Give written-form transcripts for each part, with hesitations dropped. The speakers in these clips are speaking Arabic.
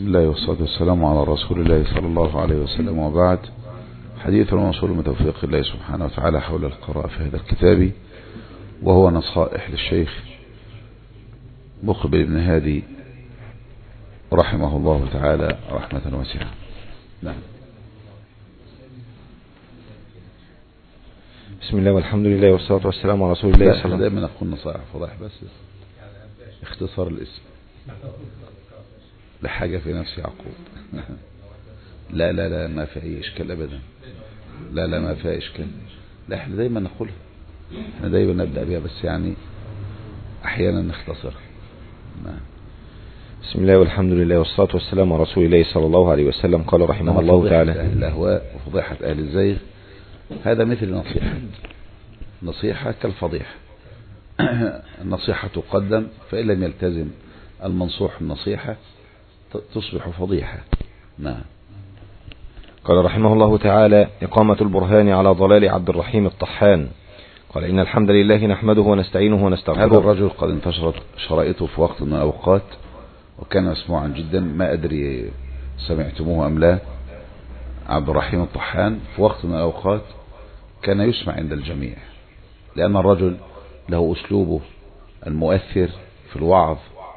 بسم الله والصلاة والسلام على رسول الله صلى الله عليه وسلم، وبعد. حديث الموصول من توفيق الله سبحانه وتعالى حول القراءة في هذا الكتاب، وهو نصائح للشيخ مقبل بن هادي رحمه الله تعالى رحمة واسعة. نعم. بسم الله والحمد لله والصلاة والسلام على رسول الله صلى الله عليه وسلم. دائما نقول نصائح فضائح، بس اختصار الاسم لحاجة في نفس يعقوب. لا لا لا، ما في أي إشكال أبدا. لا لا، ما فيها إشكال. لا، احنا دايما نقولها، احنا دايما نبدأ بها، بس يعني أحيانا نختصرها. نعم. بسم الله والحمد لله والصلاة والسلام على رسول الله صلى الله عليه وسلم. قال رحمه الله تعالى: أهل الأهواء وفضيحة أهل الزيغ هذا مثل نصيحة كالفضيحة. النصيحة تقدم، فإن لم يلتزم المنصوح النصيحة تصبح فضيحة. نعم. قال رحمه الله تعالى: إقامة البرهان على ضلال عبد الرحيم الطحان. قال: إن الحمد لله نحمده ونستعينه ونستغفره. هذا الرجل قد انتشرت شرائطه في وقت من الأوقات، وكان مسموعا جدا، ما أدري سمعتموه أم لا. عبد الرحيم الطحان في وقت من الأوقات كان يسمع عند الجميع، لأن الرجل له أسلوبه المؤثر في الوعظ،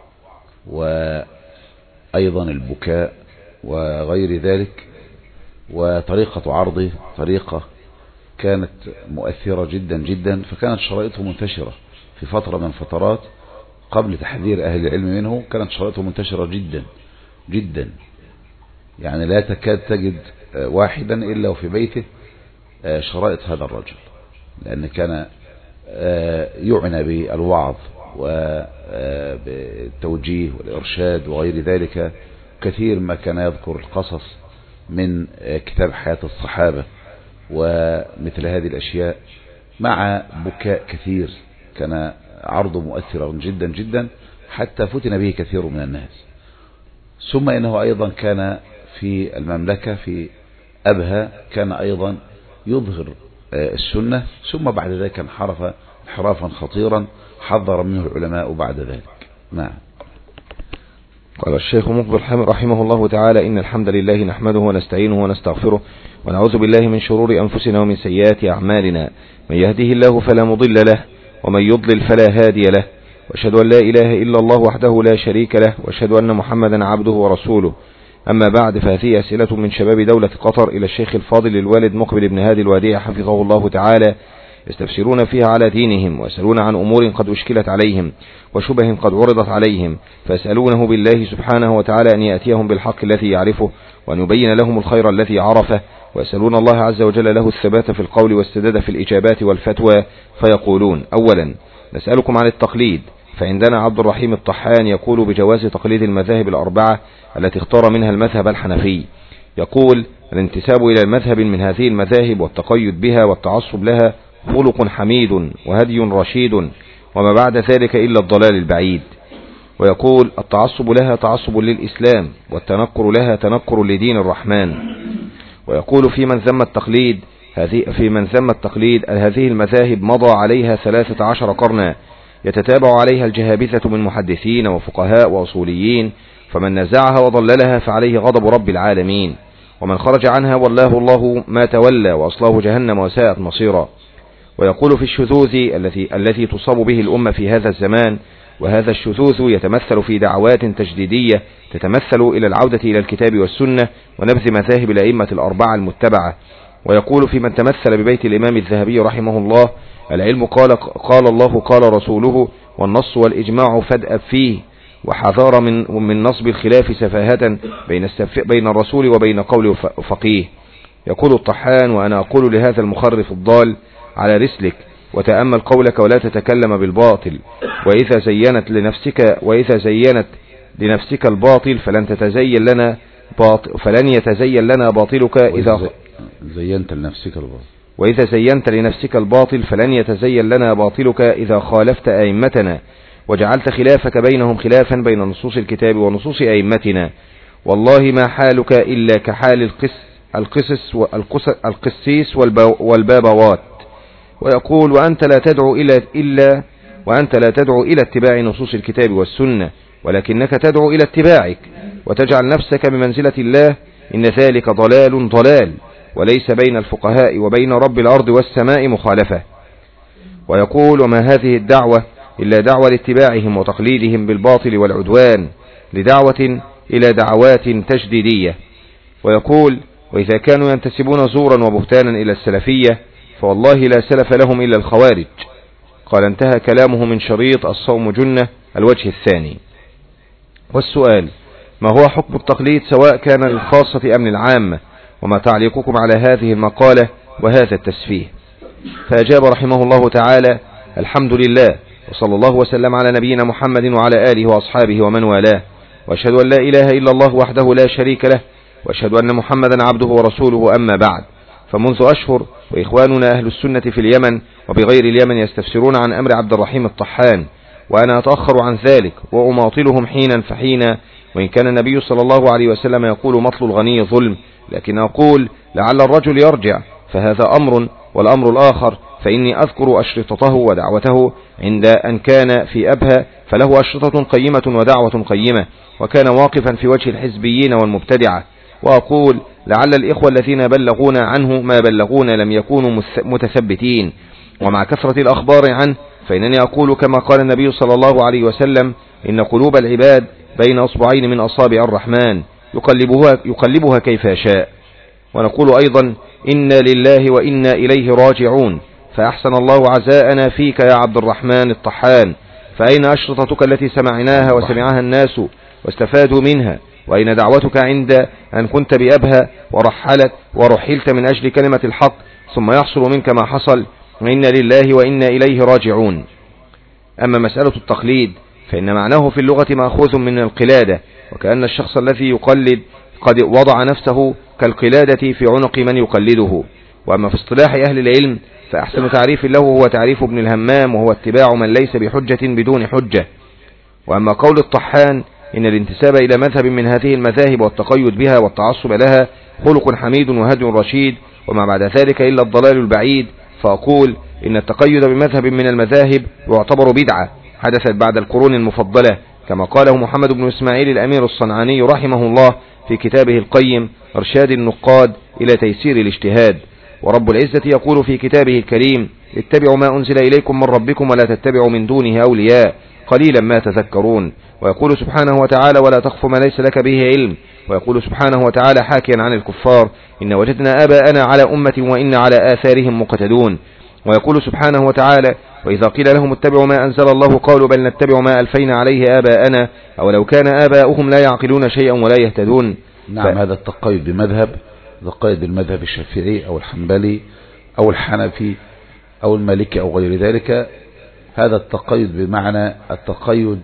وأيضا البكاء وغير ذلك، وطريقة عرضه طريقة كانت مؤثرة جدا جدا، فكانت شرائطه منتشرة في فترة من فترات قبل تحذير أهل العلم منه. كانت شرائطه منتشرة جدا جدا، يعني لا تكاد تجد واحدا إلا وفي بيته شرائط هذا الرجل، لأن كان يعنى بالوعظ وبالتوجيه والإرشاد وغير ذلك. كثير ما كان يذكر القصص من كتاب حياة الصحابة ومثل هذه الأشياء، مع بكاء كثير. كان عرضه مؤثرا جدا جدا، حتى فتن به كثير من الناس. ثم إنه أيضا كان في المملكة في أبها كان أيضا يظهر السنة، ثم بعد ذلك انحرف انحرافا خطيرا حذر منه العلماء بعد ذلك. نعم. قال الشيخ مقبل رحمه الله تعالى: إن الحمد لله نحمده ونستعينه ونستغفره ونعوذ بالله من شرور أنفسنا ومن سيئات أعمالنا، من يهده الله فلا مضل له ومن يضلل فلا هادي له، وأشهد أن لا إله إلا الله وحده لا شريك له، وأشهد أن محمدا عبده ورسوله. أما بعد، فهذه أسئلة من شباب دولة قطر إلى الشيخ الفاضل الوالد مقبل بن هادي الوديع حفظه الله تعالى، يستفسرون فيها على دينهم، ويسألون عن أمور قد أشكلت عليهم وشبه قد عرضت عليهم، فيسألونه بالله سبحانه وتعالى أن يأتيهم بالحق الذي يعرفه، وأن يبين لهم الخير الذي عرفه، ويسألون الله عز وجل له الثبات في القول والسداد في الإجابات والفتوى. فيقولون: أولا، نسألكم عن التقليد، فعندنا عبد الرحيم الطحان يقول بجواز تقليد المذاهب الأربعة التي اختار منها المذهب الحنفي. يقول: الانتساب إلى المذهب من هذه المذاهب والتقيد بها والتعصب لها خلق حميد وهدي رشيد، وما بعد ذلك إلا الضلال البعيد. ويقول: التعصب لها تعصب للإسلام، والتنكر لها تنكر لدين الرحمن. ويقول: في من ذم التقليد هذه المذاهب مضى عليها 13 قرنا يتتابع عليها الجهابذة من محدثين وفقهاء وأصوليين، فمن نزعها وضللها فعليه غضب رب العالمين، ومن خرج عنها والله الله ما تولى وأصله جهنم وساءت مصيرا. ويقول: في الشذوذ الذي تصاب به الأمة في هذا الزمان، وهذا الشذوذ يتمثل في دعوات تجديدية تتمثل إلى العودة إلى الكتاب والسنة ونبذ مذاهب الأئمة الأربعة المتبعة. ويقول: في من تمثل ببيت الإمام الذهبي رحمه الله: العلم قال الله قال رسوله، والنص والإجماع فادأب فيه، وحذار من نصب الخلاف سفاهة بين الرسول وبين قول فقيه. يقول الطحان: وأنا أقول لهذا المخرف الضال: على رسلك وتأمل قولك ولا تتكلم بالباطل، وإذا زينت لنفسك الباطل فلن يتزين لنا باطلك إذا زينت لنفسك الباطل، وإذا زينت لنفسك الباطل فلن يتزين لنا باطلك إذا خالفت أئمتنا، وجعلت خلافك بينهم خلافا بين نصوص الكتاب ونصوص أئمتنا، والله ما حالك إلا كحال القسيس والبابوات. ويقول: وأنت لا تدعو إلى اتباع نصوص الكتاب والسنة، ولكنك تدعو إلى اتباعك وتجعل نفسك بمنزلة الله، إن ذلك ضلال وليس بين الفقهاء وبين رب الأرض والسماء مخالفة. ويقول: وما هذه الدعوة إلا دعوة لاتباعهم وتقليدهم بالباطل والعدوان، لدعوة إلى دعوات تجديدية. ويقول: وإذا كانوا ينتسبون زورا وبهتانا إلى السلفية فوالله لا سلف لهم إلا الخوارج. قال: انتهى كلامه من شريط الصوم جنة الوجه الثاني. والسؤال: ما هو حكم التقليد سواء كان للخاصة أم للعامة؟ وما تعليقكم على هذه المقالة وهذا التسفيه؟ فأجاب رحمه الله تعالى: الحمد لله، وصلى الله وسلم على نبينا محمد وعلى آله وأصحابه ومن والاه، وأشهد أن لا إله إلا الله وحده لا شريك له، وأشهد أن محمدا عبده ورسوله، أما بعد. فمنذ أشهر وإخواننا أهل السنة في اليمن وبغير اليمن يستفسرون عن أمر عبد الرحيم الطحان، وأنا أتأخر عن ذلك وأماطلهم حينا فحينا، وإن كان النبي صلى الله عليه وسلم يقول: مطل الغني ظلم، لكن أقول لعل الرجل يرجع، فهذا أمر. والأمر الآخر فإني أذكر أشرطته ودعوته عند أن كان في أبها، فله أشرطة قيمة ودعوة قيمة، وكان واقفا في وجه الحزبيين والمبتدعة. وأقول لعل الإخوة الذين بلغون عنه ما بلغون لم يكونوا متثبتين، ومع كثرة الأخبار عنه فإنني أقول كما قال النبي صلى الله عليه وسلم: إن قلوب العباد بين أصبعين من أصابع الرحمن يقلبها كيف يشاء. ونقول أيضا: إنا لله وإنا إليه راجعون، فأحسن الله عزاءنا فيك يا عبد الرحمن الطحان، فأين أشرطتك التي سمعناها وسمعها الناس واستفادوا منها؟ وأين دعوتك عند أن كنت بأبها ورحلت من أجل كلمة الحق ثم يحصل منك ما حصل؟ وإنا لله وإنا إليه راجعون. أما مسألة التقليد فإن معناه في اللغة مأخوذ من القلادة، وكأن الشخص الذي يقلد قد وضع نفسه كالقلادة في عنق من يقلده. وأما في اصطلاح أهل العلم فأحسن تعريف له هو تعريف ابن الهمام، وهو اتباع من ليس بحجة بدون حجة. وأما قول الطحان إن الانتساب إلى مذهب من هذه المذاهب والتقيد بها والتعصب لها خلق حميد وهدي رشيد، وما بعد ذلك إلا الضلال البعيد، فأقول إن التقيد بمذهب من المذاهب يعتبر بدعة حدثت بعد القرون المفضلة، كما قاله محمد بن إسماعيل الأمير الصنعاني رحمه الله في كتابه القيم إرشاد النقاد إلى تيسير الاجتهاد. ورب العزة يقول في كتابه الكريم: اتبعوا ما أنزل إليكم من ربكم ولا تتبعوا من دونه أولياء قليلا ما تذكرون. ويقول سبحانه وتعالى: ولا تخف ما ليس لك به علم. ويقول سبحانه وتعالى حاكيا عن الكفار: إن وجدنا آباءنا على أمة وإن على آثارهم مقتدون. ويقول سبحانه وتعالى: وإذا قيل لهم اتبعوا ما أنزل الله قالوا بل نتبع ما ألفينا عليه آباءنا أولو كان آباؤهم لا يعقلون شيئا ولا يهتدون. نعم، هذا التقيد بمذهب، تقيد بالمذهب الشافعي أو الحنبلي أو الحنفي أو المالكي أو غير ذلك، هذا التقيد بمعنى التقيد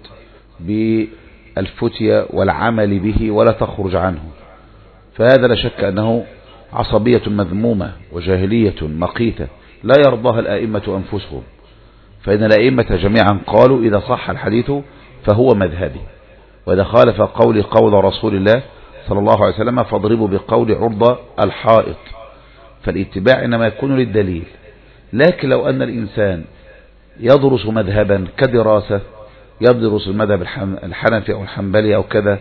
بالفتية والعمل به ولا تخرج عنه، فهذا لا شك أنه عصبية مذمومة وجاهلية مقيتة لا يرضاها الآئمة أنفسهم، فإن الآئمة جميعا قالوا إذا صح الحديث فهو مذهبي، وإذا خالف قول رسول الله صلى الله عليه وسلم فاضربوا بقول عرض الحائط. فالاتباع إنما يكون للدليل. لكن لو أن الإنسان يدرس مذهبا كدراسة، يدرس المذهب الحنفي أو الحنبلي أو كذا،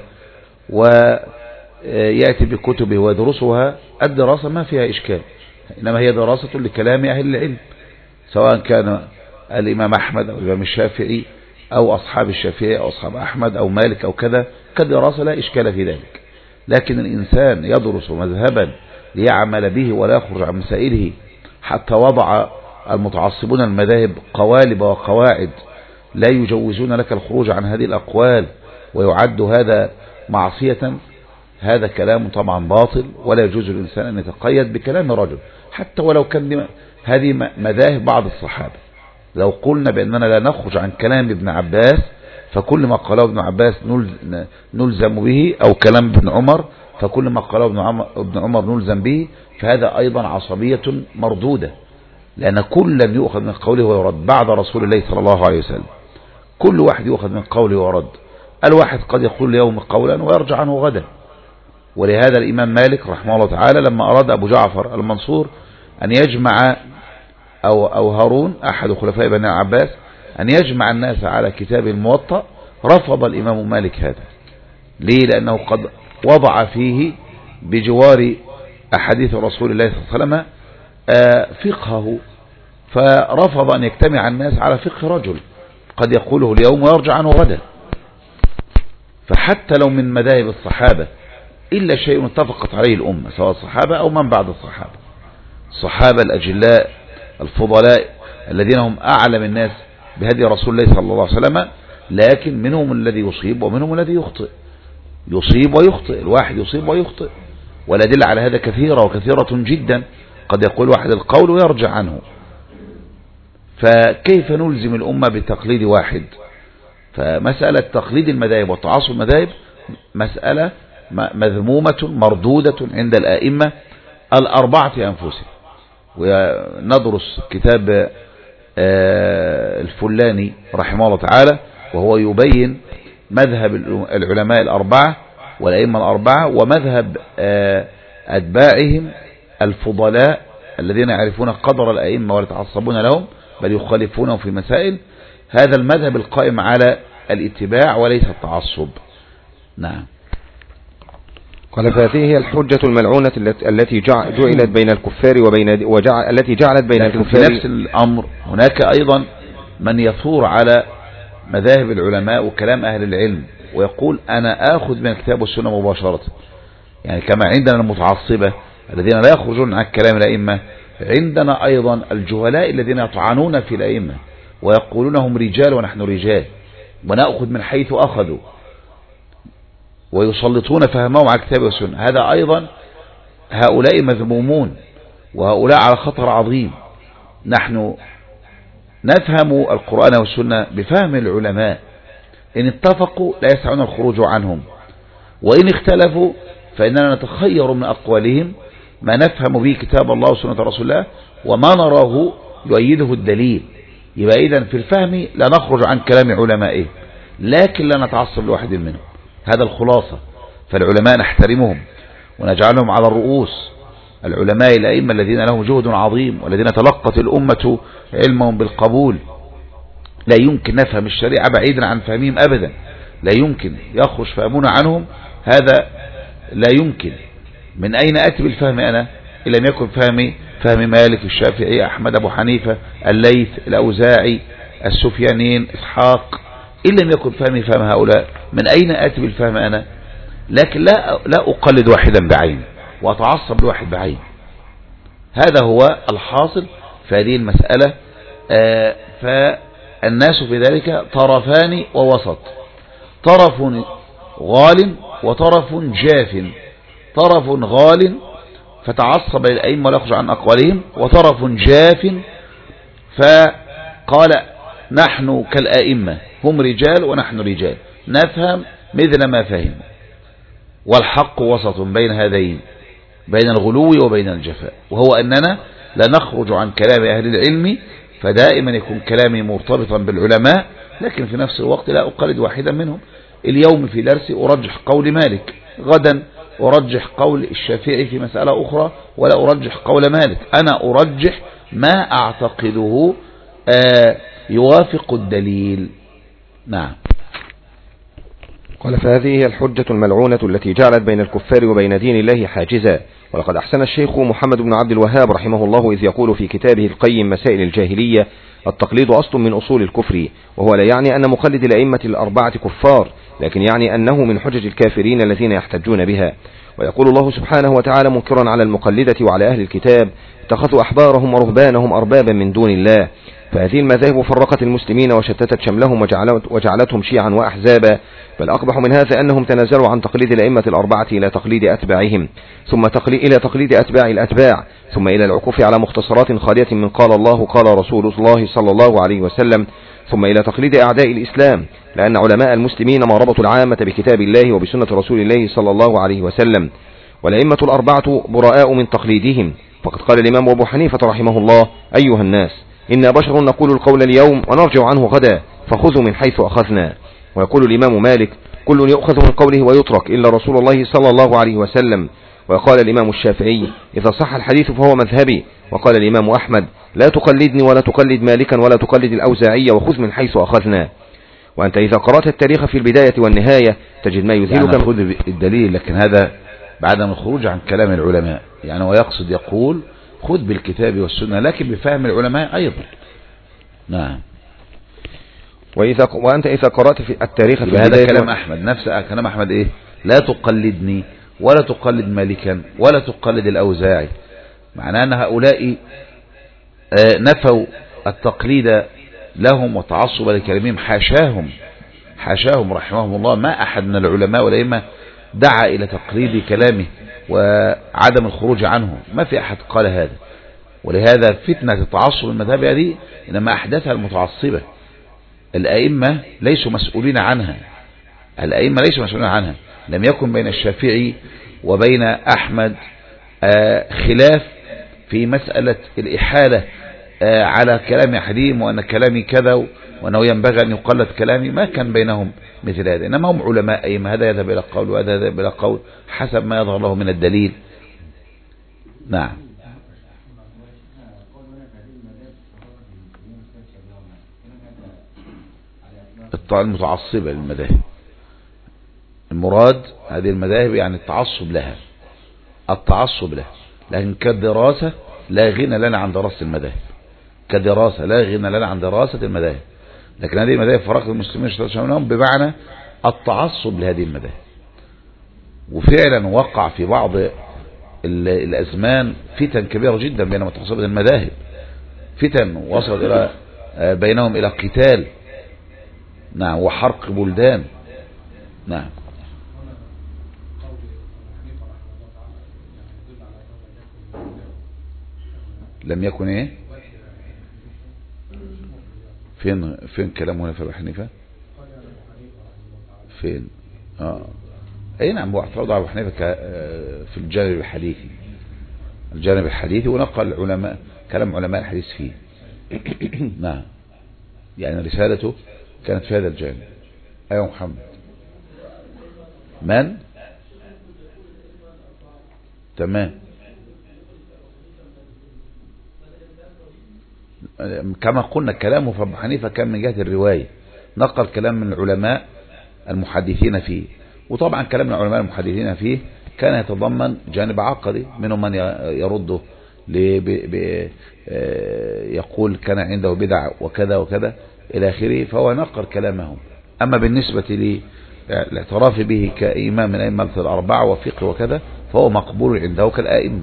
ويأتي بكتبه ويدرسها، الدراسة ما فيها إشكال، إنما هي دراسة لكلام أهل العلم، سواء كان الإمام أحمد أو الإمام الشافعي أو أصحاب الشافعي أو أصحاب أحمد أو مالك أو كذا، كدراسة لا إشكال في ذلك. لكن الإنسان يدرس مذهبا ليعمل به ولا يخرج عن مسائله، حتى وضع المتعصبون المذاهب قوالب وقواعد لا يجوزون لك الخروج عن هذه الأقوال، ويعد هذا معصية، هذا كلام طبعا باطل، ولا يجوز للإنسان أن يتقيد بكلام رجل حتى ولو كان هذه مذاهب بعض الصحابة. لو قلنا بأننا لا نخرج عن كلام ابن عباس فكل ما قاله ابن عباس نلزم به، أو كلام ابن عمر فكل ما قاله ابن عمر نلزم به، فهذا أيضا عصبية مردودة، لأن كلا يؤخذ من قوله ويرد بعد رسول الله صلى الله عليه وسلم. كل واحد يؤخذ من قوله ويرد. الواحد قد يقول اليوم قولا ويرجع عنه غدا. ولهذا الإمام مالك رحمه الله تعالى لما أراد أبو جعفر المنصور أن يجمع أو هارون أحد خلفاء بني عباس أن يجمع الناس على كتاب الموطأ، رفض الإمام مالك هذا. ليه؟ لأنه قد وضع فيه بجوار أحاديث رسول الله صلى الله عليه وسلم فقهه، فرفض أن يجتمع الناس على فقه رجل قد يقوله اليوم ويرجع عنه غدا. فحتى لو من مذاهب الصحابة إلا شيء اتفقت عليه الأمة، سواء الصحابة أو من بعد الصحابة، الصحابة الأجلاء الفضلاء الذين هم أعلم الناس بهدي رسول الله صلى الله عليه وسلم، لكن منهم الذي يصيب ومنهم الذي يخطئ، يصيب ويخطئ، الواحد يصيب ويخطئ، والأدلة على هذا كثيرة وكثيرة جدا، قد يقول واحد القول ويرجع عنه. فكيف نلزم الأمة بتقليد واحد؟ فمسألة تقليد المذاهب وتعاصب المذاهب مسألة مذمومة مردودة عند الآئمة الأربعة أنفسهم. وندرس كتاب الفلاني رحمه الله تعالى وهو يبين مذهب العلماء الأربعة والأئمة الأربعة ومذهب أتباعهم الفضلاء الذين يعرفون قدر الأئمة ولا يتعصبون لهم بل يخالفونهم في مسائل. هذا المذهب القائم على الاتباع وليس التعصب. نعم. قال فهذه هي الحجة الملعونة التي جعلت بين الكفار التي جعلت بين الكفار. في نفس الأمر هناك أيضا من يثور على مذاهب العلماء وكلام أهل العلم ويقول أنا آخذ من الكتاب والسنة مباشرة، يعني كما عندنا المتعصبة الذين لا يخرجون عن كلام الأئمة، عندنا أيضا الجهلاء الذين يطعنون في الأئمة ويقولون هم رجال ونحن رجال ونأخذ من حيث أخذوا ويسلطون فهمهم على الكتاب والسنة. هذا أيضا هؤلاء مذمومون وهؤلاء على خطر عظيم. نحن نفهم القرآن والسنة بفهم العلماء، إن اتفقوا لا يسعون الخروج عنهم، وإن اختلفوا فإننا نتخير من أقوالهم ما نفهم به كتاب الله وسنة رسول الله وما نراه يؤيده الدليل. يبقى إذن في الفهم لا نخرج عن كلام علمائه، لكن لا نتعصب لواحد منهم. هذا الخلاصة. فالعلماء نحترمهم ونجعلهم على الرؤوس، العلماء الأئمة الذين لهم جهد عظيم والذين تلقت الأمة علمهم بالقبول. لا يمكن نفهم الشريعة بعيدا عن فهمهم أبدا، لا يمكن يخرج فهمنا عنهم، هذا لا يمكن. من أين أتي بالفهم أنا إن لم يكن فهم مالك الشافعي أحمد أبو حنيفة الليث الأوزاعي السفيانين إسحاق، إن لم يكن فهم هؤلاء من أين أتي بالفهم أنا؟ لكن لا أقلد واحدا بعين وأتعصب لواحد بعين. هذا هو الحاصل في هذه المسألة. فالناس في ذلك طرفان ووسط، طرف غال وطرف جاف. طرف غال فتعصب للأئمة ولا يخرج عن أقوالهم، وطرف جاف فقال نحن كالأئمة هم رجال ونحن رجال نفهم مثل ما فهموا. والحق وسط بين هذين، بين الغلو وبين الجفاء، وهو أننا لا نخرج عن كلام أهل العلم، فدائما يكون كلامي مرتبطا بالعلماء، لكن في نفس الوقت لا أقلد واحدا منهم. اليوم في درسي أرجح قول مالك، غدا أرجح قول الشافعي في مسألة أخرى، ولا أرجح قول مالك. أنا أرجح ما أعتقده يوافق الدليل. نعم. قال فهذه هي الحجة الملعونة التي جعلت بين الكفار وبين دين الله حاجزا. ولقد أحسن الشيخ محمد بن عبد الوهاب رحمه الله إذ يقول في كتابه القيم مسائل الجاهلية: التقليد أصل من أصول الكفر. وهو لا يعني أن مقلد الأئمة الأربعة كفار، لكن يعني أنه من حجج الكافرين الذين يحتجون بها. ويقول الله سبحانه وتعالى منكرا على المقلدة وعلى أهل الكتاب: اتخذوا أحبارهم ورهبانهم أربابا من دون الله. فهذه المذاهب فرقت المسلمين وشتتت شملهم وجعلتهم شيعا وأحزابا. بل أقبح من هذا أنهم تنازلوا عن تقليد الأئمة الأربعة إلى تقليد أتباعهم، ثم إلى تقليد أتباع الأتباع، ثم إلى العكوف على مختصرات خالية من قال الله قال رسول الله صلى الله عليه وسلم، ثم إلى تقليد أعداء الإسلام، لأن علماء المسلمين ما ربطوا العامة بكتاب الله وبسنة رسول الله صلى الله عليه وسلم. والأئمة الأربعة براء من تقليدهم. فقد قال الإمام أبو حنيفة رحمه الله: أيها الناس، إنا بشر نقول القول اليوم ونرجع عنه غدا، فخذوا من حيث أخذنا. ويقول الإمام مالك: كل يؤخذ من قوله ويترك إلا رسول الله صلى الله عليه وسلم. وقال الإمام الشافعي: إذا صح الحديث فهو مذهبي. وقال الإمام أحمد: لا تقلدني ولا تقلد مالكا ولا تقلد الأوزاعي، وخذ من حيث أخذنا. وأنت إذا قرأت التاريخ في البداية والنهاية تجد ما يذهلك. يعني خذ الدليل، لكن هذا بعدم الخروج عن كلام العلماء، يعني هو يقصد يقول خذ بالكتاب والسنة لكن بفهم العلماء أيضا. نعم. وأنت إذا قرأت في التاريخ في البداية، هذا كلام أحمد، نفس كلام أحمد إيه؟ لا تقلدني ولا تقلد مالكا ولا تقلد الأوزاعي، معناه أن هؤلاء نفوا التقليد لهم وتعصب لكلامهم. حاشاهم رحمهم الله، ما أحد من العلماء والأئمة دعا إلى تقليد كلامه وعدم الخروج عنه، ما في أحد قال هذا. ولهذا فتنة التعصب المذهبي هذه إنما أحدثها المتعصبة. الأئمة ليسوا مسؤولين عنها، لم يكن بين الشافعي وبين أحمد خلاف في مسألة الإحالة على كلام حديم وأن كلامي كذا وأنه ينبغي أن يقلد كلامي، ما كان بينهم مثل هذا. إنما هم علماء أئمة، هذا يذهب إلى قول وهذا يذهب إلى قول حسب ما يظهر له من الدليل. نعم. المتعصبة للمذاهب، المراد هذه المذاهب يعني التعصب لها، لكن كدراسة لا غنى لنا عن دراسة المذاهب، لكن هذه المذاهب فرق المسلمين منهم بمعنى التعصب لهذه المذاهب. وفعلا وقع في بعض الأزمان فتن كبيرة جدا بين متعصبة المذاهب، فتن وصلت إلى بينهم إلى قتال، نعم، وحرق بلدان. نعم. لم يكن ايه؟ فين كلام هنا في ابي حنيفه؟ فين؟ اي نعم، هو اعترض على ابو حنيفه في الجانب الحديثي، ونقل علماء كلام علماء الحديث فيه. نعم، يعني رسالته كانت في هذا الجانب. ايوه محمد. من؟ تمام. كما قلنا كلامه في ابو حنيفه كان من جهة الرواية، نقل كلام من العلماء المحدثين فيه، وطبعا كلام من العلماء المحدثين فيه كان يتضمن جانب عقدي، منهم من يرده يقول كان عنده بدع وكذا وكذا إلى آخره، فهو نقل كلامهم. أما بالنسبة للاعتراف به كإمام من أئمة الأربعة وفقه وكذا فهو مقبول عنده كالأئمة.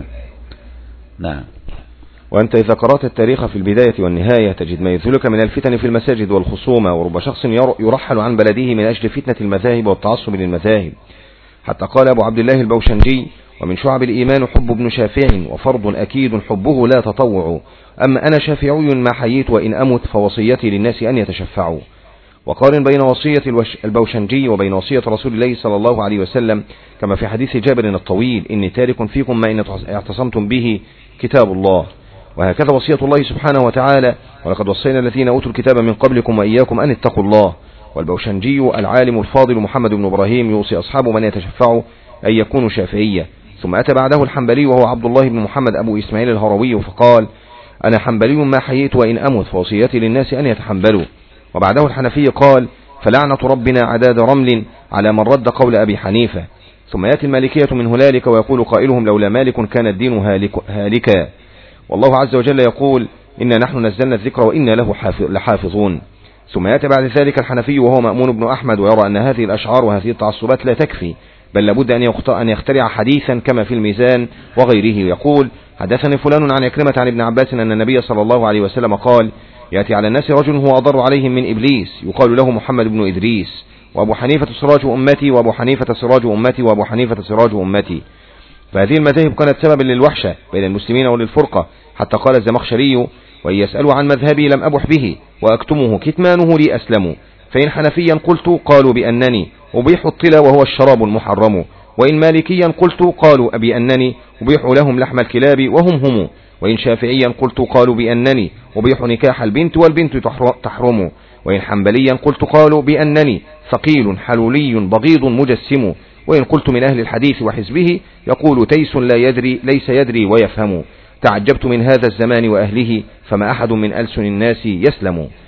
نعم. وأنت إذا قرأت التاريخ في البداية والنهاية تجد ما يذهلك من الفتن في المساجد والخصومة، ورب شخص يرحل عن بلده من أجل فتنة المذاهب والتعصب للمذاهب، حتى قال أبو عبد الله البوشنجي: ومن شعب الإيمان حب ابن شافع، وفرض أكيد حبه لا تطوع، أما أنا شافعي ما حييت وإن أمت، فوصيتي للناس أن يتشفعوا. وقارن بين وصية البوشنجي وبين وصية رسول الله صلى الله عليه وسلم، كما في حديث جابر الطويل: إني تارك فيكم ما إن اعتصمتم به كتاب الله. وهكذا وصية الله سبحانه وتعالى: ولقد وصينا الذين أوتوا الكتاب من قبلكم وإياكم أن اتقوا الله. والبوشنجي العالم الفاضل محمد بن إبراهيم يوصي أصحابه من يتشفعوا أن يكونوا شافعية. ثم أتى بعده الحنبلي وهو عبد الله بن محمد أبو إسماعيل الهروي فقال: أنا حنبلي ما حييت وإن أمت، فوصيتي للناس أن يتحنبلوا. وبعده الحنفي قال: فلعنة ربنا عداد رمل على من رد قول أبي حنيفة. ثم يأتي المالكية من هلالك ويقول قائلهم: لولا مالك كان الدين هالكا. والله عز وجل يقول: إنا نحن نزلنا الذكر وإنا له لحافظون. ثم يأتي بعد ذلك الحنفي وهو مأمون بن أحمد ويرى أن هذه الأشعار وهذه التعصبات لا تكفي، بل لابد أن يخترع حديثا كما في الميزان وغيره، يقول: حدثني فلان عن عكرمة عن ابن عباس أن النبي صلى الله عليه وسلم قال: يأتي على الناس رجل هو أضر عليهم من إبليس يقال له محمد بن إدريس، وأبو حنيفة سراج أمتي، وأبو حنيفة سراج أمتي، وأبو حنيفة سراج أمتي. فهذه المذاهب كانت سببا للوحشة بين المسلمين وللفرقة، حتى قال الزمخشري: وإن يسألوا عن مذهبي لم أبح به وأكتمه كتمانه لي أسلم، فإن حنفيا قلت قالوا بأنني أبيح الطلا وهو الشراب المحرم، وإن مالكيا قلت قالوا بأنني أبيح لهم لحم الكلاب وهم، وإن شافعيا قلت قالوا بأنني أبيح نكاح البنت والبنت تحرم، وإن حنبليا قلت قالوا بأنني ثقيل حلولي بغيض مجسم، وإن قلت من أهل الحديث وحزبه يقول تيس لا يدري ليس يدري ويفهم، تعجبت من هذا الزمان وأهله فما أحد من ألسن الناس يسلم.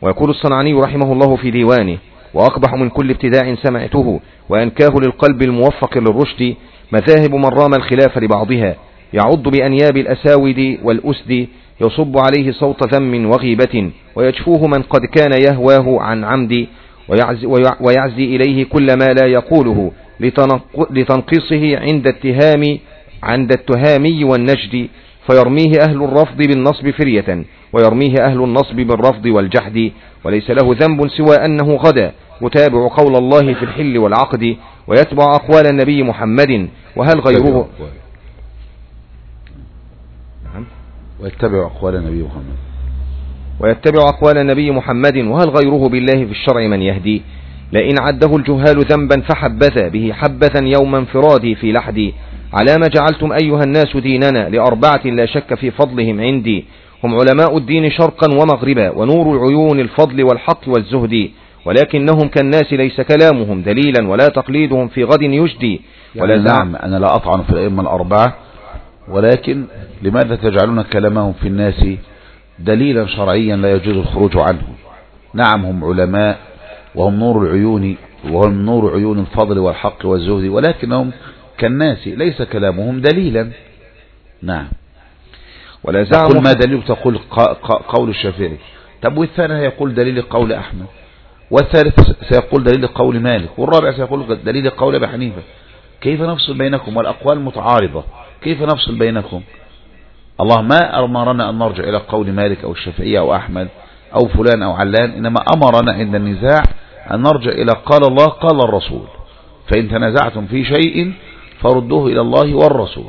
ويقول الصنعاني رحمه الله في ديوانه: وأقبح من كل ابتداع سمعته وأنكاه للقلب الموفق للرشد مذاهب من رام الخلاف لبعضها، يعض بأنياب الأساود والأسد، يصب عليه صوت ذم وغيبة، ويجفوه من قد كان يهواه عن عمد، ويعزي إليه كل ما لا يقوله لتنقيصه عند التهامي والنجد، فيرميه أهل الرفض بالنصب فرية، ويرميه أهل النصب بالرفض والجحد، وليس له ذنب سوى أنه غدا يتابع قول الله في الحل والعقد، ويتبع أقوال النبي محمد، وهل غيره ويتبع أقوال النبي محمد وهل غيره بالله في الشرع من يهدي. لئن عده الجهال ذنبا فحبذا به حبذا يوم انفرادي في لحدي، على ما جعلتم أيها الناس ديننا لأربعة لا شك في فضلهم عندي، هم علماء الدين شرقا ومغربا، ونور العيون الفضل والحق والزهد، ولكنهم كالناس ليس كلامهم دليلا ولا تقليدهم في غد يجدي. ولا نعم، أنا لا أطعن في الأئمة الأربعة، ولكن لماذا تجعلون كلامهم في الناس دليلا شرعيا لا يجوز الخروج عنه؟ نعم هم علماء وهم نور عيون الفضل والحق والزهد، ولكنهم كالناس ليس كلامهم دليلا. نعم. ولا تقول ما دليل، تقول قول الشافعي، طب والثاني هيقول دليل قول أحمد، والثالث سيقول دليل قول مالك، والرابع سيقول دليل قول أبي حنيفة. كيف نفصل بينكم والأقوال متعارضة؟ كيف نفصل بينكم؟ الله ما أمرنا أن نرجع إلى قول مالك أو الشافعية أو أحمد أو فلان أو علان، إنما أمرنا عند النزاع أن نرجع إلى قال الله قال الرسول، فإن تنازعتم في شيء فردوه إلى الله والرسول.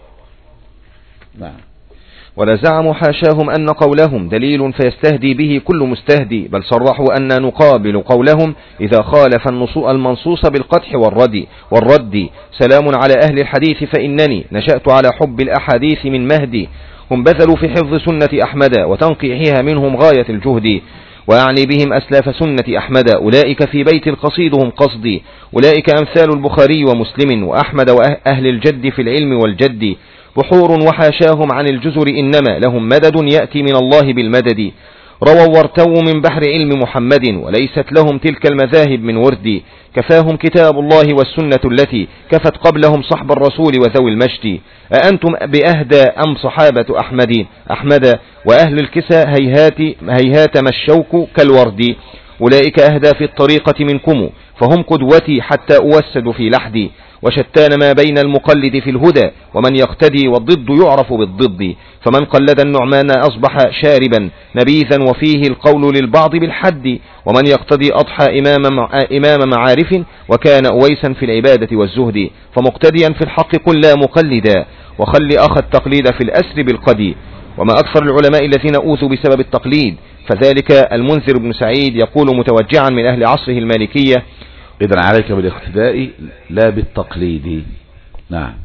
نعم. ولا زعموا حاشاهم أن قولهم دليل فيستهدي به كل مستهدي، بل صرحوا أن نقابل قولهم إذا خالف المنصوص بالقدح والرد. سلام على أهل الحديث فإنني نشأت على حب الأحاديث من مهدي، هم بذلوا في حفظ سنة أحمد وتنقيحها منهم غاية الجهد، وأعني بهم أسلاف سنة أحمد، أولئك في بيت القصيد هم قصدي، أولئك أمثال البخاري ومسلم وأحمد وأهل الجد في العلم والجد، بحور وحاشاهم عن الجزر إنما لهم مدد يأتي من الله بالمدد، رووا وارتووا من بحر علم محمد وليست لهم تلك المذاهب من ورد، كفاهم كتاب الله والسنة التي كفت قبلهم صحب الرسول وذوي المجد، أأنتم بأهدى أم صحابة أحمد وأهل الكسى هيهات ما الشوك كالورد، أولئك أهدى في الطريقة منكم فهم قدوتي حتى أوسد في لحدي، وشتان ما بين المقلد في الهدى ومن يقتدي والضد يعرف بالضد، فمن قلد النعمان أصبح شاربا نبيذا وفيه القول للبعض بالحد، ومن يقتدي أضحى إمام معارف وكان أويسا في العبادة والزهد، فمقتديا في الحق قل لا مقلدا وخل أخ التقليد في الأسر بالقدي. وما أكثر العلماء الذين أوذوا بسبب التقليد، فذلك المنذر بن سعيد يقول متوجعا من أهل عصره المالكية: إذن عليك بالاقتداء لا بالتقليد. نعم.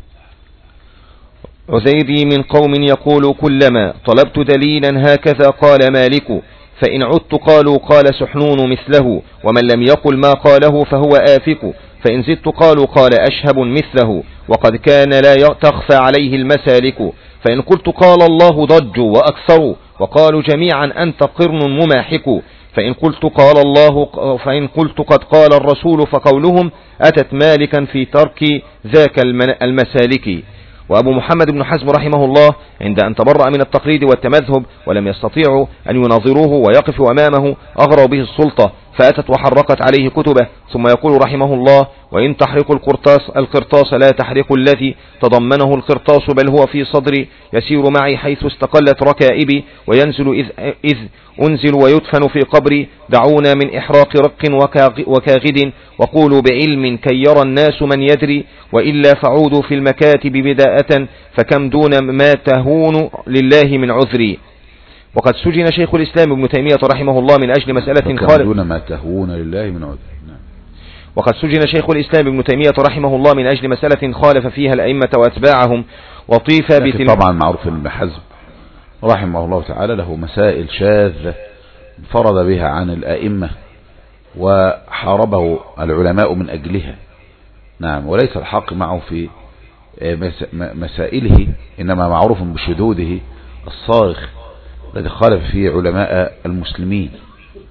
عزيري من قوم يقول كلما طلبت دليلا هكذا قال مالك، فإن عدت قالوا قال سحنون مثله، ومن لم يقل ما قاله فهو آفك، فإن زدت قالوا قال أشهب مثله، وقد كان لا تخفى عليه المسالك، فإن قلت قال الله ضجوا وأكثروا وقالوا جميعا أنت قرن مماحك، فإن قلت قد قال الرسول فقولهم أتت مالكا في ترك ذاك المسالك. وأبو محمد بن حزم رحمه الله عند أن تبرأ من التقليد والتمذهب ولم يستطيعوا أن يناظروه ويقفوا أمامه أغروا به السلطة فأتت وحرقت عليه كتبه، ثم يقول رحمه الله: وإن تحرق القرطاس لا تحرق الذي تضمنه القرطاس، بل هو في صدري يسير معي حيث استقلت ركائبي، وينزل إذ أنزل ويدفن في قبري، دعونا من إحراق رق وكاغد، وقولوا بعلم كي يرى الناس من يدري، وإلا فعودوا في المكاتب بداءة، فكم دون ما تهون لله من عذري. وقد سجن شيخ الإسلام ابن تيمية رحمه الله من أجل مسألة دون ما تهون لله من عذري. وقد سجن شيخ الإسلام ابن تيمية رحمه الله من أجل مسألة خالف فيها الأئمة وأتباعهم، وطيف طبعا معروف ابن حزم رحمه الله تعالى له مسائل شاذة فرض بها عن الأئمة وحاربه العلماء من أجلها. نعم. وليس الحق معه في مسائله، إنما معروف بشذوذه الصارخ الذي خالف فيه علماء المسلمين.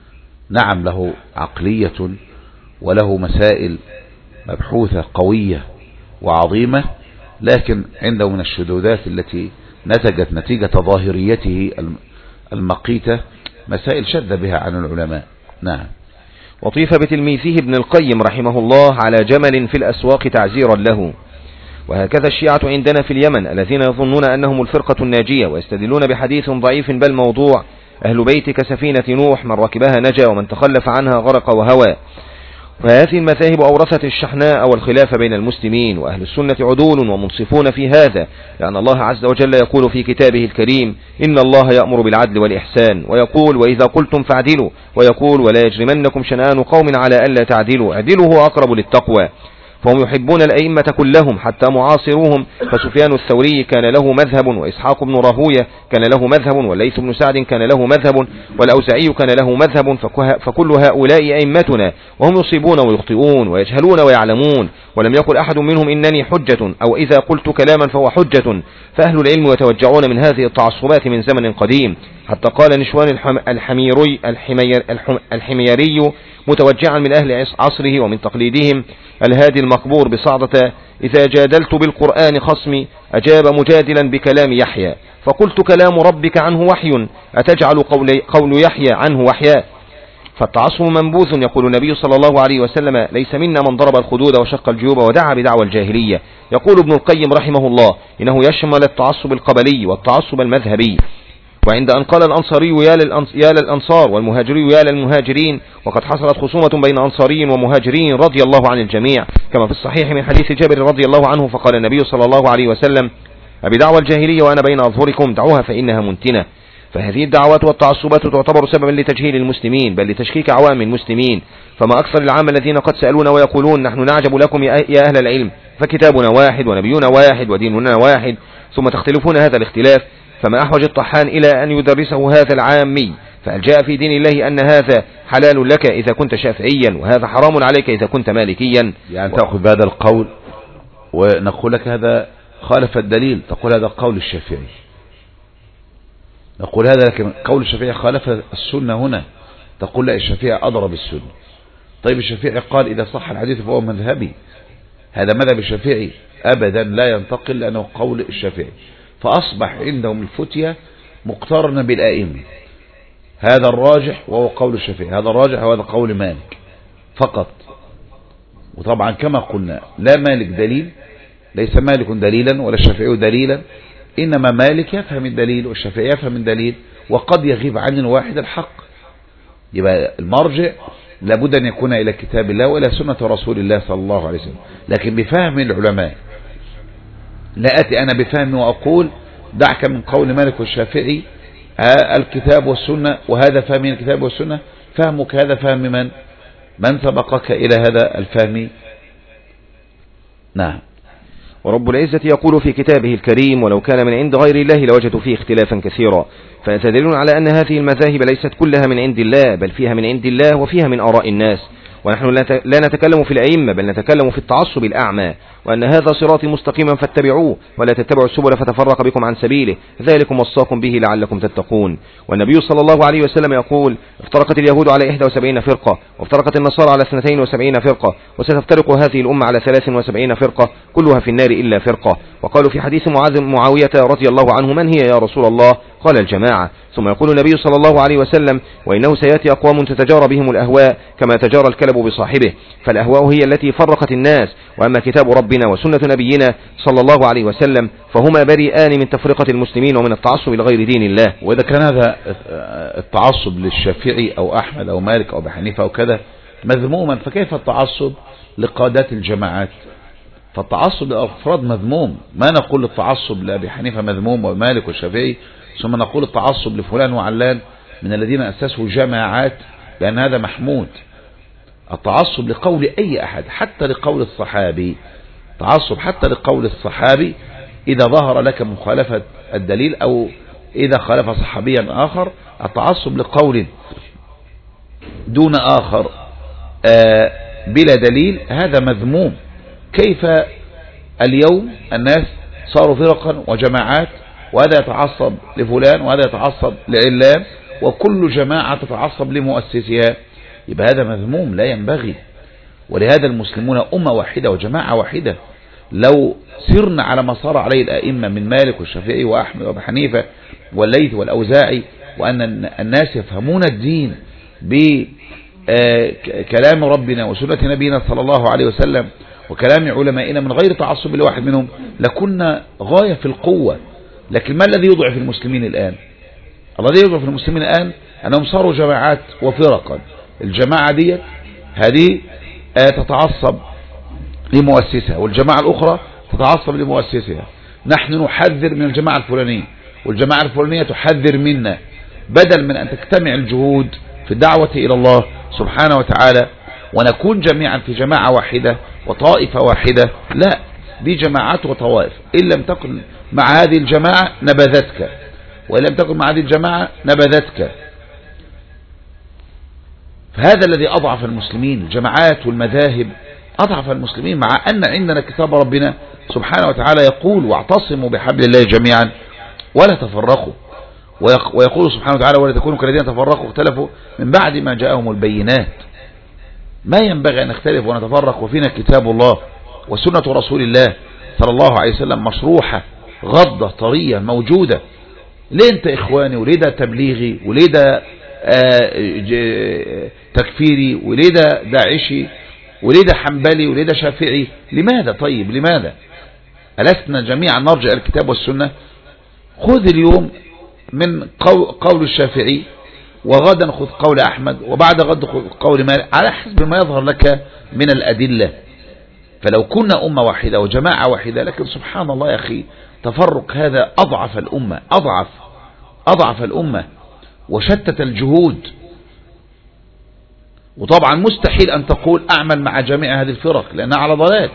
نعم له عقلية وله مسائل مبحوثة قوية وعظيمة، لكن عنده من الشذوذات التي نتجت نتيجة ظاهريته المقيتة مسائل شذ بها عن العلماء. نعم. وطيف بتلميذه ابن القيم رحمه الله على جمل في الأسواق تعزيرا له. وهكذا الشيعة عندنا في اليمن الذين يظنون أنهم الفرقة الناجية ويستدلون بحديث ضعيف بل موضوع: أهل بيتك سفينة نوح، من ركبها نجا ومن تخلف عنها غرق وهوى. وهذه المذاهب أورثت الشحناء والخلاف بين المسلمين، وأهل السنة عدول ومنصفون في هذا، لأن الله عز وجل يقول في كتابه الكريم: إن الله يأمر بالعدل والإحسان، ويقول: وإذا قلتم فاعدلوا، ويقول: ولا يجرمنكم شنآن قوم على ألا تعدلوا، اعدلوا هو أقرب للتقوى. فهم يحبون الأئمة كلهم حتى معاصروهم، فسفيان الثوري كان له مذهب، وإسحاق بن راهوية كان له مذهب، والليث بن سعد كان له مذهب، والأوزاعي كان له مذهب، فكل هؤلاء أئمتنا، وهم يصيبون ويخطئون ويجهلون ويعلمون، ولم يقل أحد منهم إنني حجة، أو إذا قلت كلاما فهو حجة. فأهل العلم يتوجعون من هذه التعصبات من زمن قديم، حتى قال نشوان الحميري متوجعا من أهل عصره ومن تقليدهم الهادي المقبور بصعدة: إذا جادلت بالقرآن خصمي أجاب مجادلا بكلام يحيى، فقلت: كلام ربك عنه وحي، أتجعل قول يحيى عنه وحيا؟ فالتعصب منبوذ. يقول النبي صلى الله عليه وسلم: ليس منا من ضرب الخدود وشق الجيوب ودعا بدعوى الجاهلية. يقول ابن القيم رحمه الله: إنه يشمل التعصب القبلي والتعصب المذهبي. وعند أن قال الأنصاري يا للأنصار والمهاجري يا للمهاجرين، وقد حصلت خصومة بين أنصاري ومهاجرين رضي الله عن الجميع، كما في الصحيح من حديث جابر رضي الله عنه، فقال النبي صلى الله عليه وسلم: أبدعوى الجاهلية وأنا بين أظهركم دعوها فإنها منتنة. فهذه الدعوات والتعصبات تعتبر سببا لتجهيل المسلمين، بل لتشكيك عوام المسلمين. فما أكثر العام الذين قد سألون ويقولون: نحن نعجب لكم يا أهل العلم، فكتابنا واحد ونبينا واحد وديننا واحد، ثم تختلفون هذا الاختلاف. فما أحوج الطحان إلى أن يدرسه هذا العامي؟ فهل جاء في دين الله أن هذا حلال لك إذا كنت شافعيا، وهذا حرام عليك إذا كنت مالكيا؟ يعني تأخذ بهذا القول ونقول لك هذا خالف الدليل، تقول هذا قول الشافعي، نقول هذا، لكن قول الشافعي خالف السنة هنا، تقول لا الشافعي أضرب السنة. طيب الشافعي قال إذا صح الحديث فهو مذهبي، هذا مذهب الشافعي أبدا لا ينتقل لأنه قول الشافعي، فأصبح عندهم الفتية مقترنة بالآئمة، هذا الراجح وهو قول الشافعي، هذا الراجح وهذا قول مالك فقط. وطبعا كما قلنا لا مالك دليل، ليس مالك دليلا ولا الشافعي دليلا، إنما مالك يفهم الدليل والشافعي يفهم الدليل، وقد يغيب عن الواحد الحق. يبقى المرجع لابد أن يكون إلى كتاب الله وإلى سنة رسول الله صلى الله عليه وسلم، لكن بفهم العلماء. لا أتي أنا بفهم وأقول دعك من قول مالك والشافعي الكتاب والسنة، وهذا فهم الكتاب والسنة، فهمك هذا فهم من سبقك إلى هذا الفهم. نعم. ورب العزة يقول في كتابه الكريم: ولو كان من عند غير الله لوجدوا فيه اختلافا كثيرا. فيتدلون على أن هذه المذاهب ليست كلها من عند الله، بل فيها من عند الله وفيها من آراء الناس. ونحن لا نتكلم في الأئمة، بل نتكلم في التعصب الأعمى، وأن هذا صراطي مستقيما فاتبعوه ولا تتبعوا السبل فتفرق بكم عن سبيله، ذلكم وصاكم به لعلكم تتقون. والنبي صلى الله عليه وسلم يقول: افترقت اليهود على 71 فرقة، وافترقت النصارى على 72 فرقة، وستفترق هذه الأمة على 73 فرقة، كلها في النار إلا فرقة. وقالوا في حديث معاوية رضي الله عنه: من هي يا رسول الله؟ قال: الجماعة. ثم يقول النبي صلى الله عليه وسلم: وإنه سيأتي أقوام تتجارى بهم الأهواء كما تجارى الكلب بصاحبه، فالأهواء هي التي فرقت الناس، وأما كتاب ربنا وسنة نبينا صلى الله عليه وسلم فهما بريئان من تفرقة المسلمين ومن التعصب لغير دين الله. وإذا كان هذا التعصب للشافعي أو أحمد أو مالك أو بحنيفة أو كذا مذموما، فكيف التعصب لقادات الجماعات؟ فالتعصب للأفراد مذموم، ما نقول التعصب لأبي حنيفة مذموم ومالك والشافعي ثم نقول التعصب لفلان وعلان من الذين أسسوا جماعات لأن هذا محمود. التعصب لقول أي أحد حتى لقول الصحابي، تعصب حتى لقول الصحابي إذا ظهر لك مخالفة الدليل أو إذا خالف صحابيا آخر، التعصب لقول دون آخر بلا دليل هذا مذموم. كيف اليوم الناس صاروا فرقا وجماعات، وهذا يتعصب لفلان وهذا يتعصب لعلان، وكل جماعة تتعصب لمؤسسها، يبقى هذا مذموم لا ينبغي. ولهذا المسلمون أمة واحدة وجماعة واحدة. لو سرنا على ما صار عليه الأئمة من مالك والشافعي وأحمد وأبي حنيفة والليث والأوزاعي، وأن الناس يفهمون الدين بكلام ربنا وسنة نبينا صلى الله عليه وسلم وكلام علمائنا من غير تعصب لواحد منهم، لكنا غاية في القوة. لكن ما الذي يضعف المسلمين الآن؟ الذي يضعف المسلمين الآن أنهم صاروا جماعات وفرقا. الجماعة دي هذه تتعصب لمؤسسها، والجماعة الأخرى تتعصب لمؤسسها. نحن نحذر من الجماعة الفلانية والجماعة الفلانية تحذر منا، بدل من أن تجتمع الجهود في الدعوة إلى الله سبحانه وتعالى ونكون جميعا في جماعة واحدة وطائفة واحدة. لا، دي جماعات وطوائف. إن لم تكن مع هذه الجماعة نبذتك، وإن لم تكن مع هذه الجماعة نبذتك. فهذا الذي أضعف المسلمين، الجماعات والمذاهب أضعف المسلمين، مع أن عندنا كتاب ربنا سبحانه وتعالى يقول واعتصموا بحبل الله جميعا ولا تفرقوا، ويقول سبحانه وتعالى ولا تكونوا كالذين تفرقوا واختلفوا من بعد ما جاءهم البينات. ما ينبغي أن نختلف ونتفرق وفينا كتاب الله وسنة رسول الله صلى الله عليه وسلم مشروحة غضة طرية موجودة. ليه انت إخواني وليه ده تبليغي وليه ده تكفيري وليه ده داعشي وليه ده حنبلي وليه ده شافعي؟ لماذا؟ طيب لماذا؟ ألسنا جميعا نرجع الكتاب والسنة؟ خذ اليوم من قول الشافعي، وغدا خذ قول أحمد، وبعد غد خذ قول مالك، على حسب ما يظهر لك من الأدلة. فلو كنا أمة واحدة وجماعة واحدة، لكن سبحان الله يا أخي تفرق هذا أضعف الأمة، أضعف الأمة وشتت الجهود. وطبعا مستحيل أن تقول أعمل مع جميع هذه الفرق لأنها على ضلال،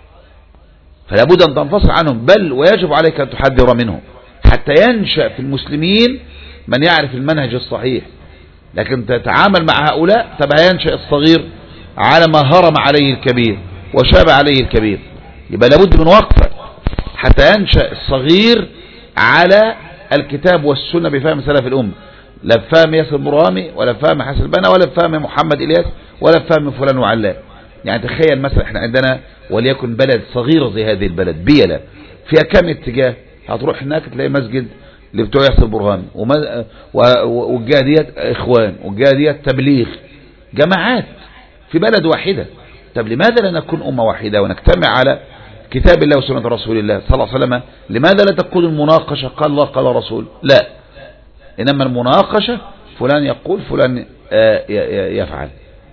فلا بد أن تنفصل عنهم، بل ويجب عليك أن تحذر منهم حتى ينشأ في المسلمين من يعرف المنهج الصحيح. لكن تتعامل مع هؤلاء تبقى ينشأ الصغير على ما هرم عليه الكبير وشاب عليه الكبير. يبقى لابد من وقفة حتى ينشأ الصغير على الكتاب والسنة بفهم سلف الأمة، لا بفهم ياسر برامي ولا بفهم حسن البنا ولا بفهم محمد إلياس ولا بفهم فلان وعلان. يعني تخيل مثلا احنا عندنا وليكن بلد صغيرة زي هذه البلد بيلا، فيها كم اتجاه؟ هتروح هناك تلاقي مسجد اللي بتوع ياسر برهامي، والجهة ديت اخوان، والجهة ديت تبليغ، جماعات في بلد واحدة. طب لماذا لا نكون أمة واحدة ونجتمع على كتاب الله وسنة رسول الله صلى الله عليه وسلم؟ لماذا لا تكون المناقشة قال الله قال رسول؟ لا، إنما المناقشة فلان يقول فلان يفعل.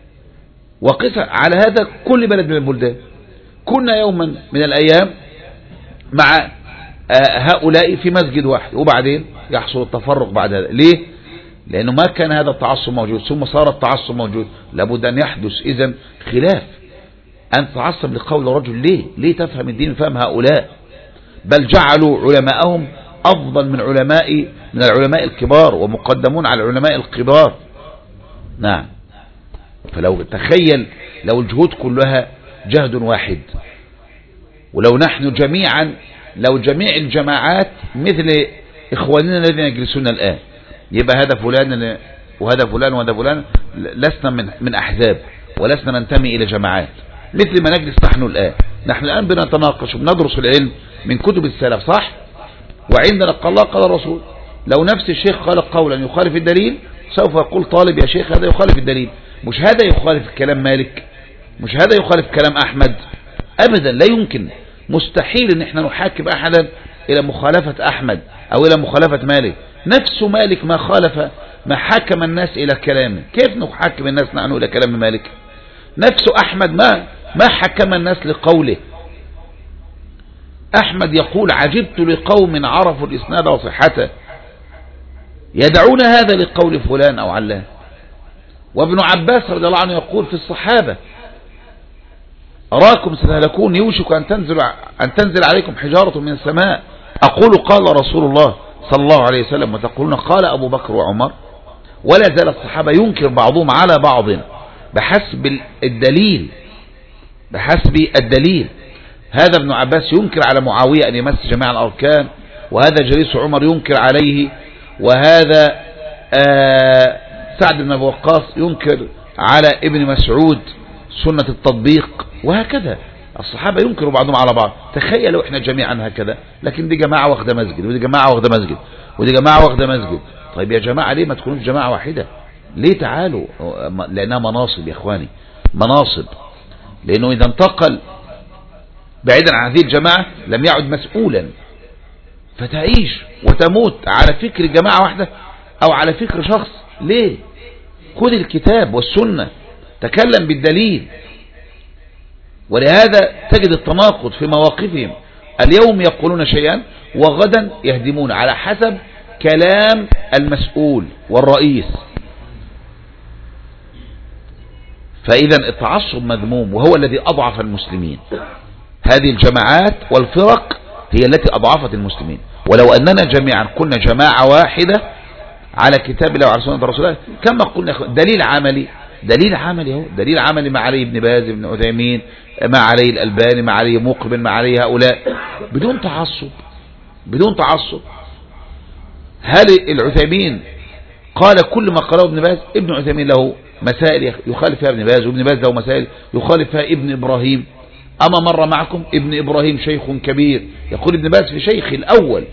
وقس على هذا كل بلد من البلدان. كنا يوما من الأيام مع هؤلاء في مسجد واحد، وبعدين يحصل التفرق بعد هذا. ليه؟ لأنه ما كان هذا التعصب موجود، ثم صار التعصب موجود. لابد أن يحدث إذن خلاف. أن تتعصب لقول رجل ليه تفهم الدين فهم هؤلاء؟ بل جعلوا علماءهم أفضل من العلماء الكبار، ومقدمون على العلماء الكبار. نعم. فلو تخيل لو الجهود كلها جهد واحد، ولو نحن جميعا، لو جميع الجماعات مثل إخواننا الذين يجلسون الآن، يبقى هذا فلان وهذا فلان وهذا فلان، لسنا من أحزاب ولسنا ننتمي إلى جماعات، مثل ما نجلس نحن الآن بنتناقش وبندرس العلم من كتب السلف، صح؟ وعندنا قال الله قال الرسول. لو نفس الشيخ قال قولا يخالف الدليل، سوف يقول طالب يا شيخ هذا يخالف الدليل. مش هذا يخالف كلام مالك، مش هذا يخالف كلام أحمد، أبدا لا يمكن، مستحيل ان احنا نحاكم أحدا إلى مخالفة أحمد أو إلى مخالفة مالك. نفس مالك ما حكم الناس إلى كلامه، كيف نحاكم الناس نحن إلى كلام مالك؟ نفس أحمد ما حكم الناس لقوله. أحمد يقول عجبت لقوم عرفوا الإسناد وصحته يدعون هذا لقول فلان أو علان. وابن عباس رضي الله عنه يقول في الصحابة أراكم ستهلكون يوشك أن تنزل عليكم حجارة من السماء، أقول قال رسول الله صلى الله عليه وسلم وتقولون قال أبو بكر وعمر. ولا زال الصحابة ينكر بعضهم على بعض بحسب الدليل. هذا ابن عباس ينكر على معاوية أن يمس جميع الأركان، وهذا جليس عمر ينكر عليه، وهذا سعد بن أبي وقاص ينكر على ابن مسعود سنة التطبيق، وهكذا الصحابة ينكروا بعضهم على بعض. تخيلوا احنا جميعا هكذا، لكن دي جماعة واخدة مسجد، ودي جماعة واخدة مسجد، ودي جماعة واخدة مسجد. طيب يا جماعة ليه ما تكونوش جماعة واحدة؟ ليه؟ تعالوا، لأنها مناصب يا اخواني، مناصب. لأنه إذا انتقل بعيدا عن هذه الجماعة لم يعد مسؤولا، فتعيش وتموت على فكر جماعة واحدة أو على فكر شخص. ليه؟ خذ الكتاب والسنة، تكلم بالدليل. ولهذا تجد التناقض في مواقفهم، اليوم يقولون شيئا وغدا يهدمون على حسب كلام المسؤول والرئيس. فإذا التعصب مذموم، وهو الذي أضعف المسلمين. هذه الجماعات والفرق هي التي أضعفت المسلمين. ولو أننا جميعا كنا جماعة واحدة على كتاب الله وعلى سنة رسول الله كما قلنا. دليل عملي، دليل عملي اهو، دليل عملي ما عليه ابن باز، ابن عثيمين، ما عليه الألباني، ما عليه مقبل، ما عليه هؤلاء، بدون تعصب، بدون تعصب. هل العثيمين قال كل ما قاله ابن باز؟ ابن عثيمين له مسائل يخالف فيها ابن باز، وابن باز له مسائل يخالف فيها ابن إبراهيم. أما مر معكم ابن إبراهيم شيخ كبير، يقول ابن باز في شيخ الأول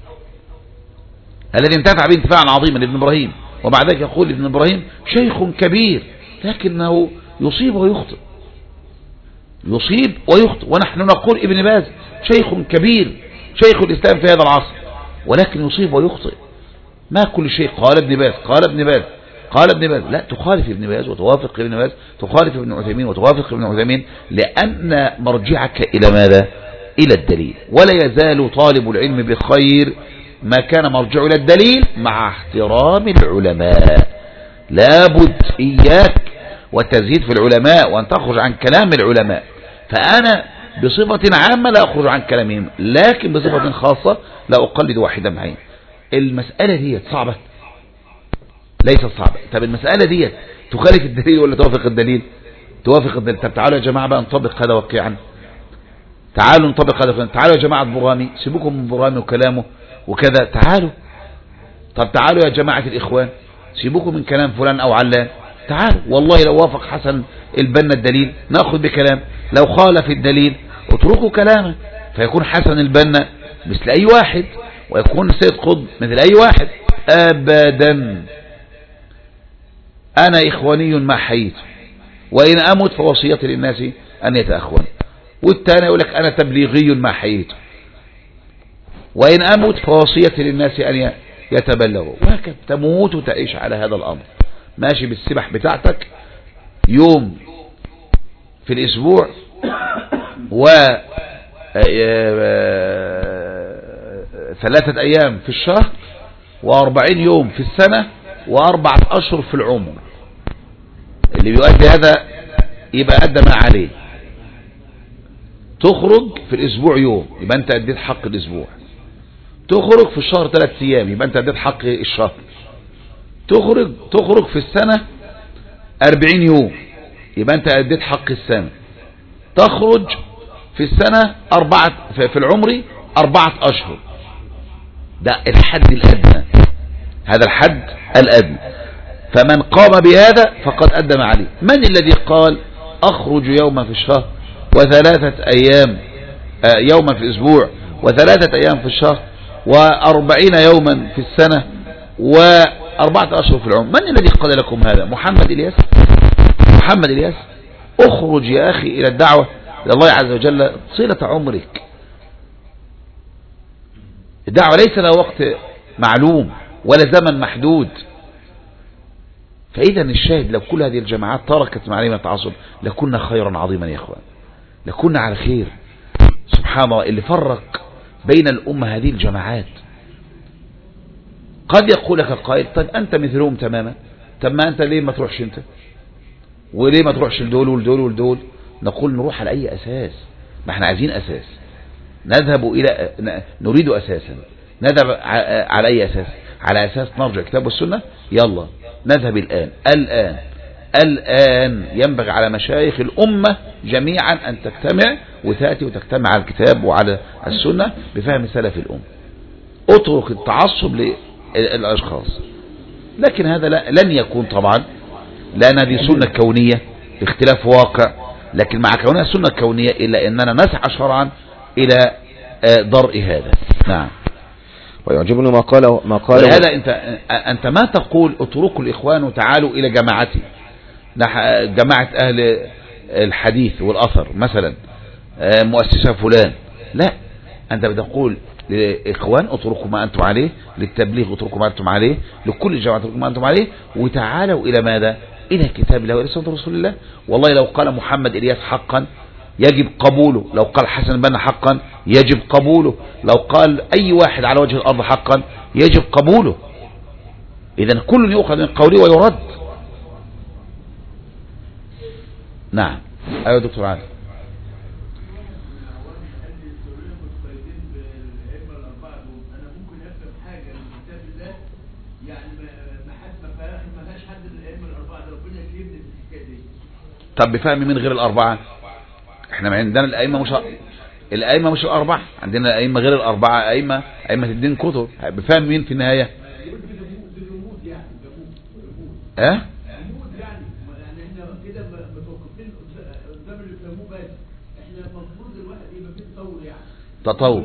الذي انتفع به انتفاعا عظيما ابن إبراهيم، وبعد ذلك يقول ابن إبراهيم شيخ كبير لكنه يصيب ويخطئ، يصيب ويخطئ. ونحن نقول ابن باز شيخ كبير، شيخ الإسلام في هذا العصر، ولكن يصيب ويخطئ. ما كل شيء قال ابن باز قال ابن باز قال ابن باز، لا، تخالف ابن باز وتوافق ابن باز، تخالف ابن عثيمين وتوافق ابن عثيمين، لأن مرجعك إلى ماذا؟ إلى الدليل. ولا يزال طالب العلم بخير ما كان مرجعه إلى الدليل مع احترام العلماء. لابد إياك والتزهيد في العلماء وأن تخرج عن كلام العلماء. فأنا بصفة عامة لا أخرج عن كلامهم، لكن بصفة خاصة لا أقلد واحدا معين. المسألة دي صعبة؟ ليست صعبة. طب المسألة دي تخالف الدليل ولا توافق الدليل؟ توافق الدليل. طب تعالوا يا جماعة بقى نطبق هذا واقعا، تعالوا نطبق هذا واقعا. تعالوا يا جماعة برامي، سيبوكم من برامي وكلامه وكذا، تعالوا. طب تعالوا يا جماعة الإخوان، سيبوكم من كلام فلان أو علان، تعالوا. والله لو وافق حسن البنا الدليل نأخذ بكلام، لو خالف الدليل اتركوا كلامه، فيكون حسن البنا مثل أي واحد، ويكون سيد قطب مثل أي واحد. أبدا، أنا إخواني ما حييت، وإن أمت فوصيتي للناس أن يتأخون. والتاني يقول لك أنا تبليغي ما حييت، وإن أمت فوصيتي للناس أن يتبلغوا. وهكذا تموت وتعيش على هذا الأمر، ماشي بالسبح بتاعتك يوم في الأسبوع و 3 أيام في الشهر و40 يوم في السنة و4 أشهر في العمر. اللي بيؤدي هذا يبقى أدى ما عليه. تخرج في الأسبوع يوم يبقى أنت أديت حق الأسبوع. تخرج في الشهر 3 أيام يبقى أنت أديت حق الشهر. تخرج في السنة 40 يوم يبقى أنت أديت حق السنة. تخرج في السنة في العمر 4 أشهر. ده الحد الأدنى، هذا الحد الأدنى. فمن قام بهذا فقد أدى ما عليه. من الذي قال أخرج يوما في الشهر و3 أيام يوما في الأسبوع و3 أيام في الشهر و40 يوما في السنة و4 أشهر في العمر؟ من الذي قال لكم هذا؟ محمد إلياس؟ محمد إلياس؟ اخرج يا أخي إلى الدعوة إلى الله عز وجل صلة عمرك. الدعوة ليس لها وقت معلوم ولا زمن محدود. فإذا الشاهد لو كل هذه الجماعات تركت معلمة التعصب لكنا خيرا عظيما يا إخوان، لكنا على خير. سبحان الله، اللي فرق بين الأمة هذه الجماعات. قد يقول لك القائل طيب أنت مثلهم تماما، طب ما أنت ليه ما تروحش أنت، وليه ما تروحش لدول ولدول ولدول؟ نقول نروح على أي أساس؟ ما احنا عايزين أساس، نذهب إلى نريد أساسا. نذهب على أي أساس؟ على أساس نرجع كتاب والسنة. يلا نذهب الآن ينبغي على مشايخ الأمة جميعا أن تجتمع وتأتي وتجتمع على الكتاب وعلى السنة بفهم سلف الأمة. اترك التعصب للأشخاص. لكن هذا لن يكون طبعا لأن هذه سنة كونية باختلاف واقع، لكن مع كونها سنة كونية إلا أننا نسعى شرعا إلى ضرء هذا. نعم. ويعجبني ما قاله ولهذا أنت ما تقول اتركوا الإخوان وتعالوا إلى جماعتي، جماعة أهل الحديث والأثر مثلا، مؤسسة فلان، لا، أنت بتقول للإخوان اتركوا ما أنتم عليه، للتبليغ اتركوا ما أنتم عليه، لكل الجماعة اتركوا ما أنتم عليه، وتعالوا إلى ماذا؟ إلى كتاب الله وإلى سنة رسول الله. والله لو قال محمد إلياس حقا يجب قبوله، لو قال حسن البنا حقا يجب قبوله، لو قال أي واحد على وجه الأرض حقا يجب قبوله. إذن كل يؤخذ من قوله ويرد. نعم. أيوة دكتور عادل. طب بفهم من غير الأربعة؟ احنا عندنا الأئمة مش الأربعة، عندنا الأئمة غير الأربعة، أئمة الدين كتر. بفهم مين في النهاية؟ تطور.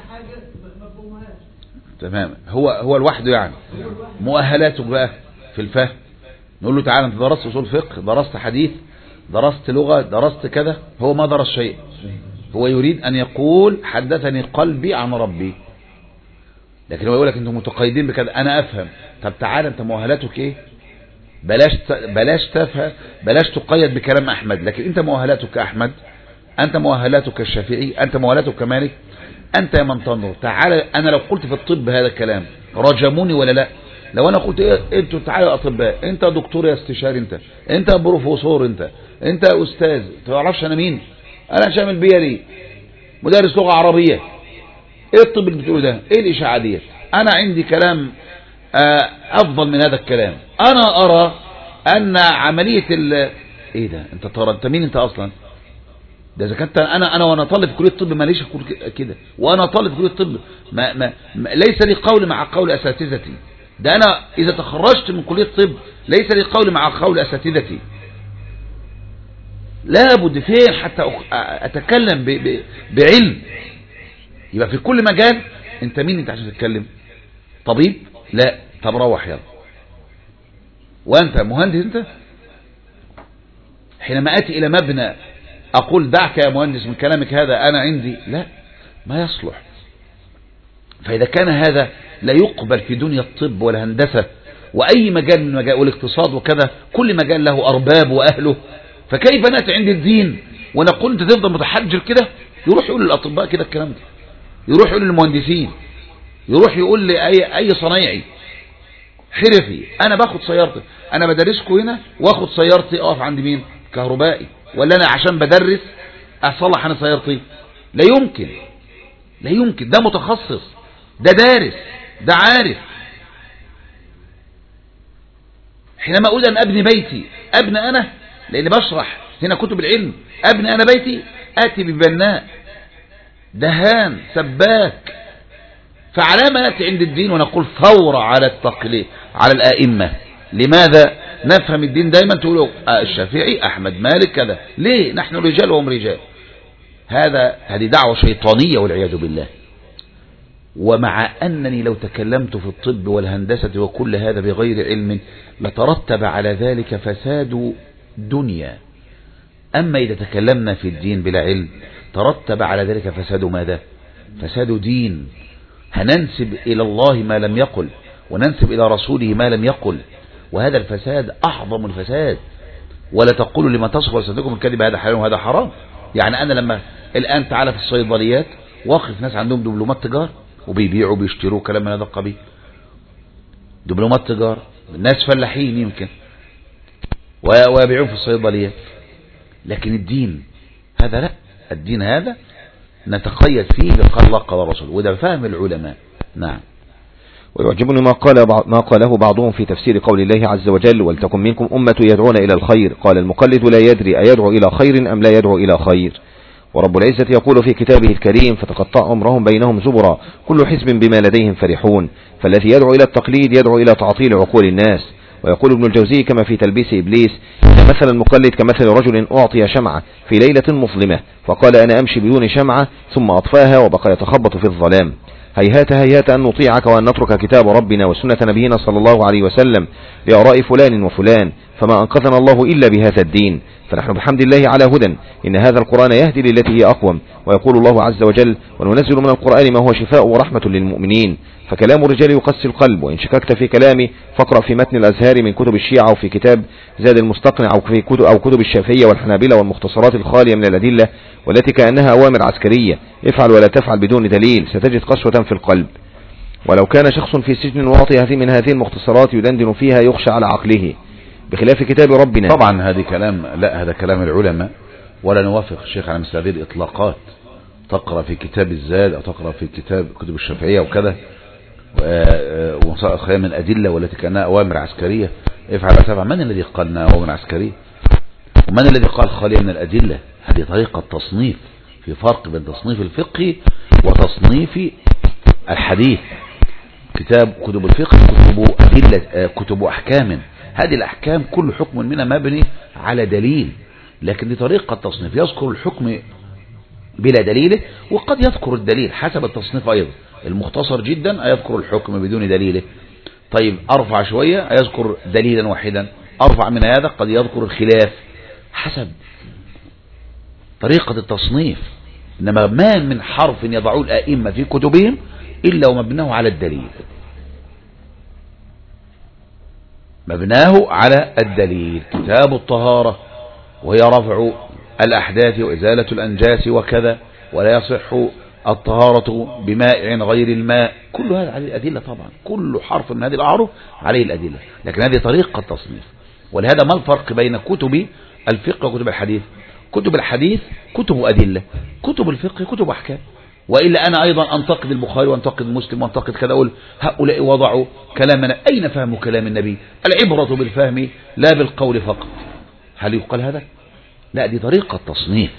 تمام. هو لوحده يعني. مؤهلاته بقى في الفهم نقول له تعالى انت درست اصول فقه، درست حديث، درست لغة، درست كذا. هو ما درس شيء، هو يريد ان يقول حدثني قلبي عن ربي، لكن هو يقول لك انتم متقيدين بكذا. انا افهم. طب تعالى انت مؤهلاتك ايه؟ بلاش تفهم، بلاش تقيد بكلام احمد، لكن انت مؤهلاتك احمد، انت مؤهلاتك الشافعي، انت مؤهلاتك مالك، انت يا من تنظر. تعالى انا لو قلت في الطب هذا الكلام رجموني ولا لا؟ لو انا قلت انتوا تعالوا اطباء، انت دكتور يا استشاري، انت بروفيسور، انت استاذ، ما تعرفش انا مين؟ انا شامل بيا ليه؟ مدرس لغه عربيه. ايه الطب اللي بتقوله ده؟ ايه الاشاعه ديت؟ انا عندي كلام افضل من هذا الكلام. انا ارى ان عمليه ايه ده؟ انت ترى انت مين انت اصلا؟ ده اذا كنت انا وانا طالب في كليه الطب ماليش اقول كده، وانا طالب في كليه الطب ما ليس لي قول مع قول اساتذتي. ده انا اذا تخرجت من كليه الطب ليس لي قول مع قول اساتذتي. لابد فين حتى اتكلم بعلم. يبقى في كل مجال انت مين انت عشان تتكلم؟ طبيب؟ لا. طب روح يلا. وانت مهندس؟ انت حينما اتي الى مبنى اقول دعك يا مهندس من كلامك هذا، انا عندي لا، ما يصلح. فاذا كان هذا لا يقبل في دنيا الطب والهندسة واي مجال من مجال والاقتصاد وكذا، كل مجال له ارباب واهله، فكيف ناتي عند الدين ونقول انت تفضل متحجر كده؟ يروح يقول للاطباء كده الكلام ده، يروح يقول للمهندسين، يروح يقول لاي صنايعي حرفي انا باخد سيارتي، انا بدرسكم هنا واخد سيارتي اقف عند مين؟ كهربائي؟ ولا انا عشان بدرس اصلح انا سيارتي؟ لا يمكن، لا يمكن. ده متخصص، ده دارس، ده عارف. حينما اقول ان ابني بيتي، ابني انا لاني بشرح هنا كتب العلم، ابني انا بيتي، اتي ببناء دهان سباك. فعلى ما نأتي عند الدين ونقول ثورة على التقليد على الائمة؟ لماذا نفهم الدين دايما تقولوا الشافعي احمد مالك كذا؟ ليه؟ نحن رجال وهم رجال. هذه دعوة شيطانية والعياذ بالله. ومع أنني لو تكلمت في الطب والهندسة وكل هذا بغير علم لترتب على ذلك فساد دنيا. أما إذا تكلمنا في الدين بلا علم ترتب على ذلك فساد ماذا؟ فساد دين. هننسب إلى الله ما لم يقل، وننسب إلى رسوله ما لم يقل، وهذا الفساد أعظم الفساد. ولا تقولوا لما تصف ألسنتكم الكذب هذا حلال وهذا حرام. يعني أنا لما الآن تعالى في الصيدليات واقف ناس عندهم دبلومات تجار وبيبيعوا وبيشتروا كلام من هذا القبيل، دبلومات تجار، الناس فلاحين يمكن ويبيعون في الصيدليات. لكن الدين هذا لا، الدين هذا نتقيد فيه بقال الله قال الرسول، وده فهم العلماء. نعم. ويعجبني ما قاله بعضهم في تفسير قول الله عز وجل ولتكن منكم أمة يدعون إلى الخير. قال المقلد لا يدري أيدعو إلى خير أم لا يدعو إلى خير. ورب العزة يقول في كتابه الكريم فتقطع أمرهم بينهم زبرا كل حزب بما لديهم فرحون. فالذي يدعو إلى التقليد يدعو إلى تعطيل عقول الناس، ويقول ابن الجوزي كما في تلبيس إبليس: إن مثل المقلد كمثل رجل أعطي شمعة في ليلة مظلمة فقال: أنا أمشي بدون شمعة، ثم أطفاها وبقى يتخبط في الظلام. هيهات هيهات أن نطيعك وأن نترك كتاب ربنا وسنة نبينا صلى الله عليه وسلم لآراء فلان وفلان، فما أنقذنا الله إلا بهذا الدين. فنحن بحمد الله على هدى، إن هذا القرآن يهدي للتي هي أقوم. ويقول الله عز وجل: وننزل من القرآن ما هو شفاء ورحمة للمؤمنين. فكلام الرجال يقسي القلب، وإن شككت في كلامي فاقرأ في متن الأزهار من كتب الشيعة، وفي كتاب زاد المستقنع، أو كتب الشافعية والحنابلة والمختصرات الخالية من الأدلة والتي كأنها أوامر عسكرية: افعل ولا تفعل بدون دليل، ستجد قسوة في القلب. ولو كان شخص في سجن واعطي من هذه المختصرات يدندن فيها يخشى على عقله، بخلاف كتاب ربنا. طبعا هذا كلام، لا هذا كلام العلماء، ولا نوافق الشيخ على مثل هذه الإطلاقات. تقرأ في كتاب الزاد أو تقرأ في كتب الشافعية وكذا وخير من أدلة والتي كانها أوامر عسكرية: افعل ولا تفعل. من الذي قال أنها أوامر عسكرية؟ ومن الذي قال خالية من الأدلة؟ هذه طريقة تصنيف. في فرق بين تصنيف الفقه وتصنيف الحديث. كتب الفقه كتب أدلة، كتب أحكام. هذه الأحكام كل حكم منها مبني على دليل، لكن دي طريقة تصنيف. يذكر الحكم بلا دليله، وقد يذكر الدليل حسب التصنيف أيضا. المختصر جدا يذكر الحكم بدون دليله. طيب أرفع شوية يذكر دليلا واحدا. أرفع من هذا قد يذكر الخلاف حسب طريقة التصنيف. إنما ما من حرف يضعوه الأئمة في كتبهم إلا ومبناه على الدليل، مبناه على الدليل. كتاب الطهارة وهي رفع الأحداث وإزالة الأنجاس وكذا، ولا يصح الطهارة بماء غير الماء. كل هذا عليه الأدلة طبعا، كل حرف من هذه الأعراف عليه الأدلة، لكن هذه طريقة تصنيف. ولهذا ما الفرق بين كتب الفقه وكتب الحديث؟ كتب الحديث كتب أدلة، كتب الفقه كتب أحكام. وإلا أنا أيضا أنتقد البخاري وأنتقد مسلم وأنتقد كذا، أقول هؤلاء وضعوا كلامنا. أين فهم كلام النبي؟ العبرة بالفهم لا بالقول فقط. هل يقال هذا؟ لا، دي طريقة تصنيف.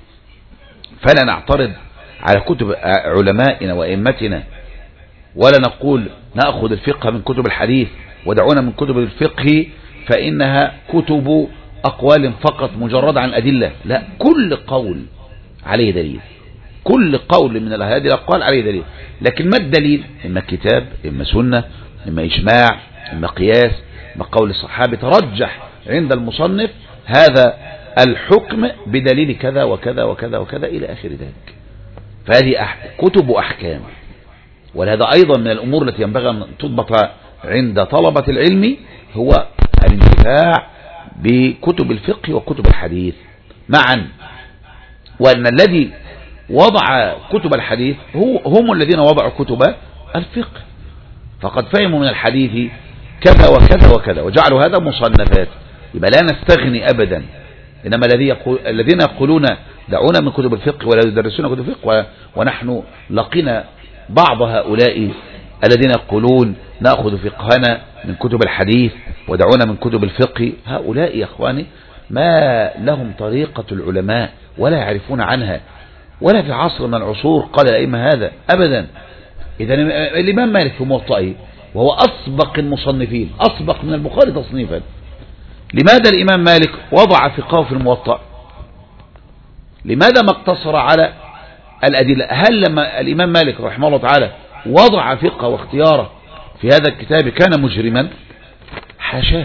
فلا نعترض على كتب علمائنا وأئمتنا، ولا نقول نأخذ الفقه من كتب الحديث ودعونا من كتب الفقه فإنها كتب أقوال فقط مجردة عن أدلة. لا، كل قول عليه دليل، كل قول من هذه الأقوال عليه دليل. لكن ما الدليل؟ إما كتاب، إما سنة، إما إجماع، إما قياس، إما قول الصحابة. ترجح عند المصنف هذا الحكم بدليل كذا وكذا وكذا وكذا إلى آخر ذلك. فهذه كتب أحكام. ولهذا أيضا من الأمور التي ينبغي أن تضبط عند طلبة العلم هو الانتفاع بكتب الفقه وكتب الحديث معا. وأن الذي وضع كتب الحديث هم الذين وضعوا كتب الفقه، فقد فهموا من الحديث كذا وكذا وكذا وجعلوا هذا مصنفات. يبقى لا نستغني أبدا. إنما الذين يقولون دعونا من كتب الفقه ولا يدرسون كتب الفقه، ونحن لقينا بعض هؤلاء الذين يقولون نأخذ فقهنا من كتب الحديث ودعونا من كتب الفقه. هؤلاء يا أخواني ما لهم طريقة العلماء ولا يعرفون عنها، ولا في عصر من العصور قال الأئمة هذا أبدا. إذا الإمام مالك في موطئه وهو أسبق المصنفين، أسبق من البخاري تصنيفا، لماذا الإمام مالك وضع فقهه في الموطأ؟ لماذا ما اقتصر على الأدلة؟ هل لما الإمام مالك رحمه الله تعالى وضع فقه واختياره في هذا الكتاب كان مجرما؟ حاشاه،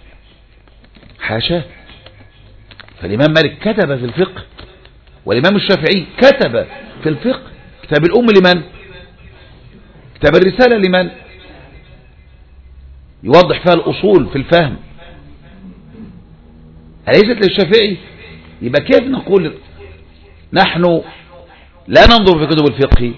حاشاه. فالإمام مالك كتب في الفقه، والإمام الشافعي كتب في الفقه. كتاب الأم لمن؟ كتاب الرسالة لمن؟ يوضح فيها الأصول في الفهم، أليست للشافعي؟ يبقى كيف نقول نحن لا ننظر في كتب الفقه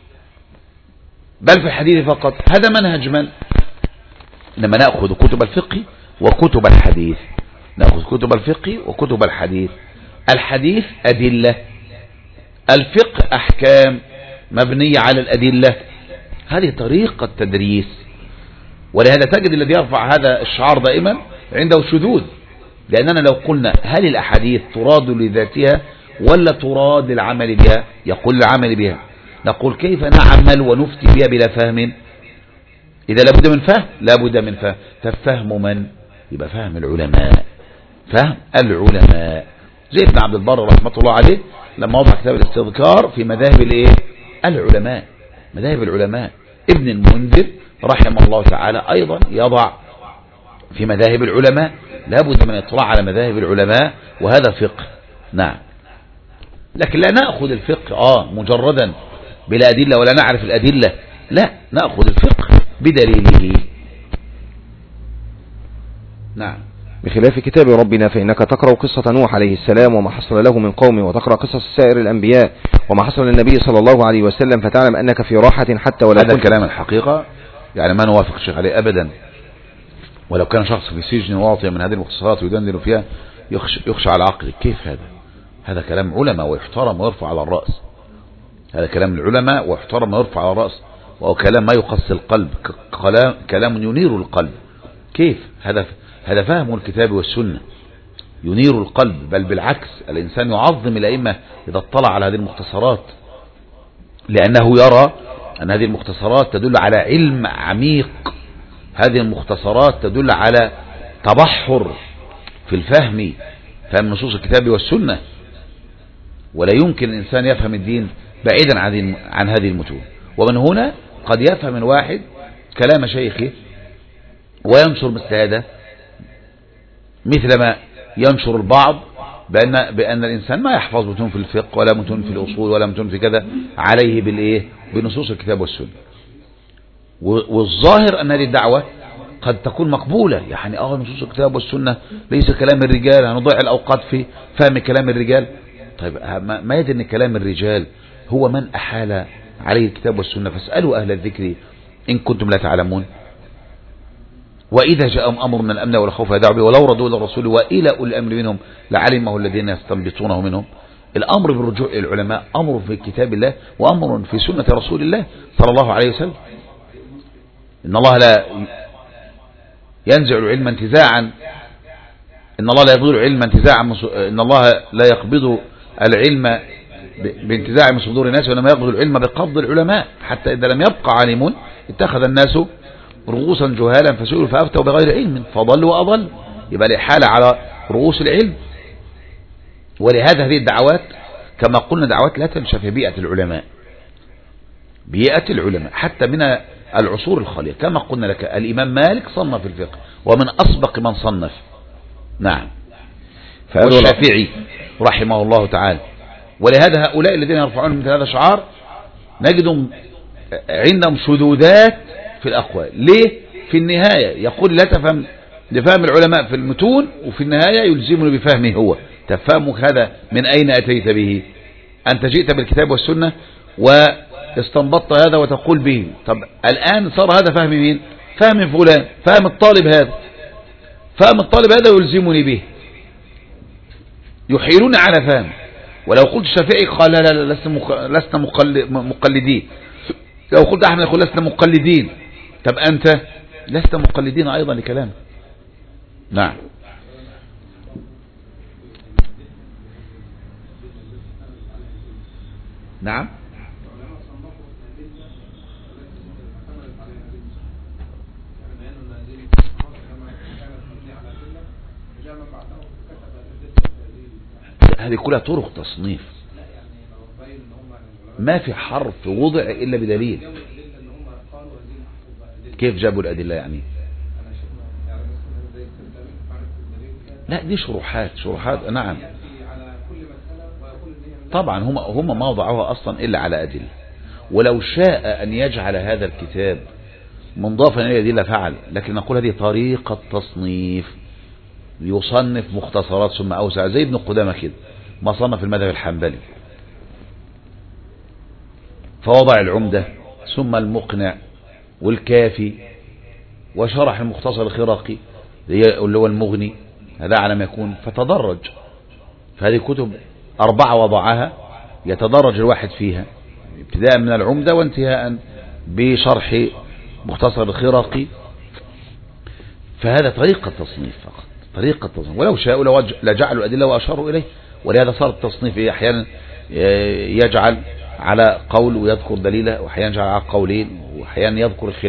بل في الحديث فقط؟ هذا منهج من؟ إنما نأخذ كتب الفقه وكتب الحديث، نأخذ كتب الفقه وكتب الحديث. الحديث أدلة، الفقه أحكام مبنية على الأدلة. هذه طريقة تدريس. ولهذا تجد الذي يرفع هذا الشعار دائما عنده شذوذ، لأننا لو قلنا هل الأحاديث تراد لذاتها ولا تراد للعمل بها؟ يقول العمل بها. نقول كيف نعمل ونفتي بها بلا فهم؟ إذا لابد من فهم، لابد من فهم. فهم من؟ يبقى فهم العلماء، فهم العلماء، زي ابن عبد البر رحمة الله عليه لما وضع كتاب الاستذكار في مذاهب الايه؟ العلماء، مذاهب العلماء. ابن المنذر رحمه الله تعالى أيضا يضع في مذاهب العلماء. لابد من الاطلاع على مذاهب العلماء، وهذا فقه. نعم. لكن لا نأخذ الفقه مجردا بلا أدلة ولا نعرف الأدلة، لا، نأخذ الفقه بدليله. نعم. بخلاف كتاب ربنا فإنك تقرأ قصة نوح عليه السلام وما حصل له من قومه، وتقرأ قصص سائر الأنبياء وما حصل للنبي صلى الله عليه وسلم، فتعلم أنك في راحة حتى ولو هذا الكلام الحقيقة يعني ما نوافق الشيخ عليه أبدا. ولو كان شخص في سجن واطية من هذه المختصرات ويدندن فيها يخشى على عقله. كيف هذا كلام علماء ويحترم ويرفع على الرأس. هذا كلام العلماء ويحترم ويرفع على الرأس، وهو كلام ما يقص القلب، كلام ينير القلب. كيف هذا فهم الكتاب والسنة ينير القلب، بل بالعكس الإنسان يعظم الأئمة إذا اطلع على هذه المختصرات، لأنه يرى أن هذه المختصرات تدل على علم عميق، هذه المختصرات تدل على تبحر في الفهم، فهم نصوص الكتاب والسنة. ولا يمكن الإنسان يفهم الدين بعيدا عن هذه المتون. ومن هنا قد يفهم الواحد كلام شيخه وينشر مثل هذا، مثلما ينشر البعض بأن الإنسان ما يحفظ متون في الفقه ولا متون في الأصول ولا متون في كذا، عليه بنصوص الكتاب والسنة. والظاهر أن هذه الدعوة قد تكون مقبولة، يعني نصوص الكتاب والسنة ليس كلام الرجال، هنضيع الأوقات في فهم كلام الرجال. طيب ما يدري أن كلام الرجال هو من أحال عليه الكتاب والسنة، فاسألوا أهل الذكر إن كنتم لا تعلمون. وإذا جاءهم أمر من الأمن والخوف يدعوا به ولو ردوا إلى الرسول وإلى أولي الأمر منهم لعلمه الذين يستنبطونه منهم. الأمر بالرجوع إلى العلماء أمر في كتاب الله وأمر في سنة رسول الله صلى الله عليه وسلم. إن الله لا ينزع العلم انتزاعا، إن الله لا يقبض العلم انتزاعا، إن الله لا يقبض العلم بانتزاع من صدور الناس، وإنما يقبض العلم بقبض العلماء، حتى إذا لم يبقى عالم اتخذ الناس رؤوسا جهالا فسئلوا فأفتوا بغير علم فضلوا وأضل. يبقى الإحالة على رؤوس العلم. ولهذا هذه الدعوات كما قلنا دعوات لا تنشأ في بيئة العلماء، بيئة العلماء حتى من العصور الخالية. كما قلنا لك الإمام مالك صنف الفقه ومن أسبق من صنف. نعم. والشافعي رحمه الله تعالى. ولهذا هؤلاء الذين يرفعون مثل هذا الشعار نجدهم عندهم شذوذات في الأقوال. ليه؟ في النهاية يقول لا تفهم لفهم العلماء في المتون، وفي النهاية يلزمني بفهمه هو. تفهمك هذا من أين أتيت به؟ أنت جئت بالكتاب والسنة واستنبطت هذا وتقول به. طب الآن صار هذا فهم مين؟ فهم فلان، فهم الطالب هذا، فهم الطالب هذا يلزمني به، يحيلون على فهم. ولو قلت الشافعي قال لا لسنا مقلدين، لو قلت أحمد يقول لسنا مقلدين. طب أنت لست مقلدين أيضا لكلامه. نعم. نعم. هذه كلها طرق تصنيف، ما في حرف وضع إلا بدليل. كيف جابوا الأدلة يعني؟ لا دي شروحات. نعم طبعا هم ما وضعوها أصلا إلا على أدلة. ولو شاء أن يجعل هذا الكتاب منضافا إلى أدلة فعل، لكن نقول هذه طريقة تصنيف، يصنف مختصرات ثم أوسع، زي ابن قدامة كده ما صنف المذهب الحنبلي فوضع العمدة ثم المقنع والكافي وشرح المختصر الخراقي اللي هو المغني، هذا على ما يكون، فتدرج. فهذه كتب 4 وضعها يتدرج الواحد فيها ابتداء من العمدة وانتهاء بشرح مختصر الخراقي. فهذا طريقة تصنيف فقط، طريقة تصنيف. ولو شاءوا لجعلوا الأدلة وأشاروا إليه. ولهذا صار التصنيف أحيانا يجعل على قول ويذكر دليله، وأحيانا يجعل على قولين، وأحيانا يذكر الخلاف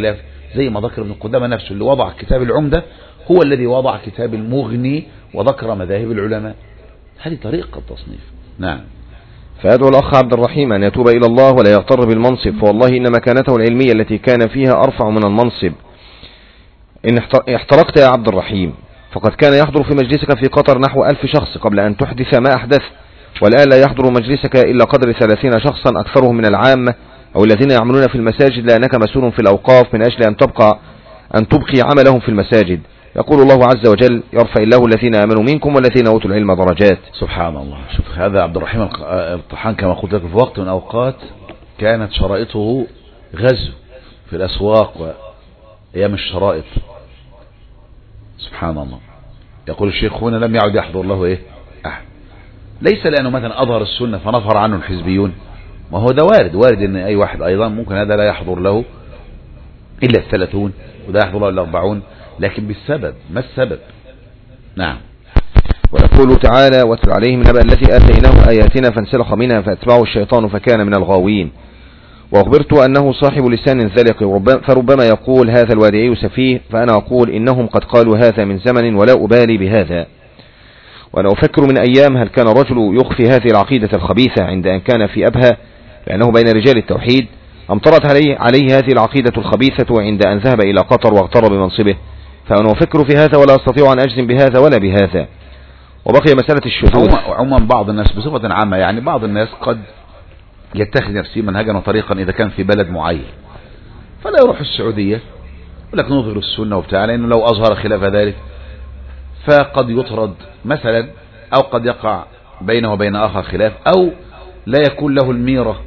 زي ما ذكر ابن قدامة نفسه اللي وضع كتاب العمدة هو الذي وضع كتاب المغني وذكر مذاهب العلماء. هذه طريقة التصنيف. نعم. فيدعو الأخ عبد الرحيم أن يتوب إلى الله ولا يغتر بالمنصب، فوالله إن مكانته العلمية التي كان فيها أرفع من المنصب. إن احترقت يا عبد الرحيم، فقد كان يحضر في مجلسك في قطر نحو 1000 شخص قبل أن تحدث ما أحدث، والآن لا يحضر مجلسك إلا قدر 30 شخصا أكثرهم من العامة أو الذين يعملون في المساجد، لأنك مسؤول في الأوقاف من أجل أن تبقي عملهم في المساجد. يقول الله عز وجل: يرفع الله الذين آمنوا منكم والذين أوتوا العلم درجات. سبحان الله. شوف هذا عبد الرحيم الطحان كما قلت لك في وقت من الأوقات كانت شرائطه غزو في الأسواق وأيام الشرائط. سبحان الله. يقول الشيخ هنا لم يعد يحضر له أحد، ليس لأنه مثلا أظهر السنة فنفر عنه الحزبيون، ما هو ده وارد إن أي واحد أيضا ممكن هذا لا يحضر له إلا 30 وده يحضر له إلا 40، لكن بالسبب. ما السبب؟ نعم. ويقول تعالى: واتل عليهم نبأ الذي آتيناه آياتنا فانسلخ منها فأتبعه الشيطان فكان من الغاوين. وأخبرت أنه صاحب لسان زلق، فربما يقول هذا الوادعي سفيه، فأنا أقول إنهم قد قالوا هذا من زمن ولا أبالي بهذا. وأنا أفكر من أيام هل كان الرجل يخفي هذه العقيدة الخبيثة عند أن كان في أبها لأنه بين رجال التوحيد، أمطرت عليه هذه العقيدة الخبيثة عند أن ذهب إلى قطر واغتر بمنصبه. فأنا أفكر في هذا ولا أستطيع أن أجزم بهذا ولا بهذا. وبقي مسألة الشذوذ. عموما بعض الناس بصفة عامة، يعني بعض الناس قد يتخذ نفسه منهجا وطريقا إذا كان في بلد معين، فلا يروح السعودية ولكن نظهر السنة وبتاع، لأنه لو أظهر خلاف ذلك فقد يطرد مثلا، أو قد يقع بينه وبين آخر خلاف، أو لا يكون له الميرة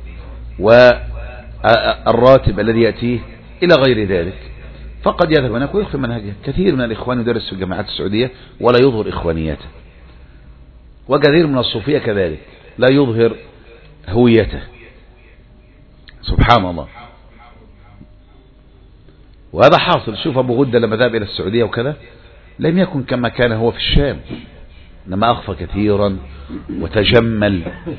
والراتب الذي يأتيه إلى غير ذلك، فقد يذهب هناك ويخفي منهجه. كثير من الإخوان يدرس في الجامعات السعودية ولا يظهر إخوانيته، وكثير من الصوفية كذلك لا يظهر هويته. سبحان الله. وهذا حاصل. شوف أبو غدة لما ذهب إلى السعودية وكذا لم يكن كما كان هو في الشام، إنما أخفى كثيرا وتجمل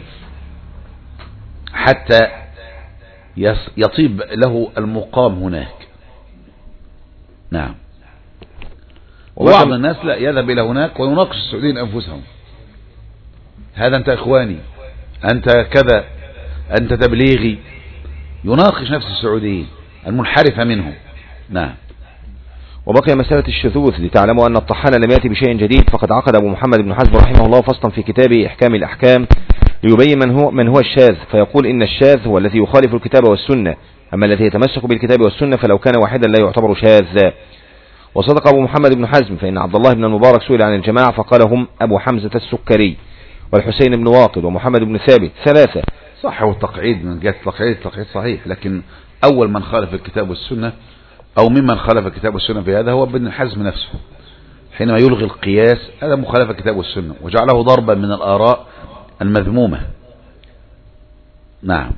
حتى يطيب له المقام هناك. نعم. وبعض الناس لا يذهب إلى هناك ويناقش السعوديين أنفسهم: هذا أنت إخواني، أنت كذا، أنت تبليغي، يناقش نفس السعوديين المنحرفة منهم. نعم. وبقي مسألة الشذوذ، لتعلموا أن الطحان لم يأتي بشيء جديد، فقد عقد أبو محمد بن حزم رحمه الله فصلا في كتابه إحكام الأحكام ليبين من هو الشاذ، فيقول إن الشاذ هو الذي يخالف الكتاب والسنة، أما الذي يتمسك بالكتاب والسنة فلو كان واحدا لا يعتبر شاذا. وصدق أبو محمد بن حزم، فإن عبد الله بن المبارك سئل عن الجماعة فقال: هم أبو حمزة السكري والحسين بن واقد ومحمد بن ثابت ثلاثة. صح. والتقعيد من جهة التقعيد صحيح، لكن أول من خالف الكتاب والسنة أو ممن خالف الكتاب والسنة في هذا هو ابن حزم نفسه، حينما يلغي القياس هذا مخالفة الكتاب والسنة وجعله ضربا من الآراء المذمومة. نعم.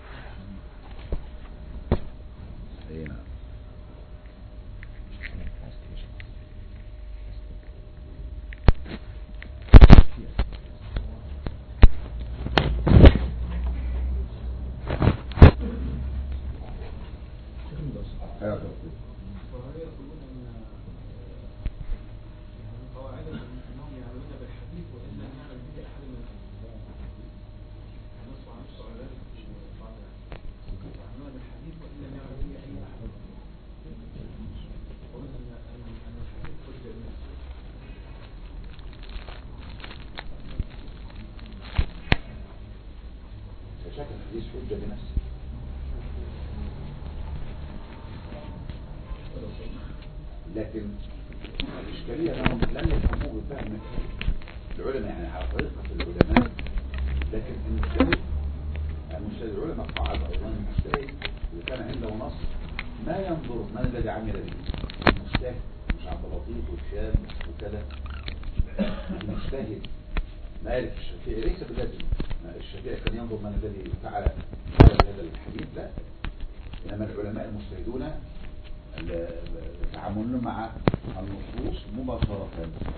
لكن الإشكالية أنهم لم يفهموه بفهم العلماء، يعني على طريقة العلماء، لكن المجتهد العلماء قاعدة أيضا المجتهد إذا كان عنده نص ما ينظر من الذي عمل به، المجتهد مش عبد اللطيف والشام وكذا، المجتهد مالك الشافعي ليس بذاته، الشافعي كان ينظر من الذي فعل هذا الحديث، لا، إنما العلماء المجتهدون يتعاملون مع النصوص مباشرة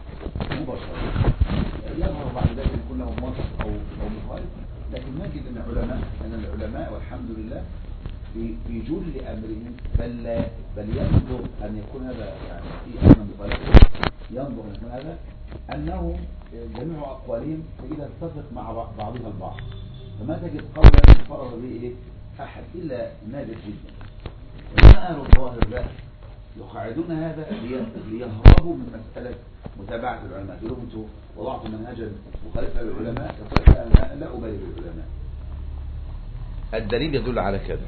يظهر بعد ذلك يكون لهم نص أو مخالف، لكن نجد أن العلماء والحمد لله في جل أمرهم، بل ينظر أن يكون هذا يعني في أمر مخالف، ينظر أن يكون هذا أنه جميع أقوالهم تجدها تتفق مع بعضها البعض، فما تجد قولا يفرض به إيه أحد إلا نادر جدا. وما أهل الظاهر لا يقاعدون هذا ليهربوا من مسألة متابعة العلماء. يقولون أنتم وضعتم منهجا مخالفا للعلماء، لا أبالي بالعلماء. الدليل يدل على كذا.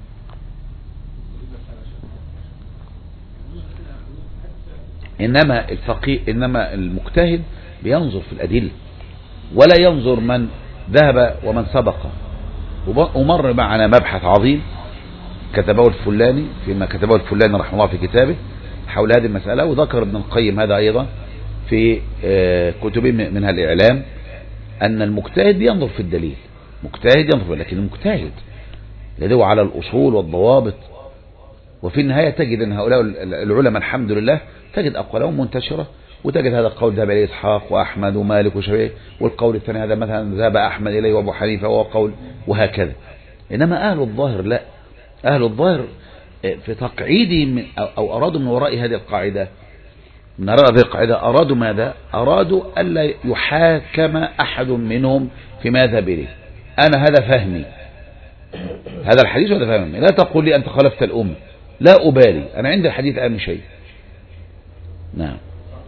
إنما الفقيه، إنما المجتهد بينظر في الأدلة ولا ينظر من ذهب ومن سبق. ومر معنا مبحث عظيم كتبه الفلاني فيما كتبه الفلاني رحمه الله في كتابه حول هذه المسألة، وذكر ابن القيم هذا أيضا في كتبه منها الإعلام، أن المجتهد ينظر في الدليل، مجتهد ينظر، لكن المجتهد يدعو على الأصول والضوابط. وفي النهاية تجد أن هؤلاء العلماء الحمد لله تجد أقوالهم منتشرة، وتجد هذا القول ذهب إليه إسحاق وأحمد ومالك وشافعي، والقول الثاني هذا مثلا ذهب أحمد إليه وأبو حنيفة وهو قول، وهكذا. إنما أهل الظاهر لا، أهل الظاهر في تقعيد أو أرادوا من وراء هذه القاعدة، من وراء هذه القاعدة أرادوا ماذا؟ أرادوا ألا يحاكم أحد منهم في ماذهب إليه. أنا هذا فهمي، هذا الحديث وهذا فهمي، لا تقول لي أنت خالفت الأمة، لا أبالي، أنا عندي الحديث أهم شيء. نعم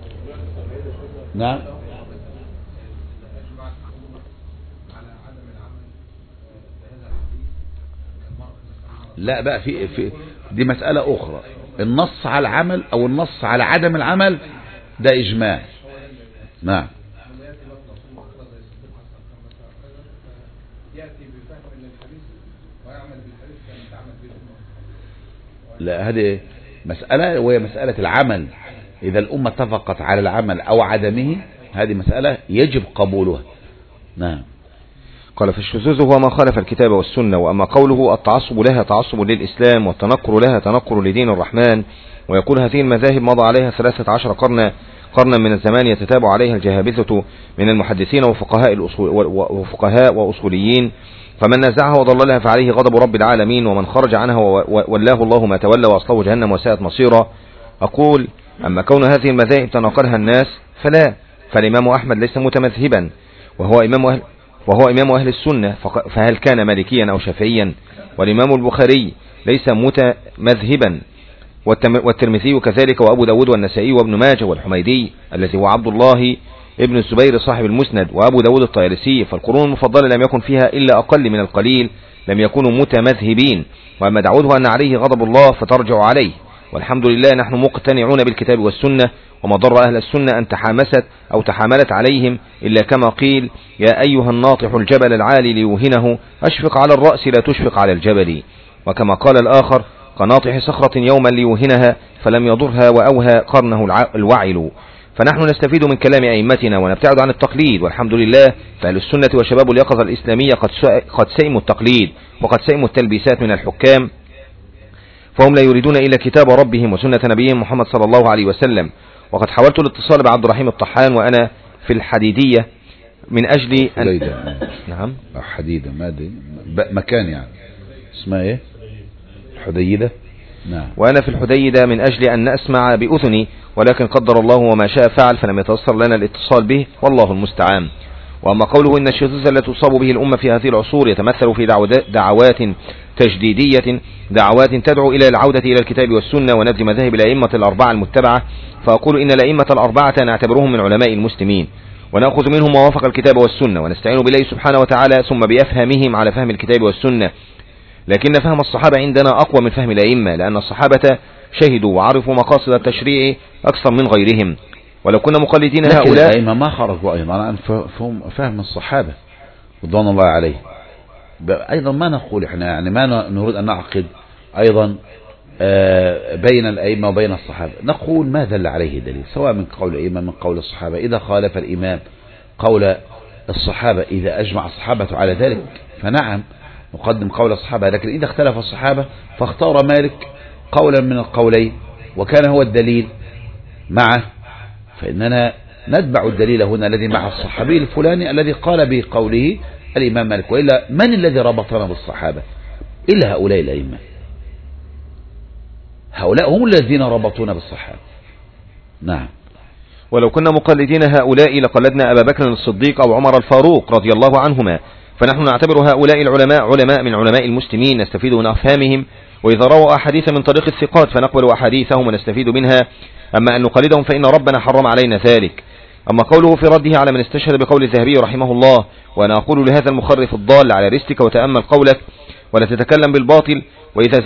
نعم. لا بقى في دي مسألة أخرى، النص على العمل أو النص على عدم العمل ده إجماع. نعم. لا هذه مسألة، وهي مسألة العمل، إذا الأمة اتفقت على العمل أو عدمه هذه مسألة يجب قبولها. نعم. قال فالشذوذ هو ما خالف الكتاب والسنة. وأما قوله التعصب لها تعصب للإسلام والتنكر لها تنكر لدين الرحمن، ويقول هذه المذاهب مضى عليها 13 قرنا من الزمان يتتابع عليها الجهابذة من المحدثين وفقهاء وأصوليين، فمن نزعها وضللها فعليه غضب رب العالمين، ومن خرج عنها ولاه الله ما تولى وأصله جهنم وساءت مصيرا. أقول أما كون هذه المذاهب تناقلها الناس فلا، فالإمام أحمد ليس متمذهبا وهو إمام أهل السنة، فهل كان مالكيا أو شافعيا؟ والإمام البخاري ليس متمذهبا، والترمذي كذلك، وأبو داود والنسائي وابن ماجه والحميدي الذي هو عبد الله ابن الزبير صاحب المسند، وأبو داود الطيالسي. فالقرون المفضلة لم يكن فيها إلا أقل من القليل لم يكونوا متمذهبين. وأما دعوته أن عليه غضب الله فترجع عليه، والحمد لله نحن مقتنعون بالكتاب والسنة، وما ضر أهل السنة أن تحامست أو تحاملت عليهم إلا كما قيل يا أيها الناطح الجبل العالي ليوهنه أشفق على الرأس لا تشفق على الجبل، وكما قال الآخر كناطح صخرة يوما ليوهنها فلم يضرها وأوهى قرنه الوعل. فنحن نستفيد من كلام أئمتنا ونبتعد عن التقليد، والحمد لله فأهل السنة وشباب اليقظة الإسلامية قد سئموا التقليد وقد سئموا التلبيسات من الحكام، فهم لا يريدون إلا كتاب ربهم وسنة نبيهم محمد صلى الله عليه وسلم. وقد حاولت الاتصال بعبد الرحيم الطحان وأنا في الحديدية من أجل أن نعم حديدة ما دي مكان يعني اسمها ايه الحديدة. نعم. وأنا في الحديدة من أجل أن أسمع بأذني، ولكن قدر الله وما شاء فعل فلم يتيسر لنا الاتصال به، والله المستعان. وأما قوله إن الشذوذ التي تصاب به الأمة في هذه العصور يتمثل في دعوات تجديدية، دعوات تدعو إلى العودة إلى الكتاب والسنة ونبذ مذاهب الأئمة الأربعة المتبعة، فأقول إن الأئمة الأربعة نعتبرهم من علماء المسلمين، ونأخذ منهم ما وافق الكتاب والسنة، ونستعين بالله سبحانه وتعالى ثم بأفهمهم على فهم الكتاب والسنة. لكن فهم الصحابة عندنا أقوى من فهم الأئمة، لأن الصحابة شهدوا وعرفوا مقاصد التشريع أكثر من غيرهم، ولو كنا مقلدين هؤلاء الأئمة ما خرجوا أيضا عن فهم الصحابة رضوان الله عليه. أيضا ما نقول إحنا يعني ما نريد أن نعقد أيضا بين الأئمة وبين الصحابة، نقول ما دل عليه دليل سواء من قول الأئمة من قول الصحابة. إذا خالف الإمام قول الصحابة، إذا أجمع الصحابة على ذلك فنعم نقدم قول الصحابة، لكن إذا اختلف الصحابة فاختار مالك قولا من القولين وكان هو الدليل معه، فإننا نتبع الدليل هنا الذي مع الصحابي الفلاني الذي قال بقوله الإمام مالك. وإلا من الذي ربطنا بالصحابة إلا هؤلاء الأئمة؟ هؤلاء هم الذين ربطونا بالصحابة. نعم. ولو كنا مقلدين هؤلاء لقلدنا أبا بكر الصديق أو عمر الفاروق رضي الله عنهما، فنحن نعتبر هؤلاء العلماء علماء من علماء المسلمين نستفيد من أفهامهم، وإذا رووا أحاديث من طريق الثقات فنقبل أحاديثهم ونستفيد منها، أما أن نقلدهم فإن ربنا حرم علينا ذلك. أما قوله في رده على من استشهد بقول الذهبي رحمه الله: وأنا أقول لهذا المخرف الضال على رستك وتأمل قولك ولا تتكلم بالباطل، وإذا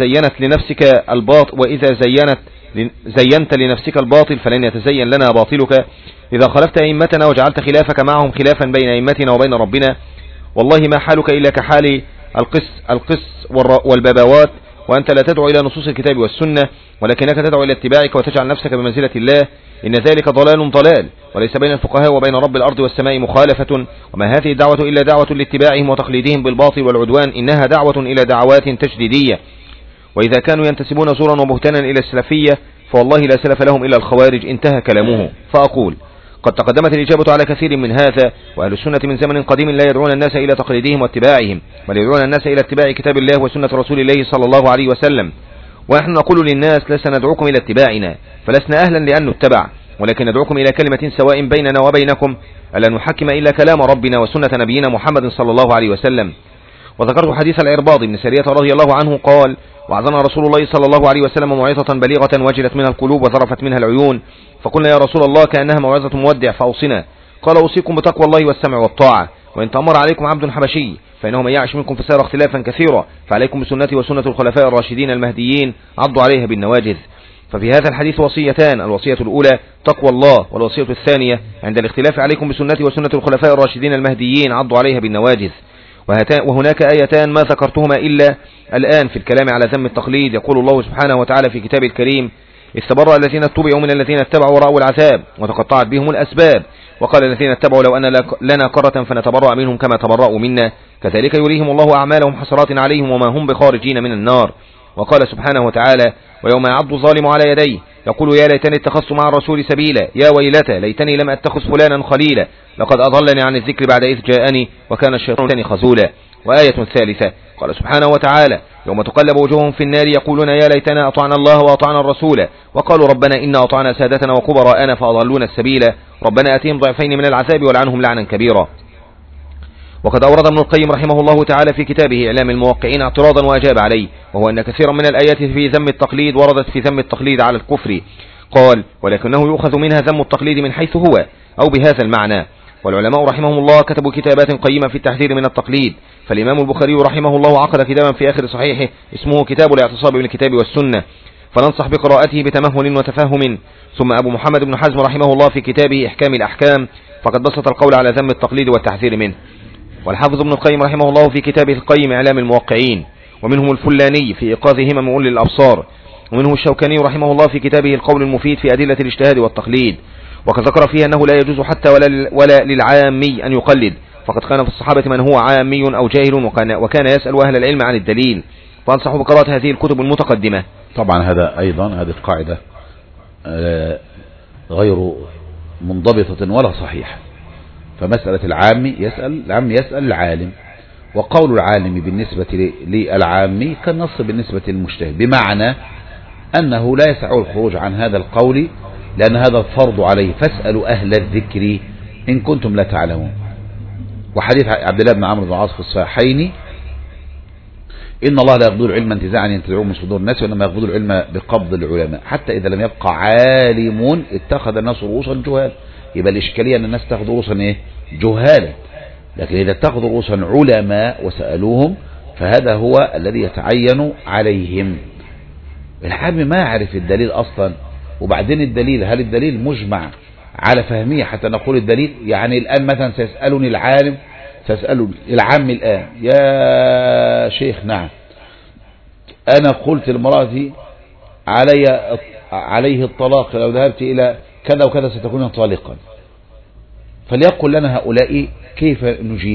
زينت لنفسك الباطل فلن يتزين لنا باطلك، إذا خلفت أئمتنا وجعلت خلافك معهم خلافا بين أئمتنا وبين ربنا، والله ما حالك إلا كحال القس والببوات، وأنت لا تدعو إلى نصوص الكتاب والسنة ولكنك تدعو إلى اتباعك وتجعل نفسك بمنزلة الله، إن ذلك ضلال وليس بين الفقهاء وبين رب الأرض والسماء مخالفة، وما هذه الدعوة إلا دعوة لاتباعهم وتقليدهم بالباطل والعدوان، إنها دعوة إلى دعوات تجديدية. وإذا كانوا ينتسبون زورا وبهتانا إلى السلفية فوالله لا سلف لهم إلا الخوارج. انتهى كلامه. فأقول: قد تقدمت الإجابة على كثير من هذا، وأهل السنة من زمن قديم لا يدعون الناس إلى تقليدهم واتباعهم، بل يدعون الناس إلى اتباع كتاب الله وسنة رسول الله صلى الله عليه وسلم. ونحن نقول للناس: لسنا ندعوكم إلى اتباعنا، فلسنا أهلا لأن نتبع، ولكن ندعوكم إلى كلمة سواء بيننا وبينكم، ألا نحكم إلا كلام ربنا وسنة نبينا محمد صلى الله عليه وسلم. وذكرت حديث العرباض بن سارية رضي الله عنه قال: وعظنا رسول الله صلى الله عليه وسلم موعظة بليغة وجلت منها القلوب وذرفت منها العيون، فقلنا: يا رسول الله كأنها موعظة مودع فأوصنا. قال: أوصيكم بتقوى الله والسمع والطاعة، وإن تأمر عليكم عبد حبشي فإنه من يعش منكم فسيرى اختلافا كثيرا، فعليكم بسنتي وسنة الخلفاء الراشدين المهديين عضوا عليها بالنواجذ. ففي هذا الحديث وصيتان: الوصية الأولى تقوى الله، والوصية الثانية عند الاختلاف عليكم بسنتي وسنة الخلفاء الراشدين المهديين عضوا عليها بالنواجذ. وهناك آيتان ما ذكرتهما إلا الآن في الكلام على ذم التقليد. يقول الله سبحانه وتعالى في كتابه الكريم: إذ تبرأ الذين اتبعوا من الذين اتبعوا ورأوا العذاب وتقطعت بهم الأسباب، وقال الذين اتبعوا لو أن لنا كرة فنتبرأ منهم كما تبرأوا منا، كذلك يريهم الله أعمالهم حسرات عليهم وما هم بخارجين من النار. وقال سبحانه وتعالى: ويوم يعض الظالم على يديه يقول يا ليتني اتخذت مع الرسول سبيلا، يا ويلتى ليتني لم أتخذ فلانا خليلا، لقد أضلني عن الذكر بعد إذ جاءني وكان الشيطان خذولا. وآية ثالثة قال سبحانه وتعالى: يوم تقلب وجوههم في النار يقولون يا ليتنا أطعنا الله وأطعنا الرسول، وقالوا ربنا إنا أطعنا سادتنا وكبراءنا فأضلونا السبيل، ربنا آتهم ضعفين من العذاب ولعنهم لعنا كبيرا. وقد أورد ابن القيم رحمه الله تعالى في كتابه إعلام الموقعين اعتراضا وأجاب عليه، وهو أن كثيرا من الآيات في ذم التقليد وردت في ذم التقليد على الكفر. قال: ولكنه يؤخذ منها ذم التقليد من حيث هو أو بهذا المعنى. والعلماء رحمهم الله كتبوا كتابات قيمة في التحذير من التقليد، فالإمام البخاري رحمه الله عقد كتابا في آخر صحيحه اسمه كتاب الاعتصام بالكتاب والسنة، فننصح بقراءته بتمهل وتفهم. ثم أبو محمد بن حزم رحمه الله في كتابه إحكام الأحكام فقد بسط القول على ذم التقليد والتحذير منه. والحافظ ابن القيم رحمه الله في كتابه القيم إعلام الموقعين، ومنهم الفلاني في إيقاظ همم أولي الأبصار، ومنه الشوكاني رحمه الله في كتابه القول المفيد في أدلة الاجتهاد والتقليد، وقد ذكر فيه أنه لا يجوز حتى ولا للعامي أن يقلد، فقد كان في الصحابة من هو عامي أو جاهل وكان يسأل أهل العلم عن الدليل، فأنصح بقراءة هذه الكتب المتقدمة. طبعا هذا أيضا هذه القاعدة غير منضبطة ولا صحيحة. فمسألة العامي يسأل العالم، وقول العالم بالنسبة للعامي كالنص بالنسبة للمجتهد، بمعنى أنه لا يسع الخروج عن هذا القول لأن هذا الفرض عليه، فاسألوا أهل الذكر إن كنتم لا تعلمون. وحديث عبد الله بن عمرو بن العاص في الصحيحين: إن الله لا يقبض العلم انتزاعا ينتزعون من صدور الناس، وإنما يقبض العلم بقبض العلماء، حتى إذا لم يبقى عالم اتخذ الناس رؤوسا جهال. يبقى الإشكالية أن الناس تأخذ رؤوسا جهالا، لكن إذا اتخذوا رؤوسا علماء وسألوهم فهذا هو الذي يتعين عليهم. العام ما يعرف الدليل أصلا، وبعدين الدليل هل الدليل مجمع على فهمية حتى نقول الدليل؟ يعني الآن مثلا سيسألني العالم، سيسأل العام الآن: يا شيخ نعم أنا قلت لمرأتي عليه الطلاق لو ذهبت إلى كذا وكذا ستكون طالقا، فليقل لنا هؤلاء كيف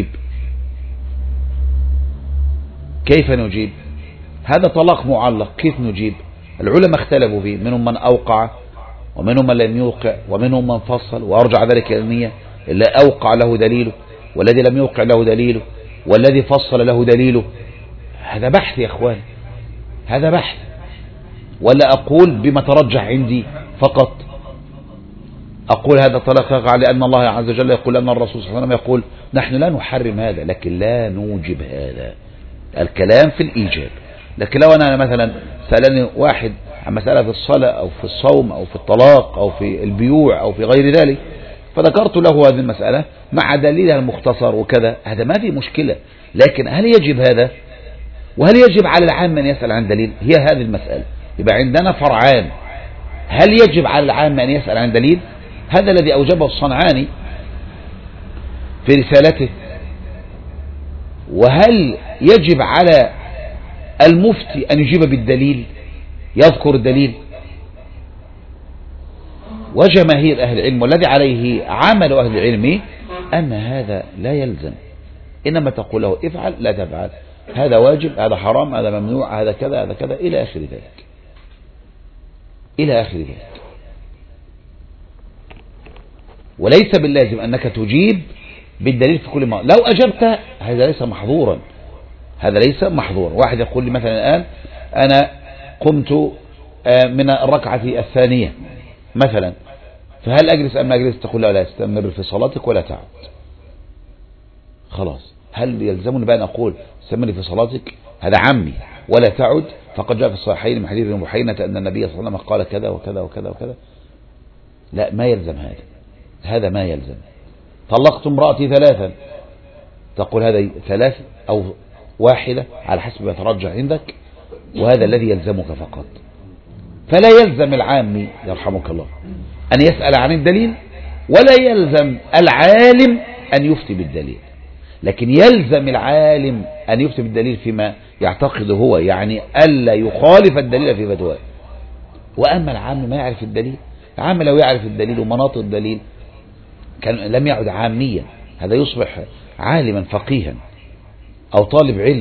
نجيب؟ هذا طلاق معلق، كيف نجيب؟ العلماء اختلفوا فيه، منهم من أوقع ومنهم من لم يوقع ومنهم من فصل، وأرجع ذلك إلى النية. اللي أوقع له دليله، والذي لم يوقع له دليله، والذي فصل له دليله. هذا بحث يا أخوان، هذا بحث. ولا أقول بما ترجح عندي فقط؟ أقول هذا طلاق يقع لأن الله عز وجل يقول، أن الرسول صلى الله عليه وسلم يقول. نحن لا نحرم هذا، لكن لا نوجب هذا. الكلام في الإيجاب. لكن لو أنا مثلا سألني واحد عن مسألة في الصلاة أو في الصوم أو في الطلاق أو في البيوع أو في غير ذلك، فذكرت له هذه المسألة مع دليلها المختصر وكذا، هذا ما في مشكلة. لكن هل يجب هذا؟ وهل يجب على العام أن يسأل عن دليل؟ هي هذه المسألة. يبقى عندنا فرعان: هل يجب على العام أن يسأل عن دليل؟ هذا الذي أوجبه الصنعاني في رسالته. وهل يجب على المفتي أن يجيب بالدليل، يذكر الدليل؟ وجماهير أهل العلم والذي عليه عمل أهل العلم أن هذا لا يلزم، إنما تقول له افعل لا تفعل، هذا واجب، هذا حرام، هذا ممنوع، هذا كذا، هذا كذا، إلى آخر ذلك، إلى آخر ذلك. وليس باللازم أنك تجيب بالدليل في كل ما. لو أجبت هذا ليس محظورا، هذا ليس محظورا. واحد يقول لي مثلا الآن أنا قمت من الركعة الثانية مثلا، فهل أجلس أم أجلس؟ تقول لا استمر في صلاتك ولا تعد. خلاص، هل يلزمني بأن أقول استمر في صلاتك هذا عمي ولا تعد؟ فقد جاء في الصحيحين من حديث محينة أن النبي صلى الله عليه وسلم قال كذا وكذا وكذا وكذا. لا، ما يلزم هذا ما يلزم. طلقت امرأتي 3، تقول هذا 3 أو 1 على حسب ما يترجح عندك، وهذا الذي يلزمك فقط. فلا يلزم العامي يرحمك الله أن يسأل عن الدليل، ولا يلزم العالم أن يفتي بالدليل، لكن يلزم العالم أن يفتي بالدليل فيما يعتقده هو، يعني ألا يخالف الدليل في فتواه. وأما العام ما يعرف الدليل، العام لو يعرف الدليل ومناط الدليل كان لم يعد عاميا، هذا يصبح عالما فقيها أو طالب علم.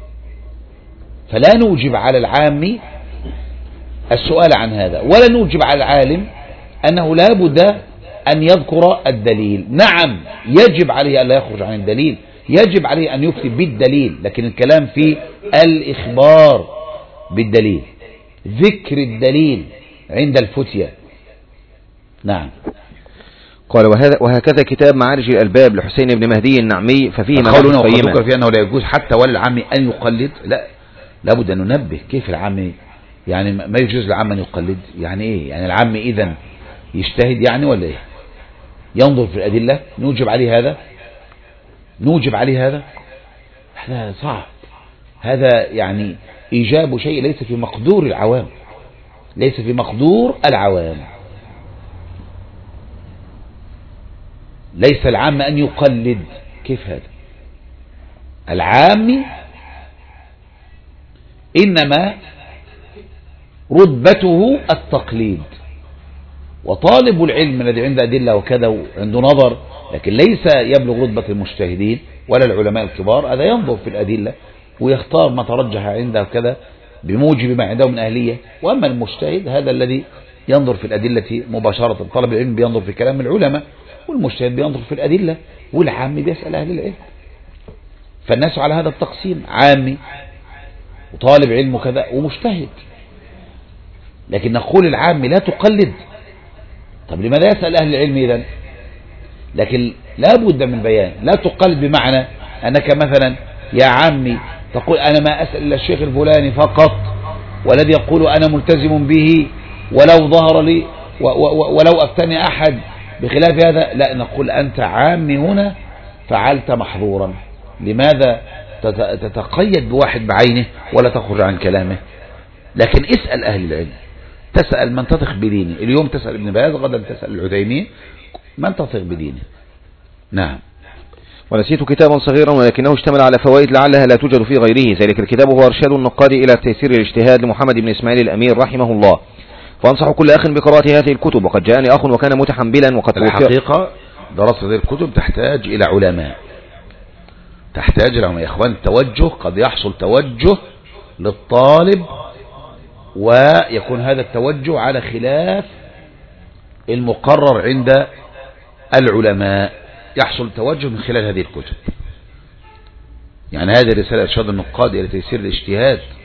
فلا نوجب على العام السؤال عن هذا، ولا نوجب على العالم أنه لا بد أن يذكر الدليل. نعم، يجب عليه أن لا يخرج عن الدليل، يجب عليه أن يفتي بالدليل، لكن الكلام في الإخبار بالدليل، ذكر الدليل عند الفتية. نعم. قال وهكذا كتاب معارج الألباب لحسين بن مهدي النعمي ففيه قولنا وقد في أنه لا يجوز حتى ولا العام أن يقلد. لا، لابد أن ننبه كيف العام يعني ما يجوز العام أن يقلد. يعني إيه؟ يعني العام إذن يجتهد يعني ولا إيه؟ ينظر في الأدلة نوجب عليه هذا؟ نوجب عليه هذا؟ هذا صعب. هذا يعني إيجاب شيء ليس في مقدور العوام، ليس في مقدور العوام. ليس العام أن يقلد. كيف هذا؟ العام إنما رتبته التقليد، وطالب العلم الذي عنده أدلة وكذا وعنده نظر لكن ليس يبلغ رتبة المجتهدين ولا العلماء الكبار، هذا ينظر في الأدلة ويختار ما ترجح عنده وكذا بموجب ما عنده من أهلية. وأما المجتهد هذا الذي ينظر في الأدلة مباشرة. طالب العلم بينظر في كلام العلماء، والمجتهد بينظر في الأدلة، والعام بيسأل أهل العلم. فالناس على هذا التقسيم: عامي وطالب علم وكذا ومجتهد. لكن نقول العام لا تقلد. طب لماذا يسأل أهل العلم إذن؟ لكن لا بد من بيان. لا تقلد بمعنى أنك مثلا يا عمي تقول أنا ما أسأل إلا الشيخ الفلاني فقط، والذي يقول أنا ملتزم به ولو ظهر لي ولو أفتني أحد بخلاف هذا. لا، نقول أنت عامي هنا فعلت محظورا. لماذا تتقيد بواحد بعينه ولا تخرج عن كلامه؟ لكن اسأل أهل العلم، تسأل من تثق بدينه. اليوم تسأل ابن باز، غدا تسأل العثيمين، من تثق بدينه. نعم. ونسيت كتابا صغيرا ولكنه اشتمل على فوائد لعلها لا توجد في غيره. ذلك الكتاب هو إرشاد النقاد إلى تيسير الاجتهاد لمحمد بن إسماعيل الأمير رحمه الله، فأنصح كل أخ بقراءة هذه الكتب. وقد جاءني أخ وكان متحملا وقد توفي. الحقيقة دراسة هذه الكتب تحتاج إلى علماء، تحتاج إلى علماء. يا إخوان، التوجه قد يحصل توجه للطالب ويكون هذا التوجه على خلاف المقرر عند العلماء. يحصل توجه من خلال هذه الكتب. يعني هذه الرسالة إرشاد النقاد إلى تيسير الاجتهاد،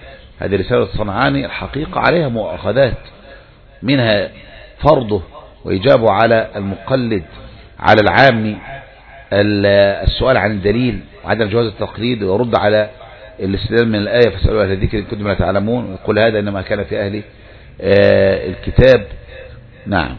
هذه رسالة الصنعاني الحقيقة عليها مؤاخذات، منها فرضه وإجابه على المقلد على العام السؤال عن الدليل وعدم جواز التقليد، ويرد على الاستدلال من الآية فاسألوا أهل الذكر إن كنتم لا تعلمون، ويقول هذا إنما كان في أهل الكتاب. نعم.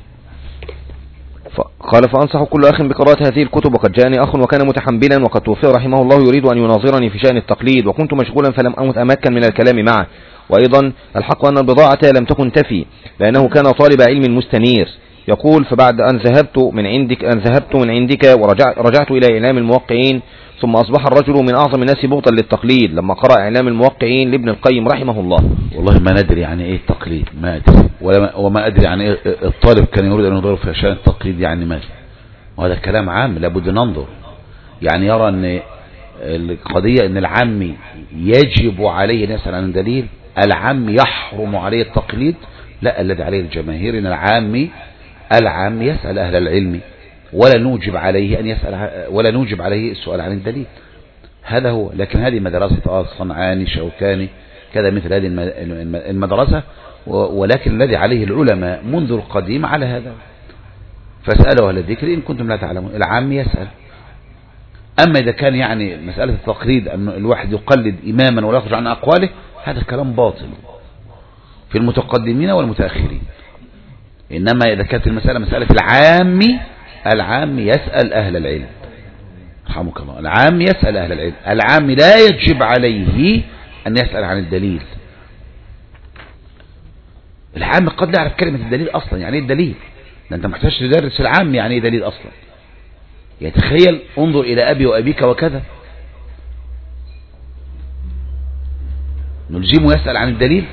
قال فأنصح كل أخ بقراءة هذه الكتب، وقد جاءني أخ وكان متحملا وقد توفي رحمه الله يريد أن يناظرني في شأن التقليد، وكنت مشغولا فلم أتمكن من الكلام معه. وأيضا الحق أن البضاعة لم تكن تفي، لأنه كان طالب علم مستنير. يقول فبعد أن ذهبت من عندك ورجعت إلى إعلام الموقعين، ثم أصبح الرجل من أعظم الناس بغضا للتقليد لما قرأ إعلام الموقعين لابن القيم رحمه الله. والله ما ندري يعني إيه التقليد، ما أدري وما أدري يعني إيه الطالب كان يريد أن ينظر في شأن التقليد يعني ماذا، وهذا كلام عام لابد ننظر. يعني يرى أن القضية أن العام يجب عليه أن يسأل عن دليل، العام يحرم عليه التقليد، لا، الذي عليه الجماهير أن العام يسأل أهل العلم ولا نوجب عليه أن يسأل ولا نوجب عليه السؤال عن الدليل، هذا هو. لكن هذه مدرسة الصنعاني شوكاني كذا مثل هذه المدرسة، ولكن الذي عليه العلماء منذ القديم على هذا، فاسألوا أهل الذكر إن كنتم لا تعلمون، العام يسأل. أما إذا كان يعني مسألة التقليد أن الواحد يقلد إماما ولا يخرج عن أقواله، هذا كلام باطل في المتقدمين والمتأخرين. إنما إذا كانت المسألة مسألة العام يسأل أهل العلم رحمك الله، العام يسأل أهل العلم، العام لا يجب عليه أن يسأل عن الدليل. العام قد لا يعرف كلمة الدليل أصلا، يعني إيه الدليل؟ ده أنت محتاج تدرس العام يعني إيه دليل أصلا. يتخيل انظر إلى أبي وأبيك وكذا، نلزمه يسأل عن الدليل؟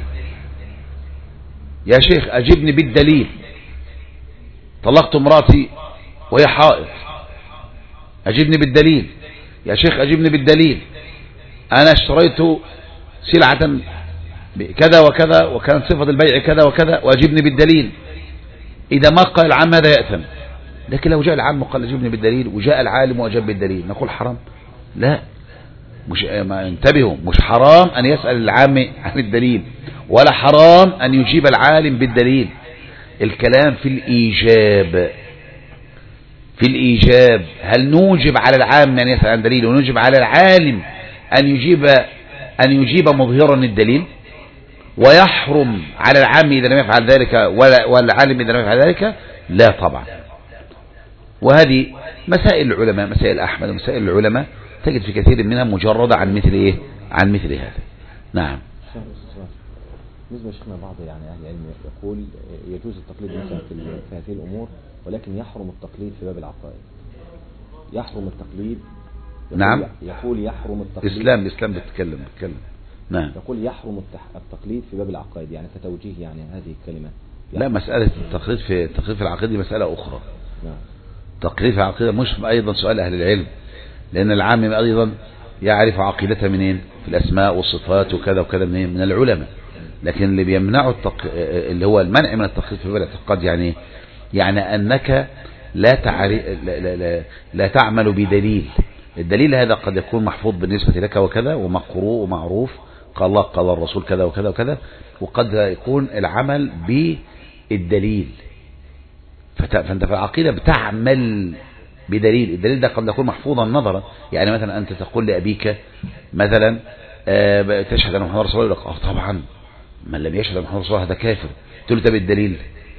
يا شيخ أجبني بالدليل، طلقت امراتي وهي حائض، أجبني بالدليل. يا شيخ أجبني بالدليل، أنا اشتريت سلعة كذا وكذا وكانت صفة البيع كذا وكذا وأجبني بالدليل. إذا ما قال العام هذا يأثم، لكن لو جاء العام وقال أجبني بالدليل وجاء العالم وأجاب بالدليل نقول حرام؟ لا، مش ما انتبهوا، مش حرام أن يسأل العام عن الدليل ولا حرام أن يجيب العالم بالدليل. الكلام في الإيجاب، هل نوجب على العام أن يسأل عن دليل ونوجب على العالم أن يجيب مظهرا الدليل، ويحرم على العام إذا لم يفعل ذلك والعالم إذا لم يفعل ذلك؟ لا طبعا. وهذه مسائل العلماء، مسائل أحمد ومسائل العلماء تجد في كثير منها مجردة عن مثل هذا. نعم. بالنسبة لشيخنا بعض يعني أهل العلم يقول يجوز التقليد مثلا في هذه الأمور، ولكن يحرم التقليد في باب العقائد. يحرم التقليد. نعم. يقول يحرم التقليد. الإسلام بتتكلم. نعم. يقول يحرم التقليد في باب العقائد، يعني كتوجيه يعني هذه الكلمة. لا، مسألة التقليد في العقيدة مسألة أخرى. نعم. تقليد في العقيدة مش أيضا سؤال أهل العلم، لأن العام أيضا يعرف عقيدته منين؟ في الأسماء والصفات وكذا وكذا منين؟ من العلماء. لكن اللي بيمنعه اللي هو المنع من التقليد في باب الاعتقاد يعني أنك لا تعمل بدليل. الدليل هذا قد يكون محفوظ بالنسبة لك وكذا ومقروء ومعروف، قال الله قال الرسول كذا وكذا وكذا، وقد يكون العمل بالدليل. فأنت في العقيدة بتعمل بدليل، الدليل ده قد يكون محفوظا نظرا. يعني مثلا أنت تقول لأبيك مثلا تشهد أن محمد رسول الله، يقول طبعا من لم يشهد أن محمد رسول الله هذا كافر. تقول له ده بالدليل،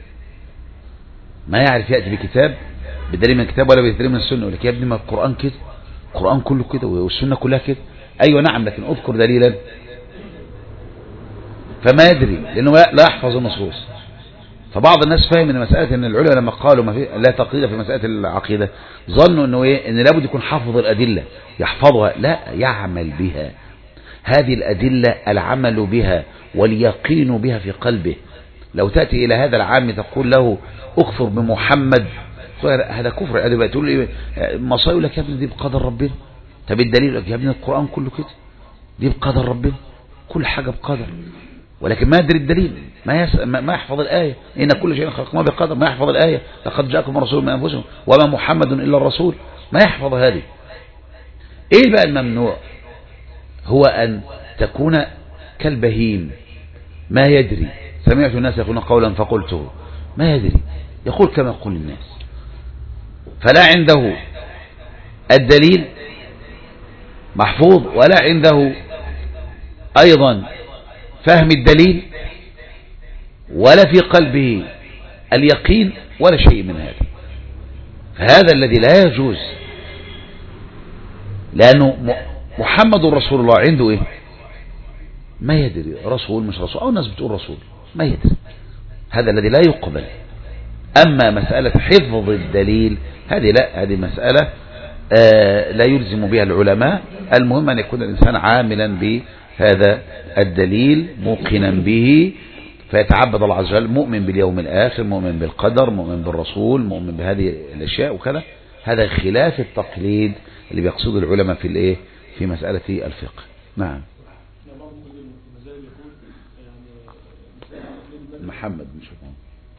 ما يعرف يأتي بكتاب بالدليل من الكتاب ولا بالدليل من السنة، يقول لك يا ابني ما القرآن كده، القرآن كله كده والسنة كلها كده. أيوة نعم، لكن أذكر دليلا، فما يدري لأنه لا يحفظ النصوص. فبعض الناس فاهم ان مسألة ان العلماء لما قالوا ما في لا تقليد في مسألة العقيدة ظنوا انه ان لابد يكون حافظ الأدلة يحفظها، لا، يعمل بها. هذه الأدلة العمل بها واليقين بها في قلبه. لو تأتي إلى هذا العام تقول له أكفر بمحمد، هذا كفر. يعني تقول لي مصائب، لك يا ابني دي بقدر ربنا. طب الدليل لك يا ابني القرآن كله كده، دي بقدر ربنا، كل حاجة بقدر. ولكن ما يدري الدليل، ما يحفظ الآية، إن كل شيء خلقناه بقدر، ما يحفظ الآية لقد جاءكم رسول من أنفسكم وما محمد إلا الرسول، ما يحفظ هذه. إيه بقى الممنوع؟ هو أن تكون كالبهيم ما يدري. سمعت الناس يقولون قولا فقلته، ما يدري، يقول كما يقول الناس. فلا عنده الدليل محفوظ، ولا عنده أيضا فهم الدليل، ولا في قلبه اليقين، ولا شيء من هذا. فهذا الذي لا يجوز، لأنه محمد رسول الله عنده إيه؟ ما يدري، رسول مش رسول، أو الناس بتقول رسول، ما يدري. هذا الذي لا يقبل. أما مسألة حفظ الدليل هذه لا، هذه مسألة لا يلزم بها العلماء. المهم أن يكون الإنسان عاملا بهذا الدليل موقنا به، فيتعبد الله عز وجل، مؤمن باليوم الآخر، مؤمن بالقدر، مؤمن بالرسول، مؤمن بهذه الأشياء وكذا. هذا خلاف التقليد اللي بيقصده العلماء في الايه، في مسألة الفقه. نعم. محمد مش فاهم.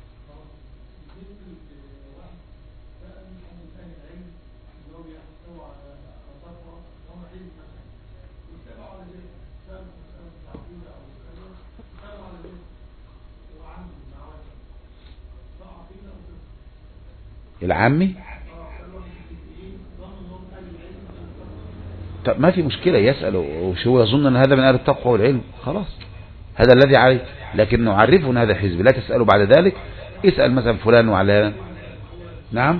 العامي طب ما في مشكلة يسأل، وهو يظن أن هذا من أهل التقوى والعلم، خلاص هذا الذي عليه، لكن نعرفه أن هذا حزب. لا تسأله بعد ذلك، اسأل مثلا فلان وعلان. نعم.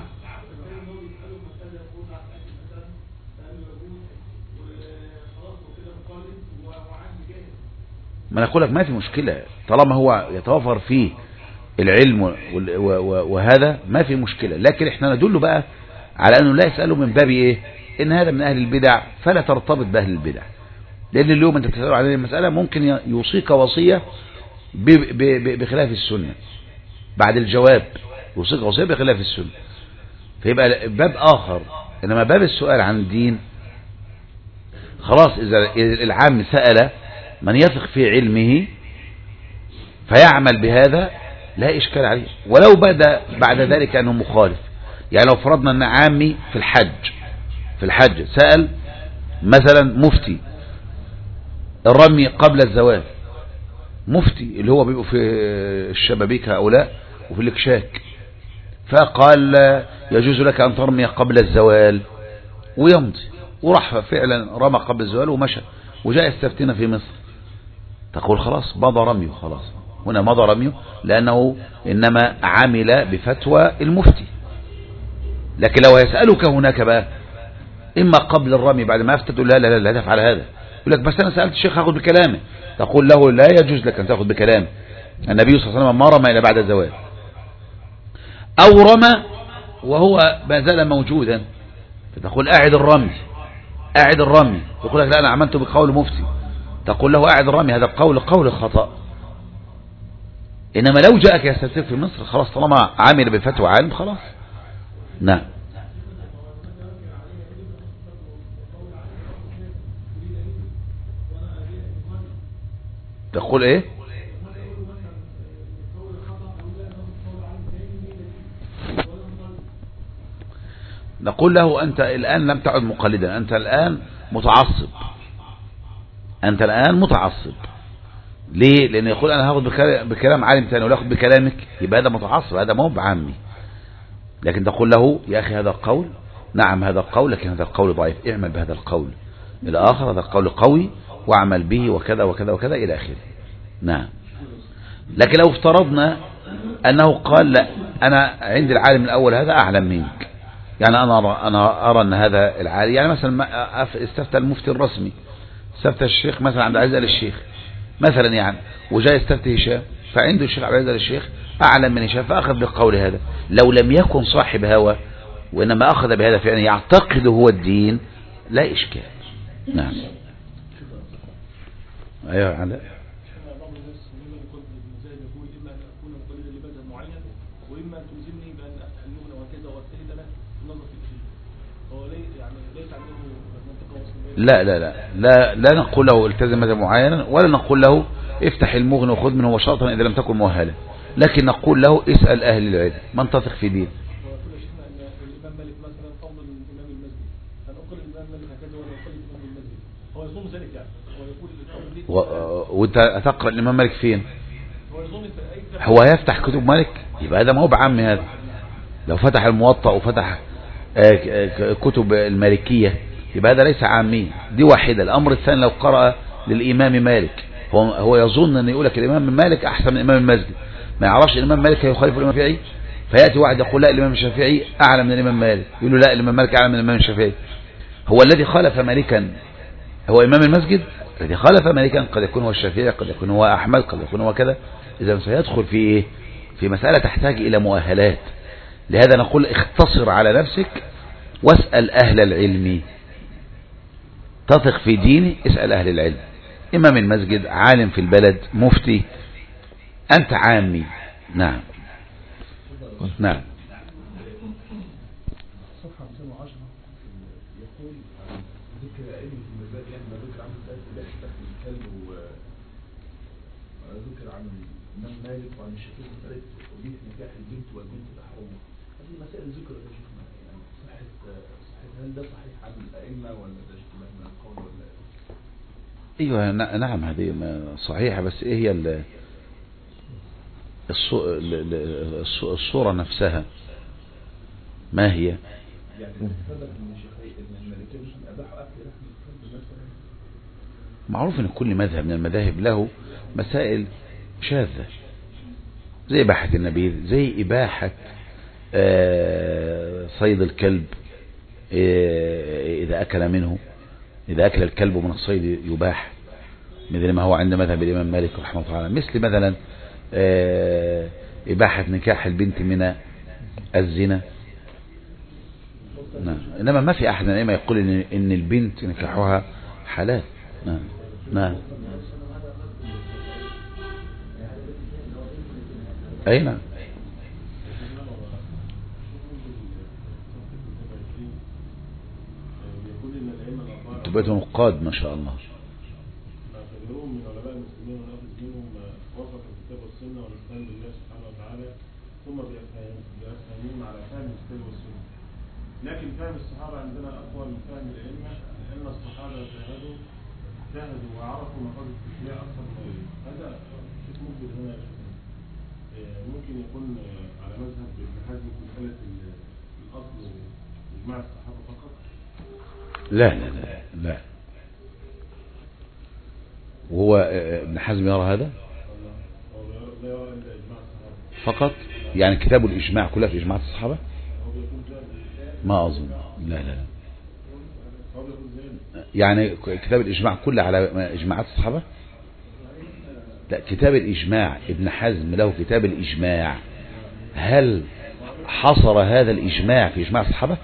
ما نقول لك ما في مشكلة طالما هو يتوفر فيه العلم وهذا ما في مشكلة، لكن احنا ندل بقى على أنه لا يسأله من باب إيه، إن هذا من أهل البدع، فلا ترتبط بأهل البدع. لأن اليوم أنت بتسأله عن المسألة ممكن يوصيك وصية بخلاف السنة، بعد الجواب يوصيك وصية بخلاف السنة، فيبقى باب آخر. إنما باب السؤال عن الدين خلاص، إذا العام سأل من يثق في علمه فيعمل بهذا لا إشكال عليه، ولو بدا بعد ذلك أنه مخالف. يعني لو فرضنا أن عامي في الحج سأل مثلا مفتي الرمي قبل الزوال، مفتي اللي هو بيبقوا في الشبابيك هؤلاء وفي الكشاك، فقال يجوز لك أن ترمي قبل الزوال ويمضي، وراح فعلا رمى قبل الزوال ومشى، وجاء يستفتينا في مصر، تقول خلاص مضى رميه، خلاص هنا مضى رميه، لأنه إنما عمل بفتوى المفتي. لكن لو يسألك هناك بقى إما قبل الرمي بعد ما أفتى، تقول لا لا لا لا تفعل هذا، يقول لك بس أنا سألت الشيخ هاخد بكلامه، تقول له لا يجوز لك أن تاخد بكلامه، النبي صلى الله عليه وسلم ما رمى إلا بعد الزوال، أو رمى وهو ما زال موجودا، فتقول أعد الرمي، يقول لك لا أنا عملت بقول مفتي، تقول له أعد الرمي، هذا قول خطأ. إنما لو جاءك يستفتي في مصر خلاص، طالما عامل بفتوى عالم خلاص. نعم. تقول ايه؟ نقول له أنت الآن لم تعد مقلدا، أنت الآن متعصب. ليه؟ لأن يقول أنا هاخد بكلام عالم ثاني ولا أخذ بكلامك، يبقى هذا متعصب، هذا مو بعمي. لكن تقول له يا أخي هذا القول، نعم هذا القول، لكن هذا القول ضعيف، اعمل بهذا القول الآخر، هذا القول قوي واعمل به وكذا وكذا وكذا إلى آخره. نعم. لكن لو افترضنا أنه قال لا أنا عند العالم الأول هذا أعلم منك، يعني أنا أرى أن هذا العالم، يعني مثلا استفتى المفتي الرسمي، استفتى الشيخ مثلا عبد العزيز آل الشيخ مثلا يعني، وجاء يستفتي هشام، فعنده الشيخ عبد العزيز آل الشيخ أعلم من هشام، فأخذ بالقول هذا. لو لم يكن صاحب هوى وإنما أخذ بهذا فعلا يعتقد هو الدين، لا إشكال. نعم. أيوة علاء. لا نقول له التزم مذهب معين، ولا نقول له افتح المغني وخذ منه وشاطرا إذا لم تكن مؤهلا، لكن نقول له اسأل أهل العلم من تثق في دين. وانت هتقرأ الإمام مالك فين؟ هو يفتح كتب مالك؟ يبقى هذا موضع عام هذا. لو فتح الموطأ وفتح كتب المالكية يبقى هذا ليس عامي. دي واحدة. الأمر الثاني لو قرأ للإمام مالك، هو يظن أن يقولك الإمام مالك أحسن من الإمام المسجد، ما يعرفش الإمام مالك هيخالف الإمام الشافعي، فيأتي واحد يقول لا الإمام الشافعي أعلى من الإمام مالك، يقول له لا الإمام مالك أعلى من الإمام الشافعي. هو الذي خالف مالكا هو إمام المسجد؟ الذي خالف مالكا قد يكون هو الشافعي، قد يكون هو أحمد، قد يكون هو كذا. إذا سيدخل في إيه؟ في مسألة تحتاج إلى مؤهلات. لهذا نقول اختصر على نفسك واسأل أهل العلم. تثق في ديني اسأل أهل العلم. إمام المسجد، عالم في البلد، مفتي، أنت عامي. نعم نعم. صفحة 210 يقول ذكر علم في المزاج، يعني ما ذكر عن لا تستخدم الكلب، وذكر عن الإمام مالك وعن الشافعي ثلاث وبيت نكاح البنت والبنت تحرمه. هذه مسائل ذكر يا شيخنا، يعني صحة هل ده صحيح عن الأئمة ولا ده اشتباه من القول ولا؟ ايوه نعم هذه صحيحة، بس ايه هي الصورة نفسها ما هي؟ يعني تفضل من الشافعي ان المالكية مش اباحوا اكل لحم الكلب مثلا. معروف ان كل مذهب من المذاهب له مسائل شاذة، زي إباحة النبيذ، زي إباحة صيد الكلب إذا أكل منه، إذا أكل الكلب من الصيد يباح، مثل ما هو عند مذهب الإمام مالك رحمه الله تعالى. مثل مثلا إباحة نكاح البنت من الزنا. نعم. إنما ما في أحد من الأئمة يقول إن البنت نكاحها حلال. نعم نعم. أي نعم. تبقى نقاد ما شاء الله. من علماء المسلمين ونأخذ منهم ما وافق الكتاب والسنة ونستعين بالله سبحانه وتعالى، ثم بأفهمهم على فهم الكتاب والسنة. لكن فهم الصحابة عندنا أقوى من فهم الأئمة، لأن الصحابة جاهدوا وعرفوا مقاصد التشريع أكثر من غيرهم. هذا شيء ممكن هنا ممكن يكون على مذهب ابن حزم في مسألة الأصل وإجماع الصحابة فقط. لا لا لا لا. وهو ابن حزم يرى هذا فقط، يعني كتاب الإجماع كلها في إجماعات الصحابة؟ ما أظن. لا لا لا. يعني كتاب الإجماع كله على إجماعات الصحابة؟ لا، كتاب الإجماع ابن حزم له كتاب الإجماع، هل حصر هذا الإجماع في إجماع الصحابة؟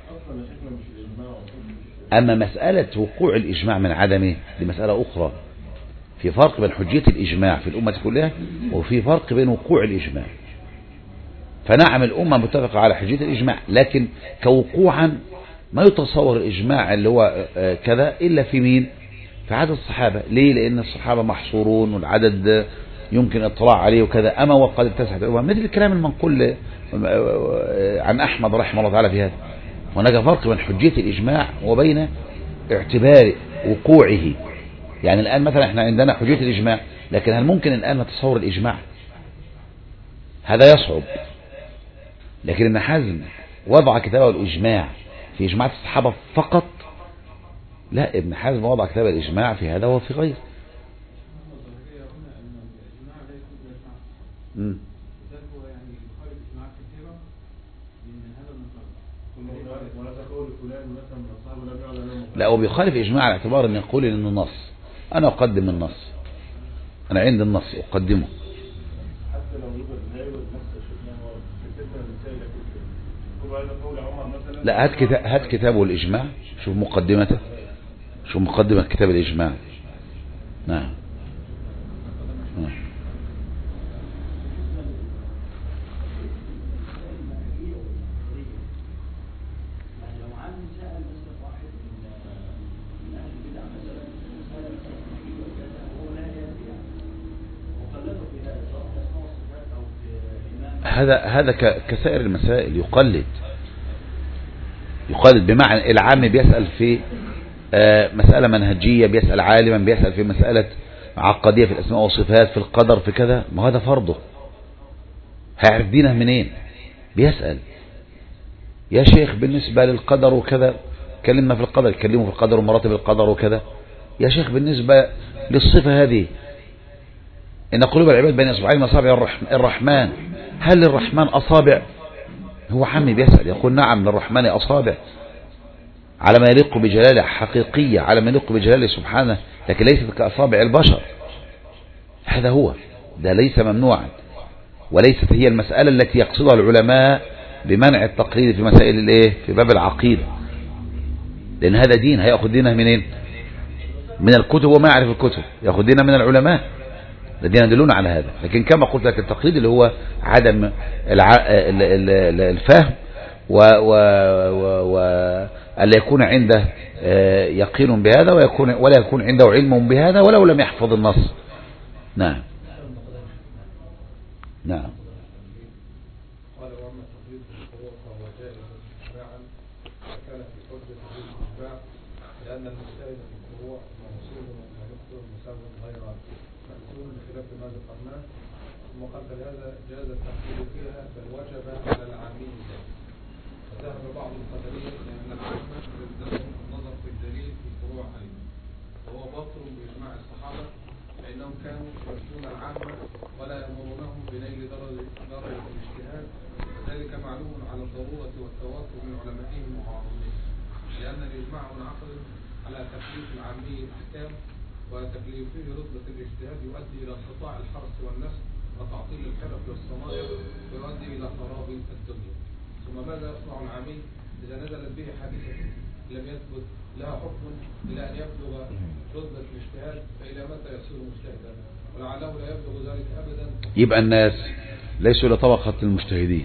أما مسألة وقوع الإجماع من عدمه دي مسألة أخرى. في فرق بين حجية الإجماع في الأمة كلها وفي فرق بين وقوع الإجماع. فنعم الأمة متفقة على حجية الإجماع، لكن كوقوعا ما يتصور الإجماع اللي هو كذا إلا في مين؟ في عدد الصحابة. ليه؟ لأن الصحابة محصورون والعدد يمكن الاطلاع عليه وكذا. أما وقد اتسعت الأمة، مثل الكلام المنقول عن أحمد رحمه الله تعالى في هذا. هناك فرق بين حجية الإجماع وبين اعتبار وقوعه. يعني الآن مثلا احنا عندنا حجية الإجماع، لكن هل ممكن الآن نتصور الإجماع؟ هذا يصعب. لكن ابن حزم وضع كتابه الإجماع في إجماعات الصحابة فقط؟ لا، ابن حزم وضع كتاب الإجماع في هذا وفي غيره. لا، هو بيخالف إجماع على اعتبار أن يقول إنه نص. أنا أقدم النص، أنا عند النص أقدمه. حتى لو يوجد لا، هات كتابه الإجماع، شوف مقدمته، شوف مقدمة كتاب الإجماع. نعم. هذا كسائر المسائل يقلد بمعنى العام بيسأل في مسألة منهجية، بيسأل عالما، بيسأل في مسألة عقدية في الأسماء والصفات، في القدر، في كذا، ما هذا فرضه، هيعرف دينه منين؟ بيسأل يا شيخ بالنسبة للقدر وكذا، كلمنا في القدر، كلموا في القدر ومراتب القدر وكذا. يا شيخ بالنسبة للصفة هذه، إن قلوب العباد بين أصبعين من أصابع الرحمن، هل للرحمن أصابع؟ هو عمي بيسأل، يقول نعم للرحمن أصابع على ما يليق بجلاله، حقيقية على ما يليق بجلاله سبحانه، لكن ليست كأصابع البشر. هذا هو، ده ليس ممنوعا، وليست هي المسألة التي يقصدها العلماء بمنع التقليد في مسائل الايه، في باب العقيدة، لأن هذا دين، هيأخذ دينه منين؟ من الكتب، وما يعرف الكتب يأخذ دينه من العلماء، الذين يدلون على هذا. لكن كما قلت لك التقليد اللي هو عدم الفهم ألا يكون عنده يقين بهذا، ولا يكون عنده علم بهذا ولو لم يحفظ النص. نعم نعم. قال وأما التقليد في الفروع فهو جائز إجماعا، وكان في حجة الإجماع لأن المجتهد في الفروع موصول ويخطئ مساو غير مأسول بخلاف ما ذكرناه. ثم قال فلهذا جاز التقليد فيها بل وجب على العامين ذلك. فذهب بعض القدرية لأن العامة يلزم النظر في الدليل في الفروع أيضا، وهو باطل بإجماع الصحابة، فإنهم كانوا يرجون العامة ولا يأمرونهم بنيل درجة الاجتهاد، وذلك معلوم على الضرورة والتواتر من علمائهم وعارضهم، لأن الإجماع منعقد على تكليف العامي الأحكام، وتكليفه رتبة الاجتهاد يؤدي إلى انقطاع الحرث والنسل وتعطيل الحرف والصنايع، ويؤدي إلى خراب الدنيا. ثم ماذا يصنع العامي إذا نزلت به حادثة لم يثبت لها حكم إلى أن يبلغ رتبة الاجتهاد، فإلى متى يصير مجتهدا؟ ولعله لا يبلغ ذلك أبدا. يبقى الناس ليسوا لطبقة المجتهدين،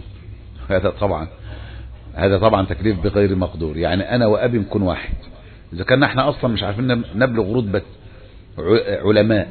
هذا طبعا تكليف بغير مقدور. يعني أنا وأبي نكون واحد، إذا كنا احنا أصلا مش عارفين نبلغ رتبة علماء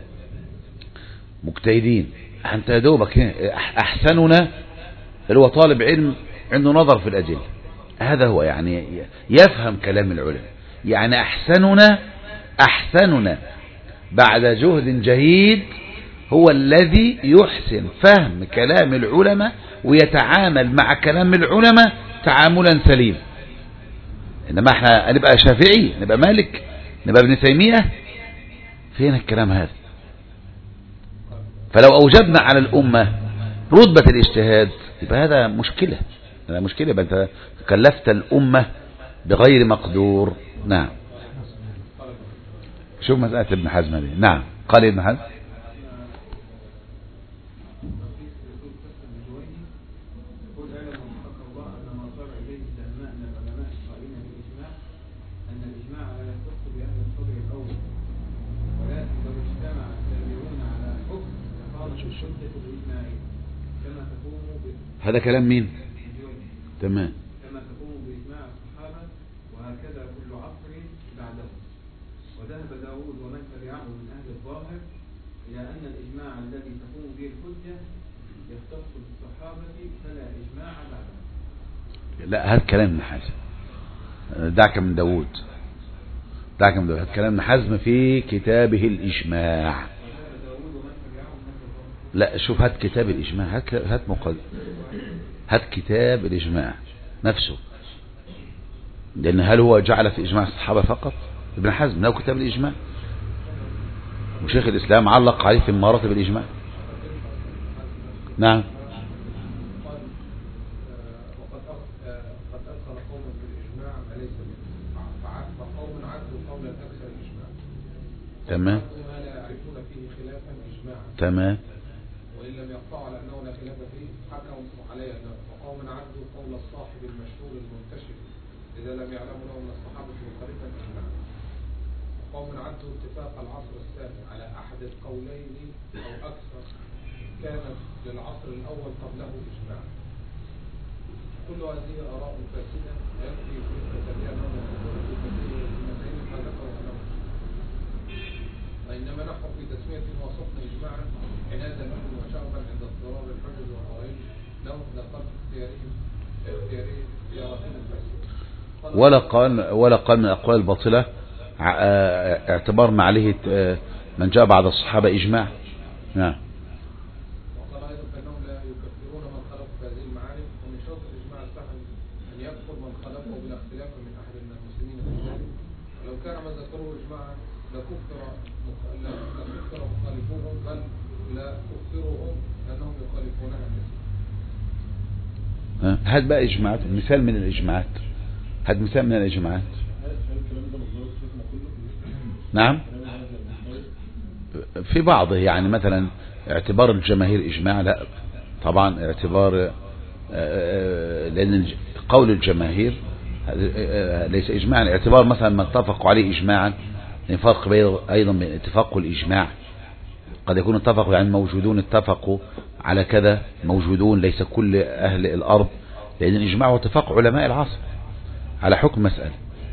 مجتهدين، أنت يا دوبك أحسننا اللي هو طالب علم عنده نظر في الأدلة، هذا هو يعني يفهم كلام العلماء. يعني أحسننا بعد جهد جهيد هو الذي يحسن فهم كلام العلماء ويتعامل مع كلام العلماء تعاملا سليم. إنما احنا نبقى شافعي، نبقى مالك، نبقى ابن تيمية، فين الكلام هذا؟ فلو أوجبنا على الأمة رتبة الاجتهاد يبقى هذا مشكلة، يبقى أنت كلفت الأمة بغير مقدور. نعم. شوف مسألة ابن حزم دي. نعم. قال ابن حزم هذا كلام مين؟ تمام. كما تقوم بإجماع الصحابة وهكذا كل عصر بعده. وذهب داود ومن تبعه من أهل الظاهر إلى أن الإجماع الذي تقوم به الحجة يختص بالصحابة فلا إجماع بعده. لا، هذا كلام ابن حزم، دعك من داود، هذا كلام ابن حزم في كتابه الإجماع. لا شوف، هات كتاب الإجماع، هات كتاب الإجماع نفسه، لأن هل هو جعل في إجماع الصحابة فقط؟ ابن حزم له كتاب الإجماع، وشيخ الإسلام علق عليه في مراتب الإجماع. نعم. وقد أدخل قوم في الإجماع ما ليس فقوم عدوا قولا أكثر الإجماع. تمام. ما لا يعرفون فيه خلافا إجماعا. تمام. وإن لم يقطعوا على أنه لا خلاف فيه حكموا عليه وقوم عدوا قول الصاحب المشهور المنتشر إذا لم يعلموا له من الصحابة مخالفا إجماعا. وقوم عدوا اتفاق العصر الثاني على أحد القولين أو أكثر كانت للعصر الأول قبله إجماع. كل هذه آراء فاسدة لا يكفي في التتبع لهم المسائل ما ذكروا لهم، وإنما نحن في تسمية وصفنا إجماعا عنادا لهم وشعبا عند اضطرار الحجج والقرائن لهم لقد اختيارهم اختياراتهم الفاسدة. ولا قال من الأقوال الباطلة اعتبار ما عليه من جاء بعد الصحابة إجماع. نعم. وقال أيضا فإنهم لا يكفرون من خالف هذه المعارف، ومن شرط الإجماع السهل أن يكفر من خالفه بلا اختلاف من أحد من المسلمين في ذلك، ولو كان ما ذكروه إجماعا لكفر مخالفوهم، بل لا كفرهم لأنهم يخالفونها. هات بقى إجماعات، مثال من الإجماعات، هات مثال من الإجماعات. نعم في بعضه، يعني مثلا اعتبار الجماهير إجماع، لا طبعا اعتبار، لأن قول الجماهير ليس إجماعا. اعتبار مثلا ما اتفقوا عليه إجماعا، فرق أيضا بين الاتفاق والإجماع. قد يكون اتفقوا يعني موجودون اتفقوا على كذا، موجودون ليس كل أهل الأرض، لأن الإجماع هو اتفاق علماء العصر على حكم مسألة.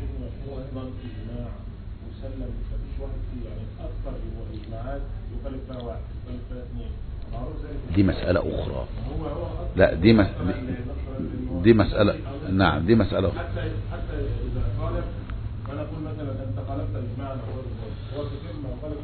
دي مسألة أخرى. لا دي مسألة، نعم دي مسألة أخرى. حتى إذا خالف فنقول مثلا أنت خالفت إجماعا هو كثير ما خالف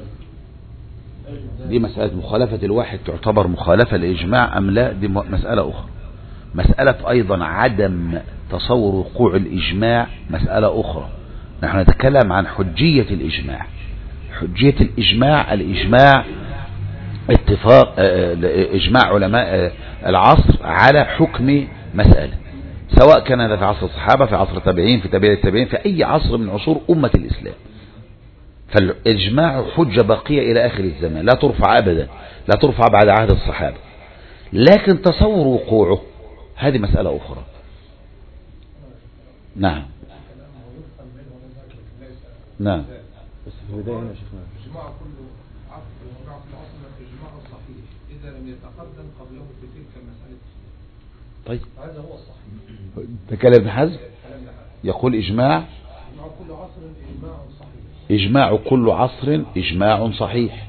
ذلك. دي مسألة مخالفة الواحد تعتبر مخالفة لإجماع أم لا، دي مسألة أخرى. مسألة أيضا عدم تصور وقوع الإجماع مسألة أخرى. نحن نتكلم عن حجية الإجماع. حجية الإجماع، الإجماع اتفاق إجماع علماء العصر على حكم مسألة، سواء كان هذا في عصر الصحابة، في عصر التابعين، في تابعي التابعين، في أي عصر من عصور أمة الإسلام. فالإجماع حجة باقية إلى آخر الزمان، لا ترفع أبدا، لا ترفع بعد عهد الصحابة. لكن تصور وقوعه هذه مسألة أخرى. نعم نعم. بس في البداية هنا شيخنا إجماع كل عصر إجماع صحيح إذا لم يتقدم قبله في تلك المسألة. طيب هذا هو الصحيح. ده كلام ابن حزم يقول إجماع كل عصر إجماع صحيح. إجماع كل عصر إجماع صحيح.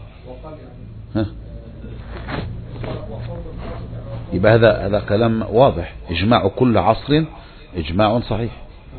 يبقى هذا كلام واضح. إجماع كل عصر إجماع صحيح.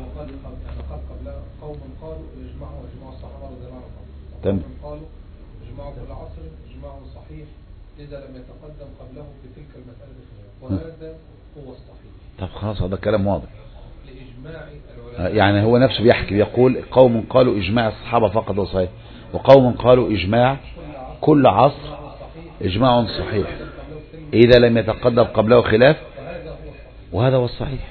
تمام. قالوا إجماع كل عصر إجماع صحيح إذا لم يتقدم قبله في تلك المسألة، وهذا هو الصحيح. طب خلاص هذا كلام واضح. لإجماع العلماء، يعني هو نفسه بيحكي، بيقول قوم قالوا إجماع الصحابة فقط وصحيح، وقوم قالوا إجماع كل عصر إجماع صحيح إذا لم يتقدم قبله خلاف، وهذا هو الصحيح.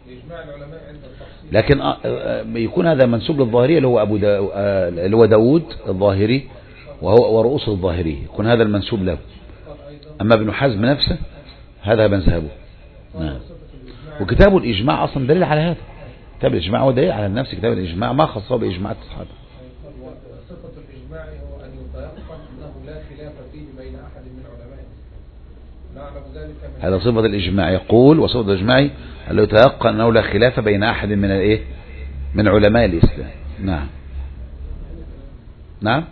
لكن يكون هذا منسوب للظاهرية اللي هو اللي هو داود الظاهري، وهو ورؤوس الظاهري، يكون هذا المنسوب له. أما ابن حزم نفسه هذا مذهبه. نعم. وكتاب الإجماع أصلا دليل على هذا. كتاب الإجماع هو دليل على نفس كتاب الإجماع، ما خصه بإجماع الصحابة. صفة الإجماع هو أن يتيقن أنه لا خلاف فيه بين أحد من علمائه. نعلم ذلك من هذا صفة الإجماع. يقول وصفة الإجماع اللي يتيقن أنه لا خلاف بين أحد من الإيه، من علماء الإسلام. نعم نعم.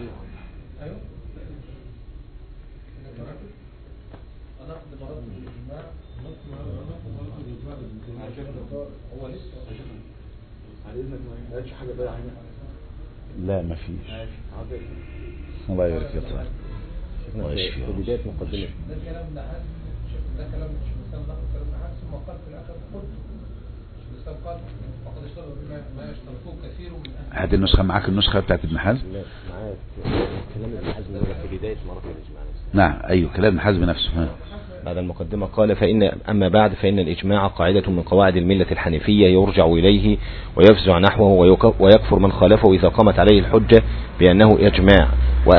لا ما فيش. الله يبارك فيك. الله يشفيك. في بداية مقدمة ده كلام نحاس، ده كلام مش مثال نقل كلام نحاس، ثم قال في الآخر قلت مش مثال قال فقد اشتروا بما ما يشترطوه كثير من أهل. هذه النسخة معاك، النسخة بتاعت ابن حزم؟ لا معاك كلام ابن حزم في بداية مرات الإجماع. نعم أيوه كلام ابن حزم نفسه. بعد المقدمة قال أما بعد فإن الإجماع قاعدة من قواعد الملة الحنيفية يرجع إليه ويفزع نحوه ويكفر من خالفه إذا قامت عليه الحجة بأنه إجماع،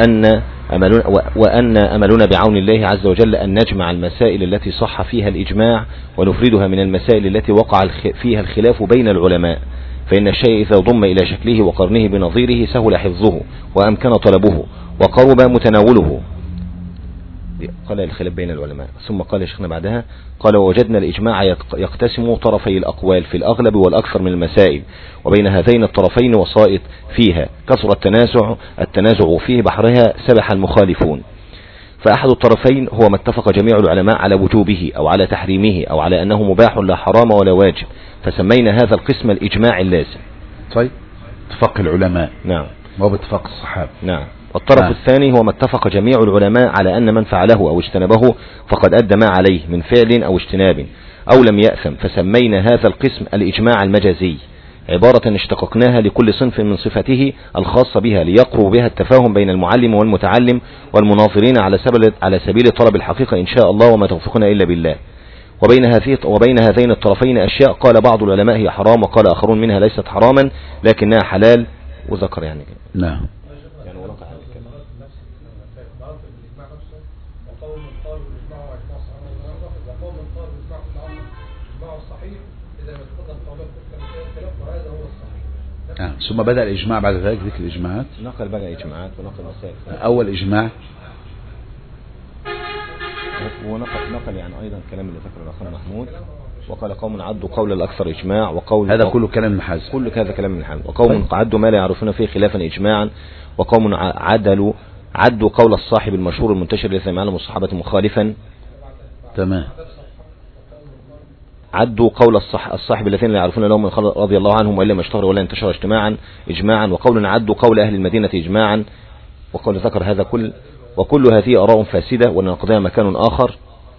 وأن أملنا بعون الله عز وجل أن نجمع المسائل التي صح فيها الإجماع ونفردها من المسائل التي وقع فيها الخلاف بين العلماء، فإن الشيء إذا ضم إلى شكله وقرنه بنظيره سهل حفظه وأمكن طلبه وقرب متناوله. قال الخلاف بين العلماء. ثم قال شيخنا بعدها قال ووجدنا الإجماع يقتسم طرفي الأقوال في الأغلب والأكثر من المسائل، وبين هذين الطرفين وسائط فيها كثر التنازع فيه بحرها سبح المخالفون. فأحد الطرفين هو ما اتفق جميع العلماء على وجوبه أو على تحريمه أو على أنه مباح لا حرام ولا واجب، فسمينا هذا القسم الإجماع اللازم. طيب اتفاق العلماء. نعم. وباتفاق الصحابة. نعم. الطرف الثاني هو ما اتفق جميع العلماء على أن من فعله أو اجتنبه فقد أدى ما عليه من فعل أو اجتناب أو لم يأثم، فسمينا هذا القسم الإجماع المجازي، عبارة اشتققناها لكل صنف من صفته الخاصة بها ليقرب بها التفاهم بين المعلم والمتعلم والمناظرين على سبيل طلب الحقيقة إن شاء الله، وما توفقنا إلا بالله. وبين هذين الطرفين أشياء قال بعض العلماء هي حرام، وقال آخرون منها ليست حراما لكنها حلال، وذكر يعني كده. نعم. ثم بدأ الإجماع بعد ذلك ذكر الإجماعات. نقل بقى إجماعات ونقل مسائل. أول إجماع ونقل يعني أيضا كلام اللي ذكره الأخ محمود، وقال قوم عدوا قول الأكثر إجماع، وقول هذا كله كلام ابن حزم، كل هذا كلام ابن حزم. وقوم عدوا ما لا يعرفون فيه خلافا إجماعا، وقوم عدوا قول الصاحب المشهور المنتشر الذي يعلم الصحابة مخالفا. تمام. عدوا قول الصاحب الذين لا يعرفون لهم رضي الله عنهم وإلا ما اشتهر ولا انتشر إجماعا. وقول عدوا قول أهل المدينة إجماعا، وقول ذكر هذا وكل هذه آراء فاسدة ولنقضيها مكان آخر.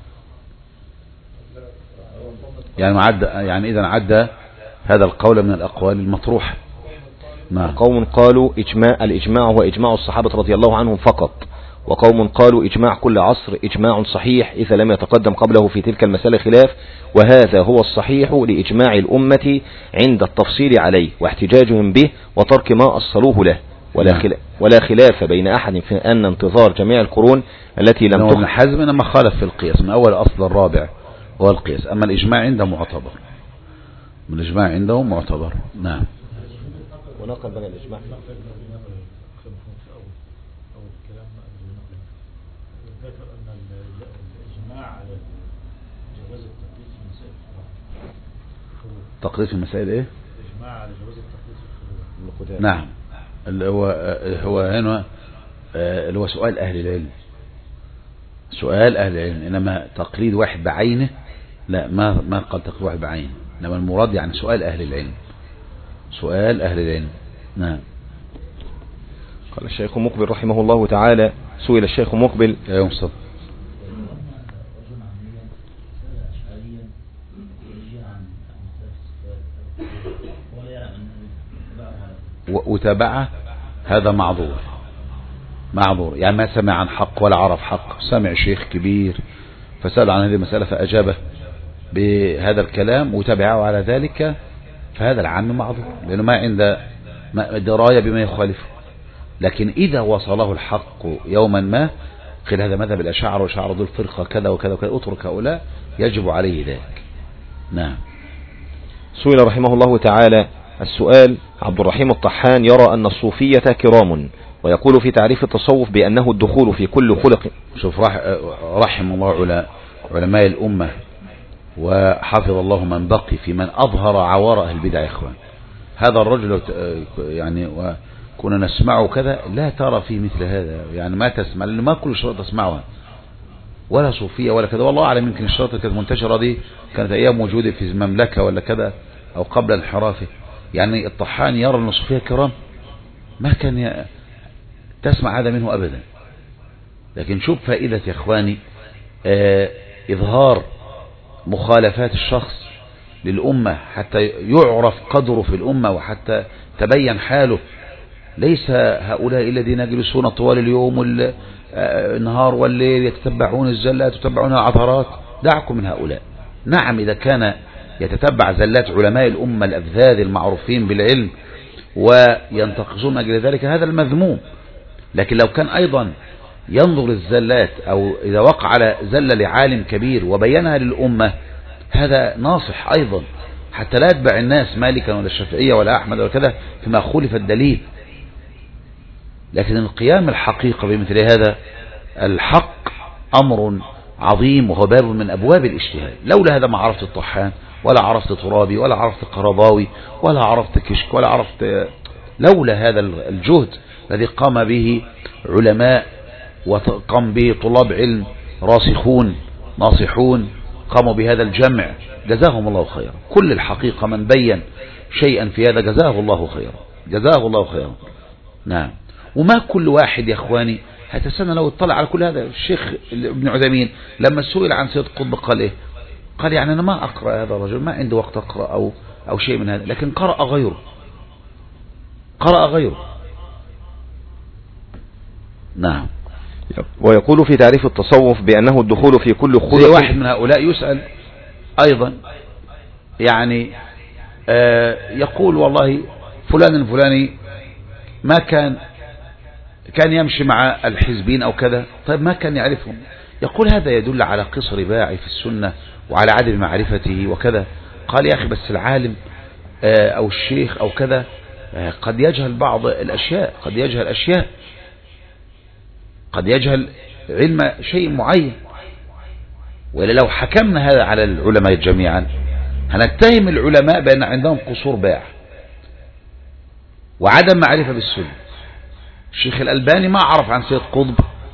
يعني إذا عدى هذا القول من الأقوال المطروحة. نعم. قوم قالوا الإجماع هو إجماع الصحابة رضي الله عنهم فقط، وقوم قالوا إجماع كل عصر إجماع صحيح إذا لم يتقدم قبله في تلك المسألة خلاف، وهذا هو الصحيح لإجماع الأمة عند التفصيل عليه واحتجاجهم به وترك ما أصلوه له، ولا خلاف بين أحد في أن انتظار جميع القرون التي لم ابن حزم لما خالف في القياس من أول أصل الرابع هو القياس، أما الإجماع عنده معتبر، الإجماع عنده معتبر. نعم. ونقل بقى الإجماع تقليد في المسائل ايه؟ اجماع على جواز التقليد في الفروع. نعم. اللي هو هنا اللي هو سؤال اهل العلم، سؤال اهل العلم، انما تقليد واحد بعينه لا، ما قال تقليد واحد بعينه، انما المراد يعني سؤال اهل العلم، سؤال اهل العلم. نعم. قال الشيخ مقبل رحمه الله تعالى، سئل الشيخ مقبل يوم صدق وتابعه، هذا معذور يعني ما سمع عن حق ولا عرف حق، سمع شيخ كبير فسأل عن هذه المسألة فأجابه بهذا الكلام وتابعه على ذلك، فهذا العام معذور لأنه ما عنده دراية بما يخالفه. لكن إذا وصله الحق يوما ما، قيل هذا مذهب الأشاعرة وشعر ذو الفرقة كذا وكذا وكذا، اترك هؤلاء، يجب عليه ذلك. نعم. سئل رحمه الله تعالى السؤال: عبد الرحيم الطحان يرى أن الصوفية كرام، ويقول في تعريف التصوف بأنه الدخول في كل خلق. شوف رحم الله علماء الأمة وحفظ الله من بقي في من أظهر عوار أهل البدع. يا إخوان، هذا الرجل يعني وكنا نسمعه كذا، لا ترى فيه مثل هذا، يعني ما تسمع، لأن ما كل شرط تسمعها ولا صوفية ولا كذا، والله أعلم يمكن الشرط كانت منتشرة دي كانت أيام موجودة في المملكة ولا كذا أو قبل انحرافه. يعني الطحان يرى أن الصوفية كرام، ما كان تسمع هذا منه أبدا. لكن شوف فائدة يا إخواني إظهار مخالفات الشخص للأمة حتى يعرف قدره في الأمة وحتى تبين حاله. ليس هؤلاء الذين يجلسون طوال اليوم والنهار والليل يتتبعون الزلات ويتتبعون العثرات، دعكم من هؤلاء. نعم، إذا كان يتتبع زلات علماء الأمة الأفذاذ المعروفين بالعلم وينتقصون أجل ذلك، هذا المذموم. لكن لو كان أيضا ينظر الزلات أو إذا وقع على زلة لعالم كبير وبينها للأمة، هذا ناصح أيضا، حتى لا يتبع الناس مالكا ولا الشافعية ولا أحمد ولا كذا فيما خولف الدليل. لكن القيام الحقيقة بمثل هذا الحق أمر عظيم، وهو باب من أبواب الاجتهاد. لولا هذا ما عرفت الطحان ولا عرفت ترابي ولا عرفت قرضاوي ولا عرفت كشك ولا عرفت، لولا هذا الجهد الذي قام به علماء وقام به طلاب علم راسخون ناصحون، قاموا بهذا الجمع، جزاهم الله خيرا. كل الحقيقة من بين شيئا في هذا جزاه الله خيرا. جزاه الله خيرا. نعم. وما كل واحد يا اخواني هتستنى لو اطلع على كل هذا. الشيخ ابن عثيمين لما سئل عن سيد قطب قال ايه؟ قال يعني انا ما اقرأ هذا الرجل، ما عندي وقت اقرأ او شيء من هذا، لكن قرأ غيره. نعم. ويقول في تعريف التصوف بأنه الدخول في كل خلق. زي واحد من هؤلاء يسأل أيضا يعني يقول والله فلان الفلاني ما كان يمشي مع الحزبين أو كذا، طيب ما كان يعرفهم. يقول هذا يدل على قصر باعي في السنة وعلى عدم معرفته وكذا. قال يا أخي بس العالم أو الشيخ أو كذا قد يجهل بعض الأشياء، قد يجهل علم شيء معين. وإلا لو حكمنا هذا على العلماء جميعا هنتهم العلماء بأن عندهم قصور باع وعدم معرفة بالسنة. الشيخ الألباني ما عرف عن سيد قطب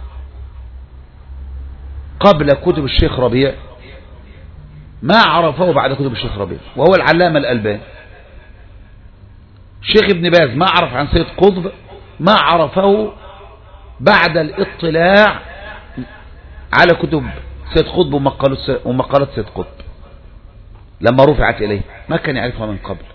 قبل كتب الشيخ ربيع، ما عرفه بعد كتب الشيخ ربيع، وهو العلامة الألباني. الشيخ ابن باز ما عرف عن سيد قطب، ما عرفه بعد الاطلاع على كتب سيد قطب ومقالات سيد قطب لما رفعت إليه، ما كان يعرفها من قبل.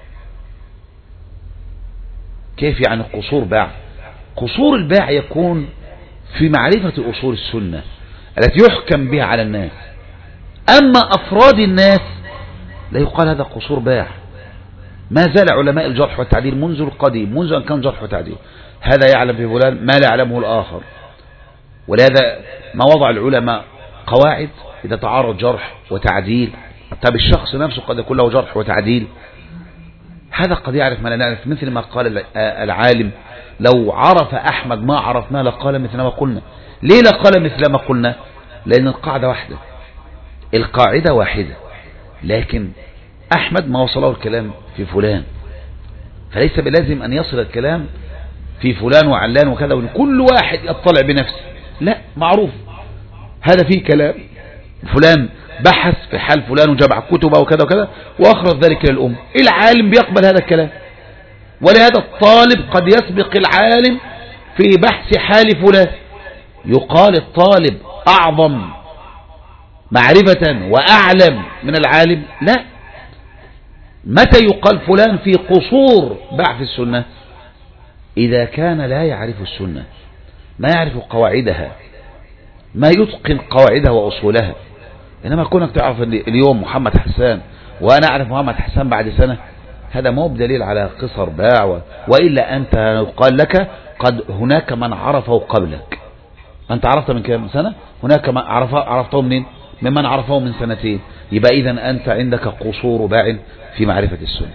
كيف يعني قصور باع؟ قصور الباع يكون في معرفة أصول السنة التي يحكم بها على الناس. أما أفراد الناس لا يقال هذا قصور باع. ما زال علماء الجرح والتعديل منذ القديم، منذ أن كان جرح وتعديل، هذا يعلم في فلان ما لا يعلمه الآخر. ولهذا ما وضع العلماء قواعد إذا تعارض جرح وتعديل. طب الشخص نفسه قد يكون له جرح وتعديل، هذا قد يعرف ما لا نعرف. مثل ما قال العالم لو عرف أحمد ما عرفنا لقال مثل ما قلنا. ليه لقال مثل ما قلنا؟ لأن القاعدة واحدة، لكن أحمد ما وصله الكلام في فلان، فليس بلازم أن يصل الكلام في فلان وعلان وكذا وكل واحد يطلع بنفسه. لا، معروف هذا فيه كلام فلان بحث في حال فلان وجمع كتبه وكذا وكذا وأخرج ذلك للأمة. العالم بيقبل هذا الكلام، ولهذا الطالب قد يسبق العالم في بحث حال فلان. يقال الطالب أعظم معرفة وأعلم من العالم؟ لا. متى يقال فلان في قصور بحث السنة؟ إذا كان لا يعرف السنة، ما يعرف قواعدها، ما يتقن قواعدها وأصولها. إنما كونك تعرف اليوم محمد حسان وأنا أعرف محمد حسان بعد سنة، هذا مو بدليل على قصر باع. وإلا أنت يقال لك قد هناك من عرفه قبلك. أنت عرفت من كم سنة؟ هناك من عرفته منين؟ ممن عرفه من سنتين. يبقى إذن أنت عندك قصور باع في معرفة السنة.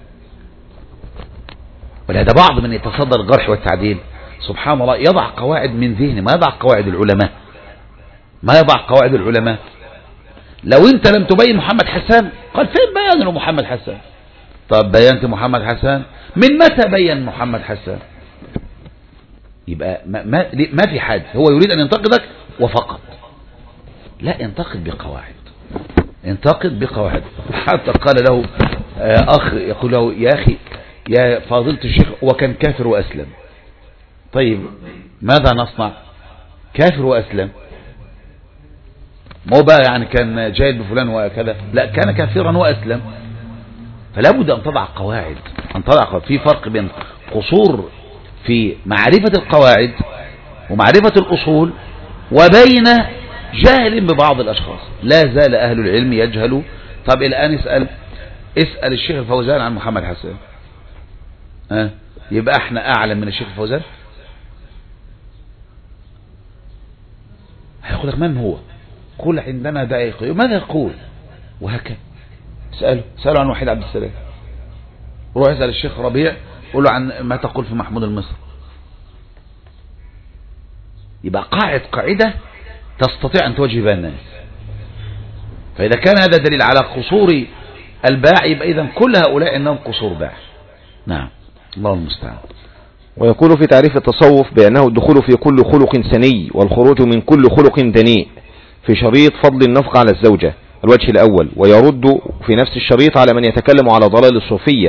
ولهذا بعض من يتصدر الجرح والتعديل سبحان الله يضع قواعد من ذهنه، ما يضع قواعد العلماء. لو انت لم تبين محمد حسان قال فين بيان له محمد حسان؟ طب بينت محمد حسان؟ من متى بين محمد حسان؟ يبقى ما في حد هو يريد أن ينتقدك وفقط. لا، انتقد بقواعد. حتى قال له أخ يقول له يا أخي يا فاضلة الشيخ وكان كافر وأسلم، طيب ماذا نصنع؟ كافر وأسلم، مو بقى يعني كان جاهل بفلان وكذا، لا، كان كافرا وأسلم. فلا بد أن تضع قواعد. في فرق بين قصور في معرفة القواعد ومعرفة الأصول وبين جهل ببعض الأشخاص. لا زال أهل العلم يجهلوا. طب الآن اسأل الشيخ الفوزان عن محمد حسان، يبقى احنا أعلم من الشيخ الفوزان؟ هيقول لك من هو؟ قل عندنا دقائق، ماذا يقول؟ وهكذا. اسأله عن وحيد عبد السلام، روح اسأل الشيخ ربيع قل له عن ما تقول في محمود المصري. يبقى قاعدة تستطيع أن توجه بها الناس. فإذا كان هذا دليل على قصور الباع يبقى إذن كل هؤلاء إنهم قصور باع. نعم، الله المستعان. ويقول في تعريف التصوف بأنه الدخول في كل خلق سني والخروج من كل خلق دنيء، في شريط فضل النفقة على الزوجة الوجه الأول، ويرد في نفس الشريط على من يتكلم على ضلال الصوفية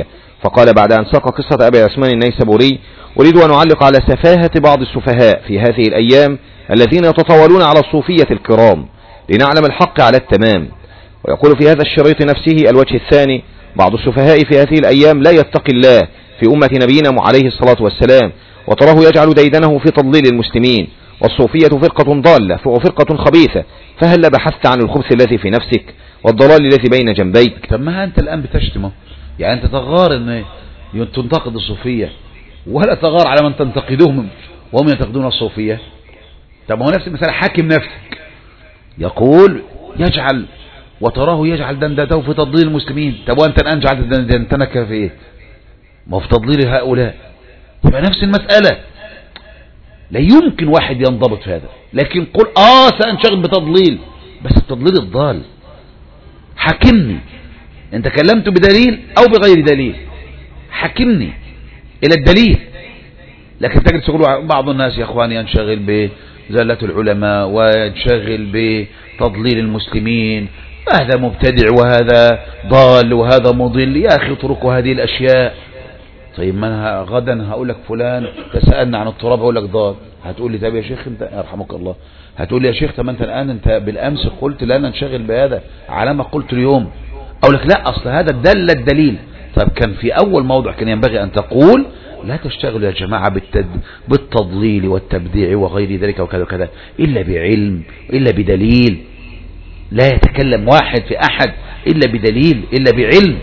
فقال بعد أن ساق قصة أبي عثمان النيسابوري: أريد أن أعلق على سفاهة بعض السفهاء في هذه الأيام الذين يتطاولون على الصوفية الكرام لنعلم الحق على التمام. ويقول في هذا الشريط نفسه الوجه الثاني: بعض السفهاء في هذه الأيام لا يتقي الله في أمة نبينا عليه الصلاة والسلام، وتراه يجعل ديدنه في تضليل المسلمين، والصوفية فرقة ضالة وفرقة خبيثة، فهل بحثت عن الخبث الذي في نفسك والضلال الذي بين جنبيك؟ طب ما أنت الآن بتشتمه، يعني أنت تغار أن تنتقد الصوفية ولا تغار على من تنتقدهم وهم ينتقدون الصوفية؟ طب هو نفس المسألة، حاكم نفسك. يقول يجعل وتراه يجعل دندته في تضليل المسلمين. طب وأنت الآن جعلت دندنتك في إيه؟ ما في تضليل هؤلاء. يبقى نفس المسألة، لا يمكن واحد ينضبط في هذا. لكن قل سأنشغل بتضليل، بس التضليل الضال. حاكمني، إن تكلمت بدليل أو بغير دليل حاكمني إلى الدليل. لكن تجد تقول بعض الناس يا أخواني ينشغل بزلة العلماء وينشغل بتضليل المسلمين، هذا مبتدع وهذا ضال وهذا مضل. يا أخي اتركوا هذه الأشياء. طيب ما غدا هقول لك فلان تسألنا عن التراب هقول لك ضال، هتقول لي طب يا شيخ انت يرحمك الله، هتقول لي يا شيخ طب انت الآن انت بالأمس قلت لا ننشغل بهذا على ما قلت اليوم. أقول لك لا، أصل هذا دل الدليل. طب كان في أول موضع كان ينبغي أن تقول لا تشتغلوا يا جماعة بالتضليل والتبديع وغير ذلك وكذا وكذا إلا بعلم إلا بدليل. لا يتكلم واحد في أحد إلا بدليل إلا بعلم.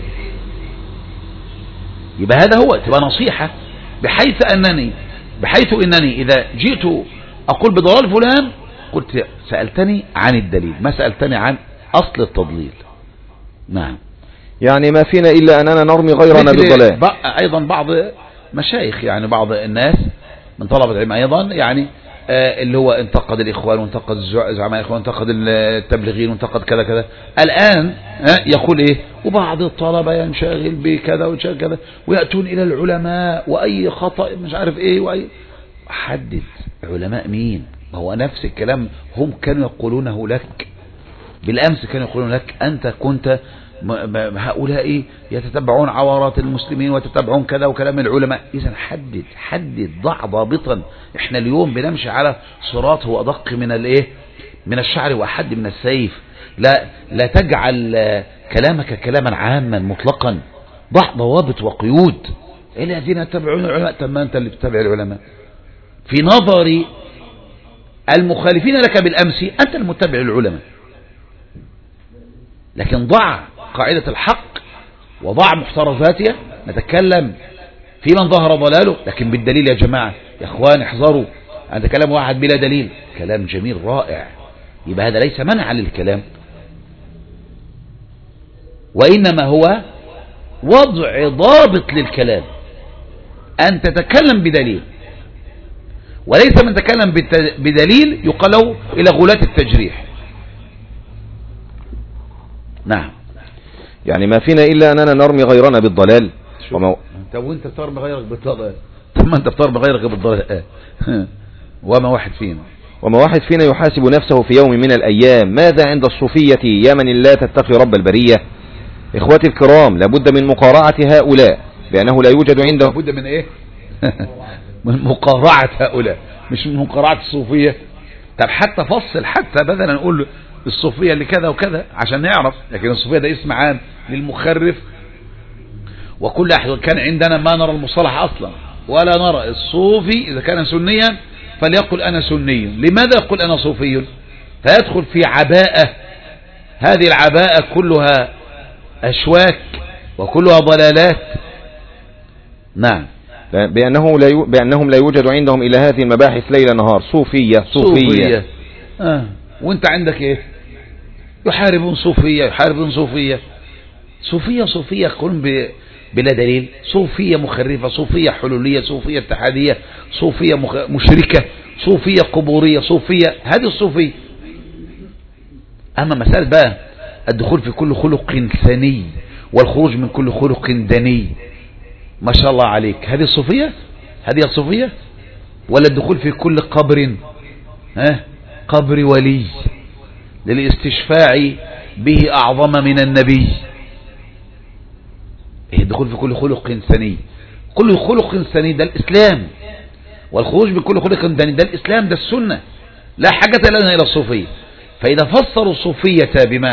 يبقى هذا هو تبقى نصيحة، بحيث أنني إذا جئت أقول بضلال فلان قلت سألتني عن الدليل ما سألتني عن أصل التضليل. نعم، يعني ما فينا إلا أننا نرمي غيرنا بالضلال. أيضا بعض مشايخ، يعني بعض الناس من طلبة العلم أيضا، يعني اللي هو انتقد الإخوان وانتقد زعماء الإخوان وانتقد التبليغين وانتقد كذا كذا، الآن يقول إيه؟ وبعض الطلبة ينشغل بكذا وينشغل كذا ويأتون إلى العلماء وأي خطأ مش عارف إيه وأي. حدد علماء مين؟ هو نفس الكلام هم كانوا يقولونه لك بالأمس، كانوا يقولون لك أنت كنت هؤلاء يتتبعون عورات المسلمين ويتتبعون كذا وكلام العلماء. إذا حدد ضع ضابطا. احنا اليوم بنمشي على صراط هو أدق من الشعر وأحد من السيف. لا تجعل كلامك كلاما عاما مطلقا، ضع ضوابط وقيود. الذين يتبعون العلماء، طب ما أنت اللي تتبع العلماء في نظر المخالفين لك بالأمس، أنت المتبع العلماء. لكن ضع قاعدة الحق وضع محترزاتها. نتكلم في من ظهر ضلاله لكن بالدليل يا جماعة. يا اخوان احذروا أن تكلم واحد بلا دليل. كلام جميل رائع، يبقى هذا ليس منع للكلام، وإنما هو وضع ضابط للكلام. أن تتكلم بدليل، وليس من تكلم بدليل يقال له إلى غلاة التجريح. نعم، يعني ما فينا إلا أننا نرمي غيرنا بالضلال. طب وانت بترمي غيرك بالضلال؟ طب ما انت بترمي غيرك بالضلال. وما واحد فينا يحاسب نفسه في يوم من الأيام ماذا عند الصوفية يا من لا تتقي رب البرية. إخواتي الكرام، لابد من مقارعة هؤلاء بأنه لا يوجد عندهم. لابد من إيه؟ من مقارعة هؤلاء، مش من مقارعة الصوفية. طب حتى فصل، حتى بدنا نقول الصوفية اللي كذا وكذا عشان نعرف. لكن الصوفية ده اسم عام للمخرف، وكل أحد كان عندنا ما نرى المصطلح أصلا ولا نرى الصوفي إذا كان سنيا فليقل أنا سني. لماذا يقول أنا صوفي؟ فيدخل في عباءة، هذه العباءة كلها أشواك وكلها ضلالات. نعم، بأنهم لا يوجد عندهم إلى هذه المباحث ليل نهار. صوفية. وانت عندك ايه؟ يحاربون صوفية كلهم بلا دليل. صوفية مخرفة، صوفية حلولية، صوفية اتحادية، صوفية مشركة، صوفية قبورية، صوفية. هذه الصوفية. أما مسألة بقى الدخول في كل خلق ثني والخروج من كل خلق دني، ما شاء الله عليك، هذه الصوفية؟ ولا الدخول في كل قبر ولي للاستشفاع به أعظم من النبي. الدخول في كل خلق سني، كل خلق سني ده الإسلام، والخروج بكل خلق سني ده الإسلام، ده السنة، لا حاجة لنا إلى الصوفية. فإذا فسروا الصوفية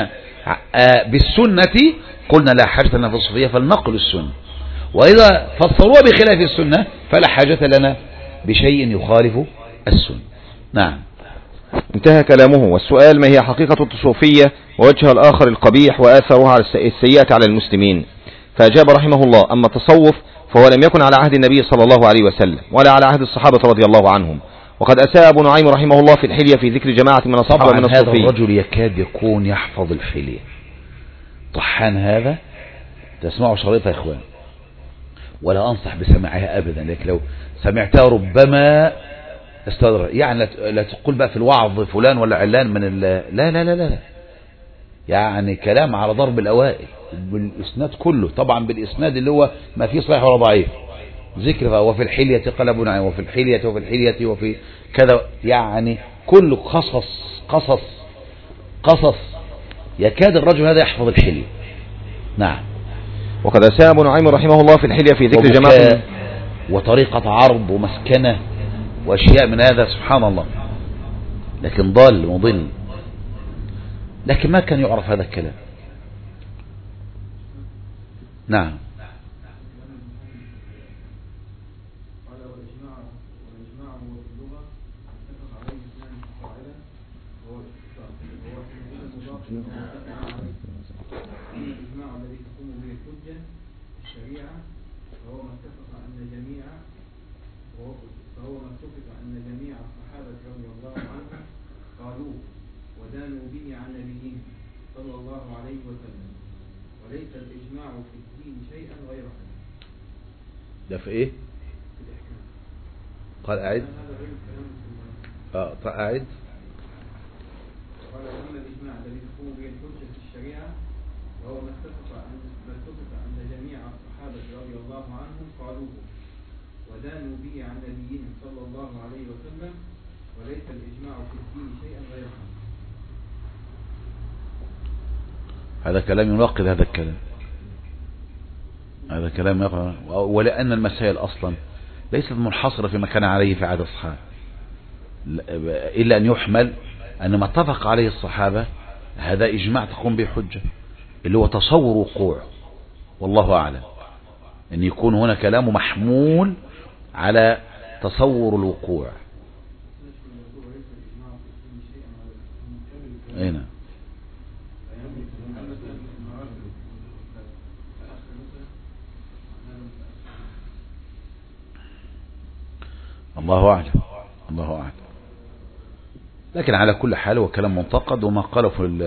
بالسنة قلنا لا حاجة لنا في الصوفية فلنقل السنة، وإذا فسروها بخلاف السنة فلا حاجة لنا بشيء يخالف السنة. نعم. انتهى كلامه. والسؤال: ما هي حقيقة الصوفية ووجهها الآخر القبيح وآثارها على السيئة على المسلمين؟ فأجاب رحمه الله: أما التصوف فهو لم يكن على عهد النبي صلى الله عليه وسلم ولا على عهد الصحابة رضي الله عنهم، وقد أساء أبو نعيم رحمه الله في الحلية في ذكر جماعة من الصحابة من الصوفية. هذا الرجل يكاد يكون يحفظ الحلية، طحان هذا، تسمعوا شريطة يا إخوان، ولا أنصح بسماعها أبدا، لكن لو سمعتها ربما استدر، يعني لا تقول بقى في الوعظ فلان ولا علان من لا لا لا لا، يعني كلام على ضرب الأوائل بالإسناد كله، طبعا بالإسناد اللي هو ما فيه صحيح ولا ضعيف، ذكر وفي الحلية قال أبو نعيم وفي الحلية وفي الحلية وفي كذا، يعني كله قصص يكاد الرجل هذا يحفظ الحلية. نعم. وقد أساء أبو نعيم رحمه الله في الحلية في ذكر جماعة وطريقة عرض ومسكنة وأشياء من هذا، سبحان الله، لكن ضال مضل، لكن ما كان يعرف هذا الكلام. نعم. فهو ما اتفق أن جميع الصحابة رضي الله عنهم قالوه ودانوا به عن نبيهم صلى الله عليه وسلم، وليس الإجماع في الدين شيئا غير هذا. ده في إيه؟ في الإحكام. قال أعد. أعد. قال: أما الإجماع الذي تقوم به الحجة في الشريعة وهو ما اتفق أن جميع الصحابة رضي الله عنهم قالوه ودانوا به عن نبيهم صلى الله عليه وسلم، وليس الإجماع في الدين شيئا غير هذا كلام يناقض هذا الكلام، هذا كلام يقرأ، ولأن المسائل أصلا ليست منحصرة في مكان عليه في عهد الصحابة، إلا أن يحمل أن ما اتفق عليه الصحابة هذا إجماع تقوم به حجة، اللي هو تصور وقوع، والله أعلم أن يكون هنا كلام محمول على تصور الوقوع. هنا الله أعلم، الله أعلم، لكن على كل حال هو كلام منتقد، وما قاله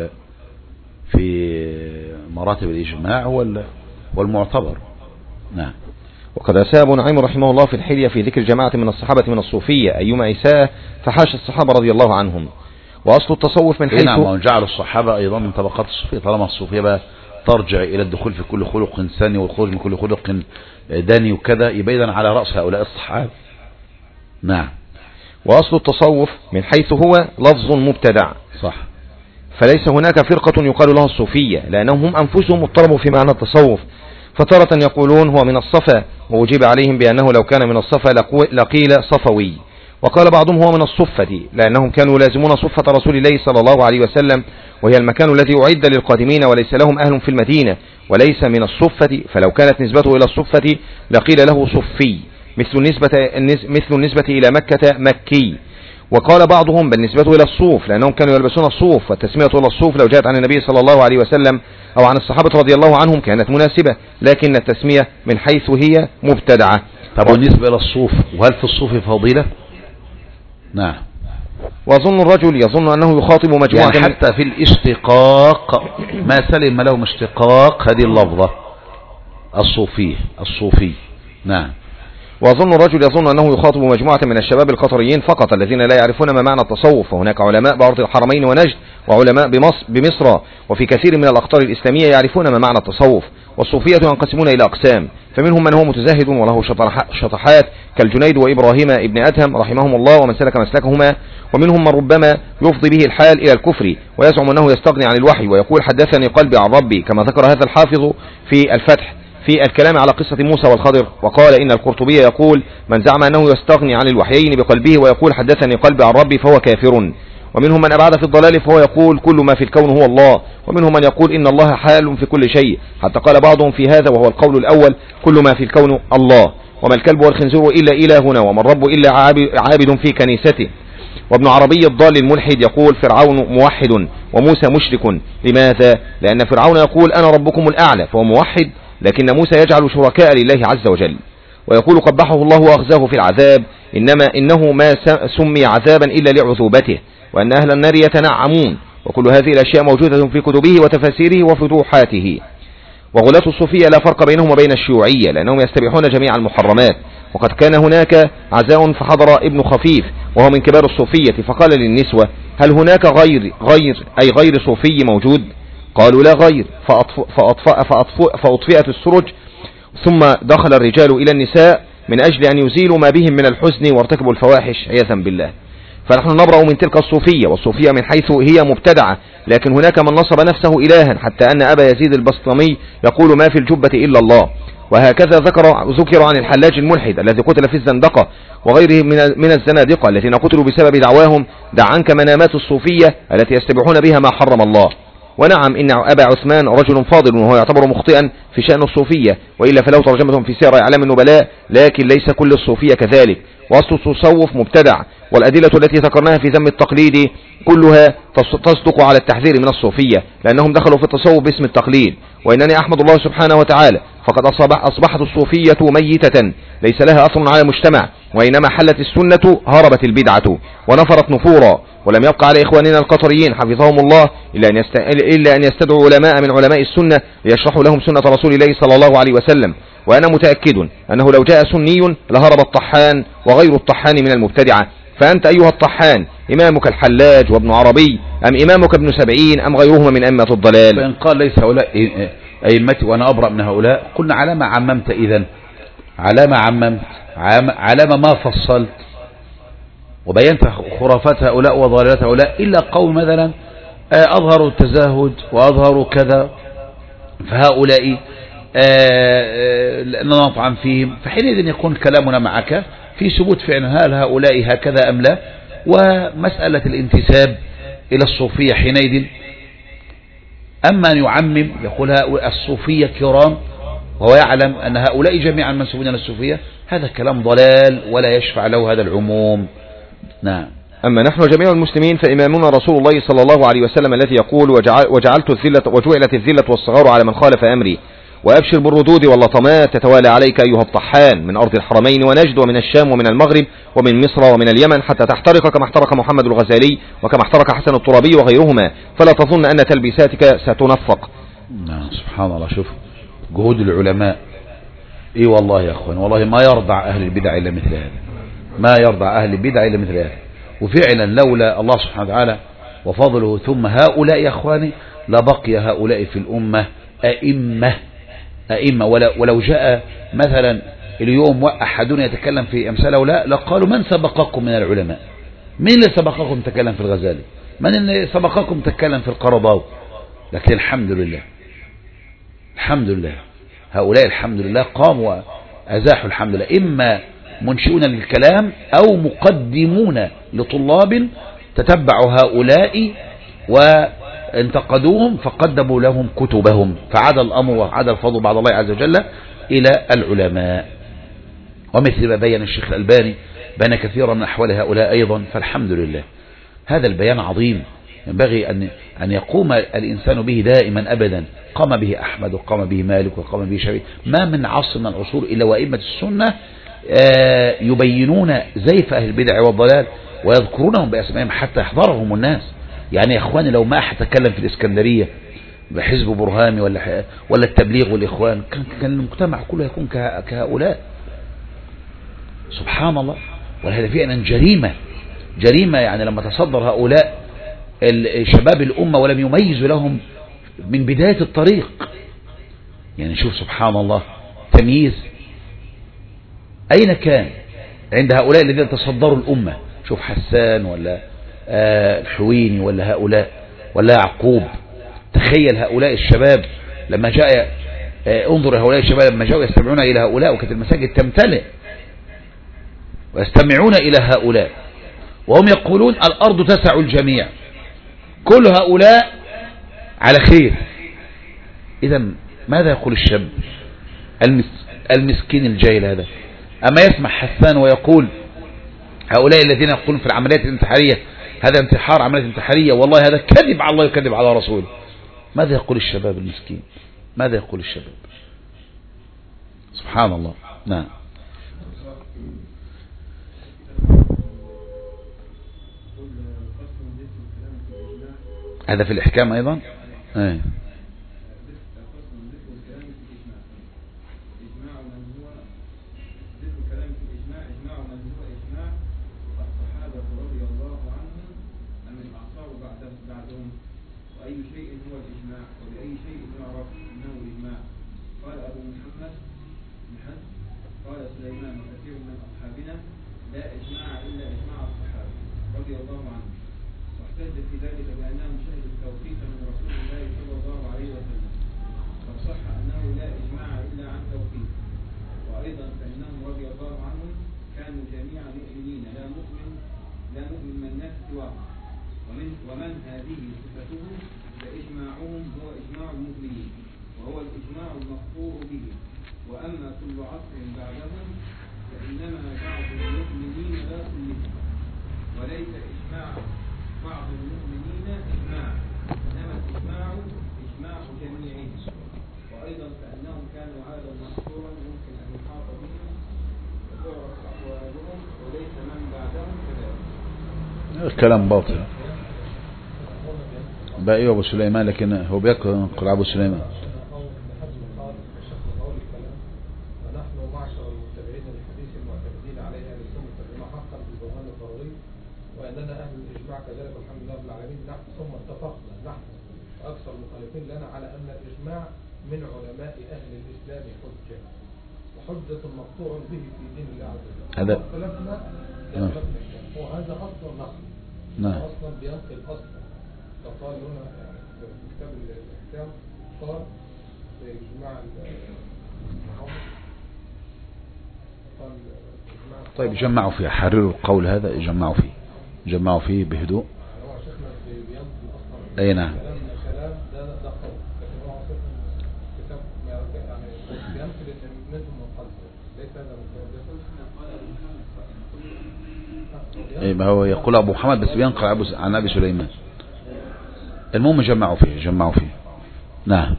في مراتب الإجماع هو المعتبر. نعم. وقد أساء أبو نعيم رحمه الله في الحلية في ذكر جماعة من الصحابة من الصوفية، أيما إساءة فحاش الصحابة رضي الله عنهم. وأصل التصوف من حيث نعم، وجعل الصحابة أيضا من طبقات الصوفية، طالما الصوفية بقى ترجع إلى الدخول في كل خلق سني والخروج من كل خلق داني وكذا، يبقى إذن على رأس هؤلاء الصحابة. نعم. وأصل التصوف من حيث هو لفظ مبتدع، صح، فليس هناك فرقة يقال لها الصوفية، لأنهم هم أنفسهم اضطربوا في معنى التصوف، فترة يقولون هو من الصفا، وأجيب عليهم بأنه لو كان من الصفا لقيل صفوي، وقال بعضهم هو من الصفة، لأنهم كانوا يلازمون صفة رسول الله صلى الله عليه وسلم، وهي المكان الذي أعد للقادمين وليس لهم أهل في المدينة، وليس من الصفة، فلو كانت نسبته إلى الصفة لقيل له صفي، مثل النسبة إلى مكة مكي. وقال بعضهم بل نسبته إلى الصوف، لأنهم كانوا يلبسون الصوف، والتسمية إلى الصوف لو جاءت عن النبي صلى الله عليه وسلم أو عن الصحابة رضي الله عنهم كانت مناسبة، لكن التسمية من حيث هي مبتدعة. طب بالنسبة إلى الصوف، وهل في الصوف فضيلة؟ نعم. وظن الرجل يظن أنه يخاطب مجموعة، يعني حتى في الاشتقاق ما سلم لهم اشتقاق هذه اللفظة الصوفي. نعم. وظن الرجل يظن أنه يخاطب مجموعة من الشباب القطريين فقط الذين لا يعرفون ما معنى التصوف، وهناك علماء بأرض الحرمين ونجد وعلماء بمصر وفي كثير من الأقطار الإسلامية يعرفون ما معنى التصوف. والصوفية ينقسمون إلى أقسام، فمنهم من هو متزهد وله شطحات كالجنيد وإبراهيم ابن أدهم رحمهم الله ومن سلك مسلكهما، ومنهم من ربما يفضي به الحال إلى الكفر ويزعم أنه يستغني عن الوحي ويقول حدثني قلبي عن ربي، كما ذكر هذا الحافظ في الفتح. في الكلام على قصة موسى والخضر، وقال إن القرطبي يقول: من زعم أنه يستغني عن الوحيين بقلبه ويقول حدثني قلبي عن ربي فهو كافر. ومنهم من أبعد في الضلال فهو يقول كل ما في الكون هو الله. ومنهم من يقول إن الله حال في كل شيء، حتى قال بعضهم في هذا وهو القول الأول: كل ما في الكون الله، وما الكلب والخنزير إلا إلهنا، وما الرب إلا عابد في كنيسته. وابن عربي الضال الملحد يقول: فرعون موحد وموسى مشرك. لماذا؟ لأن فرعون يقول أنا ربكم الأعلى فهو موحد، لكن موسى يجعل شركاء لله عز وجل. ويقول قبحه الله وأخزاه في العذاب: إنه ما سمي عذابا إلا لعذوبته، وأن أهل النار يتنعمون. وكل هذه الأشياء موجودة في كتبه وتفاسيره وفتوحاته. وغلاة الصوفية لا فرق بينهم وبين الشيوعية، لأنهم يستبيحون جميع المحرمات. وقد كان هناك عزاء فحضر ابن خفيف وهو من كبار الصوفية، فقال للنسوة: هل هناك غير صوفي موجود؟ قالوا: لا غير. فأطفئت السرج، ثم دخل الرجال إلى النساء من أجل أن يزيلوا ما بهم من الحزن وارتكبوا الفواحش عياذا بالله. فنحن نبرأ من تلك الصوفية، والصوفية من حيث هي مبتدعة، لكن هناك من نصب نفسه إلها، حتى أن أبا يزيد البسطامي يقول: ما في الجبة إلا الله. وهكذا ذكر عن الحلاج الملحد الذي قتل في الزندقة وغيره من الزنادقة الذين قتلوا بسبب دعواهم: دع عنك منامات الصوفية التي يستبيحون بها ما حرم الله. ونعم إن أبا عثمان رجل فاضل، وهو يعتبر مخطئا في شأن الصوفية، وإلا فلو ترجمتهم في سير أعلام النبلاء، لكن ليس كل الصوفية كذلك. وأصل التصوف مبتدع، والأدلة التي ذكرناها في ذم التقليد كلها تصدق على التحذير من الصوفية، لأنهم دخلوا في التصوف باسم التقليد. وإنني أحمد الله سبحانه وتعالى، فقد أصبحت الصوفية ميتة ليس لها أثر على المجتمع، وإنما حلت السنة هربت البدعة ونفرت نفورا. ولم يبقى على إخواننا القطريين حفظهم الله إلا أن يستدعوا علماء من علماء السنة ليشرحوا لهم سنة رسول الله صلى الله عليه وسلم. وأنا متأكد أنه لو جاء سني لهرب الطحان وغير الطحان من المبتدعة. فأنت أيها الطحان إمامك الحلاج وابن عربي، أم إمامك ابن سبعين، أم غيرهما من أئمة الضلال؟ فإن قال ليس هؤلاء أئمتي وأنا أبرأ من هؤلاء، قلنا على ما عممت إذن، على ما عممت، على ما فصلت وبينت خرافات هؤلاء وضلالات هؤلاء، إلا قول مثلا أظهروا التزاهد وأظهروا كذا، فهؤلاء نطعن فيهم. فحينئذ يكون كلامنا معك في ثبوت فعلا هل هؤلاء هكذا أم لا. ومسألة الانتساب إلى الصوفية حينئذ، أما أن يعمم يقول هؤلاء الصوفية كرام وهو يعلم أن هؤلاء جميعا منسوبون إلى الصوفية، هذا كلام ضلال ولا يشفع له هذا العموم. نعم. أما نحن جميع المسلمين فإمامنا رسول الله صلى الله عليه وسلم الذي يقول: وجعلت الذلة والصغار على من خالف أمري، وأبشر بالردود واللطمات تتوالى عليك أيها الطحان من أرض الحرمين ونجد، ومن الشام ومن المغرب ومن مصر ومن اليمن، حتى تحترق كما احترق محمد الغزالي وكما احترق حسن الترابي وغيرهما، فلا تظن أن تلبيساتك ستنفق. نعم سبحان الله. شوف جهود العلماء. اي والله يا اخوان، والله ما يرضع اهل البدع الا مثل هذا، ما يرضع اهل البدع الا مثل هذا. وفعلا لولا الله سبحانه وتعالى وفضله ثم هؤلاء يا اخواني لبقي هؤلاء في الامه ائمه. ولو جاء مثلا اليوم احدنا يتكلم في امثال هؤلاء لقالوا: من سبقكم من العلماء؟ من اللي سبقكم تكلم في الغزالي؟ من اللي سبقكم تكلم في القرضاوي؟ لكن الحمد لله هؤلاء الحمد لله قاموا وأزاحوا الحمد لله، إما منشئون للكلام أو مقدمون لطلاب تتبعوا هؤلاء وانتقدوهم فقدموا لهم كتبهم، فعاد الأمر وعاد الفضل بعد الله عز وجل إلى العلماء. ومثل ما بين الشيخ الألباني بين كثيرا من أحوال هؤلاء أيضا، فالحمد لله هذا البيان عظيم ينبغي أن يقوم الإنسان به دائما أبدا. قام به أحمد وقام به مالك وقام به شافعي، ما من عصر من العصور إلا وأئمة السنة يبينون زيف أهل البدع والضلال ويذكرونهم بأسمائهم حتى يحضرهم الناس. يعني يا إخواني لو ما أتكلم في الإسكندرية بحزب برهامي ولا التبليغ والإخوان كان المجتمع كله يكون كهؤلاء. سبحان الله. وهذا فعلا جريمة يعني لما تصدر هؤلاء شباب الأمة ولم يميزوا لهم من بداية الطريق. يعني شوف سبحان الله تمييز أين كان عند هؤلاء الذين تصدروا الأمة؟ شوف حسان ولا الحويني ولا هؤلاء ولا يعقوب. تخيل هؤلاء الشباب لما جاء انظر هؤلاء الشباب لما جاءوا يستمعون إلى هؤلاء، وكانت المساجد تمتلئ ويستمعون إلى هؤلاء وهم يقولون الأرض تسع الجميع، كل هؤلاء على خير. إذا ماذا يقول الشاب المسكين الجاهل هذا؟ أما يسمع حسان ويقول هؤلاء الذين يقولون في العمليات الانتحارية هذا انتحار، عمليات انتحارية، والله هذا كذب على الله وكذب على رسوله. ماذا يقول الشباب المسكين؟ ماذا يقول الشباب؟ سبحان الله. نعم. هذا في الإحكام أيضا. وأي شيء هو الإجماع وبأي شيء يعرف أنه الإجماع؟ قال أبو محمد بن حزم قال سليمان وكثير من أصحابنا لا إجماع إلا إجماع الصحابة رضي الله عنهم، واحتج في ذلك بأنهم شهدوا التوقيت من رسول الله صلى الله عليه وسلم، فصح أنه لا إجماع إلا عن توقيت. وأيضا فإنهم رضي الله عنهم كانوا جميعا مؤمنين لا نؤمن من نفس سواه، ومن هذه صفته فإجماعهم هو إجماع المؤمنين وهو الإجماع المخطور به. وأما كل عصر بعدهم فإنما بعض المؤمنين لا كلهم، وليس إجماع بعض المؤمنين إجماع، إنما الإجماع إجماع جميعهم. وأيضا فإنهم كانوا عادا محصورا يمكن أن يحاط بهم وتعرف أقوالهم، وليس من بعدهم كذلك. الكلام باطل بقى أبو سليمان، لكن هو بيقرأ أبو سليمان. ونحن معشر المتبعين للحديث المعتمدين عليه أهل السنة والجماعة حقا في البرهان الضروري، وأننا أهل الإجماع كذلك والحمد لله رب العالمين. نحن ثم اتفقنا نحن وأكثر المخالفين لنا على أن الإجماع من علماء أهل الإسلام حجة، وحجة مقطوع به في دين الله عز وجل. هذا اختلفنا وهذا أصل نقل. نعم. أصلا بينقل أصلا. فقال هنا في كتاب الإحكام قال في إجماع طيب جمعوا فيه، حرروا القول هذا، جمعوا فيه بهدوء. هو شيخنا بينقل أصلا. أي نعم. كلام ده قول، لكن هو أصلا كتاب يعني بينقل منهم منقل، ليس هذا ايه ما هو يقول ابو محمد بس بينقل عن ابي سليمان. المهم جمعوا فيه. نعم.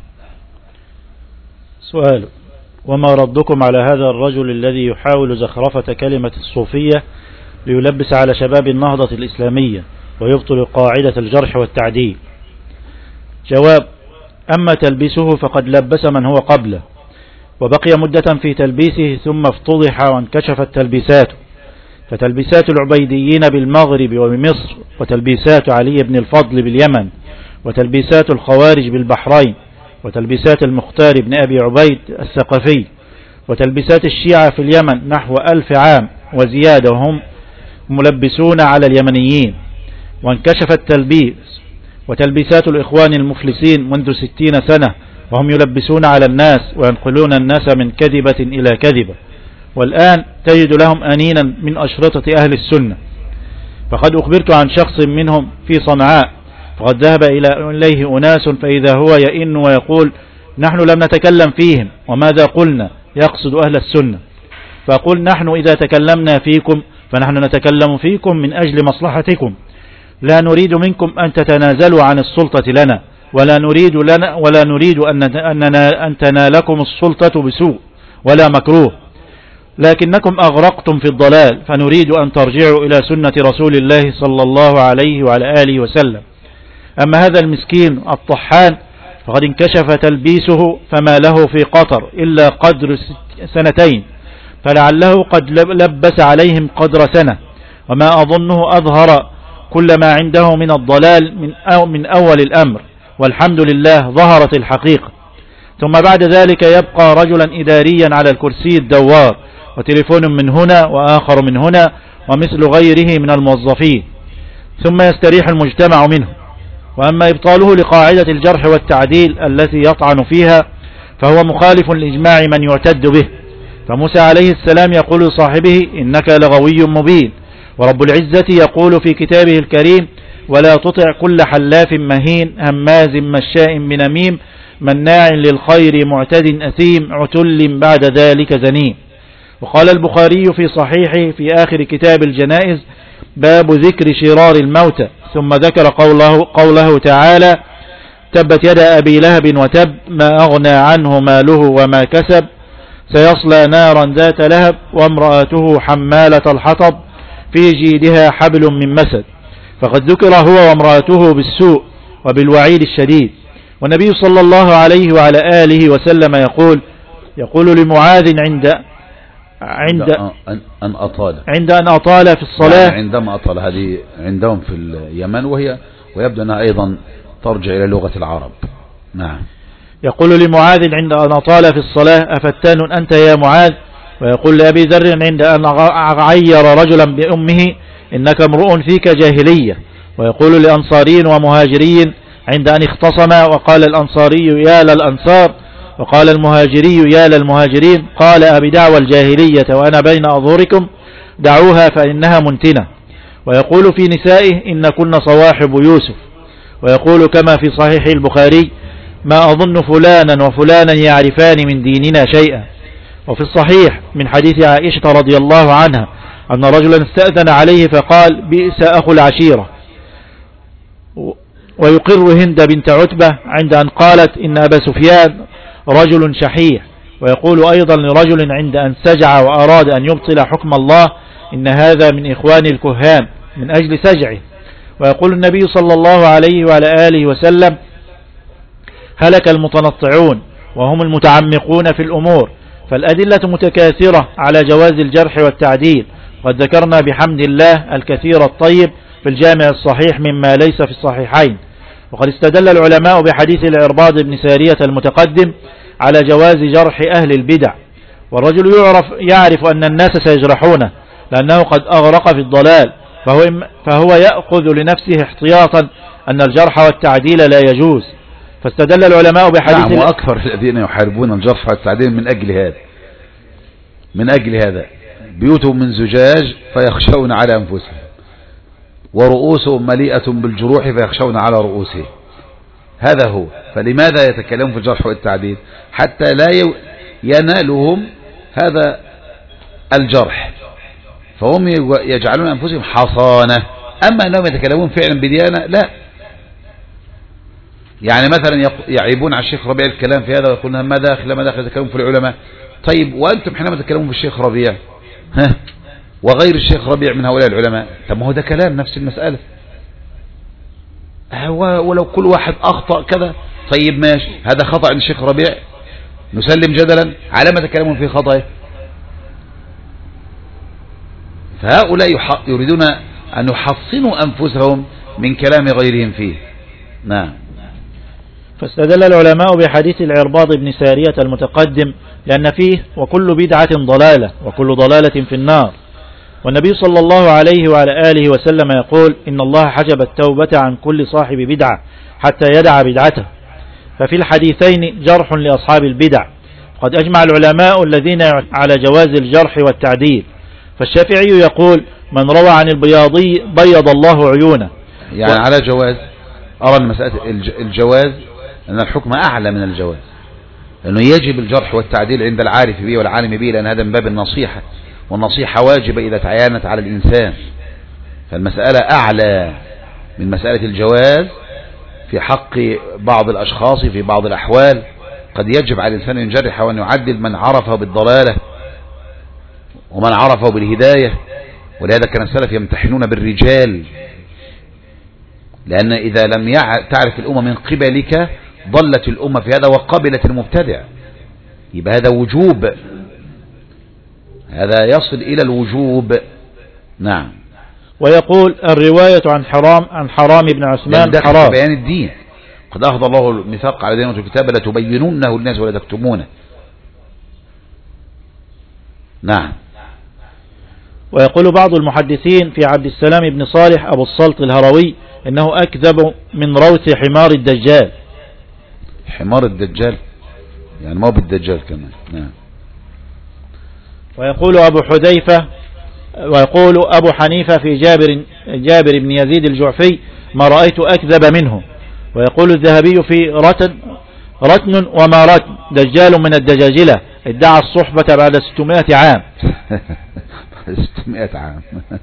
سؤال: وما ردكم على هذا الرجل الذي يحاول زخرفة كلمة الصوفية ليلبس على شباب النهضة الإسلامية ويبطل قاعدة الجرح والتعديل؟ جواب: أما تلبيسه فقد لبس من هو قبله، وبقي مدة في تلبيسه ثم افتضح وانكشفت تلبيساته، فتلبيسات العبيديين بالمغرب وبمصر، وتلبيسات علي بن الفضل باليمن، وتلبيسات الخوارج بالبحرين، وتلبيسات المختار بن أبي عبيد الثقفي، وتلبيسات الشيعة في اليمن نحو 1000 عام وزيادة وهم ملبسون على اليمنيين، وانكشف التلبيس، وتلبيسات الإخوان المفلسين منذ 60 سنة وهم يلبسون على الناس وينقلون الناس من كذبة إلى كذبة، والآن تجد لهم أنينا من أشرطة أهل السنة. فقد أخبرت عن شخص منهم في صنعاء، فقد ذهب إليه أناس فإذا هو يئن ويقول: نحن لم نتكلم فيهم، وماذا قلنا؟ يقصد أهل السنة. فأقول: نحن إذا تكلمنا فيكم فنحن نتكلم فيكم من أجل مصلحتكم، لا نريد منكم أن تتنازلوا عن السلطة لنا، ولا نريد أن تنالكم السلطة بسوء ولا مكروه، لكنكم أغرقتم في الضلال، فنريد أن ترجعوا إلى سنة رسول الله صلى الله عليه وعلى آله وسلم. أما هذا المسكين الطحان فقد انكشف تلبيسه، فما له في قطر إلا قدر 2 سنين، فلعله قد لبس عليهم قدر 1 سنة، وما أظنه أظهر كل ما عنده من الضلال من أول الأمر، والحمد لله ظهرت الحقيقة. ثم بعد ذلك يبقى رجلا إداريا على الكرسي الدوار، وتليفون من هنا وآخر من هنا، ومثل غيره من الموظفين، ثم يستريح المجتمع منه. وأما إبطاله لقاعدة الجرح والتعديل التي يطعن فيها فهو مخالف لإجماع من يعتد به. فموسى عليه السلام يقول لصاحبه إنك لغوي مبين، ورب العزة يقول في كتابه الكريم ولا تطع كل حلاف مهين هماز مشاء بنميم مناع للخير معتد أثيم عتل بعد ذلك زنيم. وقال البخاري في صحيحه في آخر كتاب الجنائز باب ذكر شرار الموتى، ثم ذكر قوله تعالى تبت يد أبي لهب وتب ما أغنى عنه ماله وما كسب سيصلى نارا ذات لهب وامرأته حمالة الحطب في جيدها حبل من مسد. فقد ذكر هو وامرأته بالسوء وبالوعيد الشديد. والنبي صلى الله عليه وعلى آله وسلم يقول لمعاذ عند أن أطال في الصلاة، عندما أطال، هذه عندهم في اليمن ويبدو أنها أيضا ترجع إلى لغة العرب. نعم. يقول لمعاذ عند أن أطال في الصلاة أفتان أنت يا معاذ. ويقول لأبي ذر عند أن عير رجلا بأمه إنك امرؤ فيك جاهلية. ويقول لأنصاري ومهاجري عند أن اختصما وقال الأنصاري يا للأنصار وقال المهاجري يا للمهاجرين قال أبي دعوى الجاهلية وأنا بين أظهركم دعوها فإنها منتنة. ويقول في نسائه إن كن صواحب يوسف. ويقول كما في صحيح البخاري ما أظن فلانا وفلانا يعرفان من ديننا شيئا. وفي الصحيح من حديث عائشة رضي الله عنها أن رجلا استأذن عليه فقال بئس أخو العشيرة. ويقر هند بنت عتبة عند أن قالت إن أبا سفيان رجل شحيح. ويقول أيضا لرجل عند أن سجع وأراد أن يبطل حكم الله إن هذا من إخوان الكهان من أجل سجعه. ويقول النبي صلى الله عليه وعلى آله وسلم هلك المتنطعون وهم المتعمقون في الأمور. فالأدلة متكاثرة على جواز الجرح والتعديل، قد ذكرنا بحمد الله الكثير الطيب في الجامع الصحيح مما ليس في الصحيحين. وقد استدل العلماء بحديث العرباض بن سارية المتقدم على جواز جرح أهل البدع. والرجل يعرف أن الناس سيجرحونه لأنه قد أغرق في الضلال، فهو يأخذ لنفسه احتياطا أن الجرح والتعديل لا يجوز. فاستدل العلماء بحديث نعم. وأكثر الذين يحاربون الجرح والتعديل من أجل هذا بيوتهم من زجاج فيخشون على أنفسهم، ورؤوسهم مليئة بالجروح فيخشون على رؤوسهم. هذا هو. فلماذا يتكلمون في الجرح والتعديل؟ حتى لا ينالهم هذا الجرح، فهم يجعلون أنفسهم حصانة. أما أنهم يتكلمون فعلا بديانة لا. يعني مثلا يعيبون على الشيخ ربيع الكلام في هذا ويقولون ما داخل يتكلمون في العلماء. طيب وأنتم حينما تتكلمون في الشيخ ربيع وغير الشيخ ربيع من هؤلاء العلماء، طب ما هو ده كلام نفس المسألة. ولو كل واحد أخطأ كذا طيب ماشي، هذا خطأ عند الشيخ ربيع نسلم جدلا على ما تكلمون في خطأه. فهؤلاء يريدون أن يحصنوا أنفسهم من كلام غيرهم فيه. نعم. فاستدل العلماء بحديث العرباض بن سارية المتقدم لأن فيه وكل بدعة ضلالة وكل ضلالة في النار. والنبي صلى الله عليه وعلى آله وسلم يقول إن الله حجب التوبة عن كل صاحب بدعة حتى يدع بدعته. ففي الحديثين جرح لأصحاب البدع. قد أجمع العلماء الذين على جواز الجرح والتعديل. فالشافعي يقول من روى عن البياضي بيض الله عيونه. يعني على جواز. أرى أن مسألة الجواز أن الحكم أعلى من الجواز، لأنه يجب الجرح والتعديل عند العارف به والعالم به، لأن هذا من باب النصيحة، والنصيحة واجبة إذا تعينت على الإنسان. فالمسألة أعلى من مسألة الجواز في حق بعض الأشخاص في بعض الأحوال. قد يجب على الإنسان أن يجرح وأن يعدل من عرفه بالضلالة ومن عرفه بالهداية. ولهذا كان السلف يمتحنون بالرجال، لأن إذا لم تعرف الأمة من قبلك ضلت الأمة في هذا وقبلت المبتدع. يبقى هذا وجوب، هذا يصل إلى الوجوب. نعم. ويقول الرواية عن حرام بن عثمان حرام بيان الدين. قد أخذ الله الميثاق على دين الكتاب لتبيننه للناس ولا تكتمونه. نعم. ويقول بعض المحدثين في عبد السلام بن صالح أبو السلط الهروي إنه أكذب من روث حمار الدجال. حمار الدجال يعني ما هو بالدجال كمان. نعم. ويقول أبو حنيفة في جابر بن يزيد الجعفي ما رأيت أكذب منه. ويقول الذهبي في رتن وما رتن دجال من الدجاجلة ادعى الصحبة بعد 600 عام. 600 عام.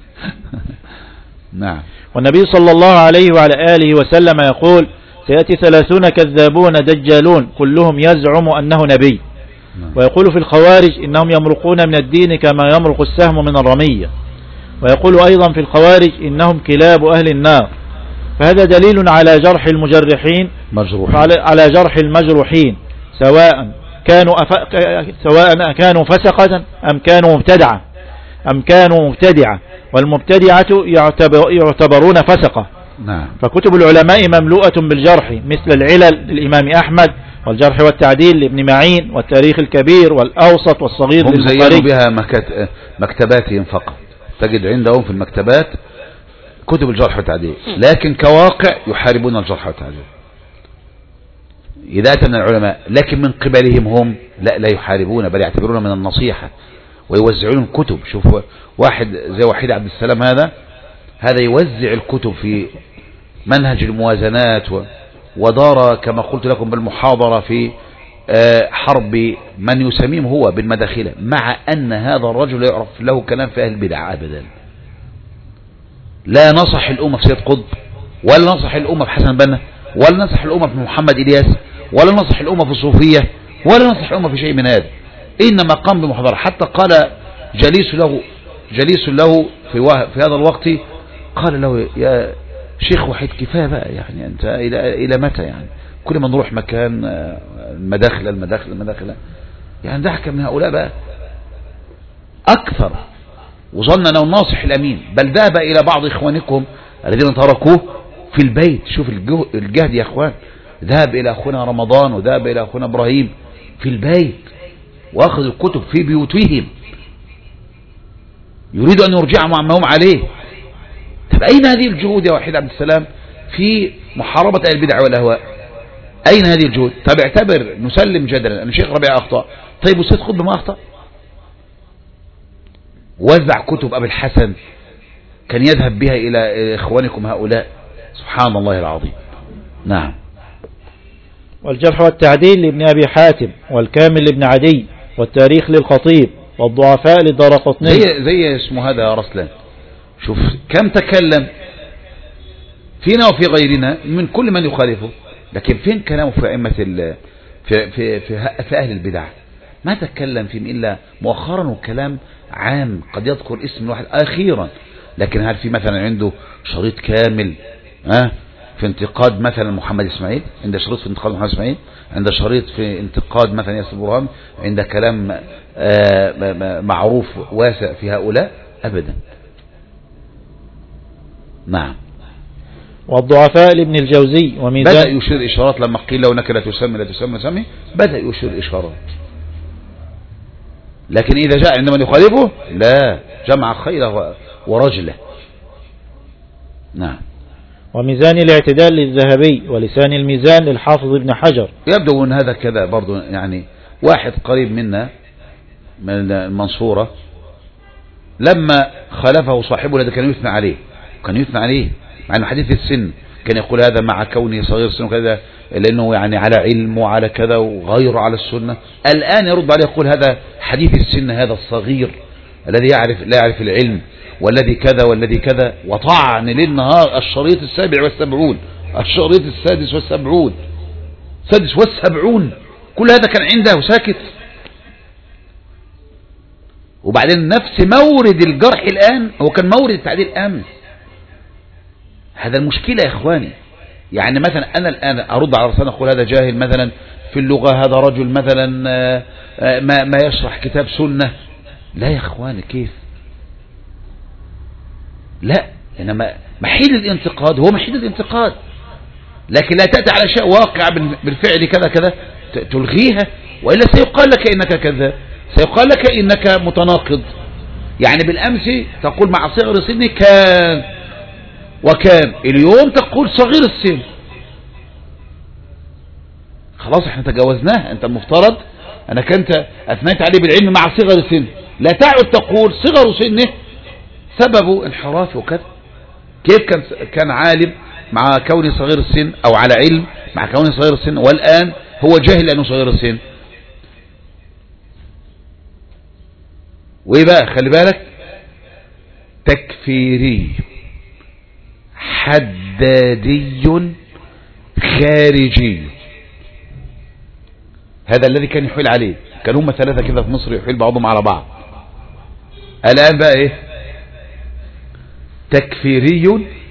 نعم. والنبي صلى الله عليه وعلى آله وسلم يقول سيأتي 30 كذابون دجالون كلهم يزعم أنه نبي. ويقول في الخوارج إنهم يمرقون من الدين كما يمرق السهم من الرمية. ويقول أيضا في الخوارج إنهم كلاب أهل النار. فهذا دليل على جرح المجرحين على جرح المجروحين سواء كانوا فسقة أم كانوا مبتدعة والمبتدعة يعتبرون فسقة. نعم. فكتب العلماء مملوءة بالجرح مثل العلل للإمام أحمد والجرح والتعديل لابن معين والتاريخ الكبير والأوسط والصغير هم للبخاري. زينوا بها مكتباتهم فقط، تجد عندهم في المكتبات كتب الجرح والتعديل، لكن كواقع يحاربون الجرح والتعديل إذا أتى من العلماء، لكن من قبلهم هم لا يحاربون، بل يعتبرون من النصيحة ويوزعون كتب. شوف واحد زي وحيد عبد السلام هذا يوزع الكتب في منهج الموازنات، ودار كما قلت لكم بالمحاضرة في حرب من يسميهم هو بالمداخلة، مع أن هذا الرجل لا يعرف له كلام في أهل البدع أبدا. لا نصح الأمة في سيد قطب، ولا نصح الأمة في حسن بنا، ولا نصح الأمة في محمد إلياس، ولا نصح الأمة في الصوفية، ولا نصح الأمة في شيء من هذا. إنما قام بمحاضرة، حتى قال جليس له في هذا الوقت، قال له يا شيخ وحيد كفاية بقى، يعني أنت إلى متى؟ يعني كل ما نروح مكان المداخلة يعني ضحك من هؤلاء بقى أكثر، وظن أنه الناصح الأمين، بل ذهب إلى بعض إخوانكم الذين تركوه في البيت. شوف الجهد يا أخوان، ذهب إلى أخونا رمضان وذهب إلى أخونا إبراهيم في البيت وأخذ الكتب في بيوتهم، يريد أن يرجعهم عما هم عليه. طب أين هذه الجهود يا وحيد عبد السلام في محاربة أهل البدع والأهواء؟ أين هذه الجهود؟ طب اعتبر نسلم جدلا أن الشيخ ربيع أخطأ، طيب والسيد قطب ما أخطأ؟ وزع كتب أبي الحسن كان يذهب بها إلى إخوانكم هؤلاء، سبحان الله العظيم. نعم. والجرح والتعديل لابن أبي حاتم، والكامل لابن عدي، والتاريخ للخطيب، والضعفاء للدارقطني. زي اسمه هذا يا رسلان، شوف كم تكلم فينا وفي غيرنا من كل من يخالفه، لكن فين كلامه في أئمة في أهل البدع؟ ما تكلم فيهم إلا مؤخرا، وكلام عام قد يذكر اسم واحد أخيرا، لكن هل في مثلا عنده شريط كامل في انتقاد مثلا محمد إسماعيل؟ عند شريط في انتقاد محمد إسماعيل، عند شريط في انتقاد مثلا ياسر برهان، عند كلام معروف واسع في هؤلاء؟ أبدا. نعم. والضعفاء لابن الجوزي وميزان. بدأ يشير إشارات لما قيل له أنك لا تسمي، بدأ يشير إشارات، لكن إذا جاء عندما يخالفه لا، جمع خيره ورجله. نعم. وميزان الاعتدال للذهبي، ولسان الميزان للحافظ ابن حجر. يبدو أن هذا كذا برضو، يعني واحد قريب منا من المنصورة لما خالفه صاحبه الذي كان يثنى عليه مع انه حديث السن، كان يقول هذا مع كونه صغير السن وكذا، لأنه يعني على علم وعلى كذا وغيره على السنة. الآن يرد عليه يقول هذا حديث السن، هذا الصغير الذي لا يعرف العلم، والذي كذا والذي كذا، وطعن للنهار الشريط 77، الشريط 76، كل هذا كان عنده ساكت. وبعدين نفس مورد الجرح الآن هو كان مورد التعديل أمس. هذا المشكلة يا إخواني. يعني مثلا أنا الآن أرد على رسالة أقول هذا جاهل مثلا في اللغة، هذا رجل مثلا ما يشرح كتاب سنة. لا يا إخواني، كيف؟ لا، إنما محيل الانتقاد هو محيل الانتقاد، لكن لا تأتي على شيء واقع بالفعل كذا كذا تلغيها، وإلا سيقال لك إنك كذاب، سيقال لك إنك متناقض. يعني بالأمس تقول مع صغر سني كان وكان، اليوم تقول صغير السن. خلاص احنا تجاوزناها. انت المفترض انك انت اثنيت عليه بالعلم مع صغر سن، لا تعد تقول صغر سنه سبب انحراف وكذا. كيف كان عالم مع كونه صغير السن، او على علم مع كونه صغير السن، والان هو جاهل لانه صغير السن؟ وايه بقى؟ خلي بالك، تكفيري حدادي خارجي، هذا الذي كان يحيل عليه. كان هم ثلاثة كده في مصر يحيل بعضهم على بعض. الآن بقى ايه؟ تكفيري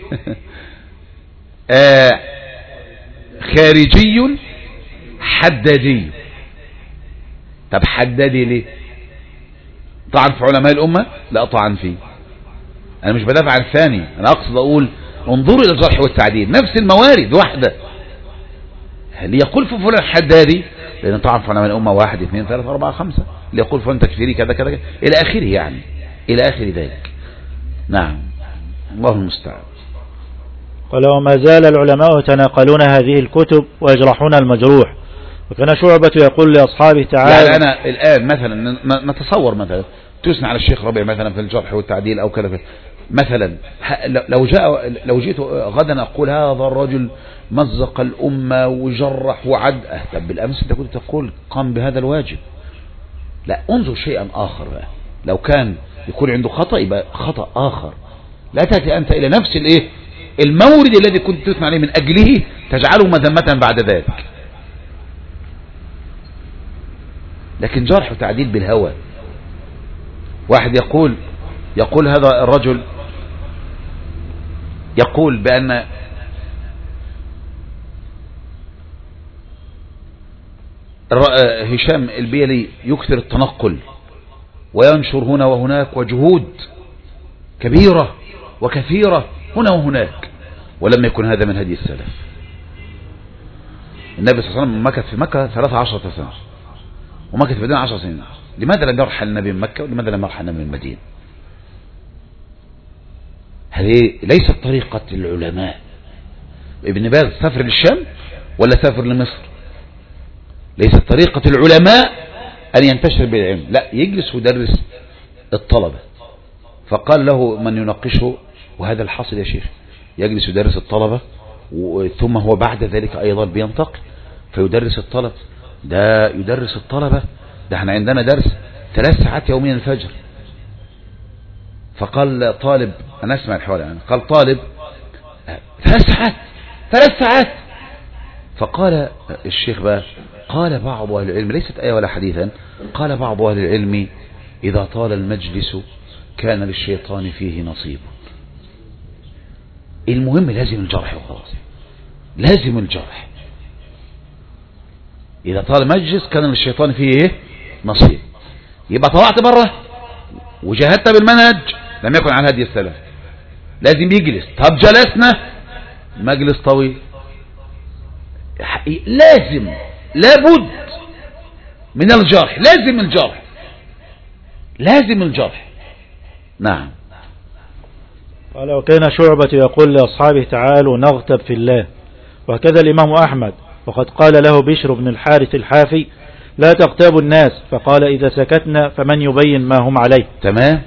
خارجي حدادي. طب حدادي ليه؟ طعن في علماء الأمة؟ لا طعن فيه. أنا مش بدافع عن الثاني، أنا أقصد أقول انظروا إلى الجرح والتعديل، نفس الموارد واحدة. اللي يقول في فلان حدادي لأن طعن في علماء الأمة 1 2 3 4 5، اللي يقول فلان تكفيري كذا كذا إلى آخره، يعني إلى آخر ذلك. نعم، الله المستعان. ولو ما زال العلماء يتناقلون هذه الكتب ويجرحون المجروح، وكان شعبة يقول لأصحابه تعالى. يعني أنا الآن مثلا نتصور مثلا تثني على الشيخ ربيع مثلا في الجرح والتعديل أو كذا مثلا، لو جئت غدا أقول هذا الرجل مزق الأمة وجرح وعد، طب بالأمس أنت كنت تقول قام بهذا الواجب. لا، انظر شيئا آخر بقى. لو كان يكون عنده خطأ يبقى خطأ آخر، لا تأتي أنت إلى نفس الإيه المورد الذي كنت تثني عليه من أجله تجعله مذمة بعد ذلك. لكن جرح وتعديل بالهوى، واحد يقول هذا الرجل يقول بأن هشام البيلي يكثر التنقل وينشر هنا وهناك وجهود كبيرة وكثيرة هنا وهناك، ولم يكن هذا من هدي السلف. النبي صلى الله عليه وسلم مكث في مكة 13 سنة ومكث في المدينة 10 سنين. لماذا لم يرحل النبي من مكة ولماذا لم يرحل النبي من المدينة؟ هذه ليست طريقة العلماء. ابن باز سافر للشام ولا سافر لمصر؟ ليست طريقة العلماء أن ينتشر بالعلم، لا، يجلس ويدرس الطلبة. فقال له من يناقشه، وهذا الحاصل يا شيخ، يجلس يدرس الطلبة ثم هو بعد ذلك أيضا بينتقل فيدرس الطلبة. ده يدرس الطلبة، ده احنا عندنا درس 3 ساعات يوميا الفجر. فقال طالب، أنا أسمع الحوار يعني، قال طالب 3 ساعات. فقال الشيخ بقى، قال بعض أهل العلم، ليست آية ولا حديثا، قال بعض أهل العلم إذا طال المجلس كان للشيطان فيه نصيب. المهم لازم الجرح وخلاص، لازم الجرح. إذا طال المجلس كان للشيطان فيه ايه؟ نصيب. يبقى طلعت بره وجاهدت بالمنهج لم يكن عن هدي السلف، لازم يجلس. طب جلسنا مجلس طويل، لازم لابد من الجرح، لازم الجرح. نعم. قال وكان شعبة يقول لأصحابه تعالوا نغتب في الله، وكذا الإمام أحمد، وقد قال له بشر بن الحارث الحافي لا تغتابوا الناس، فقال إذا سكتنا فمن يبين ما هم عليه. تمام.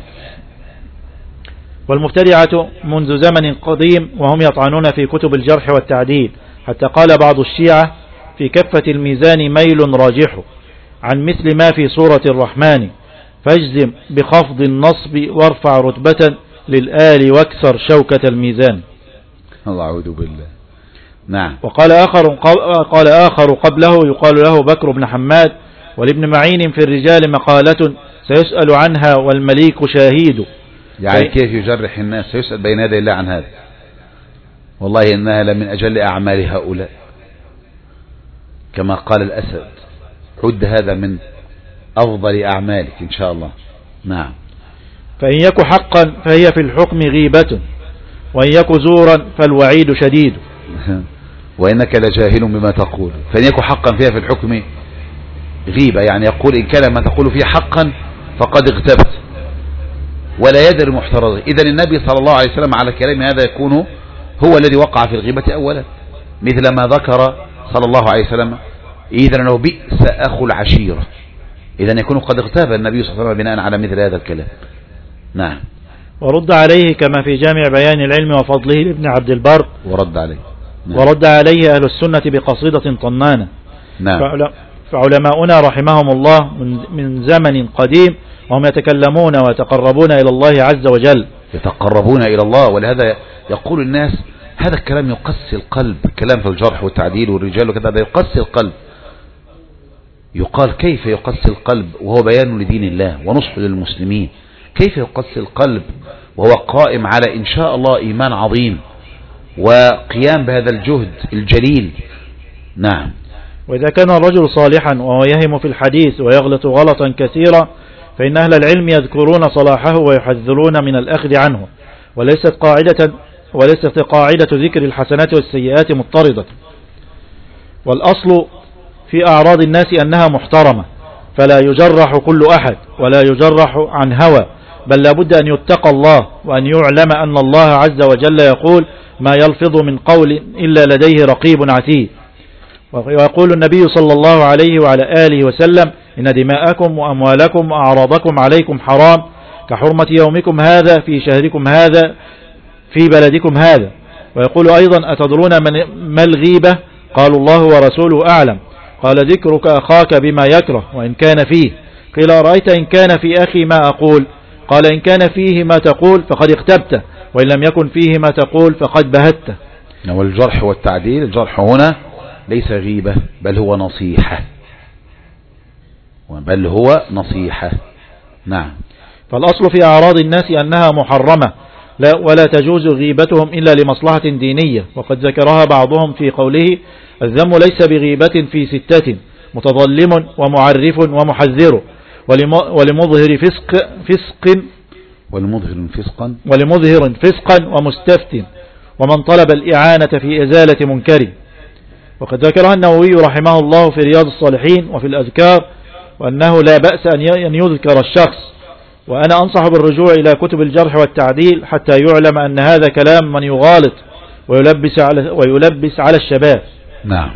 والمبتدعة منذ زمن قديم وهم يطعنون في كتب الجرح والتعديل، حتى قال بعض الشيعة في كفة الميزان ميل راجح عن مثل ما في سورة الرحمن، فاجزم بخفض النصب وارفع رتبة للآل واكسر شوكة الميزان. الله أعوذ بالله. نعم. وقال آخر قبله يقال له بكر بن حماد، ولابن معين في الرجال مقالة سيسأل عنها والمليك شاهد. يعني كيف يجرح الناس؟ سيسأل بين يدي الله عن هذا. والله إنها لمن أجل أعمال هؤلاء، كما قال الأسد عد هذا من أفضل أعمالك إن شاء الله. نعم. فإن يك حقا فهي في الحكم غيبة، وإن يك زورا فالوعيد شديد. وإنك لجاهل بما تقول. فإن يك حقا فيها في الحكم غيبة، يعني يقول إن كان ما تقول فيه حقا فقد اغتبت ولا يدري محترزه. إذا النبي صلى الله عليه وسلم على كلام هذا يكون هو الذي وقع في الغيبة أولا، مثل ما ذكر صلى الله عليه وسلم إذا لو بئس أخو العشيرة، إذا يكون قد اغتاب النبي صلى الله عليه وسلم بناء على مثل هذا الكلام. نعم. ورد عليه كما في جامع بيان العلم وفضله لابن عبد البر، ورد عليه. نعم. ورد عليه أهل السنة بقصيدة طنانة. نعم. فعلماؤنا رحمهم الله من زمن قديم وهم يتكلمون ويتقربون إلى الله عز وجل، يتقربون إلى الله. ولهذا يقول الناس هذا الكلام يقسي القلب، كلام في الجرح والتعديل والرجال وكذا، هذا يقسي القلب. يقال كيف يقسي القلب وهو بيان لدين الله ونصح للمسلمين؟ كيف يقسي القلب وهو قائم على إن شاء الله إيمان عظيم وقيام بهذا الجهد الجليل؟ نعم. وإذا كان الرجل صالحا وهو يهم في الحديث ويغلط غلطا كثيرا فإن أهل العلم يذكرون صلاحه ويحذرون من الأخذ عنه، وليست قاعدة ذكر الحسنات والسيئات مضطردة. والأصل في أعراض الناس أنها محترمة، فلا يجرح كل أحد ولا يجرح عن هوى، بل لابد أن يتقى الله وأن يعلم أن الله عز وجل يقول ما يلفظ من قول إلا لديه رقيب عتيد. ويقول النبي صلى الله عليه وعلى آله وسلم إن دماءكم وأموالكم وأعراضكم عليكم حرام كحرمة يومكم هذا في شهركم هذا في بلدكم هذا. ويقول أيضا أتدرون ما الغيبة؟ قالوا الله ورسوله أعلم. قال ذكرك أخاك بما يكره وإن كان فيه. قيل أرأيت إن كان في أخي ما أقول؟ قال إن كان فيه ما تقول فقد اغتبته، وإن لم يكن فيه ما تقول فقد بهته. والجرح والتعديل، الجرح هنا ليس غيبة بل هو نصيحة، بل هو نصيحة. نعم. فالأصل في أعراض الناس أنها محرمة ولا تجوز غيبتهم إلا لمصلحة دينية، وقد ذكرها بعضهم في قوله الذم ليس بغيبة في ستة متظلم ومعرف ومحذر ولمظهر فسقا ومستفت ومن طلب الإعانة في إزالة منكر. وقد ذكرها النووي رحمه الله في رياض الصالحين وفي الأذكار، وأنه لا بأس أن يذكر الشخص. وأنا أنصح بالرجوع إلى كتب الجرح والتعديل حتى يعلم أن هذا كلام من يغالط ويلبس على الشباب. نعم.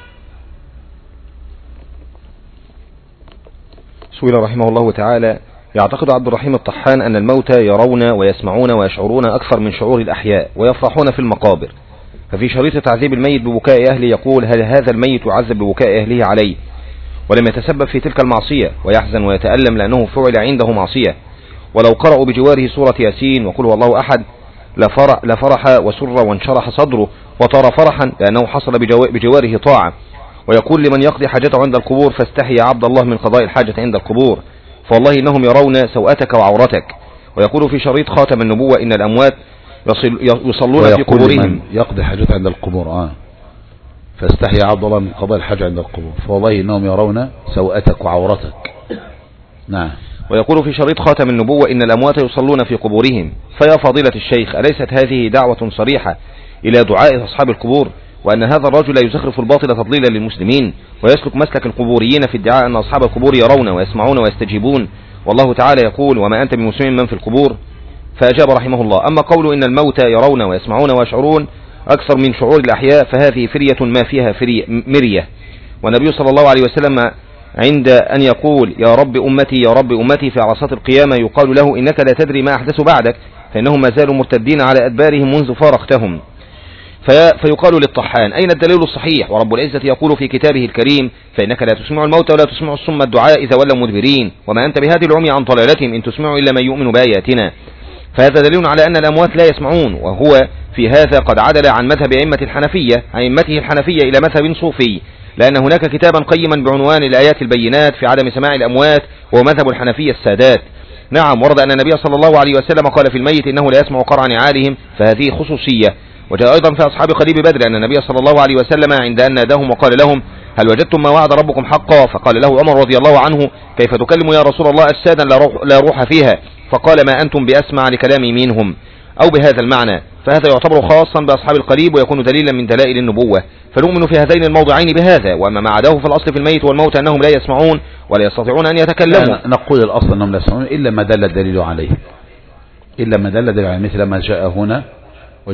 سئل رحمه الله تعالى: يعتقد عبد الرحيم الطحان أن الموتى يرون ويسمعون ويشعرون أكثر من شعور الأحياء ويفرحون في المقابر، ففي شريط تعذيب الميت ببكاء أهله يقول: هل هذا الميت يعذب ببكاء أهله عليه ولم يتسبب في تلك المعصية ويحزن ويتألم لأنه فعل عنده معصية؟ ولو قرأوا بجواره سورة ياسين وقل هو الله أحد لفرح وسر وانشرح صدره وطار فرحا لأنه حصل بجواره طاعة. ويقول لمن يقضي حاجته عند القبور: فاستحي يا عبد الله من قضاء الحاجة عند القبور، فوالله إنهم يرون سوءتك وعورتك. ويقول في شريط خاتم النبوة: إن الأموات يصلون في قبورهم. يقضي حاجته عند القبور فاستحي يا عبد الله من قضاء الحاجة عند القبور، فوالله إنهم يرون سوءتك وعورتك. نعم. ويقول في شريط خاتم النبوة: إن الأموات يصلون في قبورهم. فيا فضيلة الشيخ، أليست هذه دعوة صريحة إلى دعاء أصحاب القبور، وأن هذا الرجل يزخرف الباطل تضليلا للمسلمين ويسلك مسلك القبوريين في ادعاء أن أصحاب القبور يرون ويسمعون ويستجيبون، والله تعالى يقول: وما أنت بمسلم من في القبور؟ فأجاب رحمه الله: أما قول إن الموتى يرون ويسمعون ويشعرون أكثر من شعور الأحياء فهذه فرية ما فيها مرية. والنبي صلى الله عليه وسلم عند أن يقول يا رب أمتي يا رب أمتي في عرصات القيامة يقال له: إنك لا تدري ما أحدث بعدك، فإنهم ما زالوا مرتدين على أدبارهم منذ فارقتهم. فيقال للطحان: أين الدليل الصحيح؟ ورب العزة يقول في كتابه الكريم: فإنك لا تسمع الموتى ولا تسمع الصم الدعاء إذا ولوا مدبرين، وما أنت بهادي العمي عن ضلالتهم إن تسمع إلا من يؤمن بآياتنا. فهذا دليل على أن الأموات لا يسمعون، وهو في هذا قد عدل عن مذهب أئمته الحنفية إلى مذهب صوفي، لأن هناك كتابا قيما بعنوان الآيات البينات في عدم سماع الأموات، وهو مذهب الحنفية السادات. نعم. ورد أن النبي صلى الله عليه وسلم قال في الميت إنه لا يسمع قرع نعالهم، فهذه خصوصية. وجاء أيضا في أصحاب قليب بدر أن النبي صلى الله عليه وسلم عند أن ناداهم وقال لهم: هل وجدتم ما وعد ربكم حقا؟ فقال له عمر رضي الله عنه: كيف تكلم يا رسول الله أجسادا لا روح فيها؟ فقال: ما أنتم بأسمع لكلامي منهم، أو بهذا المعنى. فهذا يعتبر خاصا بأصحاب القليب ويكون دليلا من دلائل النبوة، فنؤمن في هذين الموضعين بهذا. وأما ما عداه في الأصل في الميت والموت أنهم لا يسمعون ولا يستطيعون أن يتكلموا. نقول الأصل أنهم لا يسمعون إلا ما دل الدليل عليه، مثل ما جاء هنا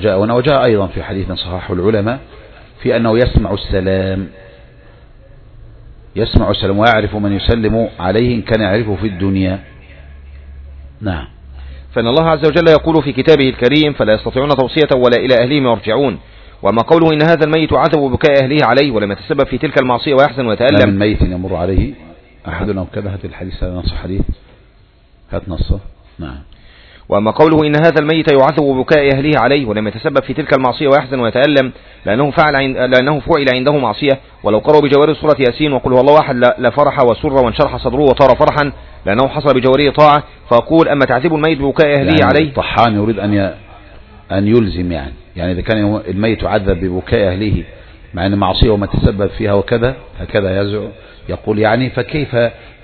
وجاء أيضا في حديث صححه العلماء في أنه يسمع السلام، يسمع السلام ويعرف من يسلم عليه إن كان يعرفه في الدنيا. نعم. فإن الله عز وجل يقول في كتابه الكريم فلا يستطيعون توصية ولا إلى أهلهم يرجعون. وما قوله إن هذا الميت عذب ببكاء أهله عليه ولم يتسبب في تلك المعصية ويحزن ويتألم. من ميت يمر عليه أحدنا كذا. هات الحديث، هذا نص حديث، هات نصه. نعم. وأما قوله إن هذا الميت يعذب ببكاء أهله عليه ولم يتسبب في تلك المعصية ويحزن ويتألم لأنه فعل عنده معصية، ولو قرأوا بجواره سورة ياسين وقل هو الله أحد لفرح وسر وانشرح صدره وطار فرحا لأنه حصل بجواره طاعة. فأقول أما تعذيب الميت ببكاء أهله يعني عليه. الطحان يريد أن يلزم، يعني إذا كان الميت يعذب ببكاء أهله مع أن معصية وما تسبب فيها وكذا هكذا يزعم، يقول يعني فكيف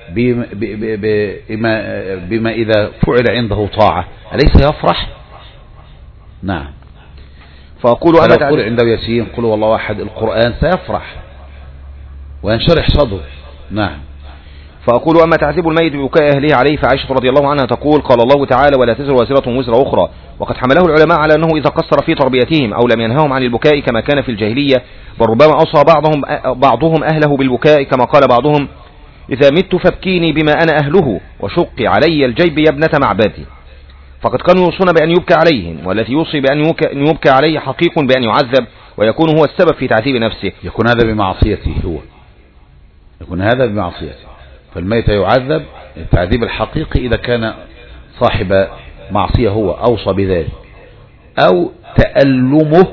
بما إذا فعل عنده طاعة أليس يفرح؟ نعم. فأقول أما تعذب عنده ياسين قل هو الله أحد القرآن سيفرح وينشرح صدره. نعم. فأقول أما تعذيب الميت ببكاء أهله عليه فعائشة رضي الله عنها تقول قال الله تعالى ولا تزر وازرة وزر أخرى. وقد حمله العلماء على أنه إذا قصر في تربيتهم أو لم ينههم عن البكاء كما كان في الجاهلية بل ربما أوصى بعضهم أهله بالبكاء كما قال بعضهم إذا مت فابكيني بما أنا أهله وشق علي الجيب يا ابنة معبدي. فقد كانوا يوصون بأن يبكى عليهم، والذي يوصي بأن يبكى عليه حقيق بأن يعذب ويكون هو السبب في تعذيب نفسه. يكون هذا بمعصيته هو، يكون هذا بمعصيته. فالميت يعذب التعذيب الحقيقي إذا كان صاحب معصية هو أوصى بذلك، أو تألمه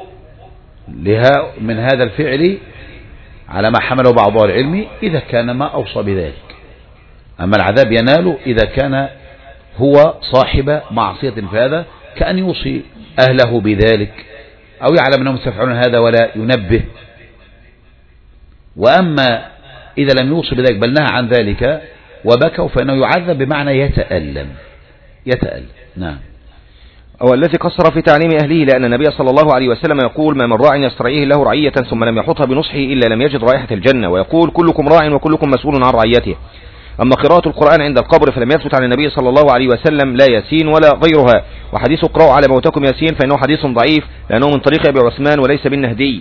من هذا الفعل على ما حمله بعض العلم إذا كان ما أوصى بذلك. أما العذاب يناله إذا كان هو صاحب معصية، فهذا كأن يوصي أهله بذلك أو يعلم أنهم سيفعلون هذا ولا ينبه. وأما إذا لم يوصي بذلك بل نهى عن ذلك وبكوا فإنه يعذب بمعنى يتألم. نعم. أو الذي قصر في تعليم أهله، لأن النبي صلى الله عليه وسلم يقول ما من راع يسترعيه له رعية ثم لم يحطها بنصحه إلا لم يجد رائحة الجنة، ويقول كلكم راع وكلكم مسؤول عن رعيته. أما قراءة القرآن عند القبر فلم يثبت عن النبي صلى الله عليه وسلم لا ياسين ولا غيرها، وحديث اقرأوا على موتكم ياسين فإنه حديث ضعيف لأنه من طريق أبي عثمان وليس بالنهدي،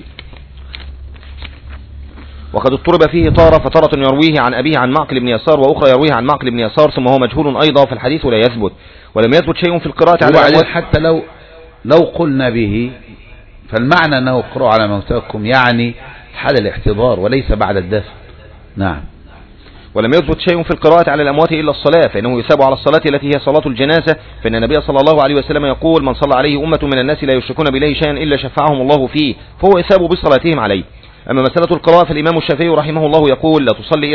وقد اضطرب فيه فترة يرويه عن أبيه عن معقل بن يسار وأخرى يرويه عن معقل بن يسار ثم هو مجهول أيضا، فالحديث لا يثبت. ولم يثبت شيء في القراءة على الأموات. حتى لو قلنا به فالمعنى أنه اقرأوا على موتكم يعني حال الاحتضار وليس بعد الدفن. نعم. ولم يثبت شيء في القراءة على الأموات إلا الصلاة، فإنه يثاب على الصلاة التي هي صلاة الجنازة، فإن النبي صلى الله عليه وسلم يقول من صلى عليه أمة من الناس لا يشركون بالله شيئا إلا شفعهم الله فيه، فهو يثاب بصلاتهم عليه. أما مسألة القراءة فالإمام الشافعي رحمه الله يقول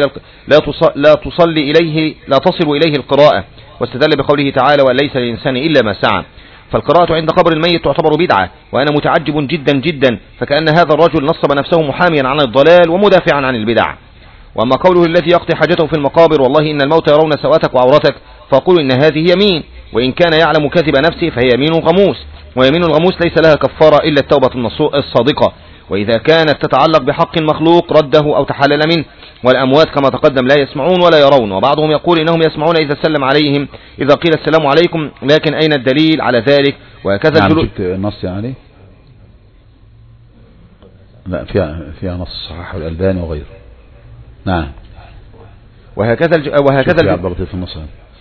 لا تصل إليه القراءة، واستدل بقوله تعالى وليس للإنسان إلا ما سعى. فالقراءة عند قبر الميت تعتبر بدعة، وأنا متعجب جدا جدا، فكأن هذا الرجل نصب نفسه محاميا عن الضلال ومدافعا عن البدع. وأما قوله الذي يقضي حاجته في المقابر والله إن الموت يرون سواتك وعورتك، فأقول إن هذه يمين، وإن كان يعلم كذب نفسه فهي يمين غموس، ويمين الغموس ليس لها كفارة إلا التوبة الصادقة، وإذا كانت تتعلق بحق مخلوق رده أو تحلل منه. والأموات كما تقدم لا يسمعون ولا يرون، وبعضهم يقول إنهم يسمعون إذا سلم عليهم إذا قيل السلام عليكم، لكن أين الدليل على ذلك؟ وهكذا نعم. جبت نص يعني لا فيها نص صحيح الألباني وغيره. نعم. وهكذا في النص.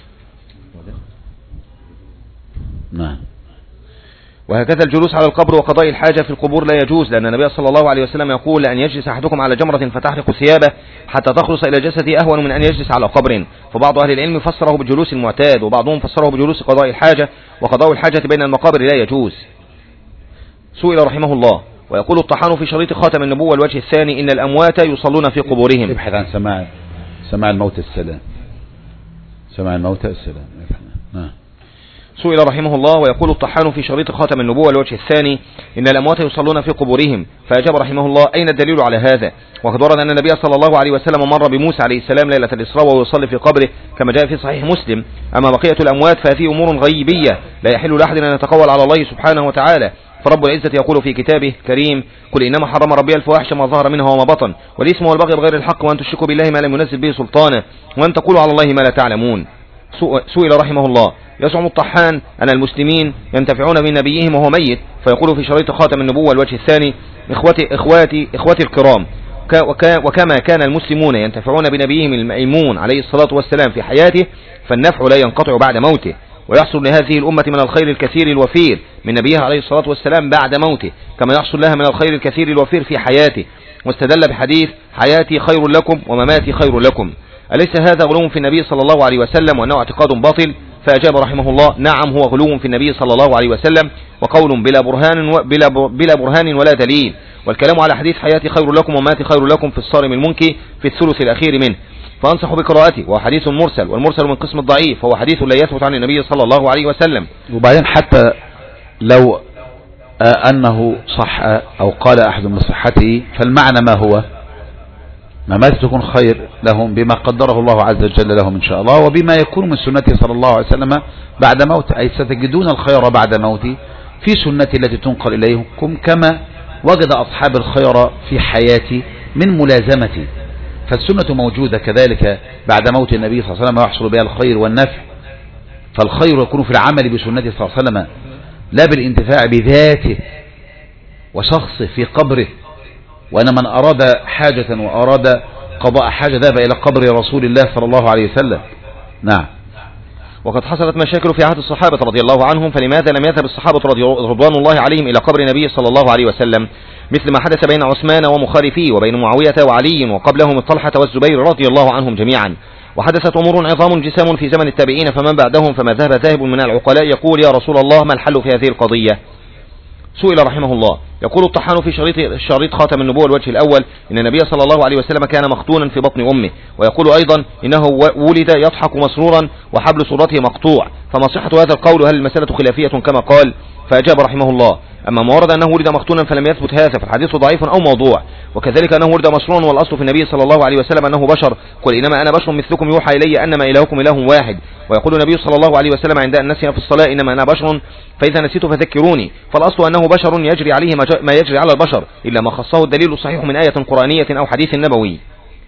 نعم. وهكذا الجلوس على القبر وقضاء الحاجة في القبور لا يجوز، لأن النبي صلى الله عليه وسلم يقول لأن يجلس أحدكم على جمرة فتحرق ثيابه حتى تخلص إلى جسده أهون من أن يجلس على قبر. فبعض أهل العلم فسره بالجلوس المعتاد، وبعضهم فسره بجلوس قضاء الحاجة، وقضاء الحاجة بين المقابر لا يجوز. سئل رحمه الله ويقول الطحان في شريط خاتم النبوة الوجه الثاني إن الأموات يصلون في قبورهم. ابحث عن سماع الموت السلام. سماع الموت السلام. نعم. سئل رحمه الله ويقول الطحان في شريط خاتم النبوة الوجه الثاني إن الأموات يصلون في قبورهم، فأجاب رحمه الله أين الدليل على هذا؟ وقد ورد أن النبي صلى الله عليه وسلم مر بموسى عليه السلام ليلة الإسراء وهو يصلي في قبره كما جاء في صحيح مسلم. أما بقية الأموات فهذه أمور غيبية لا يحل لأحد أن يتقول على الله سبحانه وتعالى. فرب العزة يقول في كتابه كريم قل إنما حرم ربي الفواحش ما ظهر منها وما بطن والإثم والبغي بغير الحق وأن تشركوا بالله ما لم ينزل به سلطانا وأن تقولوا على الله ما لا تعلمون. سئل رحمه الله يزعم الطحان أن المسلمين ينتفعون بنبيهم وهو ميت، فيقول في شريط خاتم النبوة الوجه الثاني إخوتي الكرام وكما كان المسلمون ينتفعون بنبيهم المأمون عليه الصلاة والسلام في حياته، فالنفع لا ينقطع بعد موته، ويحصل لهذه الأمة من الخير الكثير الوفير من نبيها عليه الصلاة والسلام بعد موته كما يحصل لها من الخير الكثير الوفير في حياته. واستدل بحديث حياتي خير لكم ومماتي خير لكم. أليس هذا غلو في النبي صلى الله عليه وسلم وأنه اعتقاد باطل؟ فأجاب رحمه الله: نعم، هو غلو في النبي صلى الله عليه وسلم، وقول بلا برهان ولا دليل. والكلام على حديث حياتي خير لكم ومماتي خير لكم في الصارم المنكي في الثلث الأخير منه، فأنصح بقراءته، وهو حديث مرسل، والمرسل من قسم الضعيف، فهو حديث لا يثبت عن النبي صلى الله عليه وسلم. وبعدين حتى لو أنه صح أو قال أحد من صحته، فالمعنى ما هو؟ ممات تكون خير لهم بما قدره الله عز وجل لهم إن شاء الله، وبما يكون من سنته صلى الله عليه وسلم بعد موت، أي ستجدون الخير بعد موته في سنتي التي تنقل إليكم، كما وجد أصحاب الخير في حياتي من ملازمتي. فالسنة موجودة كذلك بعد موت النبي صلى الله عليه وسلم، ويحصل بها الخير والنفع. فالخير يكون في العمل بسنته صلى الله عليه وسلم، لا بالانتفاع بذاته وشخصه في قبره. وأن من أراد حاجة وأراد قضاء حاجة ذهب إلى قبر رسول الله صلى الله عليه وسلم. نعم. وقد حصلت مشاكل في عهد الصحابة رضي الله عنهم، فلماذا لم يذهب الصحابة رضوان الله عليهم إلى قبر النبي صلى الله عليه وسلم، مثل ما حدث بين عثمان ومخالفيه، وبين معاوية وعلي، وقبلهم الطلحة والزبير رضي الله عنهم جميعا. وحدثت أمور عظام جسام في زمن التابعين، فمن بعدهم فما ذهب من العقلاء يقول: يا رسول الله، ما الحل في هذه القضية؟ سئل رحمه الله. يقول الطحان في شريط خاتم النبوة الوجه الأول: إن النبي صلى الله عليه وسلم كان مختونا في بطن أمه. ويقول أيضا: إنه ولد يضحك مسرورا وحبل صورته مقطوع. فما صحة هذا القول؟ هل المسألة خلافية كما قال؟ فأجاب رحمه الله: أما ما ورد أنه ولد مختونا فلم يثبت هذا، فالحديث ضعيف أو موضوع. وكذلك أنه ولد مسرورا، والأصل في النبي صلى الله عليه وسلم أنه بشر: قل إنما أنا بشر مثلكم يوحى إلي أنما إلهكم إله واحد. ويقول النبي صلى الله عليه وسلم عند النسي في الصلاة: إنما أنا بشر فإذا نسيت فذكروني. فالأصل أنه بشر يجري عليه ما يجري على البشر، إلا ما خصه الدليل الصحيح من آية قرآنية أو حديث نبوي.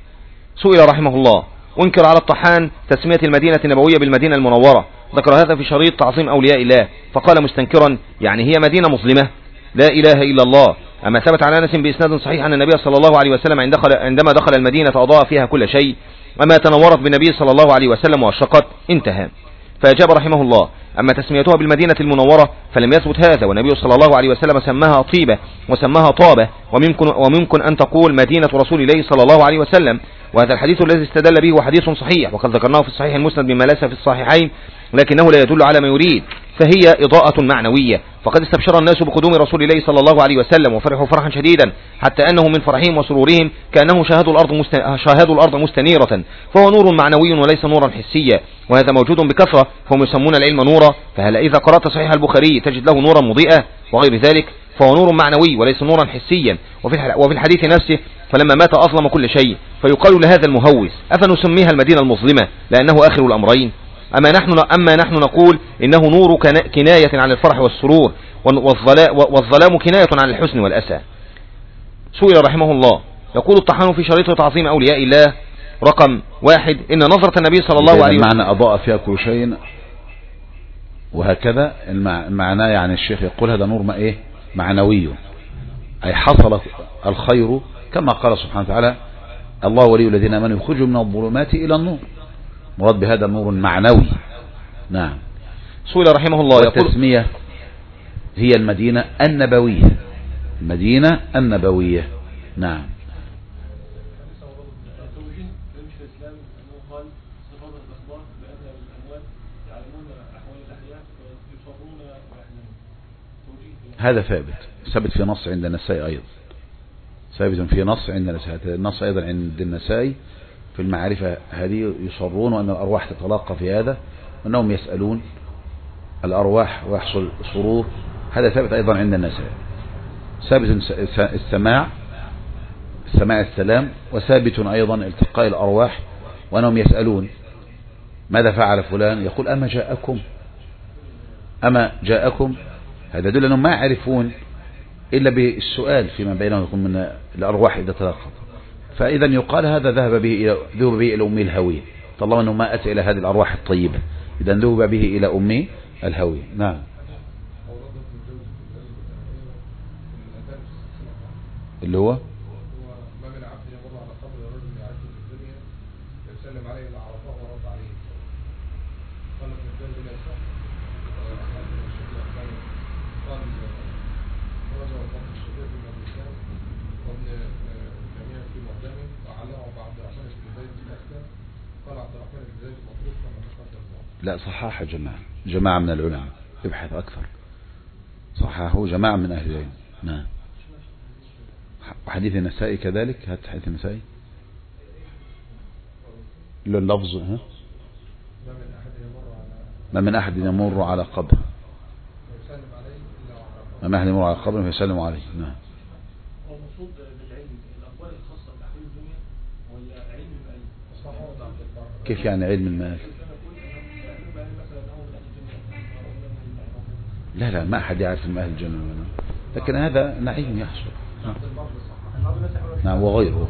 سئل رحمه الله: أنكر على الطحان تسمية المدينة النبوية بالمدينة المنورة، ذكر هذا في شريط تعظيم أولياء الله، فقال مستنكرا: يعني هي مدينة مظلمة لا إله إلا الله. أما ثبت عن أنس بإسناد صحيح أن النبي صلى الله عليه وسلم عندما دخل المدينة أضاء فيها كل شيء، أما تنورت بالنبي صلى الله عليه وسلم وأشرقت. انتهى. فأجاب رحمه الله: أما تسميتها بالمدينة المنورة فلم يثبت هذا، والنبي صلى الله عليه وسلم سماها طيبة وسماها طابة، وممكن أن تقول مدينة رسول الله صلى الله عليه وسلم. وهذا الحديث الذي استدل به هو حديث صحيح، وقد ذكرناه في الصحيح المسند مما ليس في الصحيحين، لكنه لا يدل على ما يريد، فهي إضاءة معنوية. فقد استبشر الناس بقدوم رسول الله صلى الله عليه وسلم، وفرحوا فرحا شديدا، حتى أنه من فرحهم وسرورهم كأنه شاهدوا الأرض مستنيرة، فهو نور معنوي وليس نورا حسيا، وهذا موجود بكثرة، فهم يسمون العلم نورا. فهل إذا قرأت صحيح البخاري تجد له نورا مضيئا وغير ذلك؟ فهو نور معنوي وليس نورا حسيا. وفي الحديث نفسه: فلما مات أظلم كل شيء. فيقال لهذا المهوس: أفنسميها المدينة المظلمة لأنه آخر الأمرين؟ أما نحن نقول إنه نور كناية عن الفرح والسرور، والظلام كناية عن الحزن والأسى. سئل رحمه الله. يقول الطحان في شريط تعظيم أولياء الله رقم 1: إن نظرة النبي صلى الله عليه وسلم، معنى أضاء فيها كل شيء، وهكذا المعنى يعني الشيخ يقول هذا نور معنوي، أي حصل الخير كما قال سبحانه وتعالى: الله ولي الذين آمنوا يخرجوا من الظلمات إلى النور. مراد بهذا نور معنوي. نعم. سئل رحمه الله. والتسمية هي المدينة النبوية، المدينة النبوية. نعم. هذا ثابت في نص عند النسائي أيضا، ثابت في نص عند النسائي، النص أيضا عند النسائي في المعرفة هذه: يصرون وأن الأرواح تتلاقى في هذا، وأنهم يسألون الأرواح ويحصل سرور. هذا ثابت أيضا عند النسائي. ثابت السماع السلام، وثابت أيضا التقاء الأرواح، وأنهم يسألون ماذا فعل فلان، يقول أما جاءكم. هذا يدل أنهم ما يعرفون إلا بالسؤال فيما بينهم من الأرواح إذا تلاقت. فإذا يقال هذا ذهب به إلى أمي الهوية، طالما أنه ما أتى إلى هذه الأرواح الطيبة، إذا ذهب به إلى أمي الهوية. نعم. اللي هو ما من عبد يسلم عليه إلى عرفه ورد عليه. قال ابن الجوزي لا يصح. قال رجع البحر الشباب بن أبي سام وابن جميع في معجمه وعلقه بعد الرحمن بن زيد بن أسلم. قال عبد الرحمن بن زيد مطروق كما تقدم. لا صحاح جماعة من العلماء، ابحث أكثر، صححه جماعة من أهل العلم. نعم. وحديث النسائي كذلك، هات حديث النسائي اللفظ ما من أحد يمر على قبر فيسلم عليه. نعم. هو المقصود بالعلم الأقوال الخاصة بأحوال الدنيا ولا علم المآل؟ كيف يعني علم المآل؟ لا ما أحد يعرف المآل الجنة، لكن هذا نعيم يحصل. نعم وغيره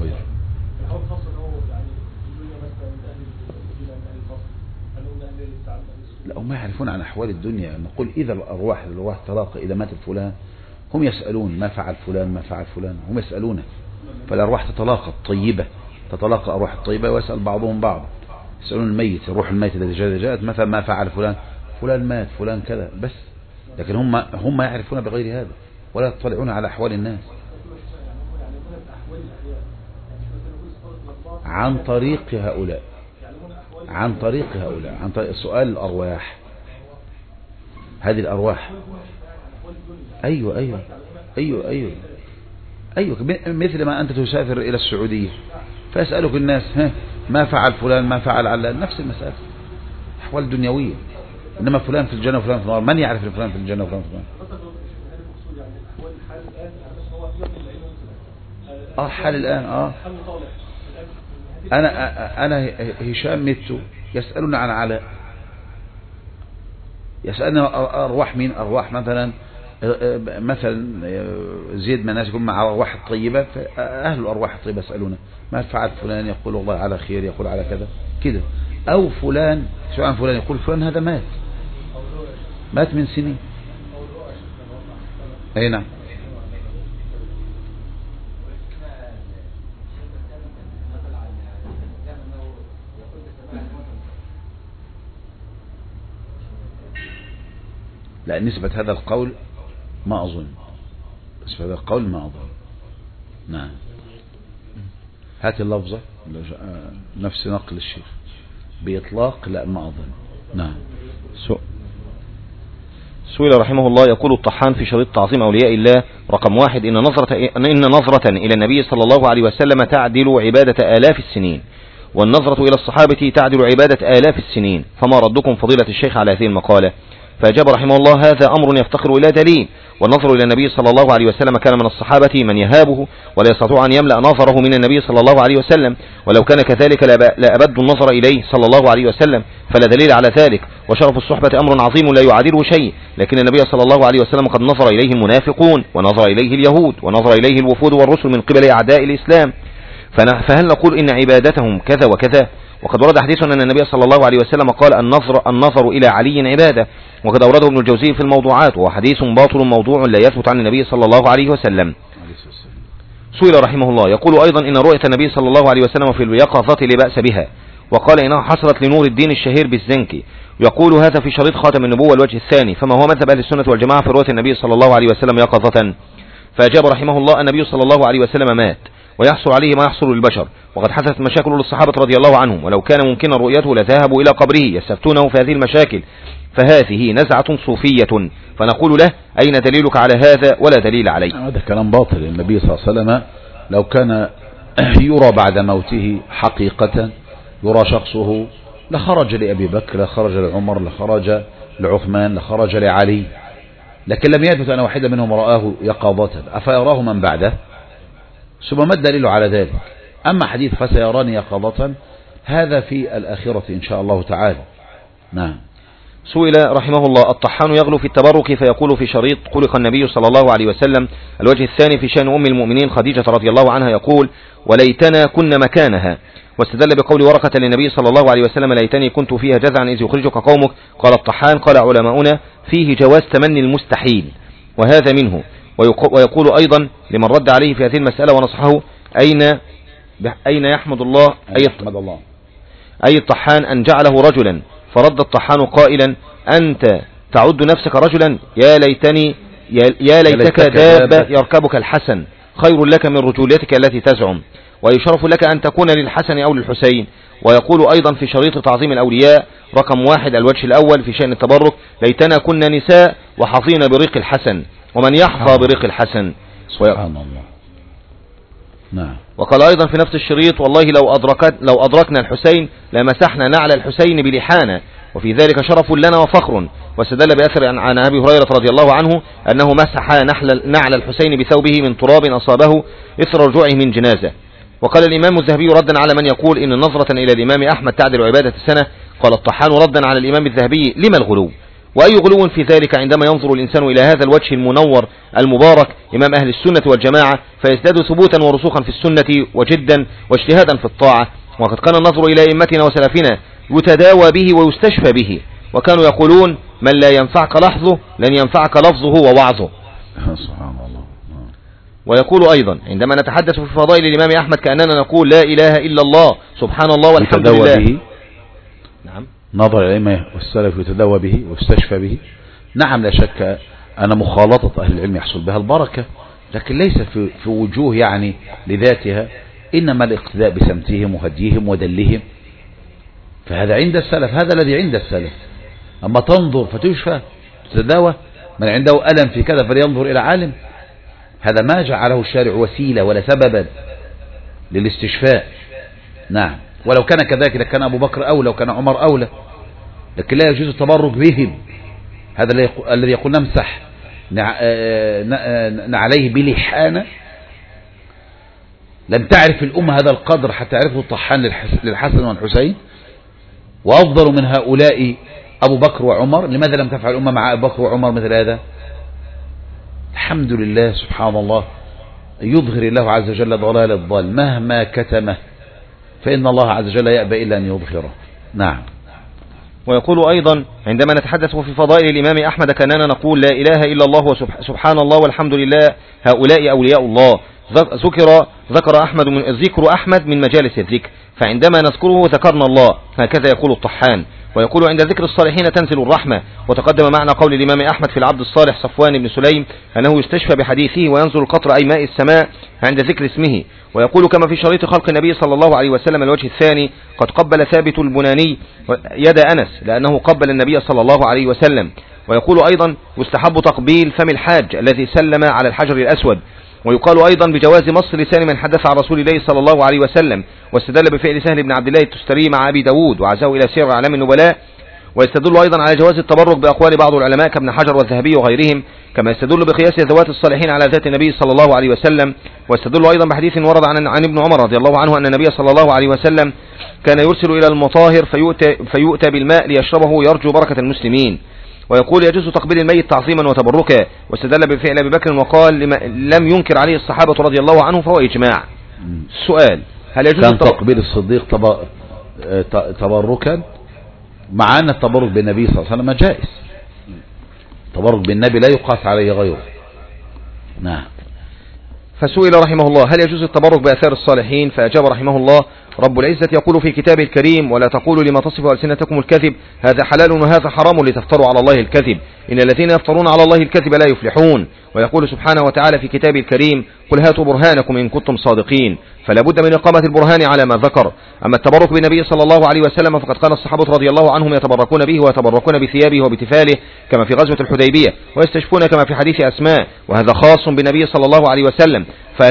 لا هم يعرفون عن أحوال الدنيا. نقول إذا الأرواح تلاقى إذا مات الفلان هم يسألون ما فعل فلان هم يسألونه. فالأرواح تتلاقى الطيبة، تتلاقى أرواح الطيبة ويسأل بعضهم بعض، يسألون الميت، الروح الميت الذي جاءت مثلا ما فعل فلان مات فلان كذا بس. لكن هم يعرفون بغير هذا ولا يطلعون على أحوال الناس عن طريق هؤلاء عن طريق سؤال الأرواح. هذه الأرواح أيوة مثل ما أنت تسافر إلى السعودية فيسألك الناس ما فعل فلان ما فعل علان، نفس المسألة أحوال دنيوية. إنما فلان في الجنة وفلان في النار، من يعرف فلان في الجنة وفلان في النار؟ حال الآن أنا هشام ميتو يسألون عن علاء، يسألنا أرواح مين؟ أرواح مثلا زيد من الناس يكون مع أرواح الطيبة، فأهل الأرواح الطيبة يسألونه ما فعل فلان، يقول والله على خير، يقول على كذا كده. أو فلان سؤال فلان يقول فلان هذا مات من سنين. أي نعم. لا نسبة هذا القول ما أظن، نعم. هات اللفظة نفس نقل الشيخ بإطلاق، لا ما أظن. نعم. سئل رحمه الله يقول الطحان في شريط تعظيم أولياء الله رقم 1: إن نظرة إلى النبي صلى الله عليه وسلم تعدل عبادة آلاف السنين، والنظرة إلى الصحابة تعدل عبادة آلاف السنين، فما ردكم فضيلة الشيخ على هذه المقالة؟ فأجاب رحمه الله: هذا أمر يفتقر إلى دليل، والنظر إلى النبي صلى الله عليه وسلم كان من الصحابة من يهابه ولا يستطيع أن يملأ نظره من النبي صلى الله عليه وسلم، ولو كان كذلك لأبد النظر إليه صلى الله عليه وسلم، فلا دليل على ذلك. وشرف الصحبة أمر عظيم لا يعادله شيء، لكن النبي صلى الله عليه وسلم قد نظر إليه المنافقون، ونظر إليه اليهود، ونظر إليه الوفود والرسل من قبل أعداء الإسلام، فهل نقول إن عبادتهم كذا وكذا؟ وقد ورد حديث أن النبي صلى الله عليه وسلم قال: النظر إلى علي عبادة، وقد أورده ابن الجوزي في الموضوعات، وهو حديث باطل موضوع لا يثبت عن النبي صلى الله عليه وسلم. سئل رحمه الله يقول أيضا: إن رؤية النبي صلى الله عليه وسلم في اليقظة لا بأس بها، وقال إنها حصلت لنور الدين الشهير بالزنكي، يقول هذا في شريط خاتم النبوة الوجه الثاني، فما هو مذهب أهل السنة والجماعة في رؤية النبي صلى الله عليه وسلم يقظة؟ فأجاب رحمه الله: النبي صلى الله عليه وسلم مات، ويحصل عليه ما يحصل للبشر، وقد حدثت مشاكل للصحابة رضي الله عنهم، ولو كان ممكنا رؤيته لذهبوا إلى قبره يستفتونه في هذه المشاكل، فهذه نزعة صوفية، فنقول له: أين دليلك على هذا؟ ولا دليل عليه. هذا كلام باطل. النبي صلى الله عليه وسلم لو كان يرى بعد موته حقيقة، يرى شخصه، لخرج لأبي بكر، لخرج لعمر، لخرج لعثمان، لخرج لعلي، لكن لم يثبت أن واحدا منهم رآه يقظة، أفيراه من بعده؟ ثم ما الدليل على ذلك؟ أما حديث فسيراني يقظة هذا في الآخرة إن شاء الله تعالى. نعم. سئل رحمه الله الطحان يغلو في التبرك فيقول في شريط خلق النبي صلى الله عليه وسلم الوجه الثاني في شأن أم المؤمنين خديجة رضي الله عنها، يقول: وليتنا كنا مكانها، واستدل بقول ورقة للنبي صلى الله عليه وسلم: ليتني كنت فيها جزعا إذ يخرجك قومك. قال الطحان: قال علماؤنا فيه جواز تمني المستحيل، وهذا منه. ويقول أيضا لمن رد عليه في هذه المسألة ونصحه: أين يحمد الله أي الطحان أن جعله رجلا، فرد الطحان قائلا أنت تعد نفسك رجلا، يا ليتك دابة يركبك الحسن، خير لك من رجولتك التي تزعم، ويشرف لك أن تكون للحسن أو للحسين. ويقول أيضا في شريط تعظيم الأولياء رقم 1 الوجه الأول في شأن التبرك: ليتنا كنا نساء وحظينا بريق الحسن، ومن يحظى بريق الحسن. سبحان الله. نعم. وقال أيضا في نفس الشريط: والله لو أدركنا الحسين لمسحنا نعل الحسين بلحانا، وفي ذلك شرف لنا وفخر. واستدل بأثر عن أبي هريرة رضي الله عنه أنه مسح نعل الحسين بثوبه من تراب أصابه إثر رجوعه من جنازة. وقال الإمام الذهبي ردا على من يقول إن نظرة إلى الإمام أحمد تعدل عبادة السنة، قال الطحان ردا على الإمام الذهبي: لما الغلو؟ وأي غلو في ذلك عندما ينظر الإنسان إلى هذا الوجه المنور المبارك إمام أهل السنة والجماعة، فيزداد ثبوتا ورسوخا في السنة وجدا واجتهادا في الطاعة. وقد كان النظر إلى أئمتنا وسلفنا يتداوى به ويستشفى به، وكانوا يقولون: من لا ينفعك لحظه لن ينفعك لفظه ووعظه. سبحان الله. ويقول أيضا: عندما نتحدث في فضائل الإمام أحمد كأننا نقول لا إله إلا الله سبحان الله والحمد لله. به. نعم. نظر الأئمة والسلف يتداوى به ويستشفى به. نعم، لا شك أن مخالطة أهل العلم يحصل بها البركة، لكن ليس في وجوه يعني لذاتها، إنما الاقتداء بسمتهم وهديهم ودلهم. فهذا عند السلف، هذا الذي عند السلف. أما تنظر فتشفى تتداوى، من عنده ألم في كذا فلينظر إلى عالم، هذا ما جعله الشارع وسيلة ولا سببا للاستشفاء. نعم، ولو كان كذلك لكان أبو بكر أولى وكان عمر أولى، لكن لا يجوز التبرك بهم. هذا الذي يقول نمسح نعليه بلحانة. لم تعرف الأمة هذا القدر حتى يعرفوا الطحان للحسن والحسين، وأفضل من هؤلاء أبو بكر وعمر. لماذا لم تفعل الأمة مع أبو بكر وعمر مثل هذا؟ الحمد لله، سبحان الله، يظهر الله عز وجل ضلال الضال مهما كتمه، فإن الله عز وجل يأبى إلا أن يظهره. نعم. ويقول أيضا: عندما نتحدث في فضائل الإمام أحمد كأننا نقول لا إله إلا الله وسبحان الله والحمد لله، هؤلاء أولياء الله. ذكر أحمد من مجالس الذكر، فعندما نذكره ذكرنا الله، هكذا يقول الطحان. ويقول: عند ذكر الصالحين تنزل الرحمة. وتقدم معنى قول الإمام أحمد في العبد الصالح صفوان بن سليم أنه يستشفى بحديثه وينزل القطر أي ماء السماء عند ذكر اسمه. ويقول كما في شريط خلق النبي صلى الله عليه وسلم الوجه الثاني: قد قبل ثابت البناني يد أنس لأنه قبل النبي صلى الله عليه وسلم. ويقول أيضا: يستحب تقبيل فم الحاج الذي سلم على الحجر الأسود. ويقال أيضا بجواز مص لسان من حدث عن رسول الله صلى الله عليه وسلم، واستدل بفعل سهل بن عبد الله التستري مع أبي داود وعزاه إلى سير أعلام النبلاء. ويستدل أيضا على جواز التبرك بأقوال بعض العلماء كابن حجر والذهبي وغيرهم، كما يستدل بقياس ذوات الصالحين على ذات النبي صلى الله عليه وسلم. ويستدل أيضا بحديث ورد عن ابن عمر رضي الله عنه أن النبي صلى الله عليه وسلم كان يرسل إلى المطاهر فيؤتى بالماء ليشربه يرجو بركة المسلمين. ويقول: يجوز تقبيل الميت تعظيما وتبركا. واستدل بفعل أبي بكر وقال: لم ينكر عليه الصحابة رضي الله عنه فهو إجماع. السؤال: هل يجوز كان تقبيل الصديق تبركا؟ مع أن التبرك بالنبي صلى الله عليه وسلم جائز. التبرك بالنبي لا يقاس عليه غيره. نعم. فسئل رحمه الله: هل يجوز التبرك بآثار الصالحين؟ فأجاب رحمه الله: رب العزة يقول في كتابه الكريم: ولا تقولوا لما تصف ألسنتكم الكذب هذا حلال وهذا حرام لتفتروا على الله الكذب إن الذين يفترون على الله الكذب لا يفلحون. ويقول سبحانه وتعالى في كتابه الكريم: قل هاتوا برهانكم إن كنتم صادقين. فلا بد من إقامة البرهان على ما ذكر. أما التبرك بالنبي صلى الله عليه وسلم فقد كان الصحابة رضي الله عنهم يتبركون به ويتبركون بثيابه وبتفاله كما في غزوة الحديبية، ويستشفون كما في حديث أسماء، وهذا خاص بالنبي صلى الله عليه وسلم.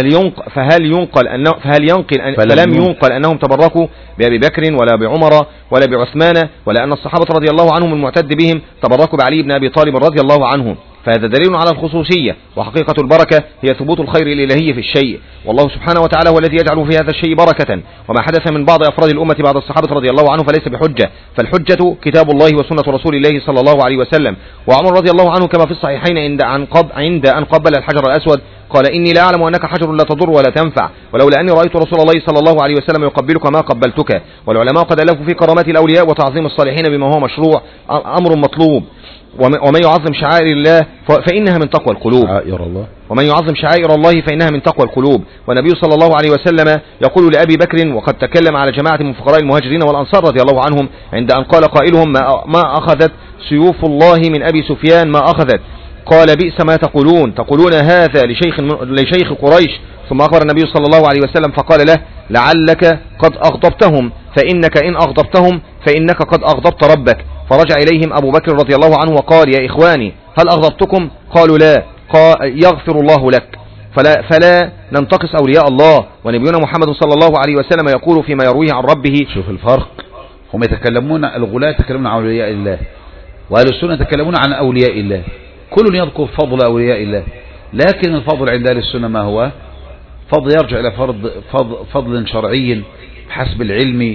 فلم ينقل أنهم تبركوا بأبي بكر ولا بعمر ولا بعثمان، ولا أن الصحابة رضي الله عنهم المعتد بهم تبركوا بعلي بن أبي طالب رضي الله عنه. فهذا دليل على الخصوصية، وحقيقة البركة هي ثبوت الخير الإلهي في الشيء، والله سبحانه وتعالى هو الذي يجعل في هذا الشيء بركة. وما حدث من بعض أفراد الأمة بعد الصحابة رضي الله عنه فليس بحجة، فالحجة كتاب الله وسنة رسول الله صلى الله عليه وسلم. وعمر رضي الله عنه كما في الصحيحين عند أن قبل الحجر الأسود قال إني لا أعلم أنك حجر لا تضر ولا تنفع، ولولا أني رأيت رسول الله صلى الله عليه وسلم يقبلك ما قبلتك. والعلماء قد ألفوا في كرامات الأولياء وتعظيم الصالحين بما هو مشروع أمر مطلوب. ومن يعظم شعائر الله فإنها من تقوى القلوب. ومن يعظم شعائر الله فإنها من تقوى القلوب. والنبي صلى الله عليه وسلم يقول لأبي بكر، وقد تكلم على جماعة من فقراء المهاجرين والأنصار رضي الله عنهم عند أن قال قائلهم ما أخذت سيوف الله من أبي سفيان ما أخذت. قال بئس ما تقولون هذا لشيخ قريش. ثم أخبر النبي صلى الله عليه وسلم فقال له لعلك قد أغضبتهم، فإنك إن أغضبتهم فإنك قد أغضبت ربك. فرجع إليهم أبو بكر رضي الله عنه وقال يا إخواني هل أغضبتكم؟ قالوا لا. قال يغفر الله لك. فلا ننتقص أولياء الله. ونبينا محمد صلى الله عليه وسلم يقول فيما يرويه عن ربه. شوف الفرق، هم يتكلمون الغلاة يتكلمون عن أولياء الله، وأهل السنة يتكلمون عن أولياء الله، كل يذكر فضل أولياء الله. لكن الفضل عند أهل السنة ما هو؟ فضل يرجع إلى فضل شرعي بحسب العلم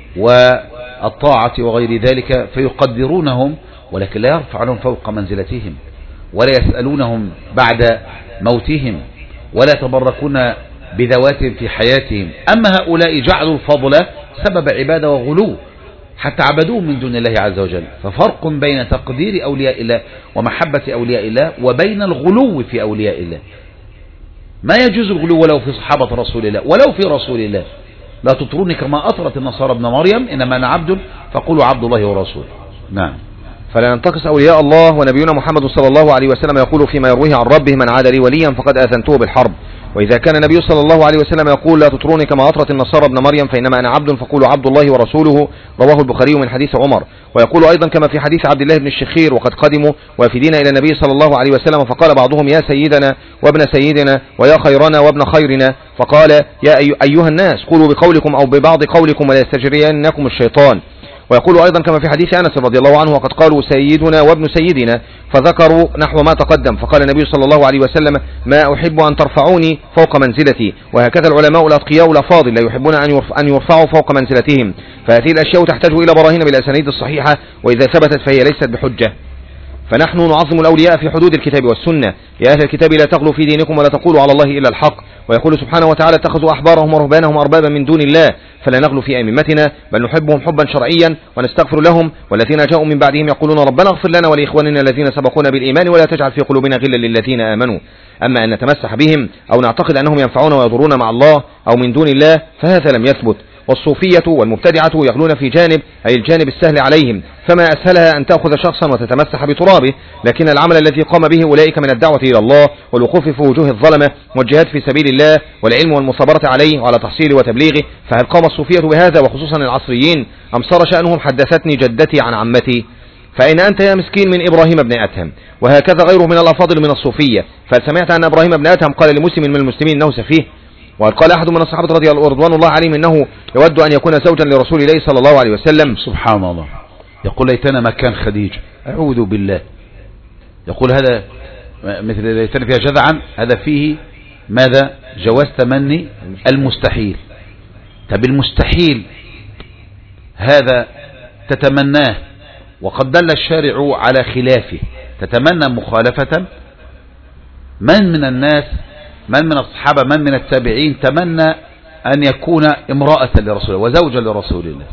والطاعة وغير ذلك، فيقدرونهم ولكن لا يرفعون فوق منزلتهم، ولا يسألونهم بعد موتهم، ولا يتبركون بذواتهم في حياتهم. أما هؤلاء جعلوا الفضل سبب عبادة وغلو حتى عبدوه من دون الله عز وجل. ففرق بين تقدير أولياء الله ومحبة أولياء الله وبين الغلو في أولياء الله. ما يجوز الغلو ولو في صحابة رسول الله ولو في رسول الله. لا تطروني كما أطرت النصارى ابن مريم إنما أنا عبد فقولوا عبد الله ورسوله. نعم. فلا ننتقص أولياء الله. ونبينا محمد صلى الله عليه وسلم يقول فيما يرويه عن ربه من عاد لي وليا فقد آذنته بالحرب. وإذا كان النبي صلى الله عليه وسلم يقول لا تطروني كما أطرت النصارى ابن مريم فإنما أنا عبد فقولوا عبد الله ورسوله، رواه البخاري من حديث عمر. ويقول أيضا كما في حديث عبد الله بن الشخير وقد قدموا وافدين إلى النبي صلى الله عليه وسلم فقال بعضهم يا سيدنا وابن سيدنا ويا خيرنا وابن خيرنا، فقال يا أيها الناس قولوا بقولكم أو ببعض قولكم ولا يستجرينكم الشيطان. ويقول أيضا كما في حديث أنس رضي الله عنه وقد قالوا سيدنا وابن سيدنا فذكروا نحو ما تقدم، فقال النبي صلى الله عليه وسلم ما أحب أن ترفعوني فوق منزلتي. وهكذا العلماء الأتقياء الأفاضل لا يحبون أن يرفعوا فوق منزلتهم. فهذه الأشياء تحتاج إلى براهين بالأسانيد الصحيحة، وإذا ثبتت فهي ليست بحجة. فنحن نعظم الأولياء في حدود الكتاب والسنة. يا أهل الكتاب لا تغلوا في دينكم ولا تقولوا على الله إلا الحق. ويقول سبحانه وتعالى اتخذوا أحبارهم ورهبانهم أربابا من دون الله فلا نغلو في أئمتنا بل نحبهم حبا شرعيا ونستغفر لهم. والذين جاءوا من بعدهم يقولون ربنا اغفر لنا ولإخواننا الذين سبقونا بالإيمان ولا تجعل في قلوبنا غلا للذين آمنوا. أما أن نتمسح بهم أو نعتقد أنهم ينفعون ويضرون مع الله أو من دون الله فهذا لم يثبت. والصوفية والمبتدعة يغلون في جانب أي الجانب السهل عليهم، فما أسهلها أن تأخذ شخصا وتتمسح بترابه. لكن العمل الذي قام به أولئك من الدعوة إلى الله والوقوف في وجوه الظلمة والجهاد في سبيل الله والعلم والمصابرة عليه وعلى تحصيله وتبليغه، فهل قام الصوفية بهذا وخصوصا العصريين أم صار شأنهم حدثتني جدتي عن عمتي؟ فأين أنت يا مسكين من إبراهيم بن أدهم؟ وهكذا غيره من الأفاضل من الصوفية. فسمعت أن إبراهيم بن أدهم قال لمسلم من المسلمين أنه سفيه؟ وقال أحد من الصحابة رضوان الله عليهم إنه يود أن يكون زوجا لرسول الله صلى الله عليه وسلم. سبحان الله. يقول ليتنا مكان خديجة، أعوذ بالله. يقول هذا مثل ليتنا فيها جذعا، هذا فيه ماذا؟ جواز تمني المستحيل. طب المستحيل هذا تتمناه وقد دل الشارع على خلافه، تتمنى مخالفة. من الناس، من الصحابة، من التابعين تمنى أن يكون امرأة لرسول الله وزوجا لرسول الله،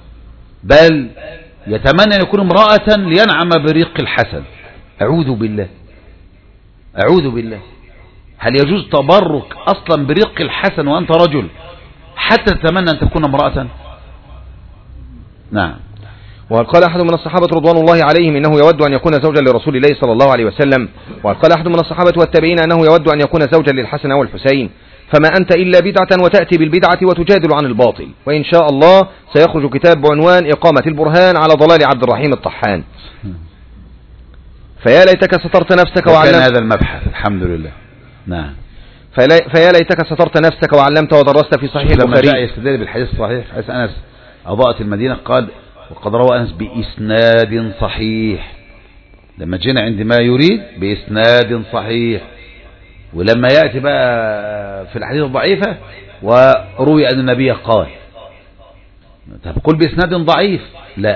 بل يتمنى أن يكون امرأة لينعم بريق الحسن. أعوذ بالله، أعوذ بالله. هل يجوز تبرك أصلا بريق الحسن وأنت رجل حتى تتمنى أن تكون امرأة؟ نعم. وقال أحد من الصحابة رضوان الله عليهم إنه يود أن يكون زوجا لرسول الله صلى الله عليه وسلم. وقال أحد من الصحابة والتابعين أنه يود أن يكون زوجا للحسن والحسين. فما أنت إلا بدعة وتأتي بالبدعة وتجادل عن الباطل. وإن شاء الله سيخرج كتاب بعنوان إقامة البرهان على ضلال عبد الرحيم الطحان. فيا ليتك سترت نفسك وعلمت هذا المبحث. الحمد لله. نعم. فيا ليتك سترت نفسك وعلمت ودرست في صحيح البخاري. لما جاء يستدل بالحديث الصحيح حديث أنس أضاءت المدينة قال وقد روى أنس بإسناد صحيح. لما جينا عند ما يريد بإسناد صحيح. ولما يأتي بقى في الحديث الضعيفة وروي أن النبي قال، طب قل بإسناد ضعيف، لا،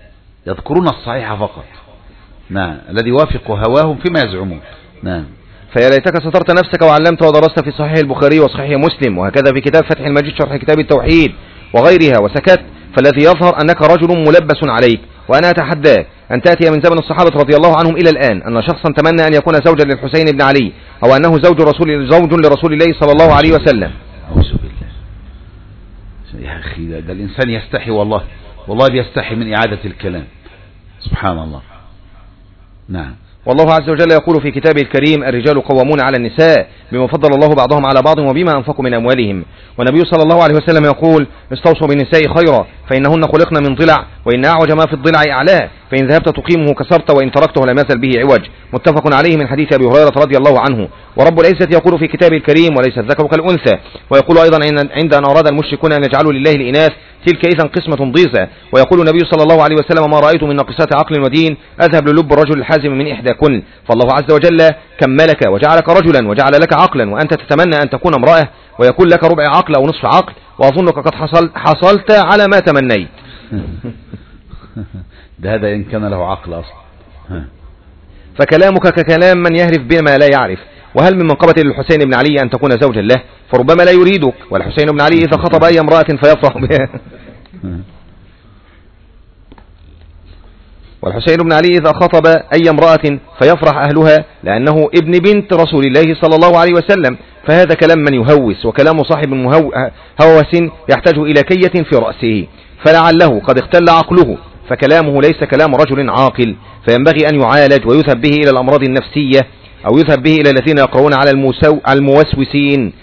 يذكرون الصحيح فقط. نعم. الذي يوافق هواهم فيما يزعمون. نعم. فيا ليتك سترت نفسك وعلمت ودرست في صحيح البخاري وصحيح مسلم وهكذا في كتاب فتح المجيد شرح كتاب التوحيد وغيرها وسكت، فالذي يظهر أنك رجل ملبس عليك. وأنا أتحداك أن تأتي من زمن الصحابة رضي الله عنهم إلى الآن أن شخصا تمنى أن يكون زوجا للحسين بن علي أو أنه زوج لرسول الله صلى الله عليه وسلم. أعوذ بالله يا أخي، ده الإنسان يستحي، والله بيستحي من إعادة الكلام، سبحان الله. نعم. والله عز وجل يقول في كتابه الكريم: الرجال قوامون على النساء بما فضل الله بعضهم على بعض وبما أنفقوا من أموالهم. والنبي صلى الله عليه وسلم يقول: استوصوا بالنساء خيرا فإنهن خلقن من ضلع وإن أعوج ما في الضلع أعلاه فإن ذهبت تقيمه كسرت وإن تركته لم يزل به عوج. متفق عليه من حديث أبي هريرة رضي الله عنه. ورب العزة يقول في كتابه الكريم: وليس الذكر كالأنثى. ويقول أيضا عند أن أراد المشركون أن يجعلوا لله الإناث تلك إذا قسمة ضيزى. ويقول النبي صلى الله عليه وسلم: ما رأيت من ناقصات عقل ودين أذهب للب الرجل الحازم من إحداكن. فالله عز وجل كملك وجعلك رجلا وجعل لك عقلا، وأنت تتمنى أن تكون امرأة ويكون لك ربع عقل أو نصف عقل، وأظنك قد حصلت على ما تمنيت. هذا إن كان له عقل أصلا. فكلامك ككلام من يهرف بما لا يعرف. وهل من منقبة للحسين بن علي أن تكون زوجا له؟ فربما لا يريدك. والحسين بن علي إذا خطب أي امرأة فيفرح بها والحسين بن علي إذا خطب أي امرأة فيفرح أهلها لأنه ابن بنت رسول الله صلى الله عليه وسلم. فهذا كلام من يهوس، وكلام صاحب هوس يحتاج إلى كية في رأسه، فلعله قد اختل عقله، فكلامه ليس كلام رجل عاقل، فينبغي أن يعالج ويذهب به إلى الأمراض النفسية أو يذهب به إلى الذين يقرؤون على الموسوسين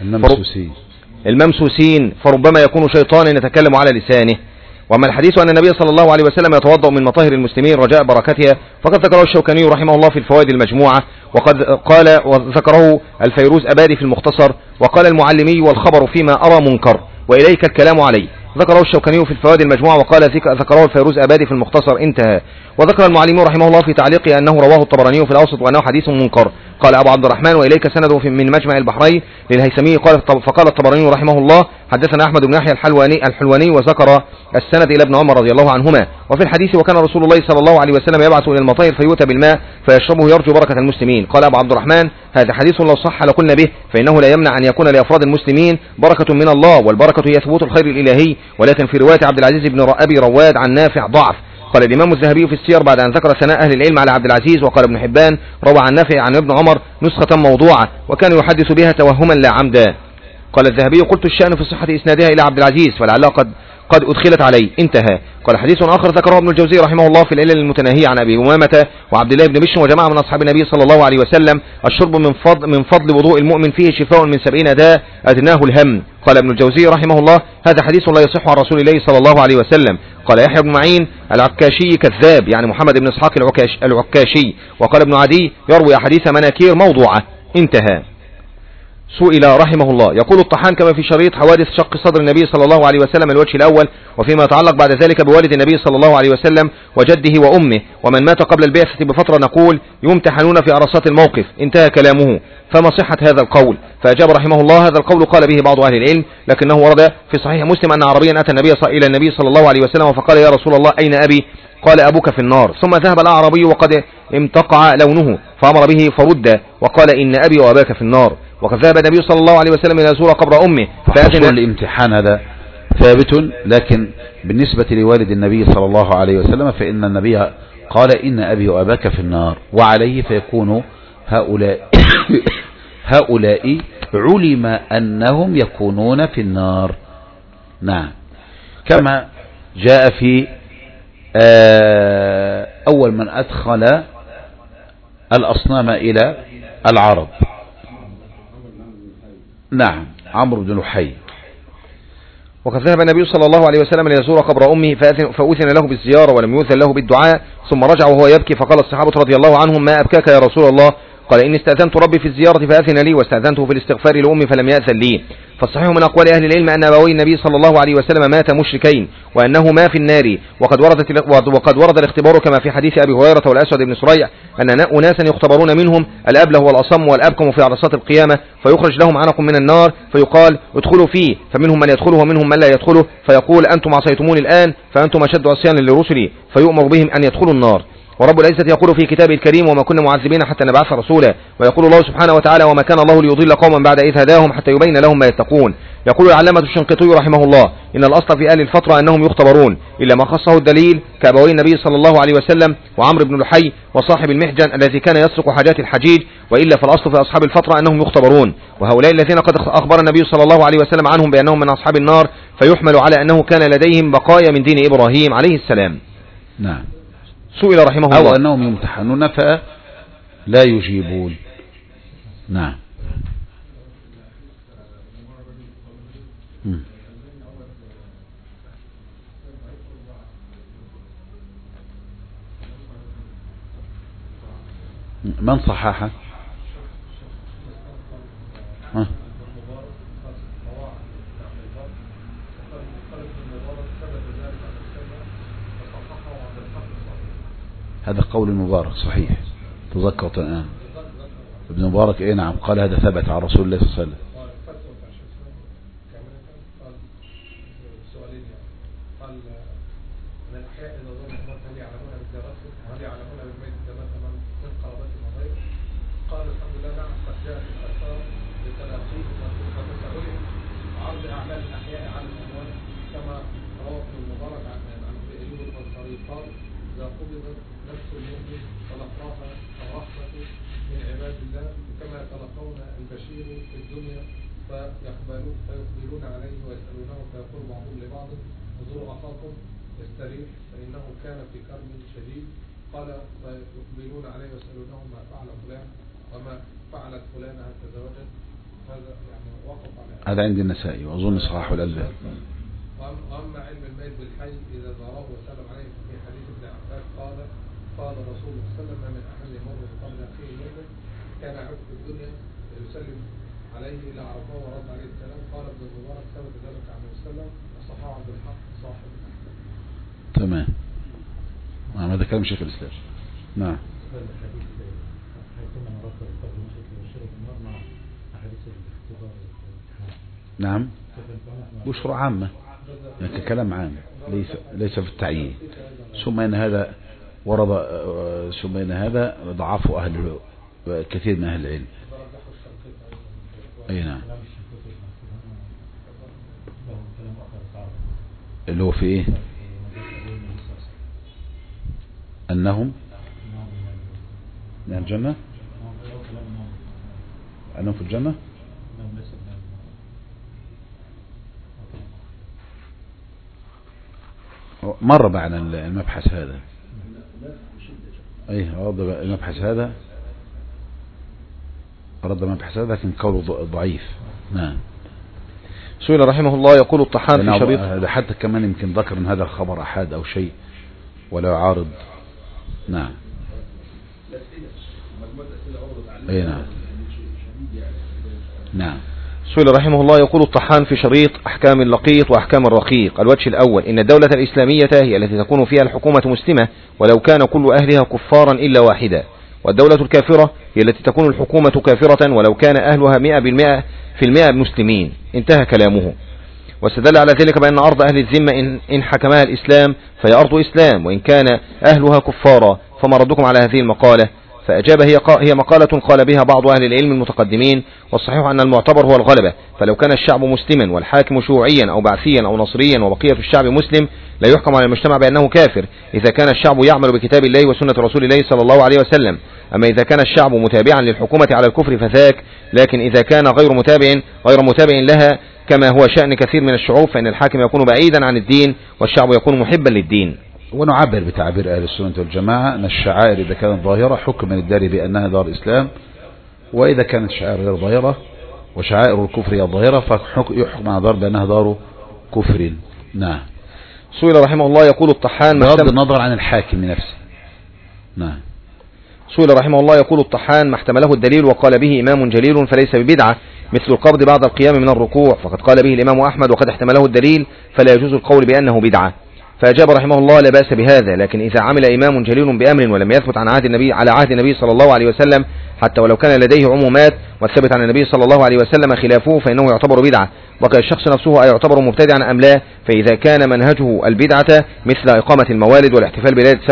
الممسوسين، فربما يكون شيطانا يتكلم على لسانه. وأما الحديث أن النبي صلى الله عليه وسلم يتوضأ من مطاهر المسلمين رجاء بركتها فقد ذكره الشوكاني رحمه الله في الفوائد المجموعة، وقد قال وذكره الفيروز أبادي في المختصر، وقال المعلمي: والخبر فيما أرى منكر وإليك الكلام عليه. ذكره الشوكاني في الفوائد المجموعة، وقال ذكره الفيروز أبادي في المختصر، انتهى. وذكر المعلمي رحمه الله في تعليقه أنه رواه الطبراني في الأوسط وأنه حديث منكر. قال أبو عبد الرحمن: وإليك سنده من مجمع البحرين للهيثمي. فقال الطبراني رحمه الله: حدثنا أحمد بن يحيى الحلواني، وذكر السند إلى ابن عمر رضي الله عنهما. وفي الحديث: وكان رسول الله صلى الله عليه وسلم يبعث إلى المطاهر فيؤتى بالماء فيشربه يرجو بركة المسلمين. قال أبو عبد الرحمن: هذا حديث لو صح لقلنا به، فإنه لا يمنع أن يكون لأفراد المسلمين بركة من الله، والبركة هي ثبوت الخير الإلهي. ولكن في رواية عبد العزيز بن أبي رواد عن نافع ضعف. قال الإمام الذهبي في السير بعد أن ذكر ثناء أهل العلم على عبد العزيز، وقال ابن حبان: روى عن نافع عن ابن عمر نسخة موضوعة وكان يحدث بها توهما لا عمدا. قال الذهبي: قلت الشأن في صحة إسنادها إلى عبد العزيز فلعلها قد أدخلت عليه، انتهى. قال حديث آخر ذكره ابن الجوزي رحمه الله في العلل المتناهية عن أبي أمامة وعبد الله بن بشر وجماعة من أصحاب النبي صلى الله عليه وسلم: الشرب من فضل وضوء المؤمن فيه شفاء من 70 داء أدناه الهم. قال ابن الجوزي رحمه الله: هذا حديث لا يصح عن رسول الله صلى الله عليه وسلم. قال يحيى بن معين: العكاشي كذاب، يعني محمد بن إسحاق العكاشي. وقال ابن عدي: يروي أحاديث مناكير موضوعة، انتهى. سئل رحمه الله: يقول الطحان كما في شريط حوادث شق صدر النبي صلى الله عليه وسلم الوجه الأول، وفيما يتعلق بعد ذلك بوالد النبي صلى الله عليه وسلم وجده وأمه ومن مات قبل البعثة بفترة نقول: يمتحنون في عرصات الموقف، انتهى كلامه. فما صحة هذا القول؟ فأجاب رحمه الله: هذا القول قال به بعض أهل العلم، لكنه ورد في صحيح مسلم أن عربيا أتى إلى النبي صلى الله عليه وسلم فقال: يا رسول الله أين أبي؟ قال: أبوك في النار. ثم ذهب الأعرابي وقد امتقع لونه فأمر به فرد وقال: إن أبي وأباك في النار. وقد ذهب النبي صلى الله عليه وسلم إلى يزور قبر أمه فأذن. الامتحان هذا ثابت، لكن بالنسبة لوالد النبي صلى الله عليه وسلم فإن النبي قال: إن أبي وأباك في النار، وعليه فيكون هؤلاء علم أنهم يكونون في النار. نعم، كما جاء في أول من أدخل الأصنام إلى العرب، نعم، عمرو بن لحي. وقد ذهب النبي صلى الله عليه وسلم ليزور قبر أمه فأذن له بالزيارة ولم يؤذن له بالدعاء، ثم رجع وهو يبكي فقال الصحابة رضي الله عنهم: ما أبكاك يا رسول الله؟ قال: إني استأذنت ربي في الزيارة فأذن لي، واستأذنته في الاستغفار لأمي فلم يأذن لي. فالصحيح من أقوال أهل العلم أن أبوي النبي صلى الله عليه وسلم مات مشركين وأنهما في النار. وقد ورد الاختبار كما في حديث أبي هريرة والأسود بن سريع أن أناسا يختبرون منهم الأبله والأصم والأبكم في عرصات القيامة، فيخرج لهم عنق من النار فيقال: ادخلوا فيه، فمنهم من يدخله ومنهم من لا يدخله، فيقول: أنتم عصيتموني الآن فأنتم أشد عصيانا لرسلي، فيؤمر بهم أن يدخلوا النار. ورب العزة يقول في كتابه الكريم وما كنا معذبين حتى نبعث رسولا. ويقول الله سبحانه وتعالى وما كان الله ليضل قوما بعد إذ هداهم حتى يبين لهم ما يتقون. يقول العلامة الشنقيطي رحمه الله إن الأصل في أهل الفترة أنهم يختبرون إلا ما خصه الدليل كأبوي النبي صلى الله عليه وسلم وعمرو بن لحي وصاحب المحجن الذي كان يسرق حاجات الحجيج، وإلا فالأصل في أصحاب الفترة أنهم يختبرون. وهؤلاء الذين قد أخبر النبي صلى الله عليه وسلم عنهم بأنهم من أصحاب النار فيحمل على أنه كان لديهم بقايا من دين إبراهيم عليه السلام. نعم. سئل رحمه الله أو أنهم يمتحنون فلا يجيبون. نعم. من صححه؟ هذا قول المبارك صحيح، تذكرت الآن ابن مبارك نعم قال هذا ثبت على رسول الله صلى الله عليه وسلم. فيقبلون عليه ويسألونه فيقول بعضهم لبعض انظروا أخاكم يستريح فإنه كان في كرب شديد. قال فيقبلون عليه ويسألونه ما فعل فلان وما فعلت فلانة هل تزوجت. هذا يعني وقف على هذا عند النسائي وأظن صحاح الألباني. وأما علم الميت بالحي إذا زاره وسلم عليه في حديث ابن عباس قال رسول الله صلى الله عليه وسلم ما من أحد يمر بقبر أخيه المؤمن كان عبد في الدنيا يسلم عليه إلى عرفه ورد عليه السلام. قال ابن المبارك ثبت ذلك عن السلام وصححه عبد الحق صاحب. تمام. هذا كلام شيخ الإسلام. نعم. نعم. بشرى عامة يعني كلام عام ليس في التعيين. ثم ان هذا ورد ثم ان هذا ضعفه أهل كثير من أهل العلم. أي نعم. اللي هو في ايه؟ أنهم من الجنة، أنهم في الجنة. مر معنا المبحث هذا. رد المبحث هذا لكن قوله ضعيف. نعم. سئل رحمه الله يقول الطحان في شريط هذا حتى كمان يمكن ذكر ان هذا الخبر احاد او شيء ولا يعارض. نعم. اي نعم. نعم. سئل رحمه الله يقول الطحان في شريط أحكام اللقيط وأحكام الرقيق. الوجه الأول إن الدولة الإسلامية هي التي تكون فيها الحكومة مسلمة ولو كان كل أهلها كفارا إلا واحدا، والدولة الكافرة هي التي تكون الحكومة كافرة ولو كان أهلها 100% مسلمين. انتهى كلامه. واستدل على ذلك بأن أرض أهل الذمة إن حكمها الإسلام فهي أرض إسلام، وإن كان أهلها كفارا فما ردكم على هذه المقالة؟ فأجاب هي مقالة قال بها بعض أهل العلم المتقدمين، والصحيح أن المعتبر هو الغلبة، فلو كان الشعب مسلما والحاكم شيوعيا أو بعثيا أو نصريا وبقية الشعب مسلم لا يحكم على المجتمع بأنه كافر إذا كان الشعب يعمل بكتاب الله وسنة رسول الله صلى الله عليه وسلم. أما إذا كان الشعب متابعا للحكومة على الكفر فذاك، لكن إذا كان غير متابع لها كما هو شأن كثير من الشعوب فإن الحاكم يكون بعيدا عن الدين والشعب يكون محبا للدين. ونعبر بتعبير أهل السنة والجماعة أن الشعائر إذا كانت ظاهرة حكم الدار بأنها دار إسلام، وإذا كانت شعائر غير ظاهرة وشعائر الكفر هي ظاهرة فيحكم على دار بأنها دار كفر. نعم. سئل رحمه الله يقول الطحان بغض النظر عن الحاكم نفسه. نعم. سئل رحمه الله يقول الطحان ما احتمله الدليل وقال به إمام جليل فليس ببدعة مثل القبض بعد القيام من الركوع، فقد قال به الإمام أحمد وقد احتمله الدليل فلا يجوز القول بأنه بدعة. فأجاب رحمه الله لا بأس بهذا، لكن إذا عمل إمام جليل بأمر ولم يثبت على عهد النبي صلى الله عليه وسلم حتى ولو كان لديه عمومات والثبت عن النبي صلى الله عليه وسلم خلافه فإنه يعتبر بدعة. بقي الشخص نفسه أيعتبر مبتدعا أم لا؟ فإذا كان منهجه البدعة مثل إقامة الموالد والاحتفال بليلة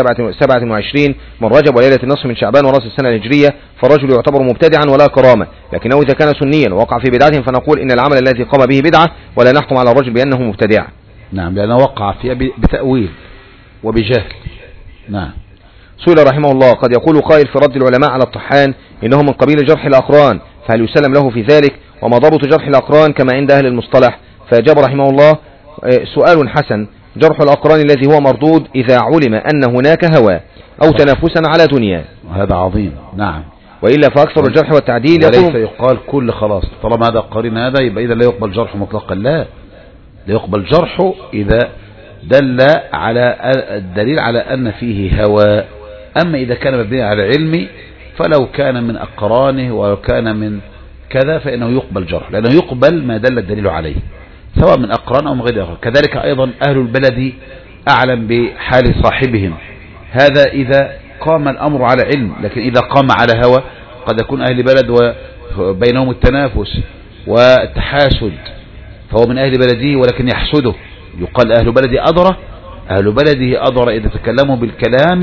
27 من رجب وليلة النصف من شعبان ورأس السنة الهجرية فالرجل يعتبر مبتدعا ولا كرامة، لكنه إذا كان سنيا ووقع في بدعة فنقول إن العمل الذي قام به بدعة ولا نحكم على الرجل بأنه مبتدع. نعم، لأنه وقع فيها بتأويل وبجهل. نعم. سئل رحمه الله: قد يقول قائل في رد العلماء على الطحان إنه من قبيل جرح الأقران، فهل يسلم له في ذلك؟ وما ضبط جرح الأقران كما عند أهل المصطلح؟ فأجاب رحمه الله: سؤال حسن. جرح الأقران الذي هو مردود إذا علم أن هناك هوى أو تنافسا على دنيا. هذا عظيم. نعم. وإلا فأكثر الجرح والتعديل وليس يقال كل خلاص طالما هذا قرين هذا يبقى إذا لا يقبل جرح مطلقا. لا يقبل جرحه إذا دل على الدليل على أن فيه هوى. أما إذا كان مبني على علم فلو كان من أقرانه ولو كان من كذا فإنه يقبل جرح، لأنه يقبل ما دل الدليل عليه سواء من أقران أو من غير أقران. كذلك أيضا أهل البلد أعلم بحال صاحبهم، هذا إذا قام الأمر على علم، لكن إذا قام على هوى قد يكون أهل بلد وبينهم التنافس والتحاسد فهو من أهل بلده ولكن يحسده، يقال أهل بلدي أضرة، أهل بلده أضرة إذا تكلموا بالكلام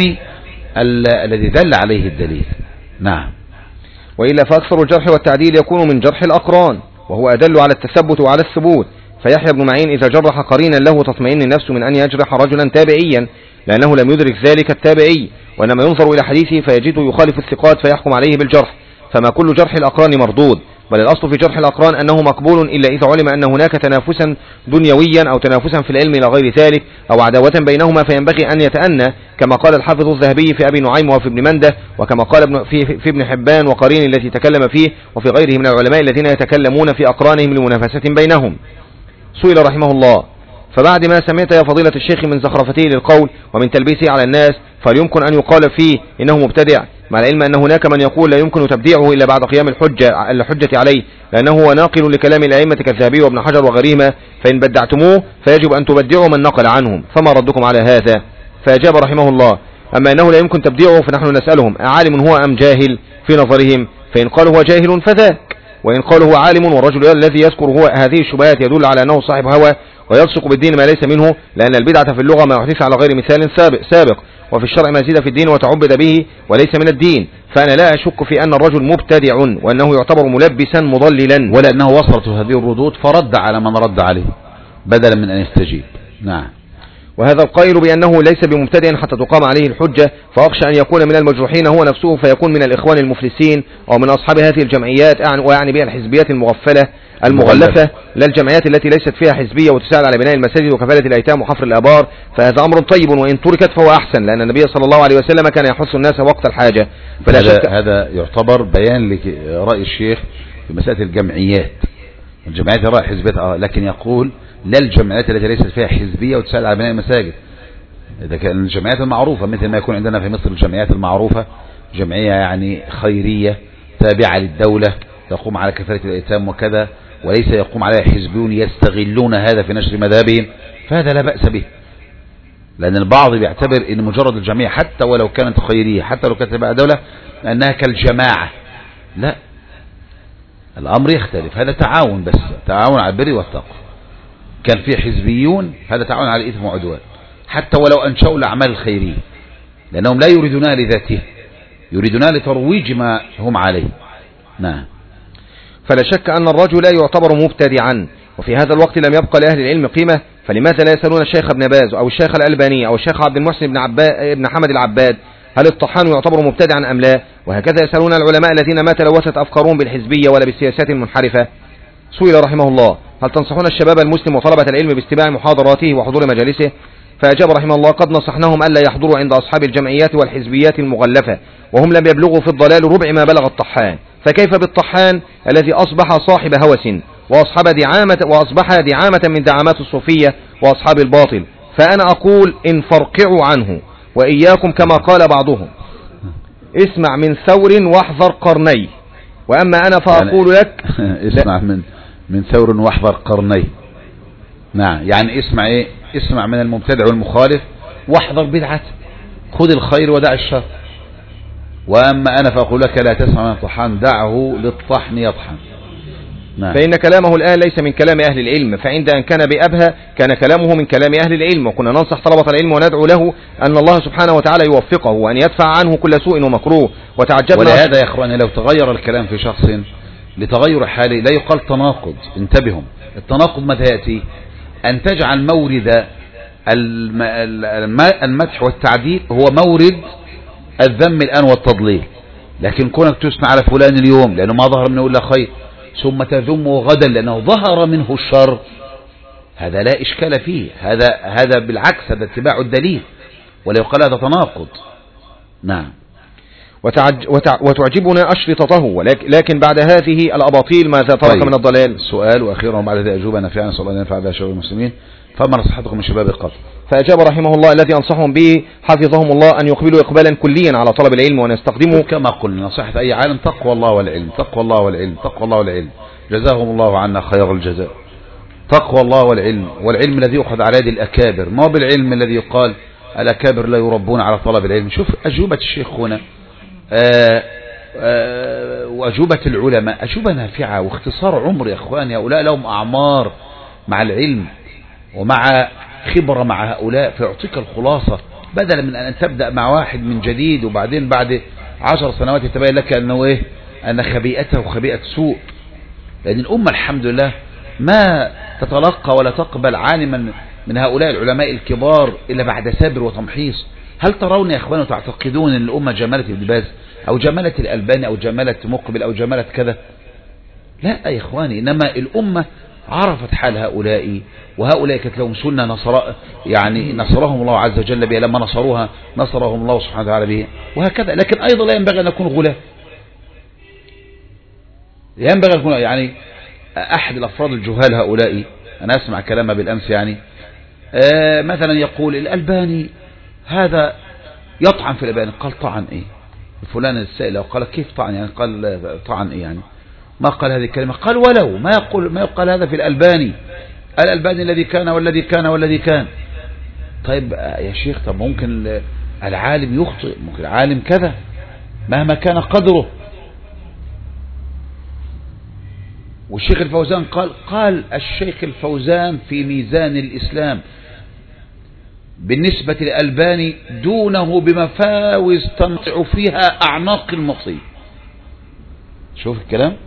الذي دل عليه الدليل. نعم. وإلا فأكثر الجرح والتعديل يكون من جرح الأقران وهو أدل على التثبت وعلى الثبوت. فيحيى بن معين إذا جرح قرينا له تطمئن النفس من أن يجرح رجلا تابعيا، لأنه لم يدرك ذلك التابعي، وإنما ينظر إلى حديثه فيجده يخالف الثقات فيحكم عليه بالجرح. فما كل جرح الأقران مردود، بل الأصل في جرح الأقران أنه مقبول إلا إذا علم أن هناك تنافسا دنيويا أو تنافسا في العلم إلى غير ذلك أو عداوة بينهما، فينبغي أن يتأنى كما قال الحافظ الذهبي في أبي نعيم وفي ابن منده، وكما قال في ابن حبان وقرين التي تكلم فيه، وفي غيره من العلماء الذين يتكلمون في أقرانهم لمنافسة بينهم. سئل رحمه الله: فبعد ما سمعت يا فضيلة الشيخ من زخرفته للقول ومن تلبيسه على الناس فهل يمكن أن يقال فيه إنه مبتدع، مع العلم أن هناك من يقول لا يمكن تبديعه إلا بعد قيام الحجة عليه، لأنه هو ناقل لكلام الأئمة كالذهبي وابن حجر وغيرهما، فإن بدعتموه فيجب أن تبدعوا من نقل عنهم، فما ردكم على هذا؟ فأجاب رحمه الله: أما أنه لا يمكن تبديعه فنحن نسألهم أعالم هو أم جاهل في نظرهم؟ فإن قالوا هو جاهل فذاك، وإن قالوا هو عالم والرجل الذي يذكر هو هذه الشبهات يدل على أنه صاحب هوى ويلصق بالدين ما ليس منه، لأن البدعة في اللغة ما أحدث على غير مثال سابق، وفي الشرع ما زيد في الدين وتعبد به وليس من الدين، فأنا لا أشك في أن الرجل مبتدع وأنه يعتبر ملبسا مضللا، ولا أنه وصلت هذه الردود فرد على من رد عليه بدلا من أن يستجيب. نعم. وهذا القائل بأنه ليس بمبتدع حتى تقام عليه الحجة فأخشى أن يكون من المجروحين هو نفسه فيكون من الإخوان المفلسين أو من أصحاب هذه الجمعيات، ويعني بها الحزبيات المغلفة لا الجمعيات التي ليست فيها حزبية وتساعد على بناء المساجد وكفالة الأيتام وحفر الآبار، فهذا أمر طيب وإن تركت فهو أحسن، لأن النبي صلى الله عليه وسلم كان يحث الناس وقت الحاجة. هذا يعتبر بيان لرأي الشيخ في مسألة الجمعيات. الجمعيات رأي حزبيات لكن يقول لا الجمعيات التي ليست فيها حزبية وتساعد على بناء المساجد. إذا كان الجمعيات المعروفة مثل ما يكون عندنا في مصر الجمعيات المعروفة جمعية يعني خيرية تابعة للدولة تقوم على كفالة الأيتام وكذا، وليس يقوم عليها حزبيون يستغلون هذا في نشر مذاهبهم، فهذا لا بأس به، لأن البعض بيعتبر أن مجرد الجمعية حتى ولو كانت خيرية حتى لو كانت تبع دولة أنها كالجماعة. لا، الأمر يختلف، هذا تعاون، بس تعاون على البر والتقوى. كان في حزبيون هذا تعاون على الإثم وعدوان حتى ولو أنشأوا الأعمال الخيرية، لأنهم لا يريدونها لذاته، يريدونها لترويج ما هم عليه. نعم. فلا شك أن الرجل لا يعتبر مبتدعا، وفي هذا الوقت لم يبقى لأهل العلم قيمة، فلماذا لا يسألون الشيخ ابن باز أو الشيخ الألباني أو الشيخ عبد المحسن بن حمد العباد هل الطحان يعتبر مبتدعا أم لا؟ وهكذا يسألون العلماء الذين ما تلوثت أفكارهم بالحزبية ولا بالسياسات المنحرفة. سئل رحمه الله: هل تنصحون الشباب المسلم وطلبة العلم باستماع محاضراته وحضور مجالسه؟ فأجاب رحمه الله: قد نصحناهم ألا يحضروا عند أصحاب الجمعيات والحزبيات المغلفة، وهم لم يبلغوا في الضلال ربع ما بلغ الطحان، فكيف بالطحان الذي أصبح صاحب هوس وأصبح دعامة من دعامات الصوفية وأصحاب الباطل؟ فأنا أقول إن فرقعوا عنه وإياكم كما قال بعضهم، اسمع من ثور واحذر قرني، وأما أنا فأقول لك اسمع من ثور واحذر قرني. نعم، يعني اسمع ايه؟ اسمع من المبتدع والمخالف واحذر بدعته، خذ الخير ودع الشر. وأما أنا فأقول لك لا تسمع من الطحان، دعه للطحن يطحن. نعم. فإن كلامه الآن ليس من كلام أهل العلم، فعند أن كان بأبها كان كلامه من كلام أهل العلم، وكنا ننصح طلبة العلم وندعو له أن الله سبحانه وتعالى يوفقه وأن يدفع عنه كل سوء ومكروه. وتعجبنا ولهذا يا إخواني لو تغير الكلام في شخص لتغير حاله لا يقال تناقض. انتبهوا، التناقض متى يأتي؟ أن تجعل مورد المدح والتعديل هو مورد الذم الآن والتضليل، لكن كونك تثنى على فلان اليوم لأنه ما ظهر منه إلا خير، ثم تذمه غدا لأنه ظهر منه الشر، هذا لا إشكال فيه، هذا بالعكس، هذا اتباع الدليل، ولا يقال هذا تناقض. نعم. وتعجبنا أشرطته، لكن بعد هذه الأباطيل ماذا ترك من الضلال؟ سؤال وأخيرا بعد ذلك أجوبة نافعة، نسأل الله أن ينفع بها شباب المسلمين. فما نصيحتكم من شباب القتل؟ فأجاب رحمه الله الذي أنصحهم به حفظهم الله أن يقبلوا إقبالا كليا على طلب العلم وأن يستخدموا كما قلنا نصيحة أي عالم تقوى الله والعلم، تقوى الله والعلم، تقوى الله والعلم، جزاهم الله عنا خير الجزاء. تقوى الله والعلم، والعلم الذي يؤخذ على يد الأكابر، ما بالعلم الذي يقال الأكابر لا يربون على طلب العلم. شوف أجوبة الشيخ هنا وأجوبة العلماء أجوبة نافعة واختصار عمر. يا أخواني هؤلاء لهم أعمار مع العلم ومع خبرة مع هؤلاء، فيعطيك الخلاصة بدلا من أن تبدأ مع واحد من جديد وبعدين بعد 10 سنوات يتبين لك أنه إيه، أن خبيئته خبيئة سوء. لأن الأمة الحمد لله ما تتلقى ولا تقبل عالما من هؤلاء العلماء الكبار إلا بعد سابر وتمحيص. هل ترون يا إخواني وتعتقدون أن الأمة جمالة ابن باز أو جمالة الألباني أو جمالة مقبل أو جمالة كذا؟ لا يا إخواني، إنما الأمة عرفت حال هؤلاء، وهؤلاء كانت لهم سنة يعني نصرهم الله عز وجل بها، لما نصروها نصرهم الله سبحانه وتعالى بها، وهكذا. لكن أيضا لا ينبغي أن نكون غلاة، ينبغي أن نكون يعني أحد الأفراد الجهال هؤلاء، أنا أسمع كلامه بالأمس يعني مثلا يقول الألباني هذا يطعن في الألباني. قال طعن إيه؟ فلان السائل قال كيف طعن يعني؟ قال طعن إيه يعني؟ ما قال هذه الكلمة. قال ولو ما يقال هذا في الألباني الذي كان والذي كان والذي كان. طيب يا شيخ، طب ممكن العالم يخطئ، ممكن العالم كذا مهما كان قدره. والشيخ الفوزان قال الشيخ الفوزان في ميزان الإسلام بالنسبة للألباني دونه بمفاوز تنطع فيها أعناق المصيب. شوف الكلام،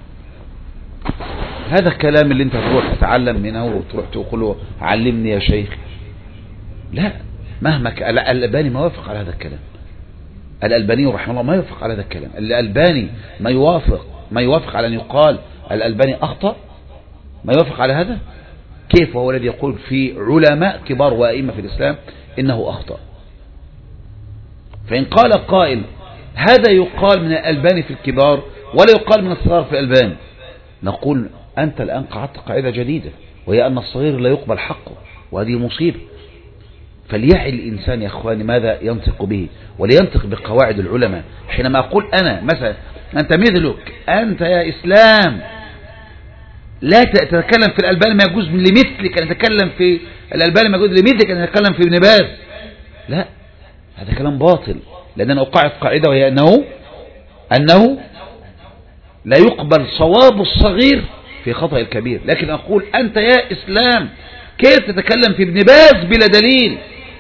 هذا الكلام اللي انت تروح تتعلم منه وتروح تقول له علمني يا شيخ. لا، مهما الألباني ما يوافق على هذا الكلام، الألباني رحمه الله ما يوافق على هذا الكلام. الألباني ما يوافق على أن يقال الألباني أخطأ، ما يوافق على هذا. كيف هو الذي يقول في علماء كبار وأئمة في الإسلام إنه أخطأ؟ فإن قال قائل هذا يقال من الألباني في الكبار ولا يقال من الصغار في الألباني، نقول أنت الآن قعدت قاعدة جديدة، وهي أن الصغير لا يقبل حقه، وهذه مصيبة. فليعي الإنسان يا أخواني ماذا ينطق به، ولينطق بقواعد العلماء. حينما أقول أنا مثلا أنت مثلك، أنت يا إسلام لا تتكلم في الألباني ما يجوز لمثلك أن يتكلم في الألباني، ما يجوز لمثلك أن يتكلم في ابن باز. لا، هذا كلام باطل، لأن أنا أقاعد قاعدة وهي أنه لا يقبل صواب الصغير في خطأ الكبير. لكن أقول أنت يا إسلام كيف تتكلم في ابن باز بلا دليل؟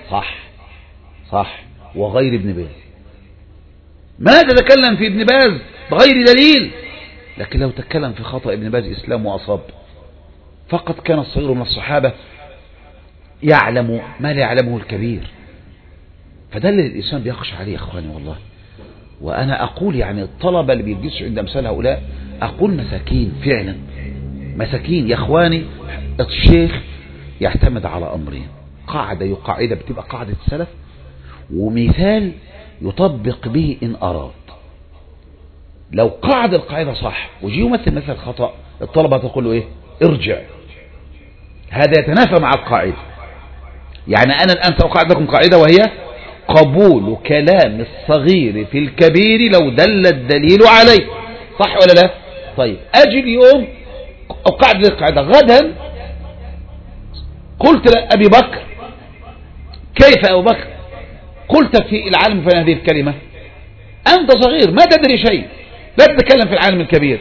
صح وغير ابن باز ما تتكلم في ابن باز بغير دليل. لكن لو تكلم في خطأ ابن باز إسلام وأصاب، فقد كان الصغير من الصحابة يعلم ما لا يعلمه الكبير، فده اللي الإنسان بيخشى عليه يا أخواني والله. وأنا أقول يعني الطلبة اللي بيجلسوا عند أمثال هؤلاء أقول مساكين، فعلا مساكين يا أخواني. الشيخ يعتمد على أمرين، قاعدة بتبقى قاعدة السلف، ومثال يطبق به إن أراد. لو قاعد القاعدة صح وجي يمثل مثل خطأ، الطلبة تقول له إيه؟ ارجع. هذا يتنافى مع القاعدة. يعني أنا الآن سأقعد لكم قاعدة وهي قبول كلام الصغير في الكبير لو دل الدليل عليه، صح ولا لا؟ طيب أجي اليوم أقعد القاعدة، غدا قلت لأبي بكر كيف أبو بكر؟ قلت في العالم في هذه الكلمة، أنت صغير ما تدري شيء، لا تتكلم في العالم الكبير.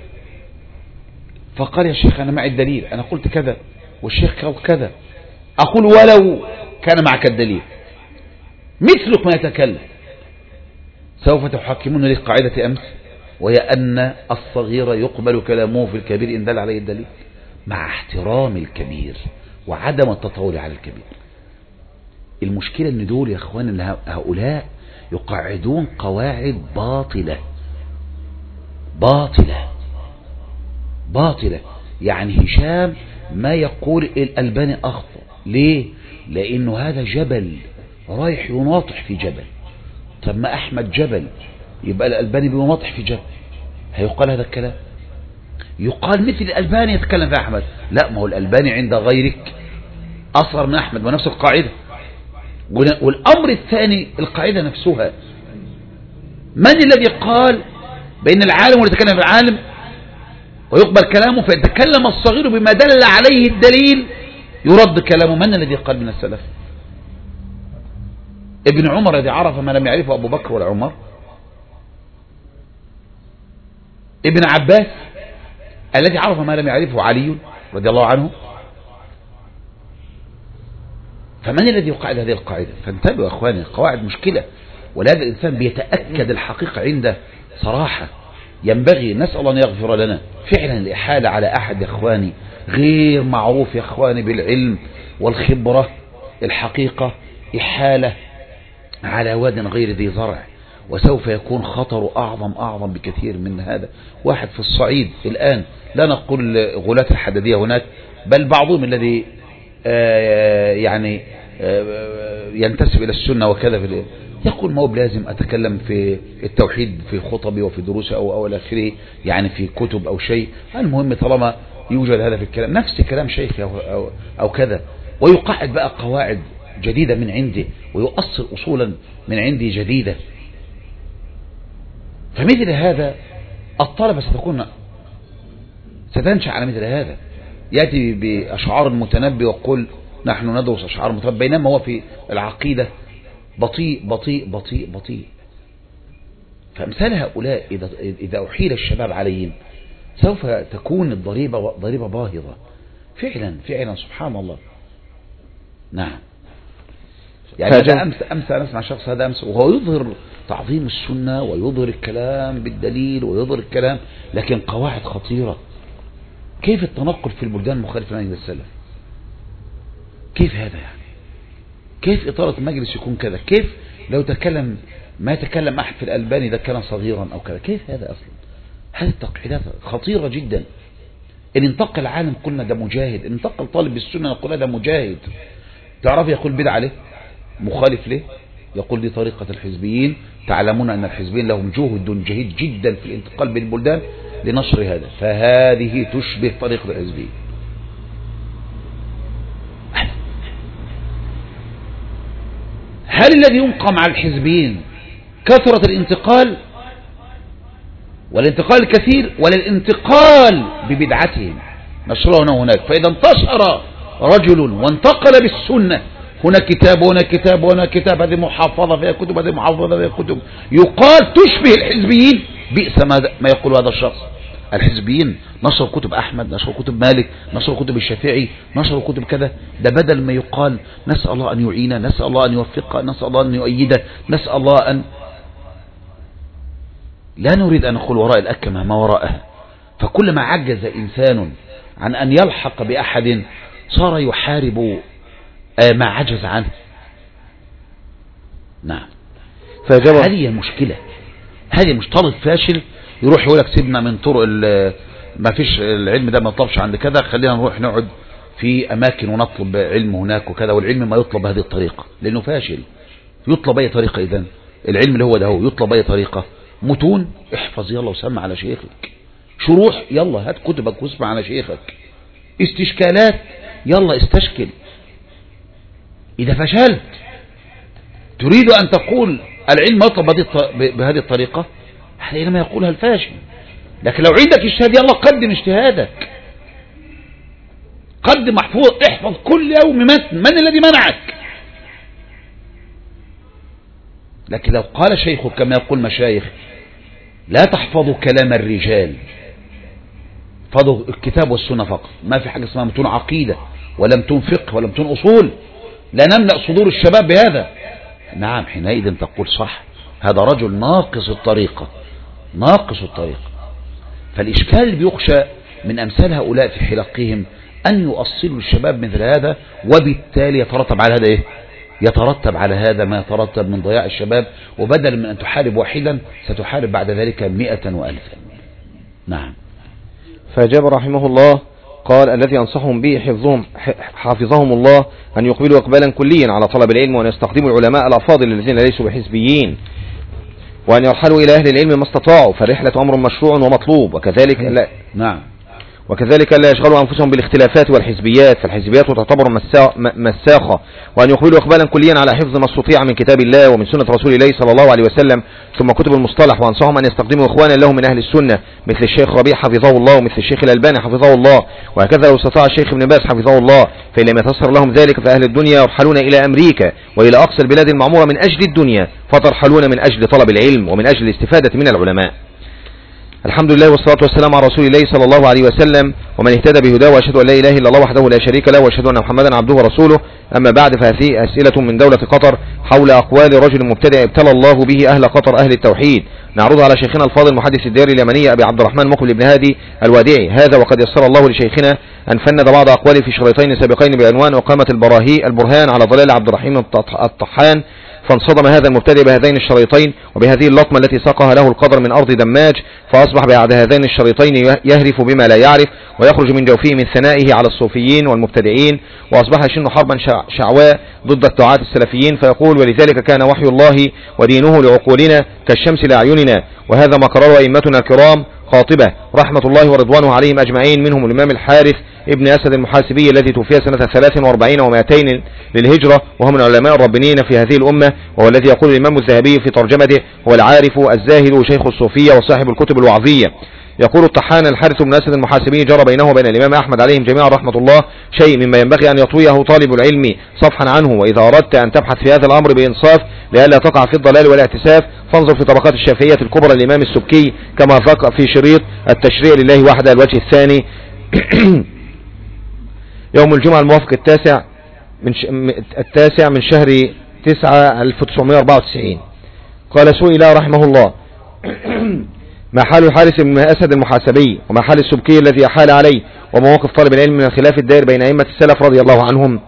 فقال يا شيخ أنا معي الدليل، أنا قلت كذا والشيخ قال كذا. أقول ولو كان معك الدليل مثلك ما يتكلم، سوف تحكمون لي قاعدة أمس، وهي أن الصغير يقبل كلامه في الكبير إن دل عليه الدليل، مع احترام الكبير وعدم التطاول على الكبير. المشكلة ان دول يا اخوان هؤلاء يقعدون قواعد باطلة باطلة باطلة. يعني هشام ما يقول الألباني أخطأ، ليه؟ لأنه هذا جبل رايح يناطح في جبل. طب ما أحمد جبل، يبقى الألباني بيناطح في جبل، هيقال هذا الكلام؟ يقال مثل الألباني يتكلم في أحمد، لا، ما هو الألباني عند غيرك أصغر من أحمد ونفس القاعدة. والأمر الثاني القاعدة نفسها، من الذي قال بأن العالم يتكلم في العالم ويقبل كلامه، فيتكلم الصغير بما دل عليه الدليل يرد كلامه؟ من الذي قال من السلف؟ ابن عمر الذي عرف ما لم يعرفه أبو بكر ولا عمر، ابن عباس الذي عرف ما لم يعرفه علي رضي الله عنه. فمن الذي يقعد هذه القاعدة؟ فانتبهوا يا أخواني، القواعد مشكلة، ولهذا الإنسان بيتأكد الحقيقة عنده صراحة. ينبغي نسأل الله أن يغفر لنا فعلا الإحالة على أحد يا أخواني غير معروف يا أخواني بالعلم والخبرة، الحقيقة إحالة على واد غير ذي زرع، وسوف يكون خطر أعظم بكثير من هذا. واحد في الصعيد الآن، لا نقول غلاة الحدادية هناك، بل بعضهم الذي يعني ينتسب إلى السنة وكذا، يقول ما هو لازم أتكلم في التوحيد في خطبي وفي دروسي أو إلى آخره، يعني في كتب أو شيء، المهم طالما يوجد هذا في الكلام، نفس كلام شيخ أو كذا، ويقعد بقى قواعد جديدة من عنده ويؤصل أصولا من عنده جديدة. فمثل هذا الطلبة ستنشأ على مثل هذا، يأتي بأشعار المتنبي ويقول نحن ندرس أشعار المتنبي، بينما هو في العقيدة بطيء بطيء بطيء بطيء. فأمثال هؤلاء إذا أحيل الشباب عليهم سوف تكون الضريبة باهظة فعلا سبحان الله. نعم، يعني هذا أمس نسمع شخص هذا أمس وهو يظهر تعظيم السنة ويظهر الكلام بالدليل ويظهر الكلام، لكن قواعد خطيرة. كيف التنقل في البلدان المخالفة لمنهج السلف؟ كيف هذا يعني؟ كيف إطارة المجلس يكون كذا؟ كيف لو تكلم ما يتكلم أحد في الألباني ده كان صغيرا أو كذا؟ كيف هذا أصلا؟ هذه التقعيدات خطيرة جدا. إن انتقل العالم قلنا ده مجاهد، إن انتقل طالب السنة قلنا ده مجاهد. تعرف يقول بدعة ليه؟ مخالف ليه؟ يقول دي طريقة الحزبيين، تعلمون أن الحزبيين لهم جهد جهيد جدا في الانتقال بين البلدان لنشر هذا، فهذه تشبه طريقة الحزبيين. هل الذي ينقى مع الحزبيين كثرة الانتقال والانتقال الكثير، ولا الانتقال ببدعتهم نشرها هنا وهناك؟ فإذا انتشر رجل وانتقل بالسنة، هنا كتاب هنا كتاب هنا كتاب، هذه محافظة فيها كتب هذه محافظة فيها كتب، يقال تشبه الحزبيين. بئس ما يقول هذا الشخص. الحزبيين نشروا كتب أحمد، نشروا كتب مالك، نشروا كتب الشافعي، نشروا كتب كذا، ده بدل ما يقال نسأل الله أن يعينه، نسأل الله أن يوفقه، نسأل الله أن يؤيده، نسأل الله أن لا نريد أن نقول وراء الأكمة ما وراءها. فكلما عجز إنسان عن أن يلحق بأحد صار يحارب ما عجز عنه. نعم، هذه المشكلة. هذه مش طالب فاشل يروح يقول لك سيبنا من طرق ما فيش العلم ده ما يطلبش عند كذا، خلينا نروح نقعد في أماكن ونطلب علم هناك وكذا، والعلم ما يطلب بهذه الطريقة لأنه فاشل. يطلب أي طريقة؟ إذن العلم اللي هو ده هو يطلب أي طريقة؟ متون احفظ يلا وسمع على شيخك، شروح يلا هات كتبك واسمع على شيخك، استشكالات يلا استشكل. إذا فشلت تريد أن تقول العلم يطلب بهذه الطريقة، حينما يقولها الفاشل. لكن لو عندك اجتهاد يلا قدم اجتهادك، قدم محفوظ، احفظ كل يوم من الذي منعك. لكن لو قال شيخ كما يقول مشايخ لا تحفظوا كلام الرجال، احفظوا الكتاب والسنة فقط، ما في حاجة اسمها متون عقيدة ولا متون فقه ولا متون أصول، لا نملأ صدور الشباب بهذا. نعم، حينئذ تقول صح، هذا رجل ناقص الطريقة، ناقص الطريقة. فالإشكال اللي بيخشى من أمثال هؤلاء في حلقهم أن يؤصلوا الشباب مثل هذا، وبالتالي يترتب على هذا إيه؟ يترتب على هذا ما يترتب من ضياع الشباب، وبدل من أن تحارب واحدا ستحارب بعد ذلك 100 و1000. نعم. فأجاب رحمه الله قال: الذي أنصحهم به حفظهم الله أن يقبلوا إقبالا كليا على طلب العلم، وأن يستخدموا العلماء الأفاضل الذين ليسوا بحزبيين، وأن يرحلوا إلى أهل العلم ما استطاعوا، فالرحلة أمر مشروع ومطلوب، وكذلك لا يشغلوا أنفسهم بالاختلافات والحزبيات، فالحزبيات تعتبر مساخة، وأن يقبلوا إقبالا كليا على حفظ ما استطيع من كتاب الله ومن سنة رسول الله صلى الله عليه وسلم، ثم كتب المصطلح. وأنصحهم أن يستخدموا إخوانا لهم من أهل السنة مثل الشيخ ربيع حفظه الله، ومثل الشيخ الألباني حفظه الله، وهكذا لو استطاع الشيخ ابن باز حفظه الله. فإن لم يتيسر لهم ذلك فأهل الدنيا يرحلون إلى أمريكا وإلى أقصى البلاد المعمورة من أجل الدنيا، فترحلون من أجل طلب العلم ومن أجل الاستفادة من العلماء. الحمد لله والصلاة والسلام على رسول الله صلى الله عليه وسلم، ومن اهتدى بهداه، وأشهد أن لا إله إلا الله وحده لا شريك له، وأشهد أن محمدا عبده ورسوله. أما بعد، فهذه أسئلة من دولة قطر حول أقوال رجل مبتدع ابتلى الله به أهل قطر أهل التوحيد، نعرضها على شيخنا الفاضل محدث الديار اليمنية أبي عبد الرحمن مقبل بن هادي الوادعي هذا، وقد يسر الله لشيخنا أن فند بعض أقواله في شريطين سابقين بعنوان إقامة البرهان على ضلال عبد الرحيم الطحان، فانصدم هذا المبتدع بهذين الشريطين وبهذه اللطمة التي ساقها له القدر من أرض دماج، فأصبح بعد هذين الشريطين يهرف بما لا يعرف، ويخرج من جوفه من ثنائه على الصوفيين والمبتدعين، وأصبح يشن حربا شعواء ضد الدعاة السلفيين، فيقول: ولذلك كان وحي الله ودينه لعقولنا كالشمس لأعيننا، وهذا ما قرره أئمتنا الكرام خاطبة رحمة الله ورضوانه عليهم أجمعين، منهم الإمام الحارث ابن أسد المحاسبي الذي توفي سنة 43 و200 للهجرة، وهو من علماء الربانيين في هذه الأمة، وهو الذي يقول الإمام الذهبي في ترجمته: هو العارف الزاهد وشيخ الصوفية وصاحب الكتب الوعظية. يقول الطحان: الحارث بن أسد المحاسبي جرى بينه وبين الإمام أحمد عليهم جميعا رحمة الله شيء مما ينبغي أن يطويه طالب العلم صفحا عنه، وإذا أردت أن تبحث في هذا الأمر بإنصاف لئلا تقع في الضلال والاعتساف، فانظر في طبقات الشافعية الكبرى الإمام السبكي كما ذكر في شريط التشريع لله وحده الوجه الثاني يوم الجمعة الموافق التاسع من شهر 9 1994. قال: سئل رحمه الله: ما حال الحارث بن أسد المحاسبي، وما حال السبكي الذي أحال عليه، ومواقف طالب العلم من الخلاف الدائر بين أئمة السلف رضي الله عنهم؟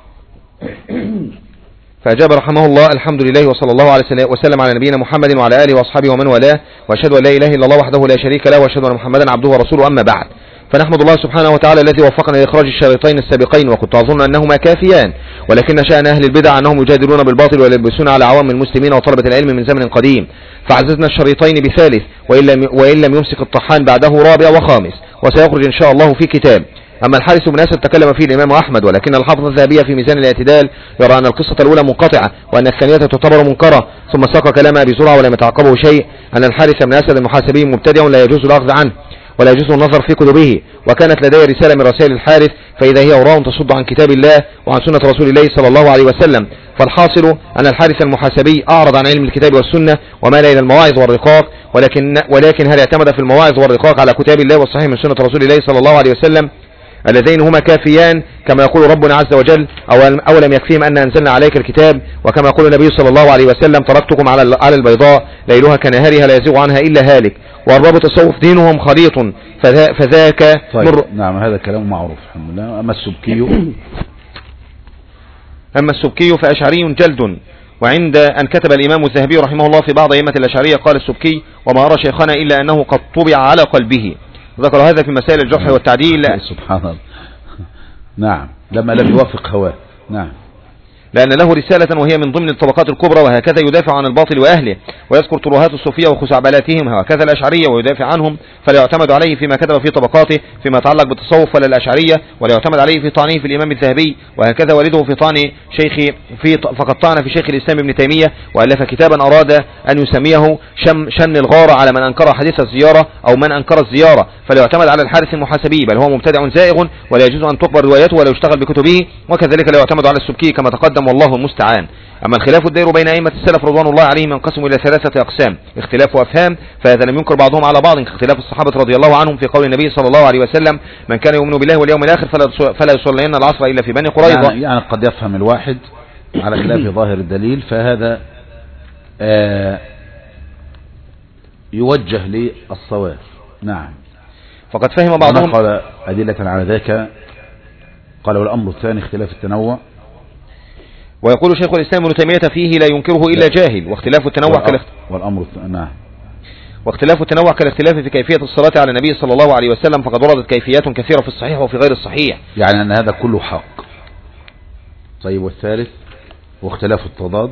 فأجاب رحمه الله: الحمد لله وصلى الله عليه وسلم على نبينا محمد وعلى آله وأصحابه ومن والاه، وأشهد أن لا إله إلا الله وحده لا شريك له، وأشهد أن محمدا عبده ورسوله. أما بعد، فنحمد الله سبحانه وتعالى الذي وفقنا لإخراج الشريطين السابقين، وكنت أظن أنهما كافيان، ولكن شأن أهل البدع أنهم يجادلون بالباطل ويلبسون على عوام المسلمين وطلبة العلم من زمن قديم، فعززنا الشريطين بثالث، وإن لم يمسك الطحان بعده رابع وخامس، وسيخرج إن شاء الله في كتاب. أما الحارث بن أسد تكلم فيه الإمام أحمد، ولكن الحافظ الذهبي في ميزان الاعتدال يرى أن القصة الأولى منقطعة، وأن الثانية تعتبر منكرة، ثم ساق كلام أبي زرعة ولم يتعقبه شيء أن الحارث بن أسد المحاسبي مبتدع لا يجوز الأخذ عنه ولا يجوز النظر في كتبه. وكانت لدي رسالة من رسائل الحارث فإذا هي أوراق تصد عن كتاب الله وعن سنة رسول الله صلى الله عليه وسلم. فالحاصل أن الحارث المحاسبي أعرض عن علم الكتاب والسنة ومال إلى المواعظ والرقاق، ولكن هل اعتمد في المواعظ والرقاق على كتاب الله والصحيح من سنة رسول الله صلى الله عليه وسلم اللذين هما كافيان كما يقول ربنا عز وجل: أو لم يكفيهم أن أنزلنا عليك الكتاب، وكما يقول النبي صلى الله عليه وسلم: تركتكم على البيضاء ليلها كنهارها لا يزيغ عنها إلا هالك، وأرباب التصوف دينهم خليط فذاك طيب. نعم، هذا كلام معروف الحمد لله. أما السبكي فأشعري جلد، وعند أن كتب الإمام الذهبي رحمه الله في بعض أئمة الأشعرية قال السبكي: وما أرى شيخنا إلا أنه قد طبع على قلبه. ذكر هذا في مسائل الجرح والتعديل. سبحان الله. نعم، لما لم يوافق هواه. نعم، لأن له رسالة وهي من ضمن الطبقات الكبرى، وهكذا يدافع عن الباطل وأهله، ويذكر ترهات الصوفية وخزعبلاتهم، وهكذا الأشعرية ويدافع عنهم، فلا يعتمد عليه فيما كتب في طبقاته فيما يتعلق بالتصوف ولا الأشعرية، ولا يعتمد عليه في طعنه في الإمام الذهبي، وهكذا والده في طعن فقد طعن في شيخ الإسلام ابن تيمية، وألف كتابا أراد أن يسميه شن الغارة على من أنكر حديث الزيارة أو من أنكر الزيارة، فلا يعتمد على الحارث المحاسبي، بل هو مبتدع زائغ ولا يجوز أن تقبل روايته ولا يشتغل بكتبه. وكذلك لا يعتمد على السبكي كما تقدم أعلم والله المستعان. أما الخلاف الدائر بين أئمة السلف رضوان الله عليهم ينقسم إلى 3 أقسام: اختلاف أفهام، فهذا لم ينكر بعضهم على بعض كاختلاف الصحابة رضي الله عنهم في قول النبي صلى الله عليه وسلم: من كان يؤمن بالله واليوم الآخر فلا يصلين العصر إلا في بني قريظة. يعني قد يفهم الواحد على خلاف ظاهر الدليل، فهذا يوجه للصواب. نعم. فقد فهم بعضهم قال أدلة على ذلك، قال والأمر الثاني اختلاف التنوع. ويقول شيخ الإسلام ابن تيمية فيه لا ينكره إلا جاهل. واختلاف التنوع نعم. واختلاف التنوع كالاختلاف في كيفية الصلاة على النبي صلى الله عليه وسلم، فقد وردت كيفيات كثيرة في الصحيح وفي غير الصحيح، يعني أن هذا كله حق. طيب والثالث واختلاف التضاد.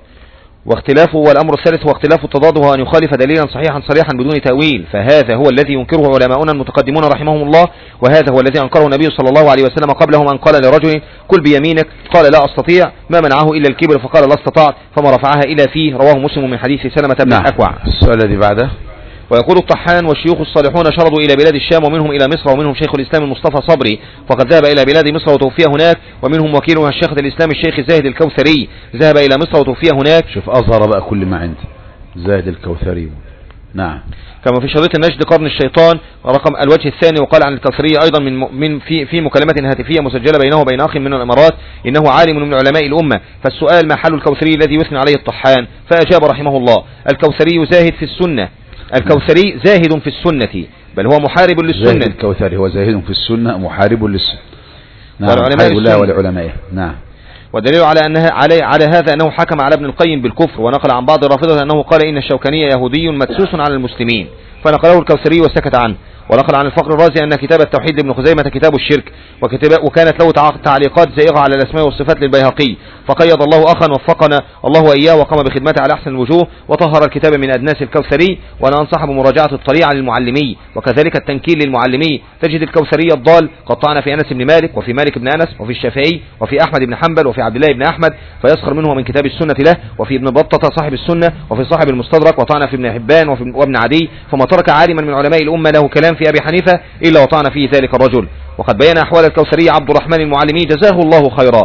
والأمر الثالث هو اختلاف التضاد، وهو أن يخالف دليلا صحيحا صريحا بدون تأويل، فهذا هو الذي ينكره علماؤنا المتقدمون رحمهم الله، وهذا هو الذي أنكره النبي صلى الله عليه وسلم قبلهم، أن قال لرجل: كل بيمينك، قال: لا أستطيع، ما منعه إلا الكبر، فقال: لا استطعت، فما رفعها إلى فيه. رواه مسلم من حديث سلمة بن الأكوع. السؤال الذي بعده: ويقول الطحان: والشيوخ الصالحون شردوا إلى بلاد الشام، ومنهم إلى مصر، ومنهم شيخ الإسلام المصطفى صبري، فقد ذهب إلى بلاد مصر وتوفي هناك، ومنهم وكيلنا الشيخ الإسلام الشيخ زاهد الكوثري، ذهب إلى مصر وتوفي هناك. شوف أظهر بقى كل ما عنده زاهد الكوثري. نعم. كما في شريط النجد قرن الشيطان رقم الوجه الثاني. وقال عن الكوثري أيضا في مكالمة هاتفية مسجلة بينه وبين أخ من الإمارات: إنه عالم من علماء الأمة. فالسؤال: ما حل الكوثري الذي يثني عليه الطحان؟ فأجاب رحمه الله: الكوثري زاهد في السنة، الكوثري زاهد في السنة، بل هو محارب للسنة. زاهد الكوثري هو زاهد في السنة محارب للسنة. نعم. والعلماء الله ولعلمائه. نعم. والدليل على هذا أنه حكم على ابن القيم بالكفر، ونقل عن بعض الرافضة أنه قال: إن الشوكاني يهودي مدسوس على المسلمين، فنقله الكوثري وسكت عنه. ونقل عن الفقر الرازي أن كتاب التوحيد لابن خزيمة كتاب الشرك، وكانت له تعليقات زائغة على الأسماء والصفات للبيهقي، فقيض الله أخا وفقنا الله وإياه وقام بخدمته على أحسن الوجوه، وطهر الكتاب من أدناس الكوثري. وأنا أنصح بمراجعة الطليعة للمعلمي، وكذلك التنكيل للمعلمي. تجد الكوثري الضال قد طعن في أنس بن مالك، وفي مالك بن أنس، وفي الشافعي، وفي أحمد بن حنبل، وفي عبد الله بن أحمد، فيسخر منه من كتاب السنة له، وفي ابن بطة صاحب السنة، وفي صاحب المستدرك، وطعن في ابن حبان وابن عدي. فما ترك عالما من علماء الأمة له كلام في أبي حنيفة إلا وطعن فيه ذلك الرجل. وقد بين أحوال الكوثري عبد الرحمن المعلمي جزاه الله خيرا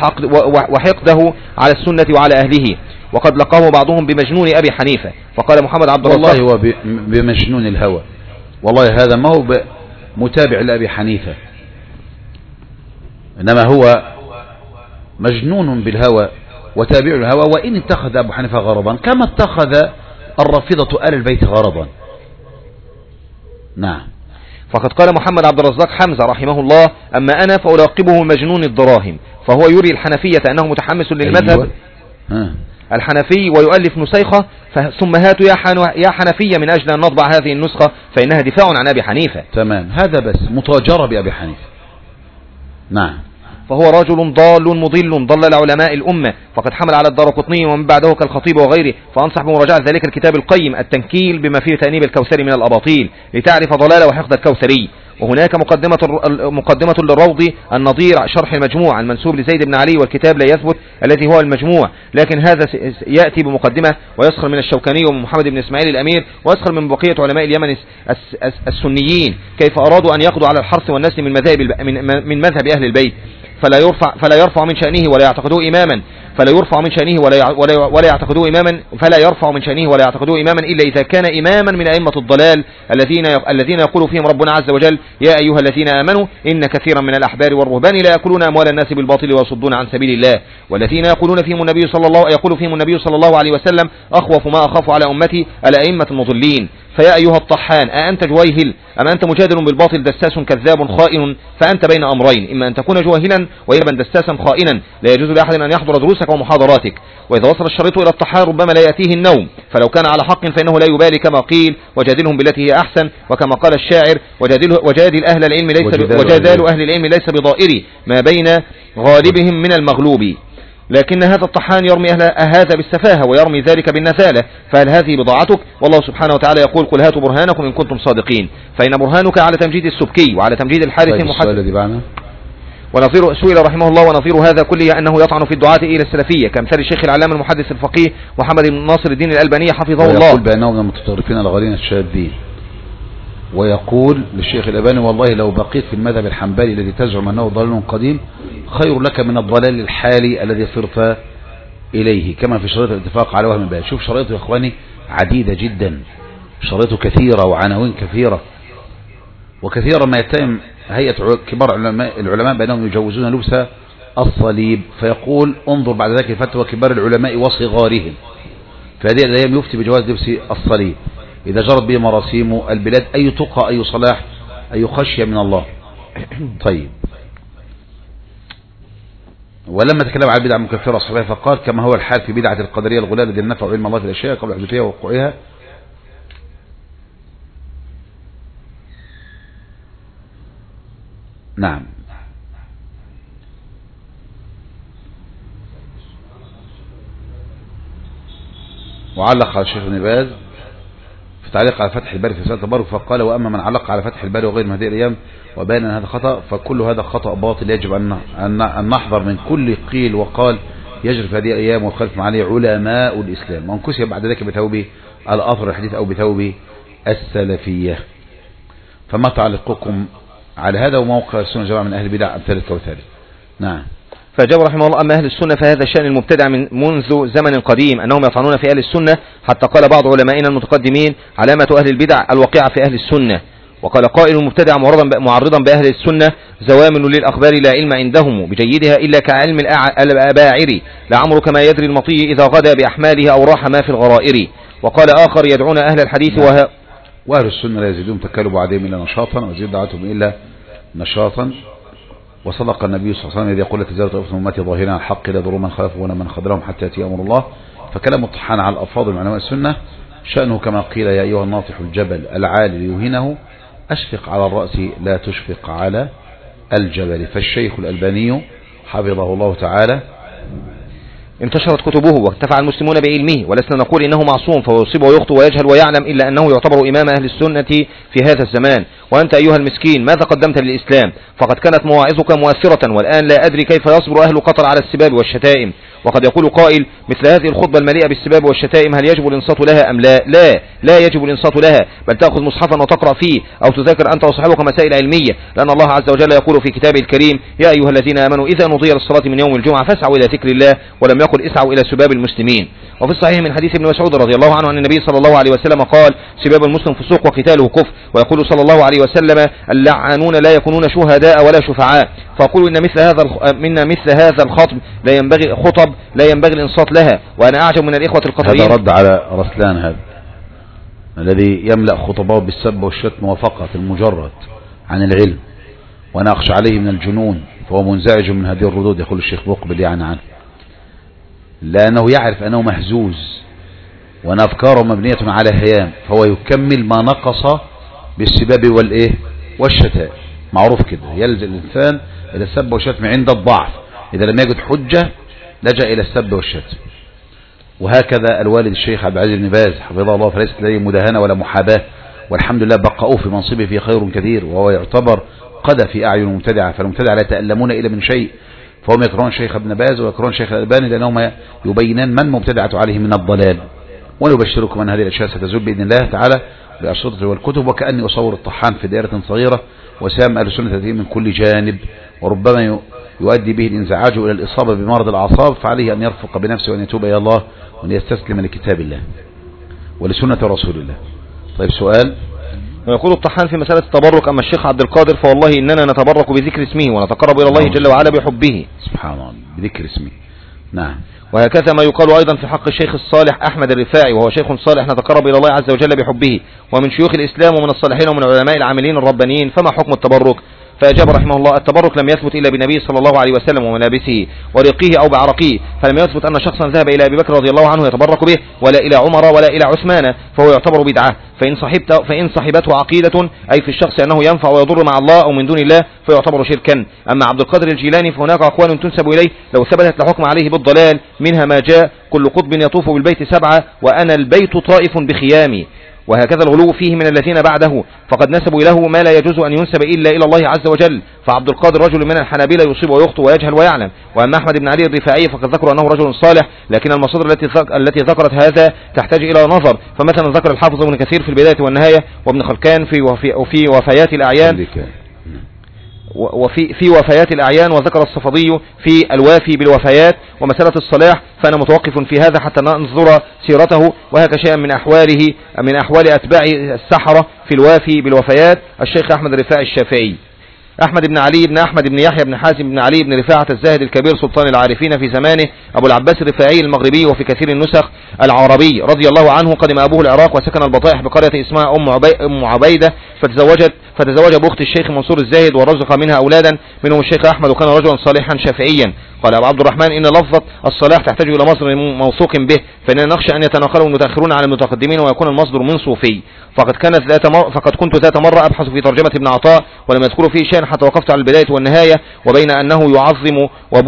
وحقده على السنة وعلى أهله، وقد لقاه بعضهم بمجنون أبي حنيفة، فقال محمد عبد الرزاق: والله هو بمجنون الهوى، والله هذا ما هو متابع لأبي حنيفة، إنما هو مجنون بالهوى وتابع الهوى، وإن اتخذ أبو حنيفة غرضا كما اتخذ الرافضة آل البيت غرضا. نعم. فقد قال محمد عبد الرزاق حمزة رحمه الله: أما أنا فأراقبه مجنون الدراهم، فهو يري الحنفية أنه متحمس للمذهب الحنفي ويؤلف نسيخة، ثم هاتوا يا حنفية من أجل أن نطبع هذه النسخة فإنها دفاع عن أبي حنيفة. تمام، هذا بس متاجرة بأبي حنيفة. نعم. فهو رجل ضال مضل ضلل علماء الأمة، فقد حمل على الدارقطني ومن بعده كالخطيب وغيره، فأنصح بمراجعة ذلك الكتاب القيم التنكيل بما فيه تأنيب الكوثري من الأباطيل، لتعرف ضلال وحقد الكوثري. وهناك مقدمة للروض النظير شرح المجموع المنسوب لزيد بن علي، والكتاب لا يثبت الذي هو المجموع، لكن هذا يأتي بمقدمة ويسخر من الشوكاني ومن محمد بن إسماعيل الأمير، ويسخر من بقية علماء اليمن السنيين كيف أرادوا أن يقضوا على الحرث والنسل من مذهب أهل البيت، فلا يرفع من شأنه ولا يعتقدوه إماما، فلا يرفع من شأنه ولا يعتقدوه إماما إلا إذا كان إماما من أئمة الضلال الذين يقول فيهم ربنا عز وجل: يا أيها الذين آمنوا إن كثيرا من الأحبار والرهبان لا يأكلون أموال الناس بالباطل ويصدون عن سبيل الله، والذين يقول فيهم النبي صلى الله عليه وسلم: أخوف ما أخاف على أمتي الأئمة المضلين. فيا أيها الطحان، أأنت جويهل أم أنت مجادل بالباطل دساس كذاب خائن؟ فأنت بين أمرين: إما أن تكون جواهلا وإما دساسا خائنا، لا يجوز لأحد أن يحضر دروسك ومحاضراتك. وإذا وصل الشريط إلى الطحان ربما لا يأتيه النوم، فلو كان على حق فإنه لا يبالي كما قيل: وجادلهم بالتي هي أحسن، وكما قال الشاعر: وجادل أهل العلم ليس بضائري ما بين غالبهم من المغلوب. لكن هذا الطحان يرمي هذا بالسفاهة ويرمي ذلك بالنثالة، فهل هذه بضاعتك؟ والله سبحانه وتعالى يقول: قل هاتوا برهانكم إن كنتم صادقين. فإن برهانك على تمجيد السبكي وعلى تمجيد الحارث المحدث. ونظير سئل رحمه الله ونظير هذا كله أنه يطعن في الدعاة إلى السلفية كمثال الشيخ العلامة المحدث الفقيه محمد بن ناصر الدين الألباني حفظه الله، ويقول بأنهم من المتطرفين الغالين الشاذين. ويقول للشيخ الألباني والله لو بقيت في المذهب الحنبلي الذي تزعم أنه ضلال قديم خير لك من الضلال الحالي الذي صرت إليه، كما في شريط الاتفاق على وهم البيان. شوف شريطه يا إخواني عديدة جدا، شريطه كثيرة وعناوين كثيرة، وكثيرا ما يتهم هيئة كبار العلماء بأنهم يجوزون لبس الصليب، فيقول انظر بعد ذلك فتوى كبار العلماء وصغارهم، في هذه الأيام يفتي بجواز لبس الصليب إذا جرت به مراسيم البلاد، أي تقى أي صلاح أي خشية من الله. طيب، ولما تكلم عن البدع المكفرة الصحيحة فقال كما هو الحال في بدعة القدرية الغلاة الذين نفعوا علم الله في الأشياء قبل حدوثها ووقوعها. نعم. وعلق على الشيخ ابن باز في تعليق على فتح الباري في رسالة التبرك فقال وأما من علق على فتح الباري وغير من هذه الأيام وبين أن هذا خطأ فكل هذا خطأ باطل، يجب أن نحذر من كل قيل وقال يجري في هذه الأيام وخلف عليه علماء الإسلام، وانكسر بعد ذلك بثوب الأثر الحديث أو بثوب السلفية. فما تعليقكم على هذا وموقع السنة جماعة من أهل البدع أمثال كوثري؟ نعم. فجاب رحمه الله أما أهل السنة فهذا شأن المبتدع منذ زمن قديم أنهم يطعنون في أهل السنة، حتى قال بعض علمائنا المتقدمين علامة أهل البدع الوقيعة في أهل السنة. وقال قائل المبتدع معرضا بأهل السنة زوامل للأخبار لا علم عندهم بجيدها إلا كعلم الأباعر لعمرك ما يدري المطي إذا غدا بأحماله أو راح ما في الغرائر. وقال آخر يدعون أهل الحديث وأهل السنة لا يزيدون تكالب عديم إلا نشاطا ويزيد دعوتهم إلا نشاطا. وصدق النبي صلى الله عليه وسلم إذ يقول لا تزال طائفة من أمتي ظاهرين على الحق لا يضرون من خالفهم ولا من خذلهم حتى يأتي أمر الله. فكلام الطحان على الأفاضل من علماء السنة شأنه كما قيل يا أيها الناطح الجبل العالي ليوهنه أشفق على الرأس لا تشفق على الجبل. فالشيخ الألباني حفظه الله تعالى انتشرت كتبه وارتفع المسلمون بعلمه، ولسنا نقول إنه معصوم فيصيب ويخطئ ويجهل ويعلم، إلا أنه يعتبر إمام أهل السنة في هذا الزمان. وأنت أيها المسكين ماذا قدمت للإسلام؟ فقد كانت مواعظك مؤثرة، والآن لا أدري كيف يصبر أهل قطر على السباب والشتائم. وقد يقول قائل مثل هذه الخطبة المليئة بالسباب والشتائم هل يجب الانصات لها أم لا؟ لا يجب الانصات لها، بل تأخذ مصحفا وتقرأ فيه أو تذاكر أنت وصحبك مسائل علمية، لأن الله عز وجل يقول في كتابه الكريم يا أيها الذين آمنوا إذا نودي للصلاة من يوم الجمعة فاسعوا إلى ذكر الله، ولم يقل اسعوا إلى سباب المسلمين. وفي الصحيح من حديث ابن مسعود رضي الله عنه عن النبي صلى الله عليه وسلم قال سباب المسلم فسوق وقتاله كفر. ويقول صلى الله عليه وسلم اللعانون لا يكونون شهداء ولا شفعاء. فأقول إن مثل هذا الخطب لا ينبغي الانصات لها. وأنا أعجب من الإخوة القطريين. هذا رد على رسلان هذا الذي يملأ خطبه بالسب والشتم وفقط المجرد عن العلم، وأنا أخشى عليه من الجنون، فهو منزعج من هذه الردود يقول الشيخ مقبل يعني عنه، لأنه يعرف أنه مهزوز وأن أفكاره مبنية على هيام، فهو يكمل ما نقص بالسباب والشتاء. معروف كده يلجأ الإنسان إلى السب والشتم عند الضعف، إذا لم يجد حجة لجأ إلى السب والشتم. وهكذا الوالد الشيخ عبد العزيز بن باز حفظه الله فليست لديه مداهنة ولا محاباة، والحمد لله بقاؤه في منصبه في خير كثير، وهو يعتبر قد في أعين المبتدعة، فالمبتدعة لا يتألمون إلا من شيء، فهم يكرهون شيخ ابن باز ويكرهون شيخ الألباني لأنهم يبينان من مبتدعة عليه من الضلال. ونبشركم أن هذه الأشياء ستزول بإذن الله تعالى بأشرطة والكتب، وكأني أصور الطحان في دائرة صغيرة وسام أهل السنة تأتيه من كل جانب، وربما يؤدي به الانزعاج إلى الإصابة بمرض الأعصاب، فعليه أن يرفق بنفسه وأن يتوب إلى الله وأن يستسلم لكتاب الله ولسنة رسول الله. طيب سؤال. ويقول الطحان في مسألة التبرك أما الشيخ عبد القادر فوالله إننا نتبرك بذكر اسمه ونتقرب إلى الله جل وعلا بحبه. سبحان الله، بذكر اسمه. نعم. وهكذا ما يقال أيضا في حق الشيخ الصالح أحمد الرفاعي، وهو شيخ صالح نتقرب إلى الله عز وجل بحبه، ومن شيوخ الإسلام ومن الصالحين ومن العلماء العاملين الربانيين، فما حكم التبرك؟ فأجاب رحمه الله التبرك لم يثبت إلا بنبي صلى الله عليه وسلم وملابسه ورقيه أو بعرقيه، فلم يثبت أن شخصا ذهب إلى أبي بكر رضي الله عنه يتبرك به، ولا إلى عمر ولا إلى عثمان، فهو يعتبر بدعة. فإن صحبته عقيدة أي في الشخص أنه ينفع ويضر مع الله أو من دون الله فيعتبر شركا. أما عبد القادر الجيلاني فهناك أقوال تنسب إليه لو ثبتت لحكم عليه بالضلال، منها ما جاء كل قطب يطوف بالبيت 7 وأنا البيت طائف بخيامي، وهكذا الغلو فيه من الذين بعده، فقد نسبوا له ما لا يجوز أن ينسب إلا إلى الله عز وجل. فعبد القادر رجل من الحنابلة يصيب ويخطئ ويجهل ويعلم، وأما أحمد بن علي الرفاعي فقد ذكروا أنه رجل صالح، لكن المصادر التي ذكرت هذا تحتاج إلى نظر. فمثلا ذكر الحافظ ابن كثير في البداية والنهاية، وابن خلكان في وفيات الأعيان وفي وفيات الأعيان، وذكر الصفدي في الوافي بالوفيات. ومسألة الصلاح فأنا متوقف في هذا حتى ننظر سيرته، وهكذا شيئا من أحوال أتباع السحرة في الوافي بالوفيات الشيخ أحمد الرفاعي الشافعي. أحمد بن علي بن أحمد بن يحيى بن حازم بن علي بن رفاعة الزاهد الكبير سلطان العارفين في زمانه أبو العباس الرفاعي المغربي، وفي كثير النسخ العربي، رضي الله عنه. قدم أبوه العراق وسكن البطائح بقرية اسمها أم عبيدة، فتزوج بأخت الشيخ منصور الزاهد ورزق منها أولادا منهم الشيخ أحمد، وكان رجلا صالحا شافعيا. قال أبو عبد الرحمن إن لفظة الصلاح تحتاج إلى مصدر موثوق به، فإننا نخشى أن يتناقله المتأخرون على المتقدمين ويكون المصدر من صوفي. فقد كنت ذات مرة أبحث في ترجمة ابن عطاء ولم يذكروا فيه شيئا حتى وقفت على البداية والنهاية، وبين أنه يعظم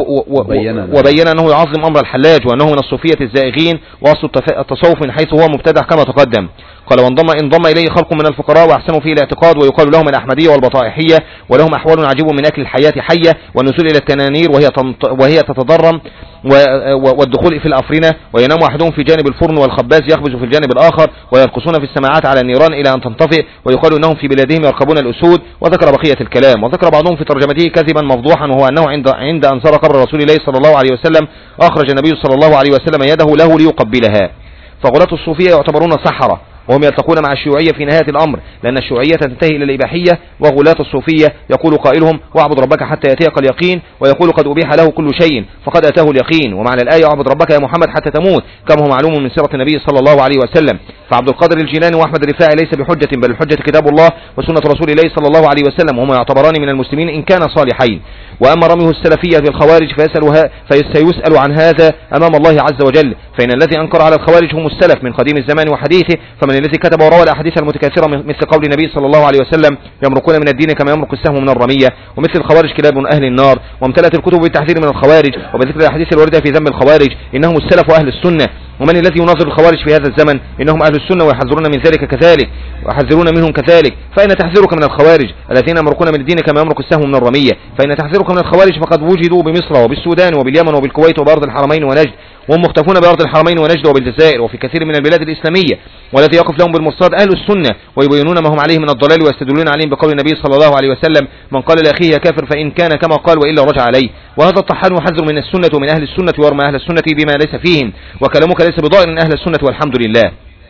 وبين أنه يعظم أمر الحلاج، وأنه من الصوفية الزائغين، وأصل التصوف من حيث هو مبتدع كما تقدم. قال وانضم إليه خلق من الفقراء وأحسنوا فيه الاعتقاد، ويقال لهم الأحمدية والبطائحية، ولهم أحوال عجيب من أكل الحياة حية والنزول إلى التنانير وهي تتضرم والدخول في الأفرنة، وينام أحدهم في جانب الفرن والخباز يخبز في الجانب الآخر، ويرقصون في السماعات على النيران إلى أن تنطفئ، ويقال أنهم في بلادهم يركبون الأسود، وذكر بقية الكلام. وذكر بعضهم في ترجمته كذبا مفضوحا، وهو أنه عند أن زار قبر رسول الله صلى الله عليه وسلم أخرج النبي صلى الله عليه وسلم يده له ليقبلها. فغلاة الصوفية يعتبرون سحرة، وهم يلتقون مع الشيوعية في نهاية الأمر، لأن الشيوعية تنتهي إلى الإباحية، وغلاة الصوفية يقول قائلهم واعبد ربك حتى يأتيك اليقين، ويقول قد أبيح له كل شيء فقد أتاه اليقين. ومعنى الآية اعبد ربك يا محمد حتى تموت، كما هو معلوم من سيرة النبي صلى الله عليه وسلم. فعبد القادر الجيلاني وأحمد الرفاعي ليس بحجة، بل الحجة كتاب الله وسنة رسول الله صلى الله عليه وسلم، وهما يعتبران من المسلمين إن كان صالحين. وأما رميه السلفية في الخوارج فسيسأل عن هذا أمام الله عز وجل، فإن الذي أنكر على الخوارج هم السلف من قديم الزمان وحديثه. فمن الذي كتب وروى الأحاديث المتكاثرة مثل قول النبي صلى الله عليه وسلم يمرقون من الدين كما يمرق السهم من الرمية، ومثل الخوارج كلاب أهل النار، وامتلأت الكتب بالتحذير من الخوارج وبذكر الأحاديث الواردة في ذم الخوارج إنهم السلف وأهل السنة. ومن الذي يناظر الخوارج في هذا الزمن؟ إنهم أهل السنة ويحذرون من ذلك كذلك، ويحذرون منهم كذلك. فإن تحذرك من الخوارج الذين يمرقون من الدين كما يمرق السهم من الرمية، فإن تحذرك من الخوارج فقد وجدوا بمصر وبالسودان وباليمن وبالكويت وبأرض الحرمين ونجد، وهم مختفون بأرض الحرمين ونجد وبالجزائر وفي كثير من البلاد الإسلامية، والذي يقف لهم بالمرصاد أهل السنة ويبينون ما هم عليه من الضلال، ويستدلون عليهم بقول النبي صلى الله عليه وسلم من قال لأخيه يا كافر فإن كان كما قال وإلا رجع عليه. وهذا الطحان يحذر من السنة ومن أهل السنة ويرمى أهل السنة بما ليس فيهم، وكلامك ليس بضائر من أهل السنة والحمد لله.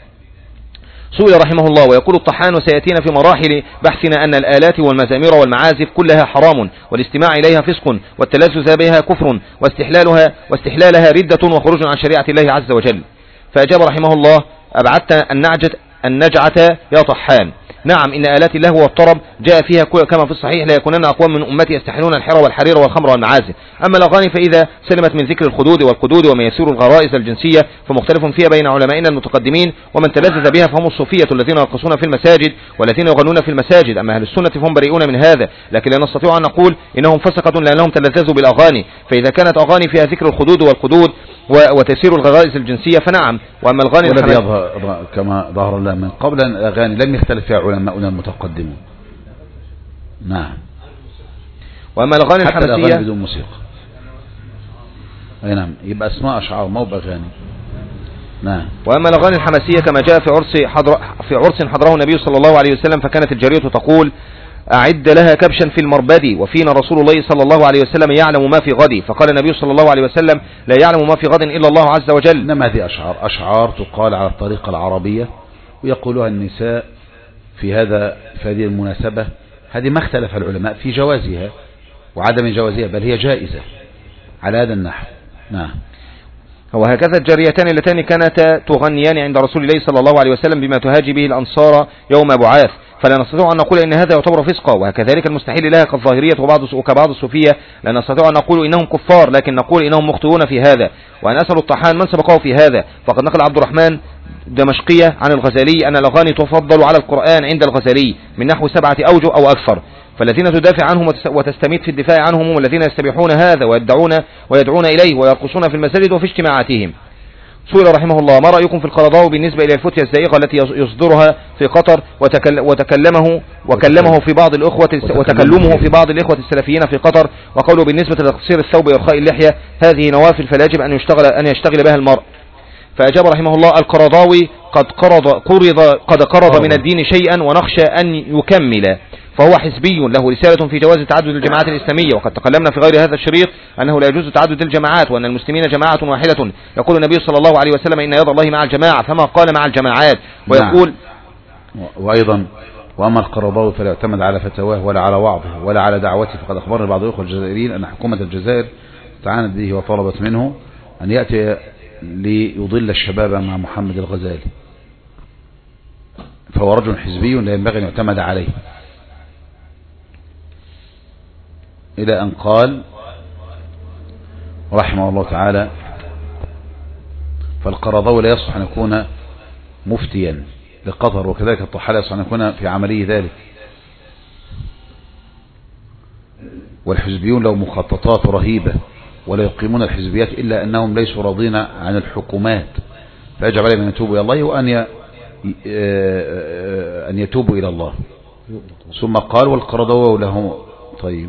سئل رحمه الله ويقول الطحان وسيأتينا في مراحل بحثنا أن الآلات والمزامير والمعازف كلها حرام، والاستماع إليها فسق، والتلذذ بها كفر، واستحلالها ردة وخروج عن شريعة الله عز وجل. فأجاب رحمه الله أبعدت النجعة يا طحان. نعم إن آلات اللهو والطرب جاء فيها كما في الصحيح لا يكونن أقوام من أمتي يستحلون الحر والحرير والخمر والمعازف. أما الأغاني فإذا سلمت من ذكر الخدود والقدود وما يسير الغرائز الجنسية فمختلف فيها بين علمائنا المتقدمين، ومن تلذذ بها فهم الصوفية الذين يرقصون في المساجد والذين يغنون في المساجد. أما أهل السنة فهم بريئون من هذا، لكن لا نستطيع أن نقول إنهم فسقة لأنهم تلذذوا بالأغاني، فإذا كانت أغاني فيها ذكر الخدود والقدود وتسير الغرائز الجنسية فنعم. وأما الغاني والذي يظهر كما ظهر لنا من قبل أن الأغاني لم يختلف فيها علماؤنا المتقدمون. نعم. وأما الأغاني الحماسية الأغاني بدون موسيقى. أي نعم يبقى اسمها أشعار ما هو بأغاني. نعم. وأما الأغاني الحماسية كما جاء في عرس حضره النبي صلى الله عليه وسلم، فكانت الجارية تقول أعد لها كبشا في المربد وفينا رسول الله صلى الله عليه وسلم يعلم ما في غد، فقال النبي صلى الله عليه وسلم لا يعلم ما في غد إلا الله عز وجل. إنما هذه أشعار تقال على الطريقة العربية ويقولها النساء في هذه المناسبة. هذه ما اختلف العلماء في جوازها وعدم جوازها، بل هي جائزة على هذا النحو. نعم. وهكذا الجاريتان اللتان كانتا تغنيان عند رسول الله صلى الله عليه وسلم بما تهاجي به الأنصار يوم بعاث، فلا نستطيع أن نقول إن هذا يعتبر فسقا، وكذلك المستحيل لها كالظاهرية وكبعض الصوفية لا نستطيع أن نقول إنهم كفار، لكن نقول إنهم مخطئون في هذا. وأن أسأل الطحان من سبقه في هذا، فقد نقل عبد الرحمن دمشقية عن الغزالي أن الأغاني تفضل على القرآن عند الغزالي من نحو 7 أوجه أو أكثر، فالذين تدافع عنهم وتستميت في الدفاع عنهم هم الذين يستبيحون هذا ويدعون إليه ويرقصون في المساجد وفي اجتماعاتهم. سئل رحمه الله: ما رأيكم في القرضاوي بالنسبة إلى الفتية الزائغة التي يصدرها في قطر وكلمه في بعض الإخوة السلفيين في قطر، وقوله بالنسبة لتقصير الثوب وإرخاء اللحية: هذه نوافل فلا يجب أن يشتغل بها المرء. فأجاب رحمه الله: القرضاوي قد قرض من الدين شيئا ونخشى أن يكمل، فهو حزبي له رسالة في جواز تعدد الجماعات الإسلامية، وقد تكلمنا في غير هذا الشريط أنه لا يجوز تعدد الجماعات، وأن المسلمين جماعة واحدة. يقول النبي صلى الله عليه وسلم: إن يد الله مع الجماعة، فما قال مع الجماعات. ويقول وأيضا: وأما القرضاوي فلا يعتمد على فتواه ولا على وعظه ولا على دعوته، فقد أخبرنا بعض الأخوة الجزائريين أن حكومة الجزائر تعاند به وطلبت منه أن يأتي ليضل الشباب مع محمد الغزالي، فهو رجل حزبي لا ينبغي أن يعتمد عليه، إلى أن قال رحمه الله تعالى: فالقرضاوي لا يصلح أن يكون مفتيا لقطر، وكذلك الطحالة يصلح أن يكون في عمليه ذلك. والحزبيون لهم مخططات رهيبة ولا يقيمون الحزبيات إلا أنهم ليسوا راضين عن الحكومات، فيجب عليهم أن يتوبوا إلى الله وأن يتوبوا إلى الله. ثم قال: والقرضاوي له طيب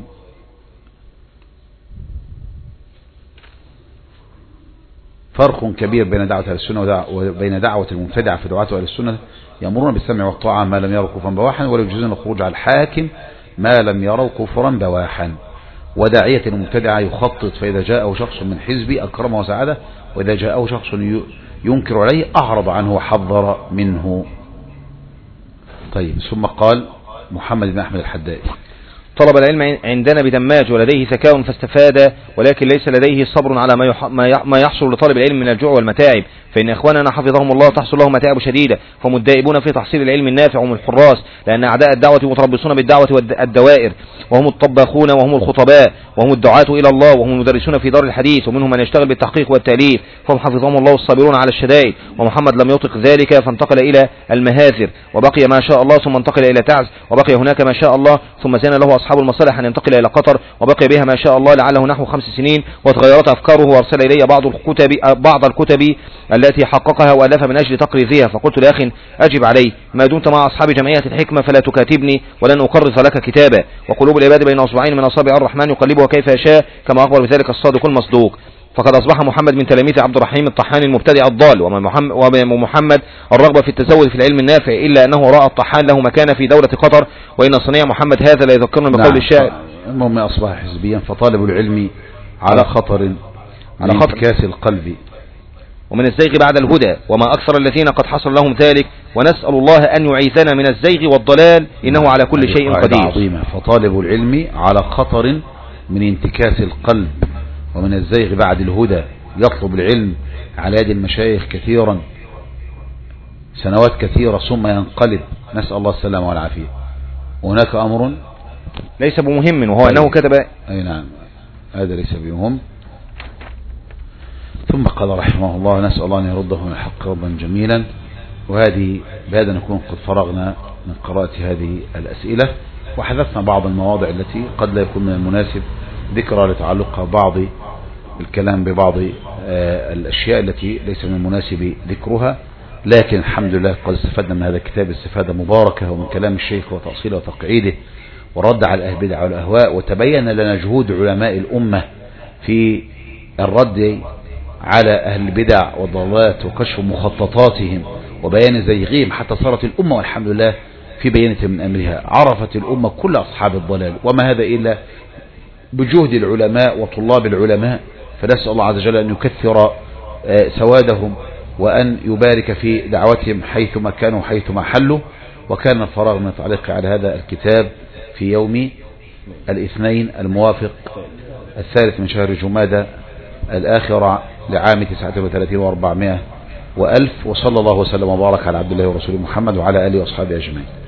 فرق كبير بين دعوة أهل السنة وبين دعوة المبتدعة في دعوة أهل السنة، يأمرون بالسمع والطاعة ما لم يروا كفرا بواحا، ولا يجوزون الخروج على الحاكم ما لم يروا كفرا بواحا. وداعية المبتدعة يخطط، فإذا جاءه شخص من حزبه أكرمه وسعده، وإذا جاءه شخص ينكر عليه أعرض عنه وحذر منه. طيب، ثم قال محمد بن أحمد الحدائي: طلب العلم عندنا بدماج ولديه ذكاء فاستفاد، ولكن ليس لديه صبر على ما يحصل لطالب العلم من الجوع والمتاعب، فإن إخواننا حفظهم الله تحصل لهم متاعب شديدة، فهم الدائبون في تحصيل العلم النافع، وهم الحراس، لأن أعداء الدعوة متربصون بالدعوة والدوائر، وهم الطباخون وهم الخطباء وهم الدعاة إلى الله وهم المدرسون في دار الحديث، ومنهم من يشتغل بالتحقيق والتأليف، فهم حفظهم الله الصابرون على الشدائد. ومحمد لم يطق ذلك فانتقل إلى المهاذر، وبقي ما شاء الله، ثم انتقل إلى تعز، وبقي هناك ما شاء الله، ثم زين له أصحاب المصالح أن ينتقل إلى قطر، وبقي بها ما شاء الله لعله نحو 5 سنين، وتغيرت أفكاره، وأرسل إلي بعض الكتب التي حققها وألف من أجل تقريضها، فقلت لأخ أجب عليه: ما دمت مع أصحاب جمعية الحكمة فلا تكاتبني ولن أقرض لك كتابا، وقلوب العباد بين أصبعين من أصابع الرحمن يقلبها كيف يشاء، كما أخبر بذلك الصادق المصدوق. فقد أصبح محمد من تلاميذ عبد الرحيم الطحان المبتدع الضال، ومحمد الرغبة في التزود في العلم النافع، إلا أنه رأى الطحان له مكان في دولة قطر، وإن صنيع محمد هذا لا يذكرنا بقول الشاعر: المهم أصبح حزبيا، فطالب العلم على خطر انتكاس القلب ومن الزيغ بعد الهدى، وما أكثر الذين قد حصل لهم ذلك، ونسأل الله أن يعيذنا من الزيغ والضلال، إنه على كل شيء قدير. عظيمة. فطالب العلم على خطر من انتكاس القلب ومن الزيغ بعد الهدى، يطلب العلم على يد المشايخ كثيرا سنوات كثيرة ثم ينقلب، نسأل الله السلامة والعافية. وهناك أمر ليس بمهم، وهو أنه كتب أي نعم، هذا ليس بمهم. ثم قال رحمه الله: نسأل الله أن يرده من الحق ردا جميلا. بهذا نكون قد فرغنا من قراءة هذه الأسئلة، وحذفنا بعض المواضع التي قد لا يكون من المناسب ذكرى لتعلقها بعض الكلام ببعض الأشياء التي ليس من المناسب ذكرها، لكن الحمد لله قد استفدنا من هذا الكتاب استفادة مباركة، ومن كلام الشيخ وتأصيله وتقعيده ورد على أهل البدع والأهواء، وتبين لنا جهود علماء الأمة في الرد على أهل البدع والضلالات وكشف مخططاتهم وبيان زيغهم، حتى صارت الأمة والحمد لله في بينة من أمرها، عرفت الأمة كل أصحاب الضلال، وما هذا إلا بجهد العلماء وطلاب العلماء. فنسأل الله عز وجل أن يكثر سوادهم وأن يبارك في دعوتهم حيثما كانوا حيثما حلوا. وكان الفراغ من التعليق على هذا الكتاب في يوم الاثنين الموافق 3 من شهر جمادى الآخرة لعام 39 و400 وألف، وصلى الله وسلم وبارك على عبد الله ورسوله محمد وعلى آله وأصحابه أجمعين.